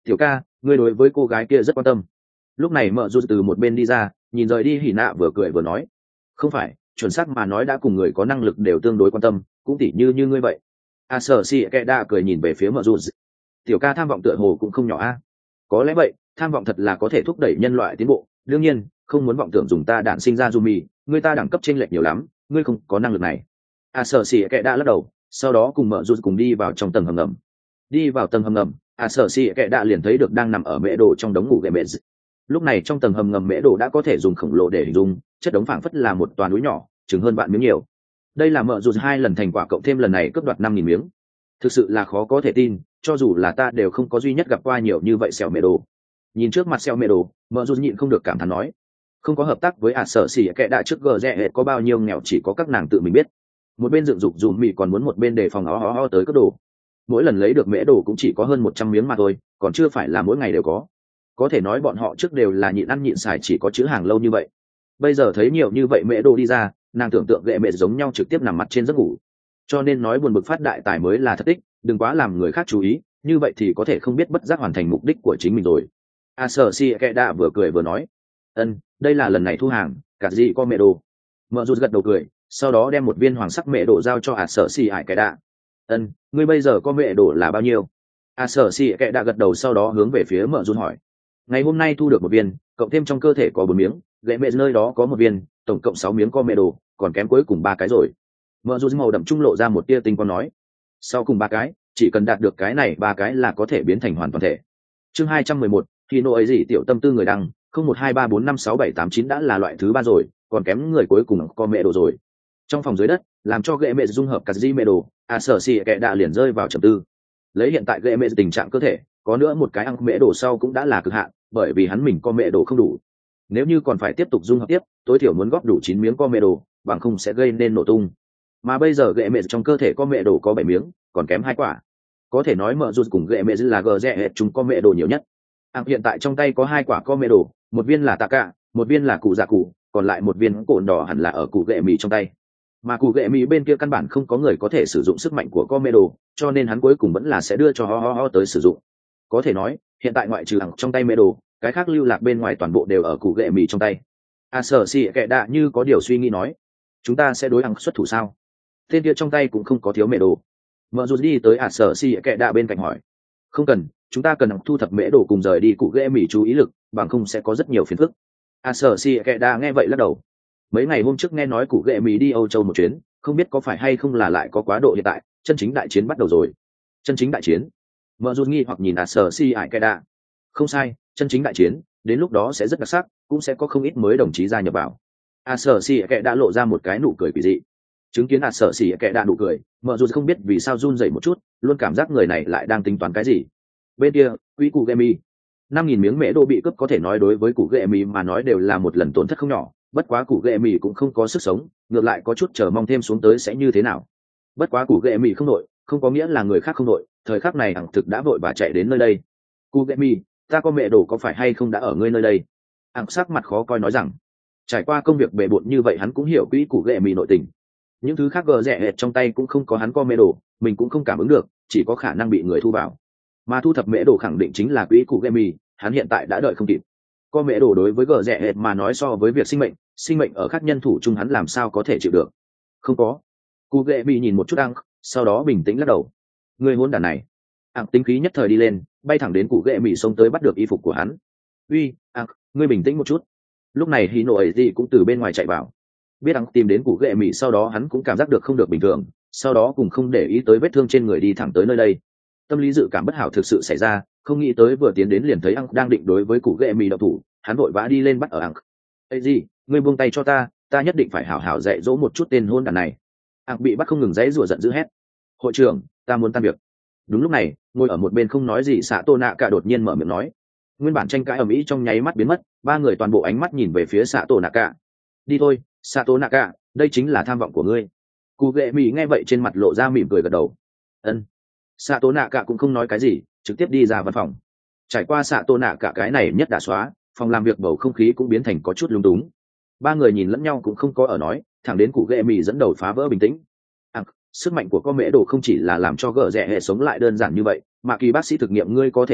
tiểu ca, ngươi đối với cô gái kia rất quan tâm. Lúc này mợ dù từ một bên đi ra, nhìn rời đi hỉ nạ vừa cười vừa nói, không phải, chuẩn xác mà nói đã cùng người có năng lực đều tương đối quan tâm, cũng tỉ như như ngươi vậy. A sở xì kệ đạ cười nhìn về phía mợ dù. Tiểu ca tham vọng tựa hồ cũng không nhỏ a. Có lẽ vậy, tham vọng thật là có thể thúc đẩy nhân loại tiến bộ, đương nhiên không muốn vọng tưởng dùng ta đản sinh ra dù mì, người ta đẳng cấp chênh lệch nhiều lắm, ngươi không có năng lực này. A sở xì kệ đạ lắc đầu, sau đó cùng mợ dù cùng đi vào trong tầng hầm ngầm. Đi vào tầng hầm ngầm, A sở xì kệ đạ liền thấy được đang nằm ở mễ đồ trong đống ngủ gậy mệt. Lúc này trong tầng hầm ngầm mễ đồ đã có thể dùng khổng lồ để hình dung, chất đống phảng phất là một toàn núi nhỏ, chừng hơn vạn miếng nhiều. Đây là mợ dù hai lần thành quả cộng thêm lần này cướp đoạt năm nghìn miếng, thực sự là khó có thể tin, cho dù là ta đều không có duy nhất gặp qua nhiều như vậy xẻo mễ đồ. Nhìn trước mặt xẻo mễ đồ, mợ dù nhịn không được cảm thán nói, không có hợp tác với ả sở xỉ kệ đạ trước gờ rẽ hệt có bao nhiêu nghèo chỉ có các nàng tự mình biết. Một bên dựng dục dùm mì còn muốn một bên đề phòng ó ó ó tới cướp đồ. Mỗi lần lấy được mễ đồ cũng chỉ có hơn một trăm miếng mà thôi, còn chưa phải là mỗi ngày đều có. Có thể nói bọn họ trước đều là nhịn ăn nhịn xài chỉ có chữ hàng lâu như vậy. Bây giờ thấy nhiều như vậy mễ đồ đi ra, nàng tưởng tượng gệ mẹ giống nhau trực tiếp nằm mặt trên giấc ngủ. Cho nên nói buồn bực phát đại tài mới là thất tích, đừng quá làm người khác chú ý, như vậy thì có thể không biết bất giác hoàn thành mục đích của chính mình rồi. A sở si kệ đạ vừa cười vừa nói, ân, đây là lần này thu hàng, cả gì có mẹ đồ. Mợ rụt gật đầu cười, sau đó đem một viên hoàng sắc mẹ đồ giao cho A sở si ải kệ đạ. Ân, ngươi bây giờ có mẹ đồ là bao nhiêu? A sở si kệ đạ gật đầu, sau đó hướng về phía mợ rụt hỏi. Ngày hôm nay thu được một viên, cộng thêm trong cơ thể có bốn miếng, gậy mẹ nơi đó có một viên, tổng cộng sáu miếng có mẹ đồ, còn kém cuối cùng ba cái rồi. Mợ rụt màu đậm trung lộ ra một tia tinh quang nói, sau cùng ba cái, chỉ cần đạt được cái này ba cái là có thể biến thành hoàn toàn thể. Chương hai trăm mười một, thì nộ ấy gì tiểu tâm tư người đăng, không một hai ba bốn năm sáu bảy tám chín đã là loại thứ ba rồi, còn kém người cuối cùng có mẹ đồ rồi. Trong phòng dưới đất, làm cho gậy mẹ dung hợp cả di mẹ đồ, a sở xì kệ đạ liền rơi vào trầm tư. Lấy hiện tại gậy mẹ tình trạng cơ thể, có nữa một cái ăn mẹ đồ sau cũng đã là cực hạn, bởi vì hắn mình có mẹ đồ không đủ. Nếu như còn phải tiếp tục dung hợp tiếp, tối thiểu muốn góp đủ chín miếng có mẹ đồ, bằng không sẽ gây nên nổ tung. Mà bây giờ gậy mẹ trong cơ thể có mẹ đồ có bảy miếng, còn kém hai quả. Có thể nói mợ rụt cùng gậy mẹ là gờ rẽ hệt chúng có mẹ đồ nhiều nhất. Ảng hiện tại trong tay có hai quả có mẹ đồ, một viên là tạ cả, một viên là cụ dạ cụ, còn lại một viên cồn đỏ hẳn là ở cụ gậy mì trong tay. Mà cụ gậy mì bên kia căn bản không có người có thể sử dụng sức mạnh của có mẹ đồ, cho nên hắn cuối cùng vẫn là sẽ đưa cho ho ho ho tới sử dụng. Có thể nói hiện tại ngoại trừ Ảng trong tay mẹ đồ, cái khác lưu lạc bên ngoài toàn bộ đều ở cụ gậy mì trong tay. A sở xì kệ đạ như có điều suy nghĩ nói, chúng ta sẽ đối Ảng xuất thủ sao? Tên kia trong tay cũng không có thiếu mẹ đồ. Mợ rụt đi tới A sở xì kệ đạ bên cạnh hỏi, không cần, chúng ta cần thu thập mễ đồ cùng rời đi cụ ghê mỉ chú ý lực, bằng không sẽ có rất nhiều phiền phức. A sở si kệ đa nghe vậy lắc đầu. Mấy ngày hôm trước nghe nói cụ ghê mỉ đi Âu Châu một chuyến, không biết có phải hay không là lại có quá độ hiện tại, chân chính đại chiến bắt đầu rồi. Chân chính đại chiến? Mợ rụt nghi hoặc nhìn A sở si kệ đa. Không sai, chân chính đại chiến, đến lúc đó sẽ rất đặc sắc, cũng sẽ có không ít mới đồng chí gia nhập vào. A sở si kệ đa lộ ra một cái nụ cười quỷ dị. Chứng kiến A sở si kệ đa nụ cười, mợ rụt không biết vì sao run rẩy một chút, luôn cảm giác người này lại đang tính toán cái gì. Bên kia quỹ cụ gậy mì năm nghìn miếng mễ đồ bị cướp, có thể nói đối với cụ gậy mì mà nói đều là một lần tổn thất không nhỏ, bất quá cụ gậy mì cũng không có sức sống, ngược lại có chút chờ mong thêm xuống tới sẽ như thế nào. Bất quá cụ gậy mì không nội không có nghĩa là người khác không nội, thời khắc này ẳng thực đã vội và chạy đến nơi đây. Cụ gậy mì, ta có mẹ đồ có phải hay không đã ở ngươi nơi đây? Ẳng sắc mặt khó coi nói rằng, trải qua công việc bề bộn như vậy hắn cũng hiểu quỹ cụ gậy mì nội tình. Những thứ khác gờ rẻ hệt trong tay cũng không có hắn có mẹ đồ, mình cũng không cảm ứng được, chỉ có khả năng bị người thu vào. Mà thu thập mễ đồ khẳng định chính là quỹ cụ game mì, hắn hiện tại đã đợi không kịp. Có mễ đồ đối với gờ rẻ hệt mà nói so với việc sinh mệnh sinh mệnh ở các nhân thủ chung hắn làm sao có thể chịu được. Không có. Cụ game mì nhìn một chút ăn, sau đó bình tĩnh lắc đầu. Người hôn đàn này. Ăn tính khí nhất thời đi lên, bay thẳng đến cụ game mì xông tới bắt được y phục của hắn. Uy, ăn, ngươi bình tĩnh một chút. Lúc này hí nộ ấy gì cũng từ bên ngoài chạy vào. Biết ăn tìm đến cụ game mì, sau đó hắn cũng cảm giác được không được bình thường, sau đó cùng không để ý tới vết thương trên người đi thẳng tới nơi đây. Tâm lý dự cảm bất hảo thực sự xảy ra, không nghĩ tới vừa tiến đến liền thấy Ăng đang định đối với củ ghệ mì đậu thủ, hắn vội vã đi lên bắt ở Ăng. Ê gì, ngươi buông tay cho ta, ta nhất định phải hảo hảo dạy dỗ một chút tên hôn đàn này. Ăng bị bắt không ngừng dãy rủa giận dữ hét. Hội trưởng, ta muốn tan việc. Đúng lúc này, ngồi ở một bên không nói gì Sạ Tô Nạ Cả đột nhiên mở miệng nói. Nguyên bản tranh cãi ầm ĩ trong nháy mắt biến mất, ba người toàn bộ ánh mắt nhìn về phía Sạ Tô Nạ Cả. Đi thôi, Sạ Tô Nạ Cả, đây chính là tham vọng của ngươi. Củ ghệ mì nghe vậy trên mặt lộ ra mỉm cười gật đầu. Ân. Sạ Tô Nạ Cả cũng không nói cái gì, trực tiếp đi ra văn phòng. Trải qua Sạ Tô Nạ Cả cái này nhất đã xóa, phòng làm việc bầu không khí cũng biến thành có chút lung túng. Ba người nhìn lẫn nhau cũng không có ở nói, thẳng đến cụ ghệ mì dẫn đầu phá vỡ bình tĩnh. À, sức mạnh của con mễ đồ không chỉ là làm cho gỡ rẻ hệ sống lại đơn giản như vậy, mà kỳ bác sĩ thực nghiệm ngươi có thể nhìn,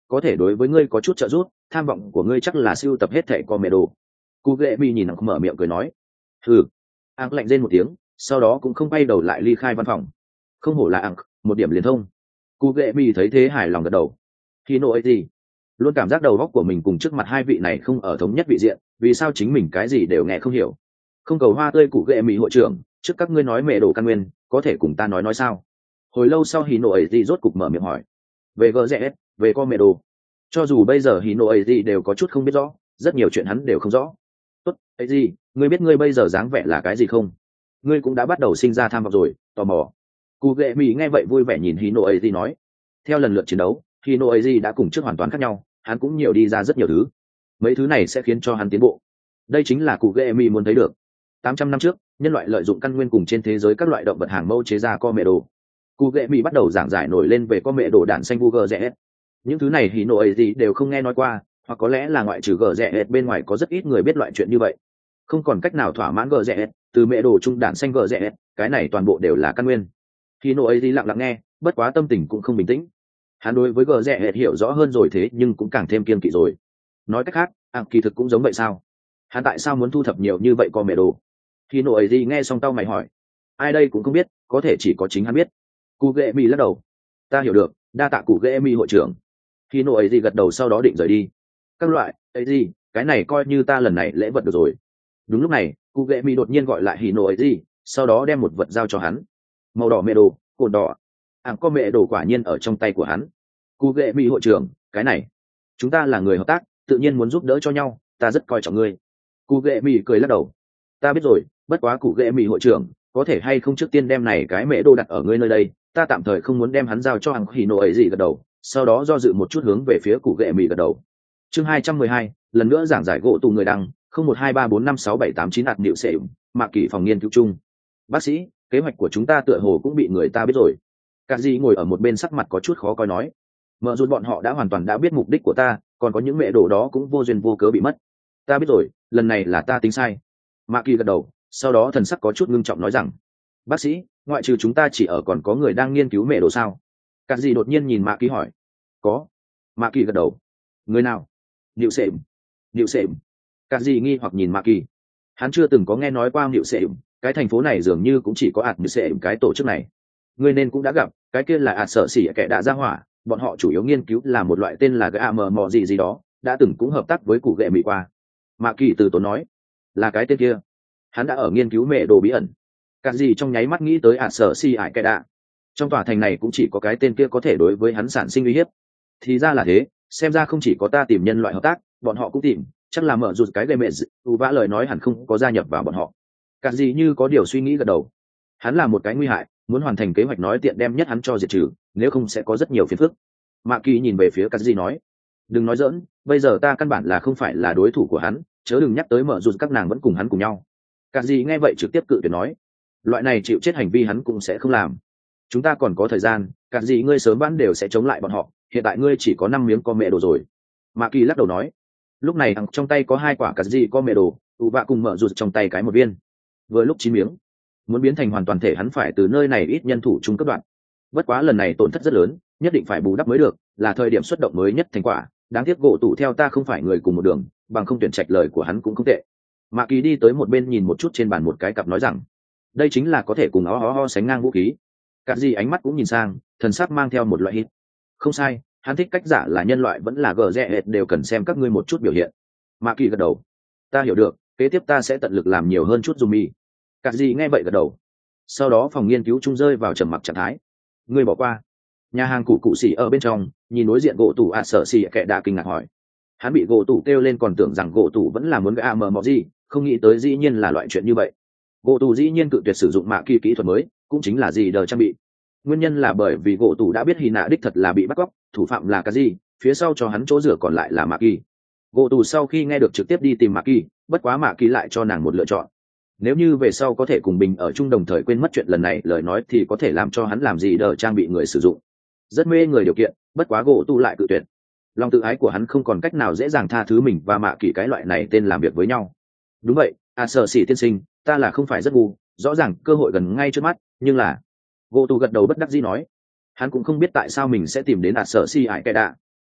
có thể đối với ngươi có chút trợ giúp, tham vọng của ngươi chắc là sưu tập hết thẻ có mẹ đồ. Cụ ghệ mi nhìn ảng mở miệng cười nói. Ừ. Ảng lạnh rên một tiếng, sau đó cũng không bay đầu lại ly khai văn phòng. Không hổ là ảng, một điểm liền thông. Cụ ghệ mi thấy thế hài lòng gật đầu. Khi nộ ấy gì, luôn cảm giác đầu óc của mình cùng trước mặt hai vị này không ở thống nhất vị diện, vì sao chính mình cái gì đều nghe không hiểu. Không cầu hoa tươi cụ ghệ mi hội trưởng, trước các ngươi nói mẹ đồ căn nguyên, có thể cùng ta nói nói sao? Hồi lâu sau Hino ấy gì rốt cục mở miệng hỏi. Về gờ rẽ, về con mẹ đồ. Cho dù bây giờ Hino ấy gì đều có chút không biết rõ, rất nhiều chuyện hắn đều không rõ. Tốt, ấy gì, ngươi biết ngươi bây giờ dáng vẻ là cái gì không? Ngươi cũng đã bắt đầu sinh ra tham vọng rồi, tò mò. Cụ ghệ mi nghe vậy vui vẻ nhìn Hino ấy gì nói. Theo lần lượt chiến đấu, Hino ấy gì đã cùng trước hoàn toàn khác nhau, hắn cũng nhiều đi ra rất nhiều thứ. Mấy thứ này sẽ khiến cho hắn tiến bộ. Đây chính là cụ ghệ mi muốn thấy được. tám trăm năm trước, nhân loại lợi dụng căn nguyên cùng trên thế giới các loại động vật hàng mẫu chế ra co mẹ đồ. Cụ ghệ mỹ bắt đầu giảng giải nổi lên về con mẹ đồ đạn xanh vu gờ rẽ. Những thứ này hỉ nộ ấy gì đều không nghe nói qua, hoặc có lẽ là ngoại trừ gờ rẽ bên ngoài có rất ít người biết loại chuyện như vậy. Không còn cách nào thỏa mãn gờ rẽ, từ mẹ đồ trung đạn xanh gờ rẽ, cái này toàn bộ đều là căn nguyên. Hỉ nộ ấy gì lặng lặng nghe, bất quá tâm tình cũng không bình tĩnh. Hắn đối với gờ rẽ hiểu rõ hơn rồi thế nhưng cũng càng thêm kiên kỵ rồi. Nói cách khác, à, kỳ thực cũng giống vậy sao? Hắn tại sao muốn thu thập nhiều như vậy con mẹ đồ? Hỉ nộ ấy gì nghe xong tao mày hỏi. Ai đây cũng không biết, có thể chỉ có chính hắn biết. Cụ ghệ mi lắc đầu. Ta hiểu được, đa tạ cụ ghệ mi hội trưởng. Khi nộ ấy gì gật đầu sau đó định rời đi. Các loại ấy gì, cái này coi như ta lần này lễ vật được rồi. Đúng lúc này cụ ghệ mi đột nhiên gọi lại hỉ nộ ấy gì, sau đó đem một vật giao cho hắn. Màu đỏ mẹ đồ, cồn đỏ. Ảng có mẹ đồ quả nhiên ở trong tay của hắn. Cụ ghệ mi hội trưởng, cái này, chúng ta là người hợp tác, tự nhiên muốn giúp đỡ cho nhau, ta rất coi trọng ngươi. Cụ ghệ mi cười lắc đầu. Ta biết rồi, bất quá cụ ghệ mi hội trưởng, có thể hay không trước tiên đem này cái mẹ đồ đặt ở ngươi nơi đây, ta tạm thời không muốn đem hắn giao cho hàng hỉ nộ ấy gì gật đầu, sau đó do dự một chút hướng về phía cụ ghệ mì gật đầu. Chương hai trăm mười hai, lần nữa giảng giải gỗ tù người đăng, không một hai ba bốn năm sáu bảy tám chín hạt điệu sệ, mạc kỳ phòng nghiên cứu chung. Bác sĩ, kế hoạch của chúng ta tựa hồ cũng bị người ta biết rồi. Cả gì ngồi ở một bên sắc mặt có chút khó coi nói. Mở rụt bọn họ đã hoàn toàn đã biết mục đích của ta, còn có những mẹ đồ đó cũng vô duyên vô cớ bị mất. Ta biết rồi, lần này là ta tính sai. Mạc kỳ gật đầu, sau đó thần sắc có chút ngưng trọng nói rằng, bác sĩ, ngoại trừ chúng ta chỉ ở còn có người đang nghiên cứu mẹ đồ sao? Cả gì đột nhiên nhìn Mạc kỳ hỏi. Có. Mạc kỳ gật đầu. Người nào? Niệu Sệm. Niệu Sệm. Cả gì nghi hoặc nhìn Mạc kỳ. Hắn chưa từng có nghe nói qua Niệu Sệm, cái thành phố này dường như cũng chỉ có ạt Niệu Sệm cái tổ chức này. Người nên cũng đã gặp, cái kia là ạt sở xỉ kẻ đã ra hỏa, bọn họ chủ yếu nghiên cứu là một loại tên là gam mò gì gì đó, đã từng cũng hợp tác với cụ ghệ mỹ qua. Mạc kỳ từ tốn nói. Là cái tên kia. Hắn đã ở nghiên cứu mẹ đồ bí ẩn. Cả gì trong nháy mắt nghĩ tới ạt sở xỉ ải kẻ đã. Trong tòa thành này cũng chỉ có cái tên kia có thể đối với hắn sản sinh uy hiếp. Thì ra là thế, xem ra không chỉ có ta tìm nhân loại hợp tác, bọn họ cũng tìm, chắc là mở rụt cái gây mệt, u vã lời nói hẳn không có gia nhập vào bọn họ. Cả gì như có điều suy nghĩ gật đầu. Hắn là một cái nguy hại, muốn hoàn thành kế hoạch nói tiện đem nhất hắn cho diệt trừ, nếu không sẽ có rất nhiều phiền phức. Mạc Kỳ nhìn về phía Cả gì nói, đừng nói giỡn, bây giờ ta căn bản là không phải là đối thủ của hắn, chớ đừng nhắc tới mở rụt các nàng vẫn cùng hắn cùng nhau. Cả gì nghe vậy trực tiếp cự tuyệt nói, loại này chịu chết hành vi hắn cũng sẽ không làm. Chúng ta còn có thời gian, cả gì ngươi sớm晚đều sẽ chống lại bọn họ, hiện tại ngươi chỉ có năm miếng con mẹ đồ rồi. Mạc Kỳ lắc đầu nói. Lúc này thằng trong tay có hai quả cả gì con mẹ đồ, tụ vạ cùng mở rụt trong tay cái một viên. Vừa lúc chín miếng, muốn biến thành hoàn toàn thể hắn phải từ nơi này ít nhân thủ chung cấp đoạn. Bất quá lần này tổn thất rất lớn, nhất định phải bù đắp mới được, là thời điểm xuất động mới nhất thành quả. Đáng tiếc gỗ tụ theo ta không phải người cùng một đường, bằng không tuyển trạch lời của hắn cũng không tệ. Mạc Kỳ đi tới một bên nhìn một chút trên bàn một cái cặp nói rằng, đây chính là có thể cùng ó ho ho sánh ngang vũ khí. Cả gì ánh mắt cũng nhìn sang, thần sắc mang theo một loại hít. Không sai, hắn thích cách giả là nhân loại vẫn là gờ rẽ hệt đều cần xem các ngươi một chút biểu hiện. Mạc Kỳ gật đầu. Ta hiểu được, kế tiếp ta sẽ tận lực làm nhiều hơn chút zoom mi. Cả gì nghe vậy gật đầu. Sau đó phòng nghiên cứu trung rơi vào trầm mặc trạng thái. Ngươi bỏ qua. Nhà hàng cụ cụ xỉ ở bên trong, nhìn đối diện gỗ tủ ạ sợ xỉ kẻ đã kinh ngạc hỏi. Hắn bị gỗ tủ kêu lên còn tưởng rằng gỗ tủ vẫn là muốn cái am mọ gì, không nghĩ tới dĩ nhiên là loại chuyện như vậy. Gỗ tủ dĩ nhiên cự tuyệt sử dụng Mạc Kỳ kỹ thuật mới, cũng chính là gì đờ trang bị. Nguyên nhân là bởi vì gỗ tủ đã biết hy nạ đích thật là bị bắt cóc, thủ phạm là cái gì, phía sau cho hắn chỗ rửa còn lại là Mạc Kỳ. Gỗ tủ sau khi nghe được trực tiếp đi tìm Mạc Kỳ, bất quá Mạc Kỳ lại cho nàng một lựa chọn. Nếu như về sau có thể cùng bình ở chung đồng thời quên mất chuyện lần này lời nói thì có thể làm cho hắn làm gì đờ trang bị người sử dụng. Rất mê người điều kiện, bất quá gỗ tủ lại cự tuyệt. Lòng tự ái của hắn không còn cách nào dễ dàng tha thứ mình và Mạc Kỳ cái loại này tên làm việc với nhau. Đúng vậy, à sợ xỉ tiên sinh, ta là không phải rất ngu, rõ ràng cơ hội gần ngay trước mắt, nhưng là gỗ tù gật đầu bất đắc dĩ nói, hắn cũng không biết tại sao mình sẽ tìm đến ạt sở si ải kẻ đạ.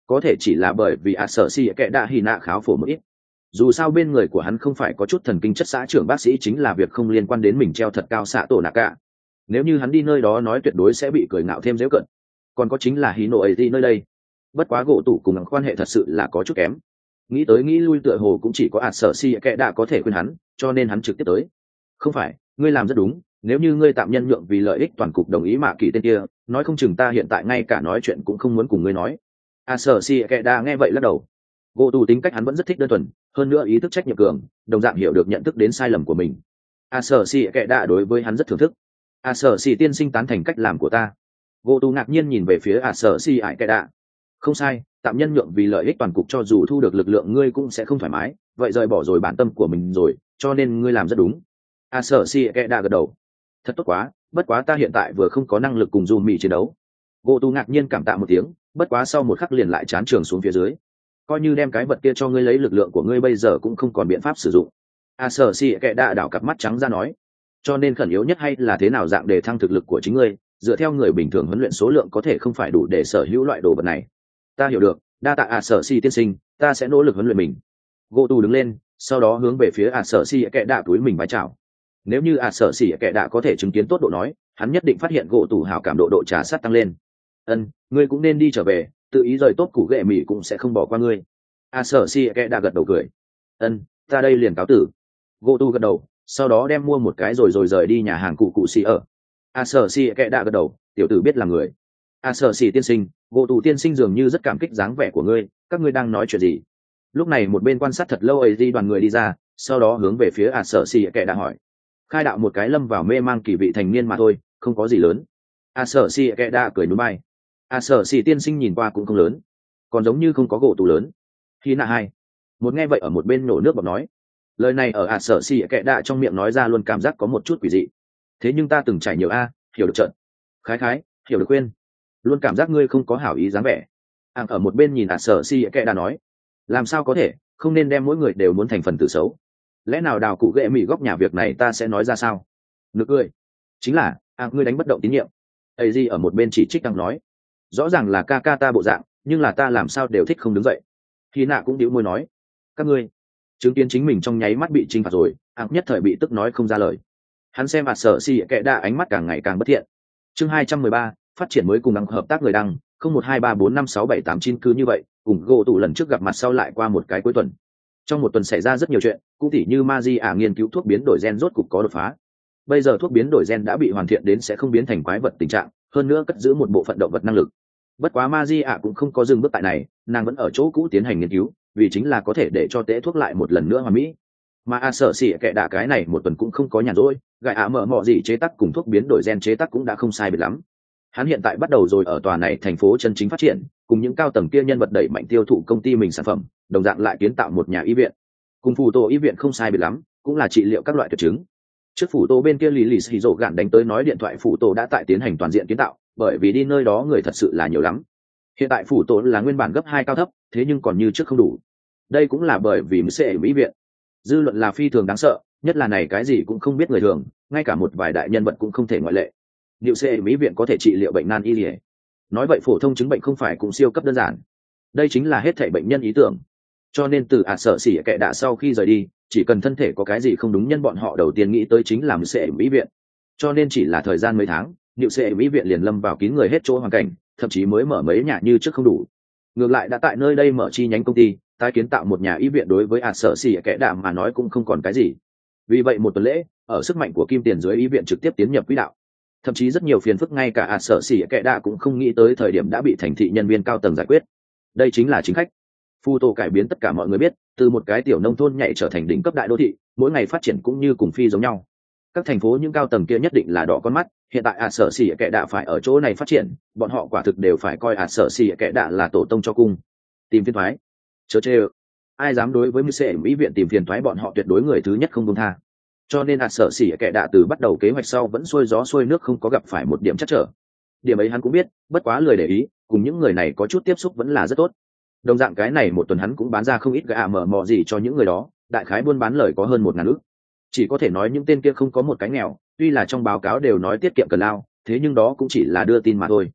có thể chỉ là bởi vì ạ sở xì kệ đạ hy nạ kháo phổ một ít. Dù sao bên người của hắn không phải có chút thần kinh chất xã trưởng bác sĩ, chính là việc không liên quan đến mình treo thật cao xạ tổ nạ cả. Nếu như hắn đi nơi đó nói tuyệt đối sẽ bị cười ngạo thêm dễ cận. Còn có chính là hí nộ ấy gì nơi đây. Bất quá gỗ tủ cùng quan hệ thật sự là có chút kém. Nghĩ tới nghĩ lui tựa hồ cũng chỉ có ạt sở si kệ đạ có thể khuyên hắn, cho nên hắn trực tiếp tới. Không phải, ngươi làm rất đúng, nếu như ngươi tạm nhân nhượng vì lợi ích toàn cục đồng ý mạ kỳ tên kia, nói không chừng ta hiện tại ngay cả nói chuyện cũng không muốn cùng ngươi nói. ạt sở si kệ đạ nghe vậy lắc đầu. Gỗ tủ tính cách hắn vẫn rất thích đơn thuần, hơn nữa ý thức trách nhiệm cường, đồng dạng hiểu được nhận thức đến sai lầm của mình. ạt sở si kệ đạ đối với hắn rất thưởng thức. ạt sở si tiên sinh tán thành cách làm của ta. Gỗ tủ ngạc nhiên nhìn về phía ạt sở si kệ đạ. Không sai, tạm nhân nhượng vì lợi ích toàn cục, cho dù thu được lực lượng ngươi cũng sẽ không thoải mái, vậy rời bỏ rồi bản tâm của mình rồi, cho nên ngươi làm rất đúng. A sở si kệ đạ gật đầu. Thật tốt quá, bất quá ta hiện tại vừa không có năng lực cùng dù mì chiến đấu. Gỗ tu ngạc nhiên cảm tạ một tiếng, bất quá sau một khắc liền lại chán trường xuống phía dưới. Coi như đem cái vật kia cho ngươi, lấy lực lượng của ngươi bây giờ cũng không còn biện pháp sử dụng. A sở si kệ đạ đảo cặp mắt trắng ra nói, cho nên khẩn yếu nhất hay là thế nào dạng để thăng thực lực của chính ngươi, dựa theo người bình thường huấn luyện số lượng có thể không phải đủ để sở hữu loại đồ vật này. Ta hiểu được, đa tạ ạ sở si tiên sinh, ta sẽ nỗ lực huấn luyện mình. Gỗ tù đứng lên, sau đó hướng về phía ạ sở si kệ đạ túi mình vái chào. Nếu như ạ sở si kệ đạ có thể chứng kiến tốt độ nói, hắn nhất định phát hiện gỗ tù hảo cảm độ độ trà sát tăng lên. Ân, ngươi cũng nên đi trở về, tự ý rời tốt củ ghệ mì cũng sẽ không bỏ qua ngươi. ạ sở si kệ đạ gật đầu cười. Ân, ta đây liền cáo tử. Gỗ tù gật đầu, sau đó đem mua một cái rồi rồi rời đi nhà hàng cụ cụ xì ở. ạ sở si kệ đạ gật đầu, tiểu tử biết là người. ạ sở si tiên sinh, gỗ tù tiên sinh dường như rất cảm kích dáng vẻ của ngươi, các ngươi đang nói chuyện gì? Lúc này một bên quan sát thật lâu ấy di đoàn người đi ra, sau đó hướng về phía ạt sở xì kệ đã hỏi. Khai đạo một cái lâm vào mê mang kỳ vị thành niên mà thôi, không có gì lớn. ạt sở xì kệ đã cười núi bay. ạt sở xì tiên sinh nhìn qua cũng không lớn, còn giống như không có gỗ tù lớn. Khi nạ hai một nghe vậy ở một bên nổ nước bọt nói, lời này ở ạt sở xì kệ đã trong miệng nói ra luôn cảm giác có một chút quỷ dị. Thế nhưng ta từng trải nhiều a, hiểu được trận. Khái khái hiểu được khuyên, luôn cảm giác ngươi không có hảo ý dáng vẻ. À, ở một bên nhìn ạt sở si kệ đã nói, làm sao có thể, không nên đem mỗi người đều muốn thành phần tử xấu. Lẽ nào đào cụ ghệ mì góc nhà việc này ta sẽ nói ra sao? Nực cười. Chính là à, ngươi đánh bất động tín nhiệm. ấy gì ở một bên chỉ trích đang nói, rõ ràng là ca ca ta bộ dạng, nhưng là ta làm sao đều thích không đứng dậy. Khi nạ cũng đĩu môi nói, các ngươi chứng kiến chính mình trong nháy mắt bị trinh phạt rồi. À, nhất thời bị tức nói không ra lời. Hắn xem ạt sở si kệ đã ánh mắt càng ngày càng bất thiện. Chương hai trăm mười ba, phát triển mới cùng đăng hợp tác người đăng không một hai ba bốn năm sáu bảy tám chín. Cứ như vậy, cùng gỗ tủ lần trước gặp mặt sau lại qua một cái cuối tuần. Trong một tuần xảy ra rất nhiều chuyện, cũng tỉ như Maji ả nghiên cứu thuốc biến đổi gen rốt cục có đột phá. Bây giờ thuốc biến đổi gen đã bị hoàn thiện đến sẽ không biến thành quái vật tình trạng, hơn nữa cất giữ một bộ phận động vật năng lực. Bất quá Maji ả cũng không có dừng bước tại này, nàng vẫn ở chỗ cũ tiến hành nghiên cứu, vì chính là có thể để cho tễ thuốc lại một lần nữa hoàn mỹ. Mà a sợ xỉ kệ đạ cái này một tuần cũng không có nhàn rỗi, gại ả mở mọ gì chế tác cùng thuốc biến đổi gen chế tác cũng đã không sai biệt lắm. Hắn hiện tại bắt đầu rồi ở tòa này thành phố chân chính phát triển, cùng những cao tầng kia nhân vật đẩy mạnh tiêu thụ công ty mình sản phẩm, đồng dạng lại kiến tạo một nhà y viện. Cùng phủ tổ y viện không sai biệt lắm, cũng là trị liệu các loại tuyệt chứng. Trước phủ tổ bên kia lì lì xì rộ gạn đánh tới nói điện thoại phủ tổ đã tại tiến hành toàn diện kiến tạo, bởi vì đi nơi đó người thật sự là nhiều lắm. Hiện tại phủ tổ là nguyên bản gấp hai cao thấp, thế nhưng còn như trước không đủ. Đây cũng là bởi vì mới sẽ mỹ viện. Dư luận là phi thường đáng sợ, nhất là này cái gì cũng không biết người thường, ngay cả một vài đại nhân vật cũng không thể ngoại lệ. Liệu sẽ mỹ viện có thể trị liệu bệnh nan y liệt. Nói vậy phổ thông chứng bệnh không phải cũng siêu cấp đơn giản. Đây chính là hết thảy bệnh nhân ý tưởng. Cho nên từ ả sợ xỉ kệ đạ sau khi rời đi, chỉ cần thân thể có cái gì không đúng, nhân bọn họ đầu tiên nghĩ tới chính là sẽ mỹ viện. Cho nên chỉ là thời gian mấy tháng, liệu sẽ mỹ viện liền lâm vào kín người hết chỗ hoàn cảnh, thậm chí mới mở mấy nhà như trước không đủ. Ngược lại đã tại nơi đây mở chi nhánh công ty, tái kiến tạo một nhà y viện đối với ả sợ xỉ kệ đạ mà nói cũng không còn cái gì. Vì vậy một tuần lễ, ở sức mạnh của kim tiền dưới y viện trực tiếp tiến nhập quỹ đạo. Thậm chí rất nhiều phiền phức ngay cả ả sợ xỉ kệ đạ cũng không nghĩ tới thời điểm đã bị thành thị nhân viên cao tầng giải quyết. Đây chính là chính khách. Phu Tô cải biến tất cả mọi người biết, từ một cái tiểu nông thôn nhảy trở thành đỉnh cấp đại đô thị, mỗi ngày phát triển cũng như cùng phi giống nhau. Các thành phố những cao tầng kia nhất định là đỏ con mắt, hiện tại ả sợ xỉ kệ đạ phải ở chỗ này phát triển, bọn họ quả thực đều phải coi ả sợ xỉ kệ đạ là tổ tông cho cung. Tìm phiền toái, chớ chê. Ai dám đối với mưu sĩ mỹ viện tìm phiền toái, bọn họ tuyệt đối người thứ nhất không buông tha. Cho nên ả sợ xỉ kệ đạ từ bắt đầu kế hoạch sau vẫn xuôi gió xuôi nước, không có gặp phải một điểm chắc trở. Điểm ấy hắn cũng biết, bất quá lười để ý, cùng những người này có chút tiếp xúc vẫn là rất tốt. Đồng dạng cái này một tuần hắn cũng bán ra không ít gà mở mò gì cho những người đó, đại khái buôn bán lời có hơn một ngàn ức. Chỉ có thể nói những tên kia không có một cái nghèo, tuy là trong báo cáo đều nói tiết kiệm cần lao, thế nhưng đó cũng chỉ là đưa tin mà thôi.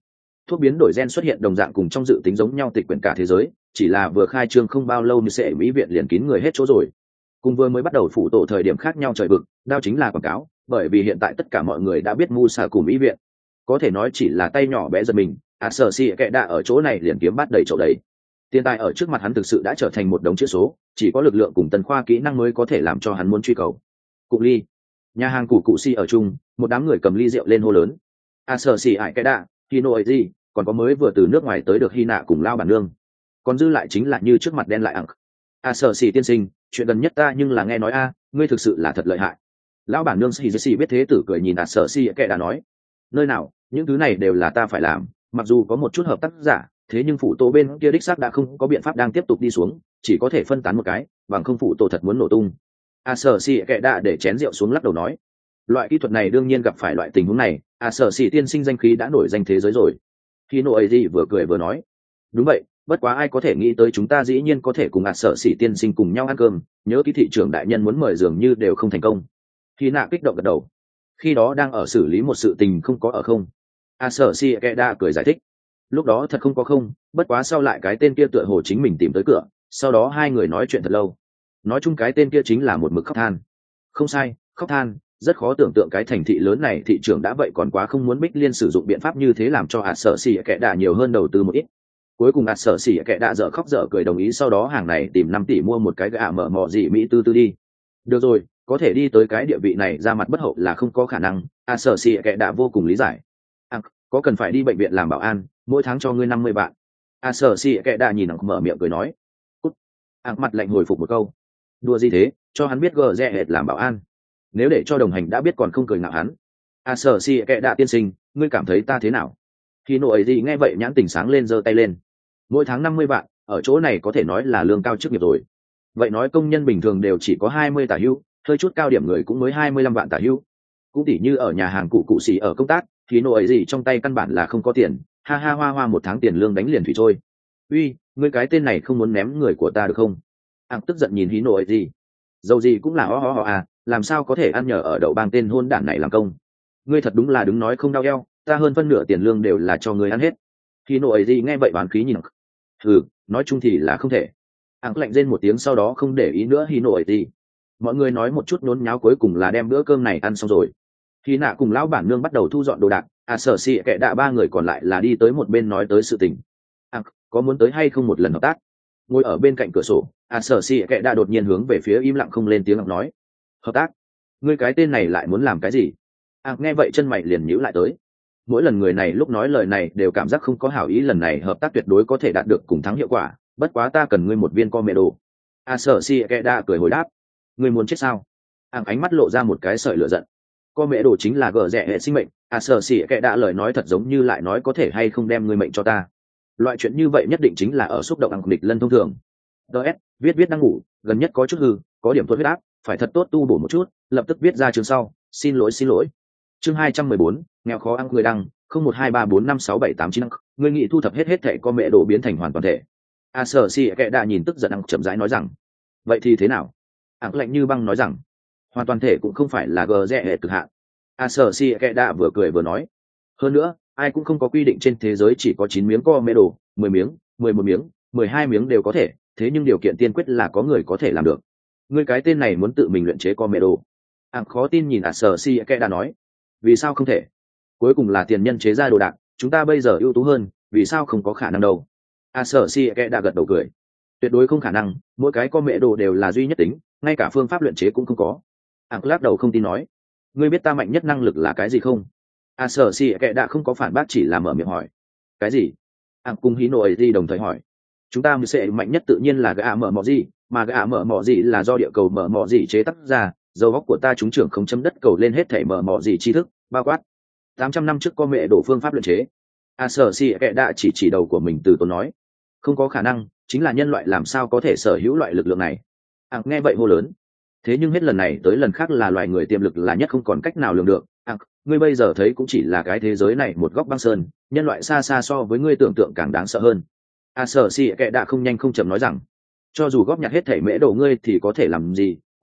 thuốc biến đổi gen xuất hiện đồng dạng cùng trong dự tính giống nhau tịch quyển cả thế giới, chỉ là vừa khai trương không bao lâu như sẽ mỹ viện liền kín người hết chỗ rồi. Cùng vừa mới bắt đầu phụ tổ thời điểm khác nhau trời vực, đao chính là quảng cáo, bởi vì hiện tại tất cả mọi người đã biết Musa cùng mỹ viện, có thể nói chỉ là tay nhỏ bé giật mình, à sở si kệ đạ ở chỗ này liền kiếm bắt đầy chậu đầy. Tiền tài ở trước mặt hắn thực sự đã trở thành một đống chữ số, chỉ có lực lượng cùng tần khoa kỹ năng mới có thể làm cho hắn muốn truy cầu. Cụ ly, nhà hàng cụ cụ si ở chung, một đám người cầm ly rượu lên hô lớn. À sở si ải kệ đạ, Hino ấy gì, còn có mới vừa từ nước ngoài tới được Hy nạ cùng lao bản nương, còn dư lại chính là như trước mặt đen lại ẳng. À sở si tiên sinh, chuyện gần nhất ta nhưng là nghe nói a, ngươi thực sự là thật lợi hại. Lão bản nương si si biết thế tử cười nhìn à sở si kệ đạ nói, nơi nào, những thứ này đều là ta phải làm, mặc dù có một chút hợp tác giả, thế nhưng phụ tổ bên kia đích xác đã không có biện pháp đang tiếp tục đi xuống, chỉ có thể phân tán một cái, bằng không phụ tổ thật muốn nổ tung. A sở si kệ đạ để chén rượu xuống lắc đầu nói, loại kỹ thuật này đương nhiên gặp phải loại tình huống này, A sở si tiên sinh danh khí đã nổi danh thế giới rồi. Khi nội ấy gì vừa cười vừa nói, đúng vậy, bất quá ai có thể nghĩ tới chúng ta dĩ nhiên có thể cùng A sở si tiên sinh cùng nhau ăn cơm, nhớ ký thị trưởng đại nhân muốn mời dường như đều không thành công. Khi nạ kích động gật đầu, khi đó đang ở xử lý một sự tình không có ở không. A sở si kệ đạ cười giải thích, lúc đó thật không có không, bất quá sau lại cái tên kia tựa hồ chính mình tìm tới cửa, sau đó hai người nói chuyện thật lâu. Nói chung cái tên kia chính là một mực khóc than. Không sai, khóc than, rất khó tưởng tượng cái thành thị lớn này thị trường đã vậy còn quá không muốn Bích Liên sử dụng biện pháp như thế làm cho hạt sở xỉ kệ đạ nhiều hơn đầu tư một ít. Cuối cùng hạt sở xỉ kệ đạ dở khóc dở cười đồng ý, sau đó hàng này tìm năm tỷ mua một cái gạ mở mò gì Mỹ tư tư đi. Được rồi, có thể đi tới cái địa vị này ra mặt bất hậu là không có khả năng, hạt sở xỉ kệ đạ vô cùng lý giải. À, có cần phải đi bệnh viện làm bảo an, mỗi tháng cho ngươi năm mươi vạn. A sở si kệ đạ nhìn mở miệng cười nói. Cút. Ác mặt lạnh hồi phục một câu. Đùa gì thế, cho hắn biết gờ rẽ hệt làm bảo an. Nếu để cho đồng hành đã biết còn không cười ngạo hắn. A sở si kệ đạ tiên sinh, ngươi cảm thấy ta thế nào? Khi nội gì nghe vậy nhãn tình sáng lên giơ tay lên. Mỗi tháng năm mươi vạn, ở chỗ này có thể nói là lương cao chức nghiệp rồi. Vậy nói công nhân bình thường đều chỉ có hai mươi tả hưu, hơi chút cao điểm người cũng mới hai mươi lăm vạn tả hưu. Cũng tỉ như ở nhà hàng cụ cụ xì ở công tác, thì nội gì trong tay căn bản là không có tiền, ha ha hoa hoa một tháng tiền lương đánh liền thủy trôi. Uy, ngươi cái tên này không muốn ném người của ta được không? Ảng tức giận nhìn hí nội gì, dầu gì cũng là ho ho ho à, làm sao có thể ăn nhờ ở đậu bang tên hôn đản này làm công? Ngươi thật đúng là đứng nói không đau eo, ta hơn phân nửa tiền lương đều là cho ngươi ăn hết. Hí nội gì nghe vậy bán khí nhìn, ừ, nói chung thì là không thể. Ảng lạnh rên một tiếng sau đó không để ý nữa hí nội gì. Mọi người nói một chút nhốn nháo cuối cùng là đem bữa cơm này ăn xong rồi. Khi nạ cùng lão bản nương bắt đầu thu dọn đồ đạc, à sở xị kệ đạ ba người còn lại là đi tới một bên nói tới sự tình. À, có muốn tới hay không một lần hợp tác? Ngồi ở bên cạnh cửa sổ, à sở xị kệ đạ đột nhiên hướng về phía im lặng không lên tiếng ngọc nói. Hợp tác? Ngươi cái tên này lại muốn làm cái gì? À nghe vậy chân mày liền nhíu lại tới. Mỗi lần người này lúc nói lời này đều cảm giác không có hảo ý, lần này hợp tác tuyệt đối có thể đạt được cùng thắng hiệu quả, bất quá ta cần ngươi một viên co mẹ đồ. À sở xị kệ đạ cười hồi đáp. Ngươi muốn chết sao? À ánh mắt lộ ra một cái sợi lửa giận. Co mẹ đồ chính là gờ rẻ hệ sinh mệnh, à sở xỉ kệ đã lời nói thật giống như lại nói có thể hay không đem ngươi mệnh cho ta. Loại chuyện như vậy nhất định chính là ở xúc động ăn địch lân thông thường. ds viết viết đang ngủ, gần nhất có chút hư, có điểm tốt huyết áp, phải thật tốt tu bổ một chút, lập tức viết ra chương sau, xin lỗi xin lỗi. Chương hai trăm mười bốn, nghèo khó ăn người đăng, không một hai ba bốn năm sáu bảy tám chín, ngươi nghĩ thu thập hết hết thẻ co mẹ đồ biến thành hoàn toàn thể. À sở xỉ kệ đã nhìn tức giận ăn chậm rãi nói rằng, vậy thì thế nào? Ảng lạnh như băng nói rằng, hoàn toàn thể cũng không phải là gờ rẽ hệ cực hạn. A sở si kệ đạ vừa cười vừa nói, hơn nữa ai cũng không có quy định trên thế giới chỉ có chín miếng co mẹ đồ, mười miếng, mười một miếng, mười hai miếng đều có thể, thế nhưng điều kiện tiên quyết là có người có thể làm được. Ngươi cái tên này muốn tự mình luyện chế co mẹ đồ? Ảng khó tin nhìn A sở si kệ đạ nói, vì sao không thể? Cuối cùng là tiền nhân chế ra đồ đạc, chúng ta bây giờ ưu tú hơn, vì sao không có khả năng đâu? A sở si kệ đạ gật đầu cười, tuyệt đối không khả năng, mỗi cái co mẹ đồ đều là duy nhất tính, ngay cả phương pháp luyện chế cũng không có. Ảng lắc đầu không tin nói, ngươi biết ta mạnh nhất năng lực là cái gì không? A sở si kệ đã không có phản bác, chỉ là mở miệng hỏi. Cái gì? Ảng cùng hí nội gì đồng thời hỏi. Chúng ta mới sẽ mạnh nhất tự nhiên là gã mở mỏ gì, mà gã mở mỏ gì là do địa cầu mở mỏ gì chế tác ra, dầu góc của ta trúng trưởng không chấm đất cầu lên hết thể mở mỏ gì tri thức, bao quát tám trăm năm trước con mẹ đổ phương pháp luyện chế. A sở si kệ đã chỉ chỉ đầu của mình từ tốn nói, không có khả năng, chính là nhân loại làm sao có thể sở hữu loại lực lượng này? Ảng nghe vậy hô lớn. Thế nhưng hết lần này tới lần khác là loài người tiềm lực là nhất không còn cách nào lường được. À, ngươi bây giờ thấy cũng chỉ là cái thế giới này một góc băng sơn, nhân loại xa xa so với ngươi tưởng tượng càng đáng sợ hơn. A sở si kệ đã không nhanh không chậm nói rằng, cho dù góp nhặt hết thể mễ đồ ngươi thì có thể làm gì,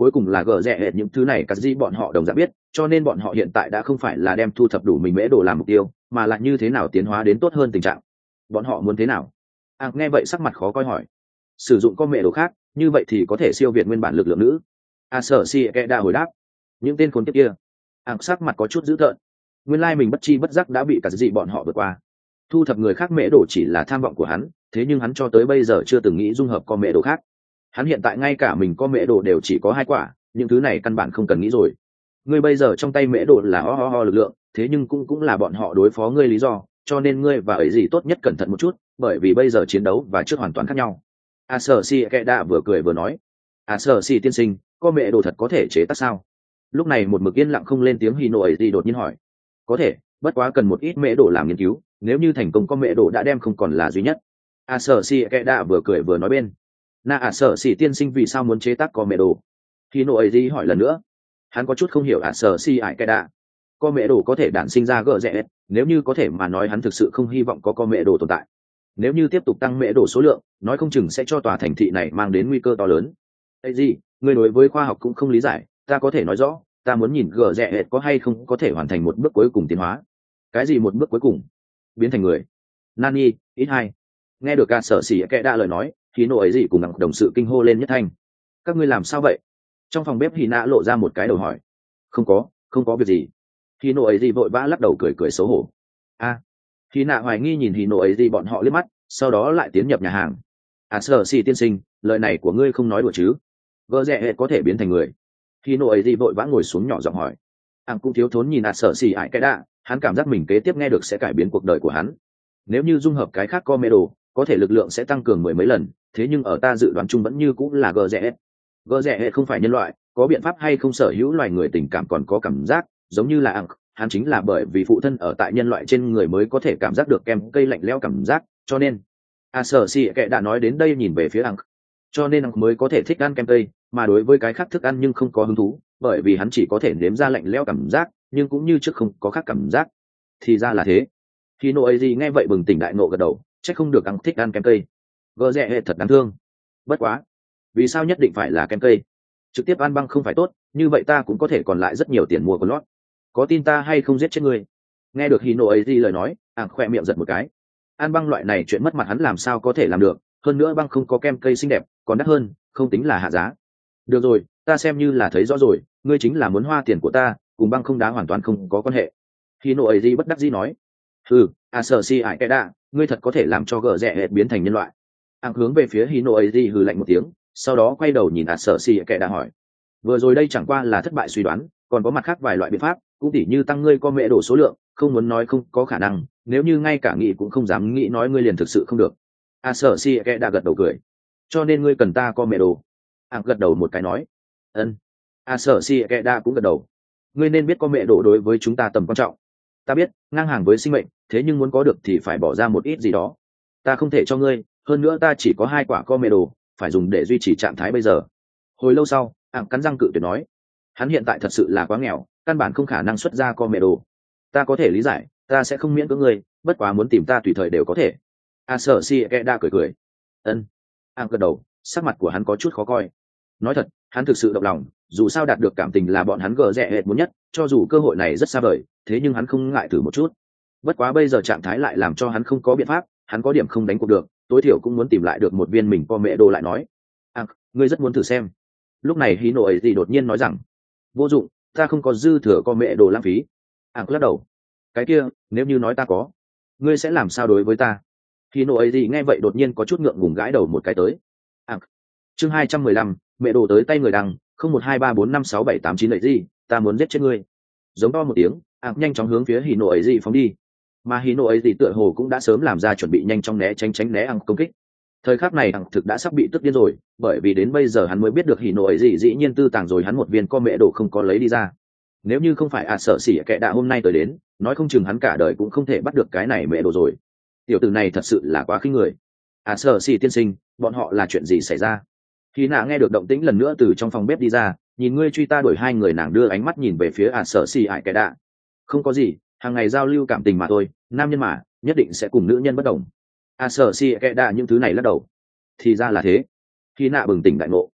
cuối cùng là gờ rẽ hệt những thứ này cắt di bọn họ đồng dạng biết, cho nên bọn họ hiện tại đã không phải là đem thu thập đủ mình mễ đồ làm mục tiêu, mà là như thế nào tiến hóa đến tốt hơn tình trạng. Bọn họ muốn thế nào? À, nghe vậy sắc mặt khó coi hỏi. Sử dụng công nghệ đồ khác, như vậy thì có thể siêu việt nguyên bản lực lượng nữ. A sở si kệ đã hồi đáp. Những tên khốn kiếp kia. À, sắc mặt có chút dữ tợn. Nguyên lai mình bất chi bất giác đã bị cả dị bọn họ vượt qua. Thu thập người khác mễ đồ chỉ là tham vọng của hắn, thế nhưng hắn cho tới bây giờ chưa từng nghĩ dung hợp con mễ đồ khác. Hắn hiện tại ngay cả mình con mễ đồ đều chỉ có hai quả, những thứ này căn bản không cần nghĩ rồi. Ngươi bây giờ trong tay mễ đồ là ho ho ho lực lượng, thế nhưng cũng cũng là bọn họ đối phó ngươi lý do, cho nên ngươi và ấy gì tốt nhất cẩn thận một chút, bởi vì bây giờ chiến đấu và trước hoàn toàn khác nhau. A sở si kệ đã vừa cười vừa nói. A sở si tiên sinh, con mễ đồ thật có thể chế tác sao? Lúc này một mực yên lặng không lên tiếng Hino ấy gì đột nhiên hỏi. Có thể, bất quá cần một ít mễ đồ làm nghiên cứu, nếu như thành công con mễ đồ đã đem không còn là duy nhất. A sở si kệ đã vừa cười vừa nói bên. Na A sở si tiên sinh vì sao muốn chế tác con mễ đồ? Hino ấy gì hỏi lần nữa. Hắn có chút không hiểu A sở si ai kệ đã. Con mễ đồ có thể đản sinh ra gỡ rẽ, nếu như có thể mà nói hắn thực sự không hy vọng có con mễ đồ tồn tại. Nếu như tiếp tục tăng mễ đồ số lượng, nói không chừng sẽ cho tòa thành thị này mang đến nguy cơ to lớn. Ê gì, người đối với khoa học cũng không lý giải, ta có thể nói rõ, ta muốn nhìn gờ rẽ hệt có hay không có thể hoàn thành một bước cuối cùng tiến hóa. Cái gì một bước cuối cùng? Biến thành người. Nani, ít hai. Nghe được ca sở xỉ kệ đã lời nói, thì nộ ấy gì cùng đặng đồng sự kinh hô lên nhất thanh. Các ngươi làm sao vậy? Trong phòng bếp Hina lộ ra một cái đầu hỏi. Không có, không có việc gì. Thì nộ ấy gì vội vã lắc đầu cười cười xấu hổ. A. Khi nạ hoài nghi nhìn Hino ấy gì bọn họ liếc mắt, sau đó lại tiến nhập nhà hàng. À sở si tiên sinh, lời này của ngươi không nói đùa chứ? Gỡ rẽ hệ có thể biến thành người. Hino ấy gì vội vã ngồi xuống nhỏ giọng hỏi. Ảng cũng thiếu thốn nhìn à sở si ải cái đã, hắn cảm giác mình kế tiếp nghe được sẽ cải biến cuộc đời của hắn. Nếu như dung hợp cái khác co mê đồ, có thể lực lượng sẽ tăng cường mười mấy lần, thế nhưng ở ta dự đoán chung vẫn như cũng là gỡ rẽ. Gỡ rẽ hệ không phải nhân loại, có biện pháp hay không sở hữu loài người tình cảm còn có cảm giác, giống như là Ảng. Hắn chính là bởi vì phụ thân ở tại nhân loại trên người mới có thể cảm giác được kem cây lạnh lẽo cảm giác, cho nên a sở si kệ đã nói đến đây nhìn về phía Ăng, cho nên Ăng mới có thể thích ăn kem cây, mà đối với cái khác thức ăn nhưng không có hứng thú, bởi vì hắn chỉ có thể nếm ra lạnh lẽo cảm giác, nhưng cũng như trước không có khác cảm giác. Thì ra là thế. Khi nộ ấy gì nghe vậy bừng tỉnh đại nộ gật đầu, chắc không được Ăng thích ăn kem cây. Gỡ rẽ hệ thật đáng thương. Bất quá, vì sao nhất định phải là kem cây? Trực tiếp ăn băng không phải tốt, như vậy ta cũng có thể còn lại rất nhiều tiền mua con lót. Có tin ta hay không giết chết ngươi? Nghe được Hino ấy gì lời nói, Ảng khoe miệng giật một cái. Ăn băng loại này chuyện mất mặt hắn làm sao có thể làm được, hơn nữa băng không có kem cây xinh đẹp, còn đắt hơn, không tính là hạ giá. Được rồi, ta xem như là thấy rõ rồi, ngươi chính là muốn hoa tiền của ta, cùng băng không đá hoàn toàn không có quan hệ. Hino ấy gì bất đắc dĩ nói. Ừ, à sở si ải cái đa, ngươi thật có thể làm cho gờ rẽ hệt biến thành nhân loại. Ảng hướng về phía Hino ấy gì hừ lạnh một tiếng, sau đó quay đầu nhìn à sở si cái đa hỏi. Vừa rồi đây chẳng qua là thất bại suy đoán, còn có mặt khác vài loại biện pháp, cũng tỉ như tăng ngươi con mẹ đổ số lượng, không muốn nói không có khả năng, nếu như ngay cả nghĩ cũng không dám nghĩ nói ngươi liền thực sự không được. A sở si kệ đã gật đầu cười. Cho nên ngươi cần ta con mẹ đồ. À gật đầu một cái nói. Ân. A sở si kệ đã cũng gật đầu. Ngươi nên biết con mẹ đồ đối với chúng ta tầm quan trọng. Ta biết, ngang hàng với sinh mệnh, thế nhưng muốn có được thì phải bỏ ra một ít gì đó. Ta không thể cho ngươi, hơn nữa ta chỉ có hai quả con mẹ đồ, phải dùng để duy trì trạng thái bây giờ. Hồi lâu sau, ạng cắn răng cự tuyệt nói. Hắn hiện tại thật sự là quá nghèo, căn bản không khả năng xuất ra con mẹ đồ. Ta có thể lý giải, ta sẽ không miễn cưỡng ngươi, bất quá muốn tìm ta tùy thời đều có thể. A sở si kệ đã cười cười. Ân. Ạng gật đầu, sắc mặt của hắn có chút khó coi. Nói thật, hắn thực sự động lòng, dù sao đạt được cảm tình là bọn hắn gờ rẽ hệt muốn nhất, cho dù cơ hội này rất xa vời, thế nhưng hắn không ngại thử một chút. Bất quá bây giờ trạng thái lại làm cho hắn không có biện pháp, hắn có điểm không đánh cuộc được, tối thiểu cũng muốn tìm lại được một viên mình con mẹ đồ lại nói. Ạng, ngươi rất muốn thử xem. Lúc này hí nộ ấy gì đột nhiên nói rằng, vô dụng, ta không có dư thừa con mẹ đồ lãng phí. Ạng lắc đầu. Cái kia, nếu như nói ta có, ngươi sẽ làm sao đối với ta? Hí nộ ấy gì nghe vậy đột nhiên có chút ngượng ngùng gãi đầu một cái tới. Ạng. Chương hai trăm mười lăm, mẹ đồ tới tay người đằng, không một hai ba bốn năm sáu bảy tám chín lợi gì, ta muốn giết chết ngươi. Giống to một tiếng, Ạng nhanh chóng hướng phía hí nộ ấy gì phóng đi. Mà hí nộ ấy gì tựa hồ cũng đã sớm làm ra chuẩn bị nhanh chóng né tránh tránh né Ạng công kích. Thời khắc này Ạng thực đã sắp bị tức điên rồi, bởi vì đến bây giờ hắn mới biết được hỉ nộ ấy gì dĩ nhiên tư tàng rồi hắn một viên con mẹ đồ không có lấy đi ra. Nếu như không phải à sợ xỉ kệ đạ hôm nay tới đến, nói không chừng hắn cả đời cũng không thể bắt được cái này mẹ đồ rồi. Tiểu tử này thật sự là quá khinh người. À sợ xỉ tiên sinh, bọn họ là chuyện gì xảy ra? Khi nạ nghe được động tĩnh lần nữa từ trong phòng bếp đi ra, nhìn ngươi truy ta đuổi hai người, nàng đưa ánh mắt nhìn về phía à sợ xỉ ải kệ đạ. Không có gì, hàng ngày giao lưu cảm tình mà thôi, nam nhân mà nhất định sẽ cùng nữ nhân bất đồng. À sợ xỉ kệ đạ những thứ này lắc đầu. Thì ra là thế. Khi nạ bừng tỉnh đại ngộ.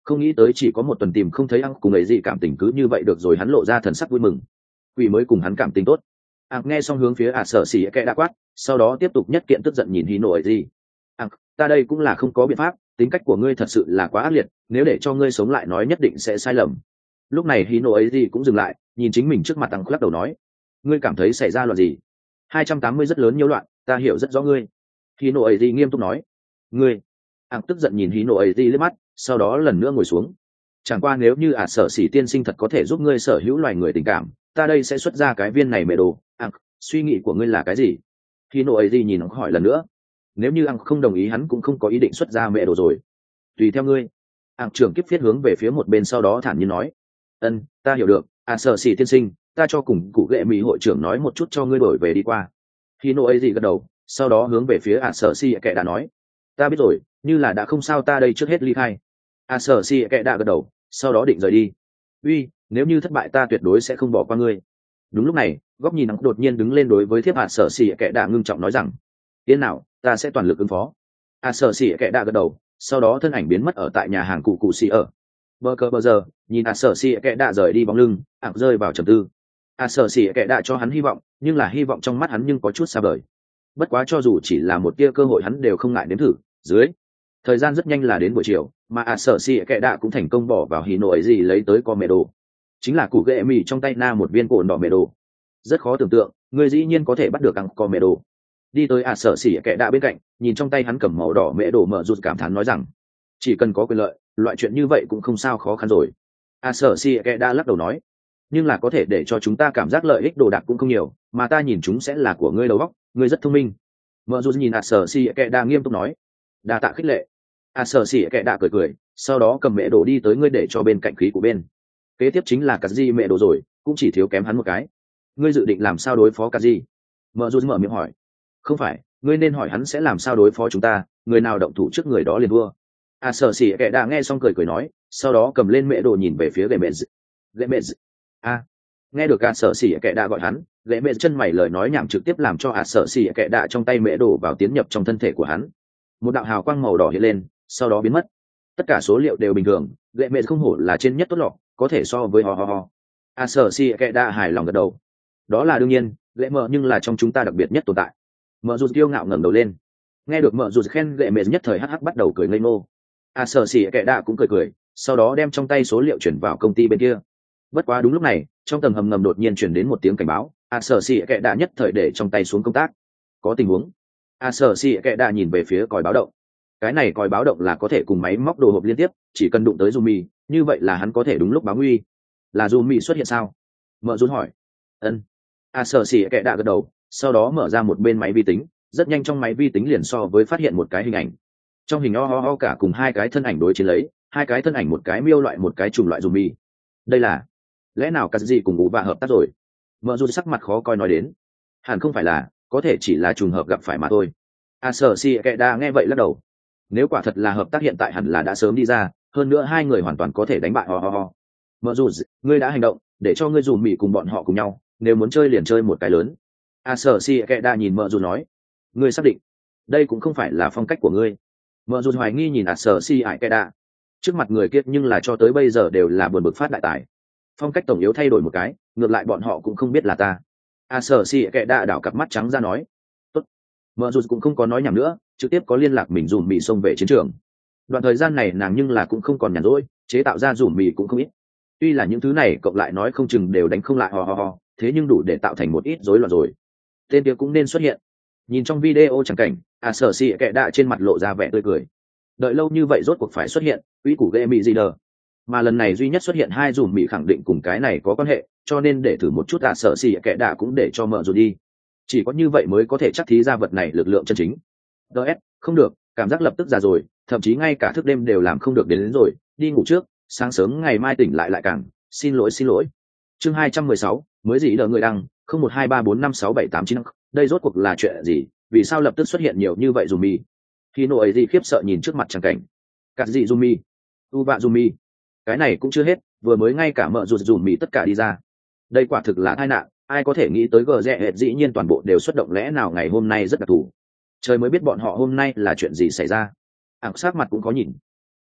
Không nghĩ tới chỉ có một tuần tìm không thấy ăn cùng ấy gì cảm tình cứ như vậy được rồi, hắn lộ ra thần sắc vui mừng. Quỷ mới cùng hắn cảm tình tốt. Ăn nghe xong hướng phía ả sở xỉ kệ đã quát, sau đó tiếp tục nhất kiện tức giận nhìn Hino ấy gì. Ăn, ta đây cũng là không có biện pháp, tính cách của ngươi thật sự là quá ác liệt, nếu để cho ngươi sống lại nói nhất định sẽ sai lầm. Lúc này Hino ấy gì cũng dừng lại, nhìn chính mình trước mặt tăng lắc đầu nói, ngươi cảm thấy xảy ra loạn gì? hai trăm tám mươi rất lớn nhiễu loạn, ta hiểu rất rõ ngươi. Hino ấy gì nghiêm túc nói, ngươi. Ăn tức giận nhìn Hino ấy gì liếc mắt, sau đó lần nữa ngồi xuống. Chẳng qua nếu như ả sở xỉ tiên sinh thật có thể giúp ngươi sở hữu loài người tình cảm, ta đây sẽ xuất ra cái viên này mẹ đồ. Ăn, suy nghĩ của ngươi là cái gì? Hino ấy gì nhìn hắn hỏi lần nữa. Nếu như ăn không đồng ý hắn cũng không có ý định xuất ra mẹ đồ rồi. Tùy theo ngươi. Ăn trưởng kiếp viết hướng về phía một bên, sau đó thản nhiên nói, ân, ta hiểu được, ả sở xỉ tiên sinh, ta cho cùng cụ ghệ mỹ hội trưởng nói một chút cho ngươi đổi về đi qua. Hino ấy gì gật đầu, sau đó hướng về phía ả sở xỉ kệ đã nói, ta biết rồi, như là đã không sao ta đây trước hết ly khai. ả sở xỉ kệ đã gật đầu, sau đó định rời đi. Uy, nếu như thất bại ta tuyệt đối sẽ không bỏ qua ngươi. Đúng lúc này, góc nhìn nắng đột nhiên đứng lên đối với thiếp ả sở xỉ kệ đã ngưng trọng nói rằng, yên nào, ta sẽ toàn lực ứng phó. ả sở xỉ kệ đã gật đầu, sau đó thân ảnh biến mất ở tại nhà hàng cụ cụ xỉ ở. Bơ cơ bơ giờ, nhìn ả sở xỉ kệ đã rời đi bóng lưng, ảng rơi vào trầm tư. ả sở xỉ kệ đã cho hắn hy vọng, nhưng là hy vọng trong mắt hắn nhưng có chút xa vời. Bất quá cho dù chỉ là một tia cơ hội hắn đều không ngại nếm thử. Dưới thời gian rất nhanh là đến buổi chiều, mà ả sở xỉ kệ đã cũng thành công bỏ vào Hino ấy gì lấy tới con mẹ đồ, chính là củ ghệ mì trong tay na một viên cồn đỏ mẹ đồ. Rất khó tưởng tượng, người dĩ nhiên có thể bắt được ăn con mẹ đồ. Đi tới ả sở xỉ kệ đã bên cạnh, nhìn trong tay hắn cầm màu đỏ mẹ đồ, mở rụt cảm thán nói rằng, chỉ cần có quyền lợi, loại chuyện như vậy cũng không sao khó khăn rồi. ả sở xỉ kệ đã lắc đầu nói, nhưng là có thể để cho chúng ta cảm giác lợi ích đồ đạc cũng không nhiều, mà ta nhìn chúng sẽ là của ngươi đầu óc, ngươi rất thông minh. Mở rụt nhìn ả sở xỉ kệ đã nghiêm túc nói, đa tạ khích lệ. ả sở xỉ kệ đã cười cười, sau đó cầm mẹ đồ đi tới ngươi để cho bên cạnh khí của bên. Kế tiếp chính là cà di mẹ đồ rồi, cũng chỉ thiếu kém hắn một cái. Ngươi dự định làm sao đối phó cà di? Mở rụt mở miệng hỏi. Không phải, ngươi nên hỏi hắn sẽ làm sao đối phó chúng ta, người nào động thủ trước người đó liền thua. ả sở xỉ kệ đã nghe xong cười cười nói, sau đó cầm lên mẹ đồ nhìn về phía gậy mẹ. Gậy mẹ. A. Nghe được ả sở xỉ kệ đã gọi hắn, gậy mẹ chân mày lời nói nhảm trực tiếp làm cho ả sở xỉ kệ đã trong tay mẹ đồ vào tiến nhập trong thân thể của hắn. Một đạo hào quang màu đỏ hiện lên, sau đó biến mất. Tất cả số liệu đều bình thường, gậy mẹ không hổ là trên nhất tốt lọ, có thể so với ho ho ho. A sở si kệ đã hài lòng gật đầu. Đó là đương nhiên, gậy mợ nhưng là trong chúng ta đặc biệt nhất tồn tại. Mợ dù kiêu ngạo ngẩng đầu lên. Nghe được mợ dù khen gậy mẹ nhất thời hắc hắc bắt đầu cười ngây ngô. A sở si kệ đã cũng cười cười, sau đó đem trong tay số liệu chuyển vào công ty bên kia. Bất quá đúng lúc này, trong tầng hầm ngầm đột nhiên chuyển đến một tiếng cảnh báo. A sở si kệ đã nhất thời để trong tay xuống công tác. Có tình huống. A sở si kệ đã nhìn về phía còi báo động. Cái này còi báo động là có thể cùng máy móc đồ hộp liên tiếp, chỉ cần đụng tới Jumi, như vậy là hắn có thể đúng lúc báo nguy. Là Jumi xuất hiện sao? Mợ run hỏi. Ân. A sở xỉ kệ đã gật đầu, sau đó mở ra một bên máy vi tính, rất nhanh trong máy vi tính liền so với phát hiện một cái hình ảnh. Trong hình o ho ho cả cùng hai cái thân ảnh đối chiến lấy, hai cái thân ảnh một cái miêu loại một cái chủng loại Jumi. Đây là lẽ nào cái gì cùng ngủ và hợp tác rồi? Mợ run sắc mặt khó coi nói đến. Hẳn không phải là, có thể chỉ là trùng hợp gặp phải mà thôi. A sở xỉ kệ đã nghe vậy lắc đầu. Nếu quả thật là hợp tác hiện tại hẳn là đã sớm đi ra, hơn nữa hai người hoàn toàn có thể đánh bại ho ho ho. Mợ dù ngươi đã hành động, để cho ngươi dù mỉ cùng bọn họ cùng nhau, nếu muốn chơi liền chơi một cái lớn. A sở si kệ đa nhìn mợ dù nói, ngươi xác định đây cũng không phải là phong cách của ngươi. Mợ dù hoài nghi nhìn A sở si ải kệ đa, trước mặt người kiết nhưng là cho tới bây giờ đều là buồn bực phát đại tài. Phong cách tổng yếu thay đổi một cái, ngược lại bọn họ cũng không biết là ta. A sở si kệ đa đảo cặp mắt trắng ra nói, tốt. Mợ dù cũng không có nói nhảm nữa, trực tiếp có liên lạc mình dùm mì xông về chiến trường. Đoạn thời gian này nàng nhưng là cũng không còn nhàn rỗi, chế tạo ra dùm mì cũng không ít. Tuy là những thứ này cộng lại nói không chừng đều đánh không lại ho ho ho, thế nhưng đủ để tạo thành một ít rối loạn rồi. Tên kia cũng nên xuất hiện. Nhìn trong video chẳng cảnh, à sở xì kệ đạ trên mặt lộ ra vẻ tươi cười. Đợi lâu như vậy rốt cuộc phải xuất hiện, quỹ củ ghê mì gì đờ. Mà lần này duy nhất xuất hiện hai dùm mì khẳng định cùng cái này có quan hệ, cho nên để thử một chút à sở xì kệ đạ cũng để cho mở rồi đi. Chỉ có như vậy mới có thể chắc thí ra vật này lực lượng chân chính. ds không được, cảm giác lập tức già rồi, thậm chí ngay cả thức đêm đều làm không được đến, đến rồi, đi ngủ trước, sáng sớm ngày mai tỉnh lại lại càng, xin lỗi xin lỗi. Chương hai trăm mười sáu, mới gì đợi người đăng, không một hai ba bốn năm sáu bảy tám chín. Đây rốt cuộc là chuyện gì, vì sao lập tức xuất hiện nhiều như vậy dùm mi? Khi nộ ấy gì khiếp sợ nhìn trước mặt chẳng cảnh. Cắt gì dùm mi? U vạ dùm mi? Cái này cũng chưa hết, vừa mới ngay cả mợ rụt dùm mi tất cả đi ra. Đây quả thực là tai nạn, ai có thể nghĩ tới gờ rẽ hệt dĩ nhiên toàn bộ đều xuất động, lẽ nào ngày hôm nay rất đặc thù. Trời mới biết bọn họ hôm nay là chuyện gì xảy ra. Ảng sát mặt cũng có nhìn.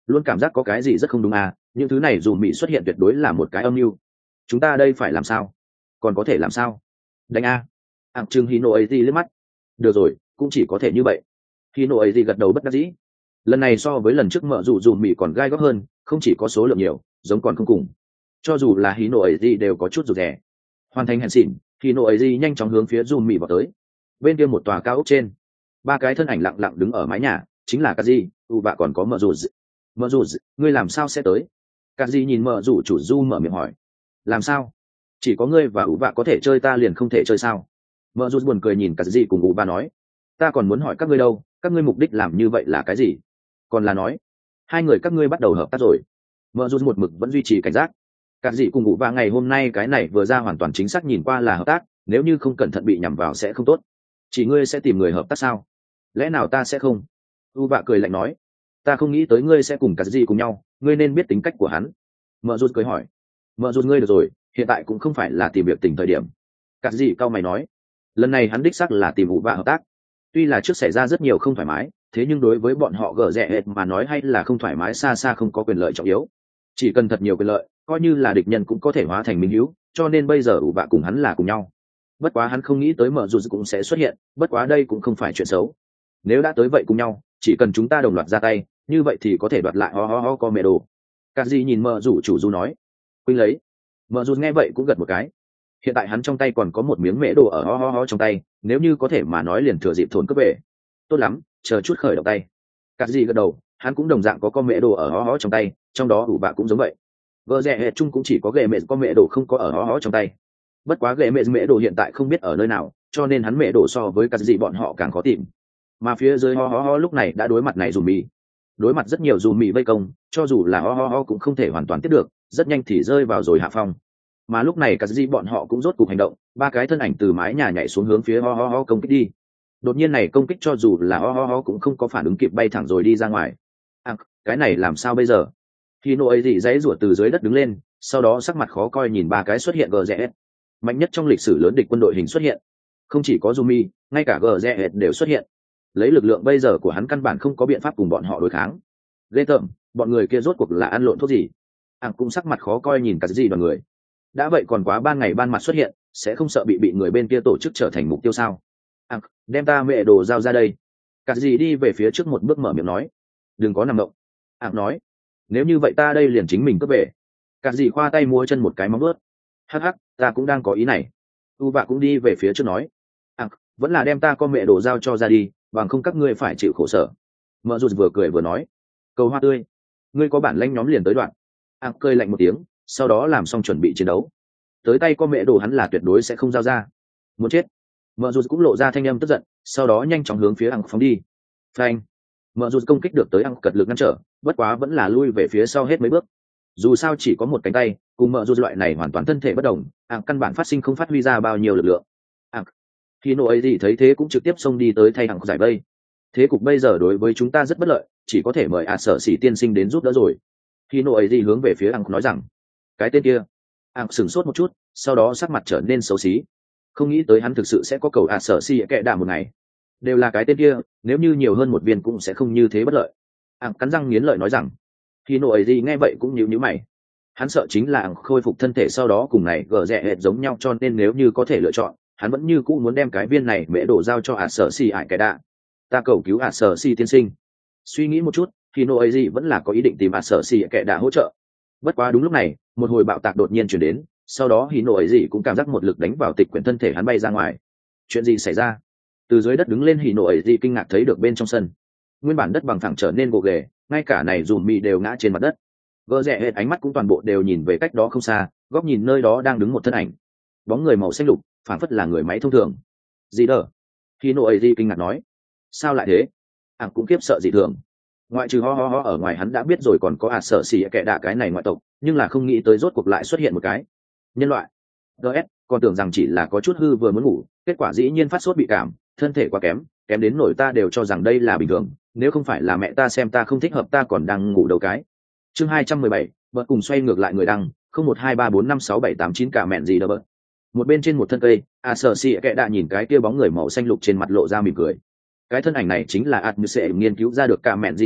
luôn cảm giác có cái gì rất không đúng à, những thứ này dù mỹ xuất hiện tuyệt đối là một cái âm mưu. Chúng ta đây phải làm sao? Còn có thể làm sao? Đánh a. Ảng trừng Hino ấy liếc mắt. Được rồi, cũng chỉ có thể như vậy. Hino ấy gật đầu bất đắc dĩ. Lần này so với lần trước mở dù dù mỹ còn gai góc hơn, không chỉ có số lượng nhiều, giống còn không cùng. Cho dù là Hino ấy đều có chút rụt rè. Hoàn thành hẹn xỉn, Hino ấy nhanh chóng hướng phía dù mỹ vào tới. Bên kia một tòa cao ốc trên, ba cái thân ảnh lặng lặng đứng ở mái nhà, chính là Kaji, u bạ còn có mở dù. Mở dù, ngươi làm sao sẽ tới? Kaji nhìn mở dù chủ du mở miệng hỏi. Làm sao? Chỉ có ngươi và u bạ có thể chơi, ta liền không thể chơi sao? Mở dù buồn cười nhìn Kaji cùng u bạ nói. Ta còn muốn hỏi các ngươi đâu, các ngươi mục đích làm như vậy là cái gì? Còn là nói, hai người các ngươi bắt đầu hợp tác rồi. Mở dù một mực vẫn duy trì cảnh giác. Kaji cùng u bạ ngày hôm nay cái này vừa ra hoàn toàn chính xác nhìn qua là hợp tác, nếu như không cẩn thận bị nhằm vào sẽ không tốt. Chỉ ngươi sẽ tìm người hợp tác sao? Lẽ nào ta sẽ không? U bạ cười lạnh nói. Ta không nghĩ tới ngươi sẽ cùng Kaji cùng nhau, ngươi nên biết tính cách của hắn. Mở dù cười hỏi. Mở dù ngươi được rồi, hiện tại cũng không phải là tìm việc tình thời điểm. Kaji cao mày nói. Lần này hắn đích xác là tìm u bạ hợp tác. Tuy là trước xảy ra rất nhiều không thoải mái, thế nhưng đối với bọn họ gở rẻ hệt mà nói hay là không thoải mái xa xa không có quyền lợi trọng yếu. Chỉ cần thật nhiều quyền lợi, coi như là địch nhân cũng có thể hóa thành minh hữu, cho nên bây giờ u bạ cùng hắn là cùng nhau. Bất quá hắn không nghĩ tới mở dù cũng sẽ xuất hiện, bất quá đây cũng không phải chuyện xấu. Nếu đã tới vậy cùng nhau, chỉ cần chúng ta đồng loạt ra tay, như vậy thì có thể đoạt lại ho ho ho co mẹ đồ. Kaji nhìn mở dù chủ du nói. Quỳnh lấy. Mở dù nghe vậy cũng gật một cái. Hiện tại hắn trong tay còn có một miếng mễ đồ ở ho ho ho trong tay, nếu như có thể mà nói liền thừa dịp thốn cướp về. Tốt lắm, chờ chút khởi động tay. Kaji gật đầu, hắn cũng đồng dạng có con mễ đồ ở ho ho trong tay, trong đó ủ bạ cũng giống vậy. Gờ rẻ hệ chung cũng chỉ có ghệ mẹ con mễ đồ không có ở ho ho trong tay. Bất quá ghệ mẹ mễ đồ hiện tại không biết ở nơi nào, cho nên hắn mễ đồ so với Kaji bọn họ càng khó tìm. Mà phía dưới ho ho ho lúc này đã đối mặt này dùm mì, đối mặt rất nhiều dùm mì vây công, cho dù là ho ho ho cũng không thể hoàn toàn tiếp được, rất nhanh thì rơi vào rồi hạ phong. Mà lúc này Kaji bọn họ cũng rốt cục hành động, ba cái thân ảnh từ mái nhà nhảy xuống hướng phía ho ho ho công kích đi. Đột nhiên này công kích cho dù là ho ho ho cũng không có phản ứng kịp, bay thẳng rồi đi ra ngoài. À, cái này làm sao bây giờ? Khi nô ấy gì dãy rủa từ dưới đất đứng lên, sau đó sắc mặt khó coi nhìn ba cái xuất hiện gờ rẽ mạnh nhất trong lịch sử lớn địch quân đội hình xuất hiện. Không chỉ có Zumi, ngay cả gờ rẽ đều xuất hiện. Lấy lực lượng bây giờ của hắn căn bản không có biện pháp cùng bọn họ đối kháng. Ghê tởm, bọn người kia rốt cuộc là ăn lộn thuốc gì? À, cũng sắc mặt khó coi nhìn cả gì đoàn người. Đã vậy còn quá ban ngày ban mặt xuất hiện, sẽ không sợ bị bị người bên kia tổ chức trở thành mục tiêu sao? À, đem ta mẹ đồ giao ra đây. Cả gì đi về phía trước một bước mở miệng nói. Đừng có nằm động. À, nói. Nếu như vậy ta đây liền chính mình cướp về. Cả gì khoa tay múa chân một cái móng vuốt. Hắc hắc, ta cũng đang có ý này. U Vạ cũng đi về phía trước nói. À, vẫn là đem ta con mẹ đồ giao cho ra đi, bằng không các ngươi phải chịu khổ sở. Mợ rụt vừa cười vừa nói. Cầu hoa tươi. Ngươi có bản lãnh nhóm liền tới đoạn. À, cười lạnh một tiếng, sau đó làm xong chuẩn bị chiến đấu. Tới tay con mẹ đồ hắn là tuyệt đối sẽ không giao ra. Muốn chết. Mợ rụt cũng lộ ra thanh âm tức giận, sau đó nhanh chóng hướng phía ăn phóng đi. Phanh. Mợ rụt công kích được tới ăn cật lực ngăn trở, bất quá vẫn là lui về phía sau hết mấy bước. Dù sao chỉ có một cánh tay, cùng mợ rụt loại này hoàn toàn thân thể bất đồng, ăn căn bản phát sinh không phát huy ra bao nhiêu lực lượng. À, khi nô ấy gì thấy thế cũng trực tiếp xông đi tới thay ăn giải vây. Thế cục bây giờ đối với chúng ta rất bất lợi, chỉ có thể mời ạ sở sĩ tiên sinh đến giúp đỡ rồi. Khi nô ấy gì hướng về phía ăn nói rằng, cái tên kia. Ăn sửng sốt một chút, sau đó sắc mặt trở nên xấu xí. Không nghĩ tới hắn thực sự sẽ có cầu ạ sở sĩ kệ đạ một ngày. Đều là cái tên kia, nếu như nhiều hơn một viên cũng sẽ không như thế bất lợi. Ăn cắn răng nghiến lợi nói rằng, khi nô ấy gì nghe vậy cũng nhíu nhíu mày. Hắn sợ chính là ăn khôi phục thân thể sau đó cùng này gờ rẽ hệt giống nhau, cho nên nếu như có thể lựa chọn, hắn vẫn như cũ muốn đem cái viên này mễ đổ giao cho ạ sở sĩ ải kệ đạ. Ta cầu cứu ạ sở sĩ tiên sinh. Suy nghĩ một chút, khi nô ấy gì vẫn là có ý định tìm ạ sở sĩ kệ đạ hỗ trợ. Bất quá đúng lúc này, một hồi bạo tạc đột nhiên chuyển đến, sau đó hí nổ ấy gì cũng cảm giác một lực đánh vào tịch quyển thân thể hắn bay ra ngoài. Chuyện gì xảy ra? Từ dưới đất đứng lên hí nổ ấy gì kinh ngạc thấy được bên trong sân, nguyên bản đất bằng phẳng trở nên gồ ghề, ngay cả này dùm mì đều ngã trên mặt đất. Gỡ rẽ hết ánh mắt cũng toàn bộ đều nhìn về cách đó không xa, góc nhìn nơi đó đang đứng một thân ảnh, bóng người màu xanh lục, phảng phất là người máy thông thường. Gì đờ? Hí nổ ấy gì kinh ngạc nói. Sao lại thế? Ảng cũng kiếp sợ dị thường. Ngoại trừ ho ho ho ở ngoài hắn đã biết rồi còn có ạt sở xỉ kệ đạ cái này ngoại tộc, nhưng là không nghĩ tới rốt cuộc lại xuất hiện một cái nhân loại. gs còn tưởng rằng chỉ là có chút hư vừa muốn ngủ, kết quả dĩ nhiên phát sốt bị cảm, thân thể quá kém, kém đến nổi ta đều cho rằng đây là bình thường, nếu không phải là mẹ ta xem ta không thích hợp ta còn đang ngủ đầu cái. Chương hai trăm mười bảy, vợ cùng xoay ngược lại người đăng, không một hai ba bốn năm sáu bảy tám chín cả mẹn gì đâu bợ. Một bên trên một thân cây, ạt sở xỉ kệ đạ nhìn cái kia bóng người màu xanh lục trên mặt lộ ra mỉm cười. Cái thân ảnh này chính là ạt như sẽ nghiên cứu ra được cả mẹn gì đâu bợ,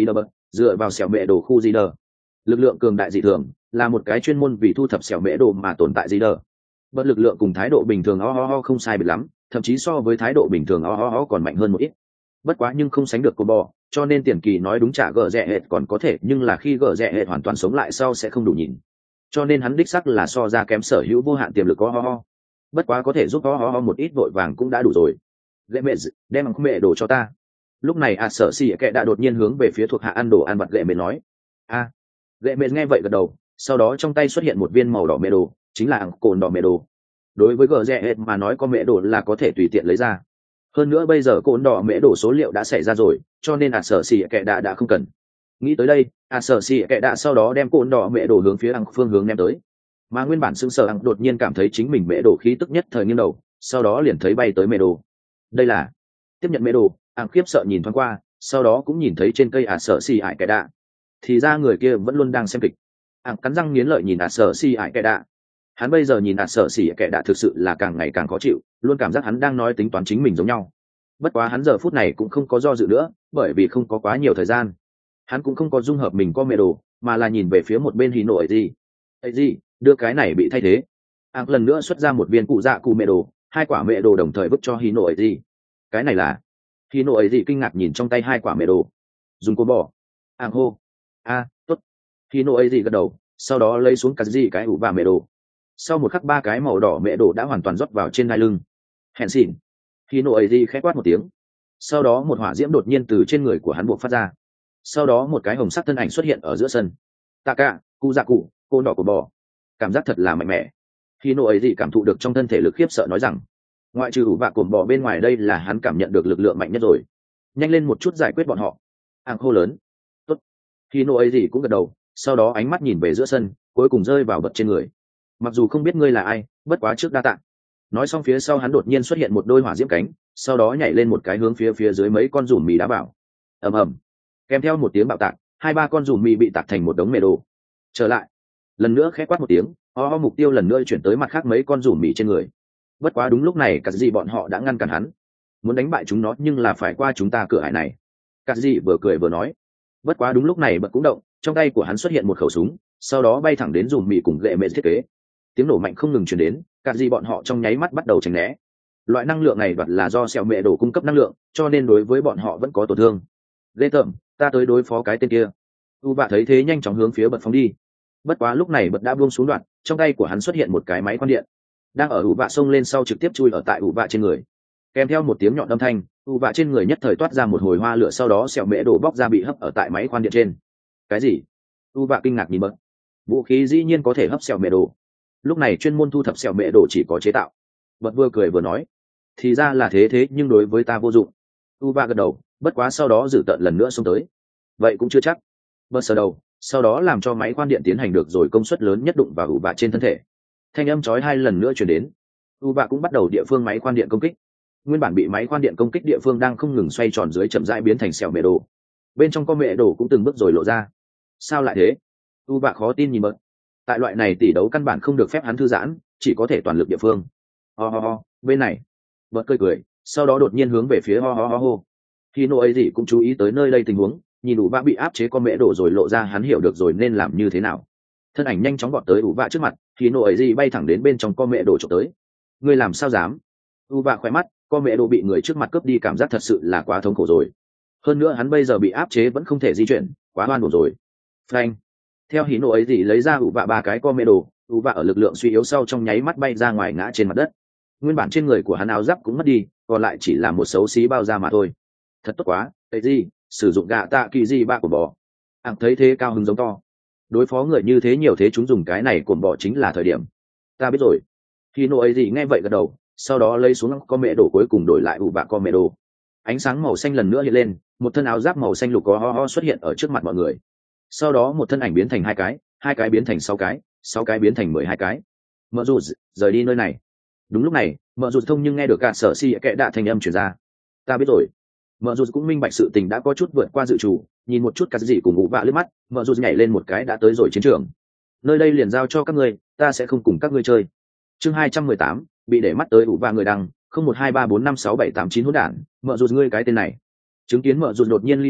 dựa vào xẻo mẹ đồ khu di đờ. Lực lượng cường đại dị thường, là một cái chuyên môn vì thu thập xẻo mẹ đồ mà tồn tại di đờ. Bất lực lượng cùng thái độ bình thường ho ho ho không sai biệt lắm, thậm chí so với thái độ bình thường ho ho ho còn mạnh hơn một ít. Bất quá nhưng không sánh được cô bò, cho nên tiền kỳ nói đúng trả gờ rẻ hệt còn có thể, nhưng là khi gờ rẻ hệt hoàn toàn sống lại sau sẽ không đủ nhìn. Cho nên hắn đích sắc là so ra kém sở hữu vô hạn tiềm lực ho ho ho. Bất quá có thể giúp ho ho ho một ít vội vàng cũng đã đủ rồi. Lệ mẹ đem bằng mẹ đồ cho ta. Lúc này à sở xì kệ đã đột nhiên hướng về phía thuộc hạ ăn đồ ăn vặt lệ mẹ nói. A. À. Lệ mẹ nghe vậy gật đầu, sau đó trong tay xuất hiện một viên màu đỏ mẹ đồ, chính là ảng cồn đỏ mẹ đồ. Đối với gờ rẻ hệt mà nói có mẹ đồ là có thể tùy tiện lấy ra. Hơn nữa bây giờ cồn đỏ mẹ đồ số liệu đã xảy ra rồi, cho nên à sở xì kệ đã đã không cần. Nghĩ tới đây, à sở xì kệ đã sau đó đem cồn đỏ mẹ đồ hướng phía ảng phương hướng ném tới. Mà nguyên bản sững sờ ảng đột nhiên cảm thấy chính mình mẹ đồ khí tức nhất thời nghiêng đầu, sau đó liền thấy bay tới mẹ đồ. Đây là tiếp nhận mẹ đồ, ảng khiếp sợ nhìn thoáng qua, sau đó cũng nhìn thấy trên cây à sở xì ải kệ đạ. Thì ra người kia vẫn luôn đang xem kịch. Ảng cắn răng nghiến lợi nhìn à sở xì ải kệ đạ. Hắn bây giờ nhìn à sở xì kệ đạ thực sự là càng ngày càng khó chịu, luôn cảm giác hắn đang nói tính toán chính mình giống nhau. Bất quá hắn giờ phút này cũng không có do dự nữa, bởi vì không có quá nhiều thời gian. Hắn cũng không có dung hợp mình có mẹ đồ, mà là nhìn về phía một bên hí nổi gì. Ấy gì, đưa cái này bị thay thế. Ảng lần nữa xuất ra một viên cụ dạ cụ mẹ đồ, hai quả mẹ đồ đồng thời vứt cho hí nổi gì. Cái này là hí nổi gì kinh ngạc nhìn trong tay hai quả mẹ đồ. Dùng cô bỏ. Ảng hô. A, tốt. Hí nổi gì gật đầu, sau đó lấy xuống cả gì cái ủ và mẹ đồ. Sau một khắc ba cái màu đỏ mẹ đồ đã hoàn toàn rót vào trên hai lưng. Hèn xỉn. Hí nổi gì khẽ quát một tiếng. Sau đó một hỏa diễm đột nhiên từ trên người của hắn buộc phát ra. Sau đó một cái hồng sắc thân ảnh xuất hiện ở giữa sân. Tạ cả, cụ dạ cụ, cô đỏ của bò. Cảm giác thật là mạnh mẽ. Khi nộ ấy gì cảm thụ được trong thân thể lực khiếp sợ nói rằng, ngoại trừ ủ vạ cồn bò bên ngoài đây là hắn cảm nhận được lực lượng mạnh nhất rồi. Nhanh lên một chút giải quyết bọn họ. Ảng hô lớn. Tốt. Khi nộ ấy gì cũng gật đầu, sau đó ánh mắt nhìn về giữa sân, cuối cùng rơi vào bật trên người. Mặc dù không biết ngươi là ai, bất quá trước đa tạ. Nói xong phía sau hắn đột nhiên xuất hiện một đôi hỏa diễm cánh, sau đó nhảy lên một cái hướng phía phía dưới mấy con giùm mì đá bảo. Ầm ầm. Kèm theo một tiếng bạo tạc, hai ba con giùm mì bị tạc thành một đống mề đồ. Trở lại. Lần nữa khẽ quát một tiếng, ho ho mục tiêu lần nữa chuyển tới mặt khác mấy con giùm mì trên người. Bất quá đúng lúc này cả gì bọn họ đã ngăn cản hắn, muốn đánh bại chúng nó nhưng là phải qua chúng ta cửa ải này. Cả gì vừa cười vừa nói. Bất quá đúng lúc này bật cũng động, trong tay của hắn xuất hiện một khẩu súng, sau đó bay thẳng đến giùm mì cùng gậy mệt thiết kế. Tiếng nổ mạnh không ngừng truyền đến, cả gì bọn họ trong nháy mắt bắt đầu tránh né. Loại năng lượng này đoạt là do sẹo mẹ đổ cung cấp năng lượng, cho nên đối với bọn họ vẫn có tổn thương. Lê tởm, ta tới đối phó cái tên kia. U bạ thấy thế nhanh chóng hướng phía bật phóng đi. Bất quá lúc này bật đã buông xuống đoạn, trong tay của hắn xuất hiện một cái máy khoan điện, đang ở u bạ xông lên sau trực tiếp chui ở tại u bạ trên người. Kèm theo một tiếng nhọn âm thanh, u bạ trên người nhất thời toát ra một hồi hoa lửa, sau đó sẹo mẹ đổ bóc ra bị hấp ở tại máy khoan điện trên. Cái gì? U bạ kinh ngạc nhìn bật. Vũ khí dĩ nhiên có thể hấp sẹo mẹ đổ. Lúc này chuyên môn thu thập sẹo mẹ đổ chỉ có chế tạo. Bật vừa cười vừa nói, thì ra là thế thế nhưng đối với ta vô dụng. U bạ gật đầu, bất quá sau đó dự tận lần nữa xông tới. Vậy cũng chưa chắc. Bật sờ đầu, sau đó làm cho máy khoan điện tiến hành được rồi công suất lớn nhất đụng vào u bạ trên thân thể. Thanh âm chói hai lần nữa truyền đến. U bạ cũng bắt đầu địa phương máy khoan điện công kích. Nguyên bản bị máy khoan điện công kích địa phương đang không ngừng xoay tròn dưới chậm rãi biến thành sẹo mẹ đồ. Bên trong con mẹ đồ cũng từng bước rồi lộ ra. Sao lại thế? U bạ khó tin nhìn bật. Tại loại này tỷ đấu căn bản không được phép hắn thư giãn, chỉ có thể toàn lực địa phương. Ho ho ho, bên này. Bật cười cười, sau đó đột nhiên hướng về phía ho ho ho ho. Khi nô ấy gì cũng chú ý tới nơi đây tình huống, nhìn ủ vạ bị áp chế con mẹ đổ rồi lộ ra hắn hiểu được rồi nên làm như thế nào. Thân ảnh nhanh chóng gọn tới ủ vạ trước mặt, khi nô ấy gì bay thẳng đến bên trong con mẹ đổ trộm tới. Ngươi làm sao dám? U vạ khỏe mắt, con mẹ đổ bị người trước mặt cướp đi cảm giác thật sự là quá thống khổ rồi. Hơn nữa hắn bây giờ bị áp chế vẫn không thể di chuyển, quá oan uổng rồi. Phanh. Theo hí nô ấy gì lấy ra ủ vạ ba cái con mẹ đổ, ủ vạ ở lực lượng suy yếu sau trong nháy mắt bay ra ngoài ngã trên mặt đất. Nguyên bản trên người của hắn áo giáp cũng mất đi, còn lại chỉ là một xấu xí bao da mà thôi. Thật tốt quá, ấy gì, sử dụng gạ tạ kỳ gì ba của bò. Ảng thấy thế cao hứng giống to. Đối phó người như thế nhiều thế chúng dùng cái này cồn bò chính là thời điểm. Ta biết rồi. Khi nô ấy gì nghe vậy gật đầu, sau đó lấy xuống con mẹ đồ cuối cùng đổi lại ủ vạ con mẹ đồ. Ánh sáng màu xanh lần nữa hiện lên, một thân áo giáp màu xanh lục có ho ho xuất hiện ở trước mặt mọi người. Sau đó một thân ảnh biến thành hai cái, hai cái biến thành sáu cái, sáu cái biến thành mười hai cái. Mợ dù rời đi nơi này. Đúng lúc này, mợ dù thông nhưng nghe được cả sở si kệ đạ thành âm truyền ra. Ta biết rồi. Mợ dù cũng minh bạch sự tình đã có chút vượt qua dự trù, nhìn một chút cái gì cùng ngủ vạ lướt mắt, mợ dù nhảy lên một cái đã tới rồi chiến trường. Nơi đây liền giao cho các ngươi, ta sẽ không cùng các ngươi chơi. Chương hai trăm mười tám, bị để mắt tới ủ vạ người đăng, không một hai ba bốn năm sáu bảy tám chín hỗn đản, mợ dù ngươi cái tên này. Chứng kiến mợ dù đột nhiên ly khai,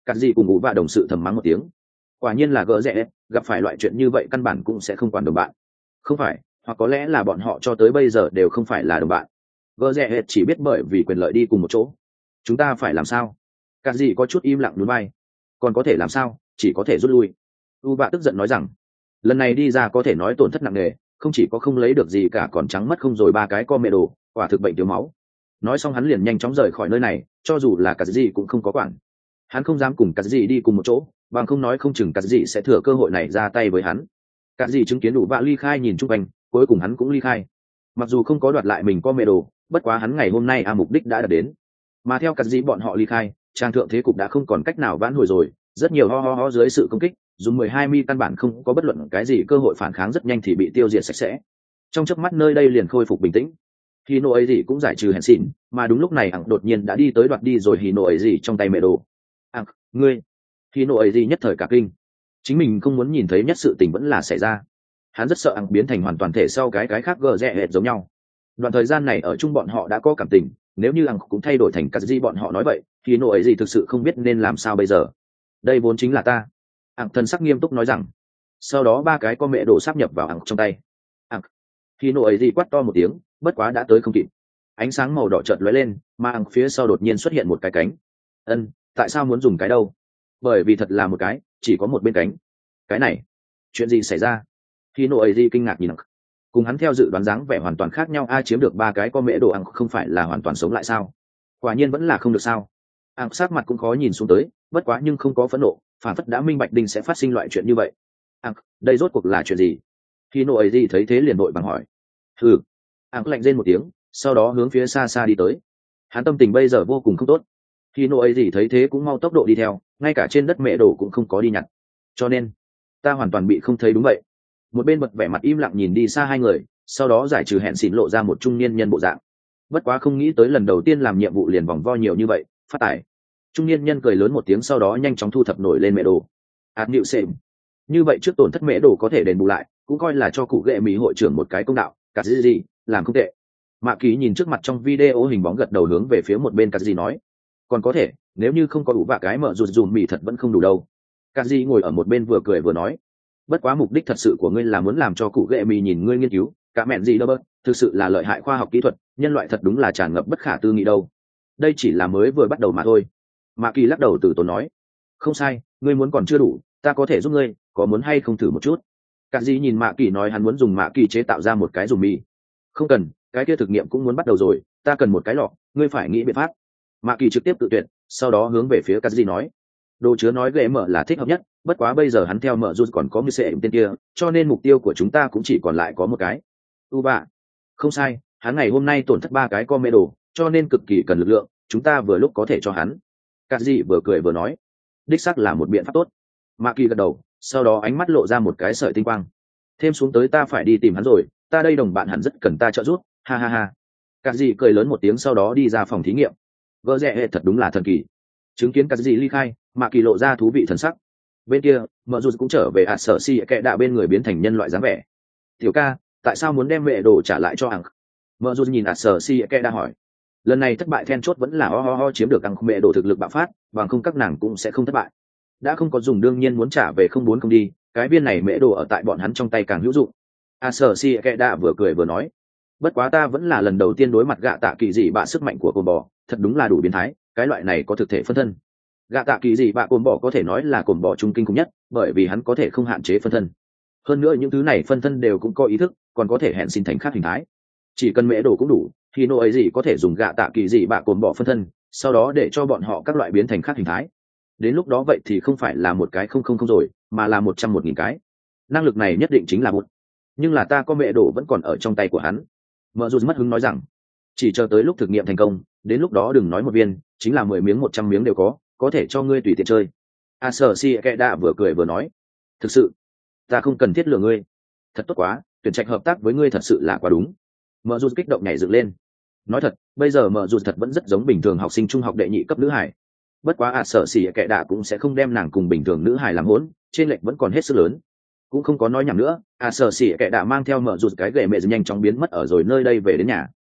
Cắt gì cùng ủ vạ đồng sự thầm mắng một tiếng. Quả nhiên là gỡ rẽ, gặp phải loại chuyện như vậy căn bản cũng sẽ không quản đồng bạn. Không phải, hoặc có lẽ là bọn họ cho tới bây giờ đều không phải là đồng bạn. Gỡ rẽ chỉ biết bởi vì quyền lợi đi cùng một chỗ. Chúng ta phải làm sao? Cắt gì có chút im lặng nhún vai. Còn có thể làm sao, chỉ có thể rút lui. U vạ tức giận nói rằng, lần này đi ra có thể nói tổn thất nặng nề, không chỉ có không lấy được gì cả còn trắng mất không rồi ba cái co mẹ đồ, quả thực bệnh thiếu máu. Nói xong hắn liền nhanh chóng rời khỏi nơi này, cho dù là cắt gì cũng không có quản. Hắn không dám cùng cắt gì đi cùng một chỗ, bằng không nói không chừng cắt gì sẽ thừa cơ hội này ra tay với hắn. Cắt gì chứng kiến đủ vạ ly khai nhìn chung quanh, cuối cùng hắn cũng ly khai. Mặc dù không có đoạt lại mình co mẹ đồ, bất quá hắn ngày hôm nay à mục đích đã đạt đến. Mà theo cắt gì bọn họ ly khai, trang thượng thế cục đã không còn cách nào vãn hồi rồi, rất nhiều ho ho ho dưới sự công kích, dùng mười hai mi căn bản không có bất luận cái gì cơ hội phản kháng rất nhanh thì bị tiêu diệt sạch sẽ. Trong chớp mắt nơi đây liền khôi phục bình tĩnh. Hino ấy gì cũng giải trừ hèn xỉn, mà đúng lúc này ẳng đột nhiên đã đi tới đoạt đi rồi Hino ấy gì trong tay mẹ đồ. Ẳng, ngươi! Hino ấy gì nhất thời cả kinh. Chính mình không muốn nhìn thấy nhất sự tình vẫn là xảy ra. Hắn rất sợ ẳng biến thành hoàn toàn thể sau cái cái khác gờ rẽ hệt giống nhau. Đoạn thời gian này ở chung bọn họ đã có cảm tình, nếu như ẳng cũng thay đổi thành cái gì bọn họ nói vậy, Hino ấy gì thực sự không biết nên làm sao bây giờ. Đây vốn chính là ta. Ẳng thân sắc nghiêm túc nói rằng. Sau đó ba cái con mẹ đồ sáp nhập vào ẳng trong tay. Ẳng. Hino ấy gì quát to một tiếng, bất quá đã tới không kịp. Ánh sáng màu đỏ chợt lóe lên, mà ẳng phía sau đột nhiên xuất hiện một cái cánh. Ân, tại sao muốn dùng cái đâu? Bởi vì thật là một cái, chỉ có một bên cánh. Cái này, chuyện gì xảy ra? Hino ấy gì kinh ngạc nhìn ẳng. Cùng hắn theo dự đoán dáng vẻ hoàn toàn khác nhau, ai chiếm được ba cái con mẹ đồ ẳng không phải là hoàn toàn sống lại sao? Quả nhiên vẫn là không được sao? Ẳng sát mặt cũng khó nhìn xuống tới, bất quá nhưng không có phẫn nộ, phản phất đã minh bạch đinh sẽ phát sinh loại chuyện như vậy. Ẳng, đây rốt cuộc là chuyện gì? Hino ấy gì thấy thế liền vội vàng hỏi. Hừ. Ẳng lạnh rên một tiếng, sau đó hướng phía xa xa đi tới. Hắn tâm tình bây giờ vô cùng không tốt. Hino ấy gì thấy thế cũng mau tốc độ đi theo, ngay cả trên đất mẹ đồ cũng không có đi nhặt. Cho nên, ta hoàn toàn bị không thấy đúng vậy. Một bên bật vẻ mặt im lặng nhìn đi xa hai người, sau đó giải trừ hẹn xỉn lộ ra một trung niên nhân bộ dạng. Bất quá không nghĩ tới lần đầu tiên làm nhiệm vụ liền vòng vo nhiều như vậy, phát tải. Trung niên nhân cười lớn một tiếng sau đó nhanh chóng thu thập nổi lên mẹ đồ. Át nịu xem. Như vậy trước tổn thất mẹ đồ có thể đền bù lại, cũng coi là cho cụ ghệ mỹ hội trưởng một cái công đạo. Cả gì gì, làm không tệ. Mạ Kỳ nhìn trước mặt trong video hình bóng gật đầu hướng về phía một bên Cả gì nói. Còn có thể, nếu như không có đủ vạ cái mở rụt dùm mì thật vẫn không đủ đâu. Cả gì ngồi ở một bên vừa cười vừa nói. Bất quá mục đích thật sự của ngươi là muốn làm cho cụ ghệ mì nhìn ngươi nghiên cứu, cả mẹn gì đâu bớt, thực sự là lợi hại khoa học kỹ thuật, nhân loại thật đúng là tràn ngập bất khả tư nghị đâu. Đây chỉ là mới vừa bắt đầu mà thôi. Mạ Kỳ lắc đầu từ tốn nói. Không sai, ngươi muốn còn chưa đủ, ta có thể giúp ngươi, có muốn hay không thử một chút? Cả gì nhìn Mạ Kỳ nói hắn muốn dùng Mạ Kỳ chế tạo ra một cái dùng mì. Không cần, cái kia thực nghiệm cũng muốn bắt đầu rồi, ta cần một cái lọ, ngươi phải nghĩ biện pháp. Mạ Kỳ trực tiếp tự tuyệt, sau đó hướng về phía Cả gì nói. Đồ chứa nói ghệ mở là thích hợp nhất, bất quá bây giờ hắn theo mở rút còn có như sệ tên kia, cho nên mục tiêu của chúng ta cũng chỉ còn lại có một cái. U bạ. Không sai, hắn ngày hôm nay tổn thất ba cái con mê đồ, cho nên cực kỳ cần lực lượng, chúng ta vừa lúc có thể cho hắn. Cả gì vừa cười vừa nói. Đích xác là một biện pháp tốt. Mạ Kỳ gật đầu, sau đó ánh mắt lộ ra một cái sợi tinh quang. Thêm xuống tới ta phải đi tìm hắn rồi, ta đây đồng bạn hẳn rất cần ta trợ giúp, ha ha ha. Cả gì cười lớn một tiếng sau đó đi ra phòng thí nghiệm. Vỡ rẽ hệ thật đúng là thần kỳ. Chứng kiến cả gì ly khai, Mạ Kỳ lộ ra thú vị thần sắc. Bên kia, Mợ Dù cũng trở về ạt sở si kệ đạ bên người biến thành nhân loại dáng vẻ. Tiểu ca, tại sao muốn đem mẹ đồ trả lại cho ẳng? Mợ Dù nhìn ạt sở si kệ đạ hỏi. Lần này thất bại then chốt vẫn là ho ho ho chiếm được ẳng mẹ đồ thực lực bạo phát, bằng không các nàng cũng sẽ không thất bại. Đã không có dùng đương nhiên muốn trả về không muốn không đi, cái viên này mẹ đồ ở tại bọn hắn trong tay càng hữu dụng. ạt sở si kệ đạ vừa cười vừa nói. Bất quá ta vẫn là lần đầu tiên đối mặt gạ tạ kỳ dị bạ sức mạnh của cồn bò, thật đúng là đủ biến thái, cái loại này có thực thể phân thân. Gạ tạ kỳ dị bạ cồn bò có thể nói là cồn bò trung kinh khủng nhất, bởi vì hắn có thể không hạn chế phân thân. Hơn nữa những thứ này phân thân đều cũng có ý thức, còn có thể hẹn xin thành khác hình thái. Chỉ cần mễ đồ cũng đủ, thì nô ấy gì có thể dùng gạ tạ kỳ dị bạ cồn bò phân thân, sau đó để cho bọn họ các loại biến thành khác hình thái. Đến lúc đó vậy thì không phải là một cái không không không rồi, mà là một trăm một nghìn cái. Năng lực này nhất định chính là một. Nhưng là ta có mẹ đồ vẫn còn ở trong tay của hắn. Mợ Dù mất hứng nói rằng, chỉ chờ tới lúc thực nghiệm thành công, đến lúc đó đừng nói một viên, chính là mười miếng một trăm miếng đều có, có thể cho ngươi tùy tiện chơi. A sở si kệ đạ vừa cười vừa nói, thực sự, ta không cần thiết lừa ngươi. Thật tốt quá, tuyển trạch hợp tác với ngươi thật sự là quá đúng. Mợ Dù kích động nhảy dựng lên. Nói thật, bây giờ Mợ Dù thật vẫn rất giống bình thường học sinh trung học đệ nhị cấp nữ hải. Bất quá A sở si kệ đạ cũng sẽ không đem nàng cùng bình thường nữ hải làm hỗn, trên lệch vẫn còn hết sức lớn. Cũng không có nói nhảm nữa, A sở si kệ đạ mang theo Mợ Dù cái gậy mẹ nhanh chóng biến mất ở rồi nơi đây về đến nhà.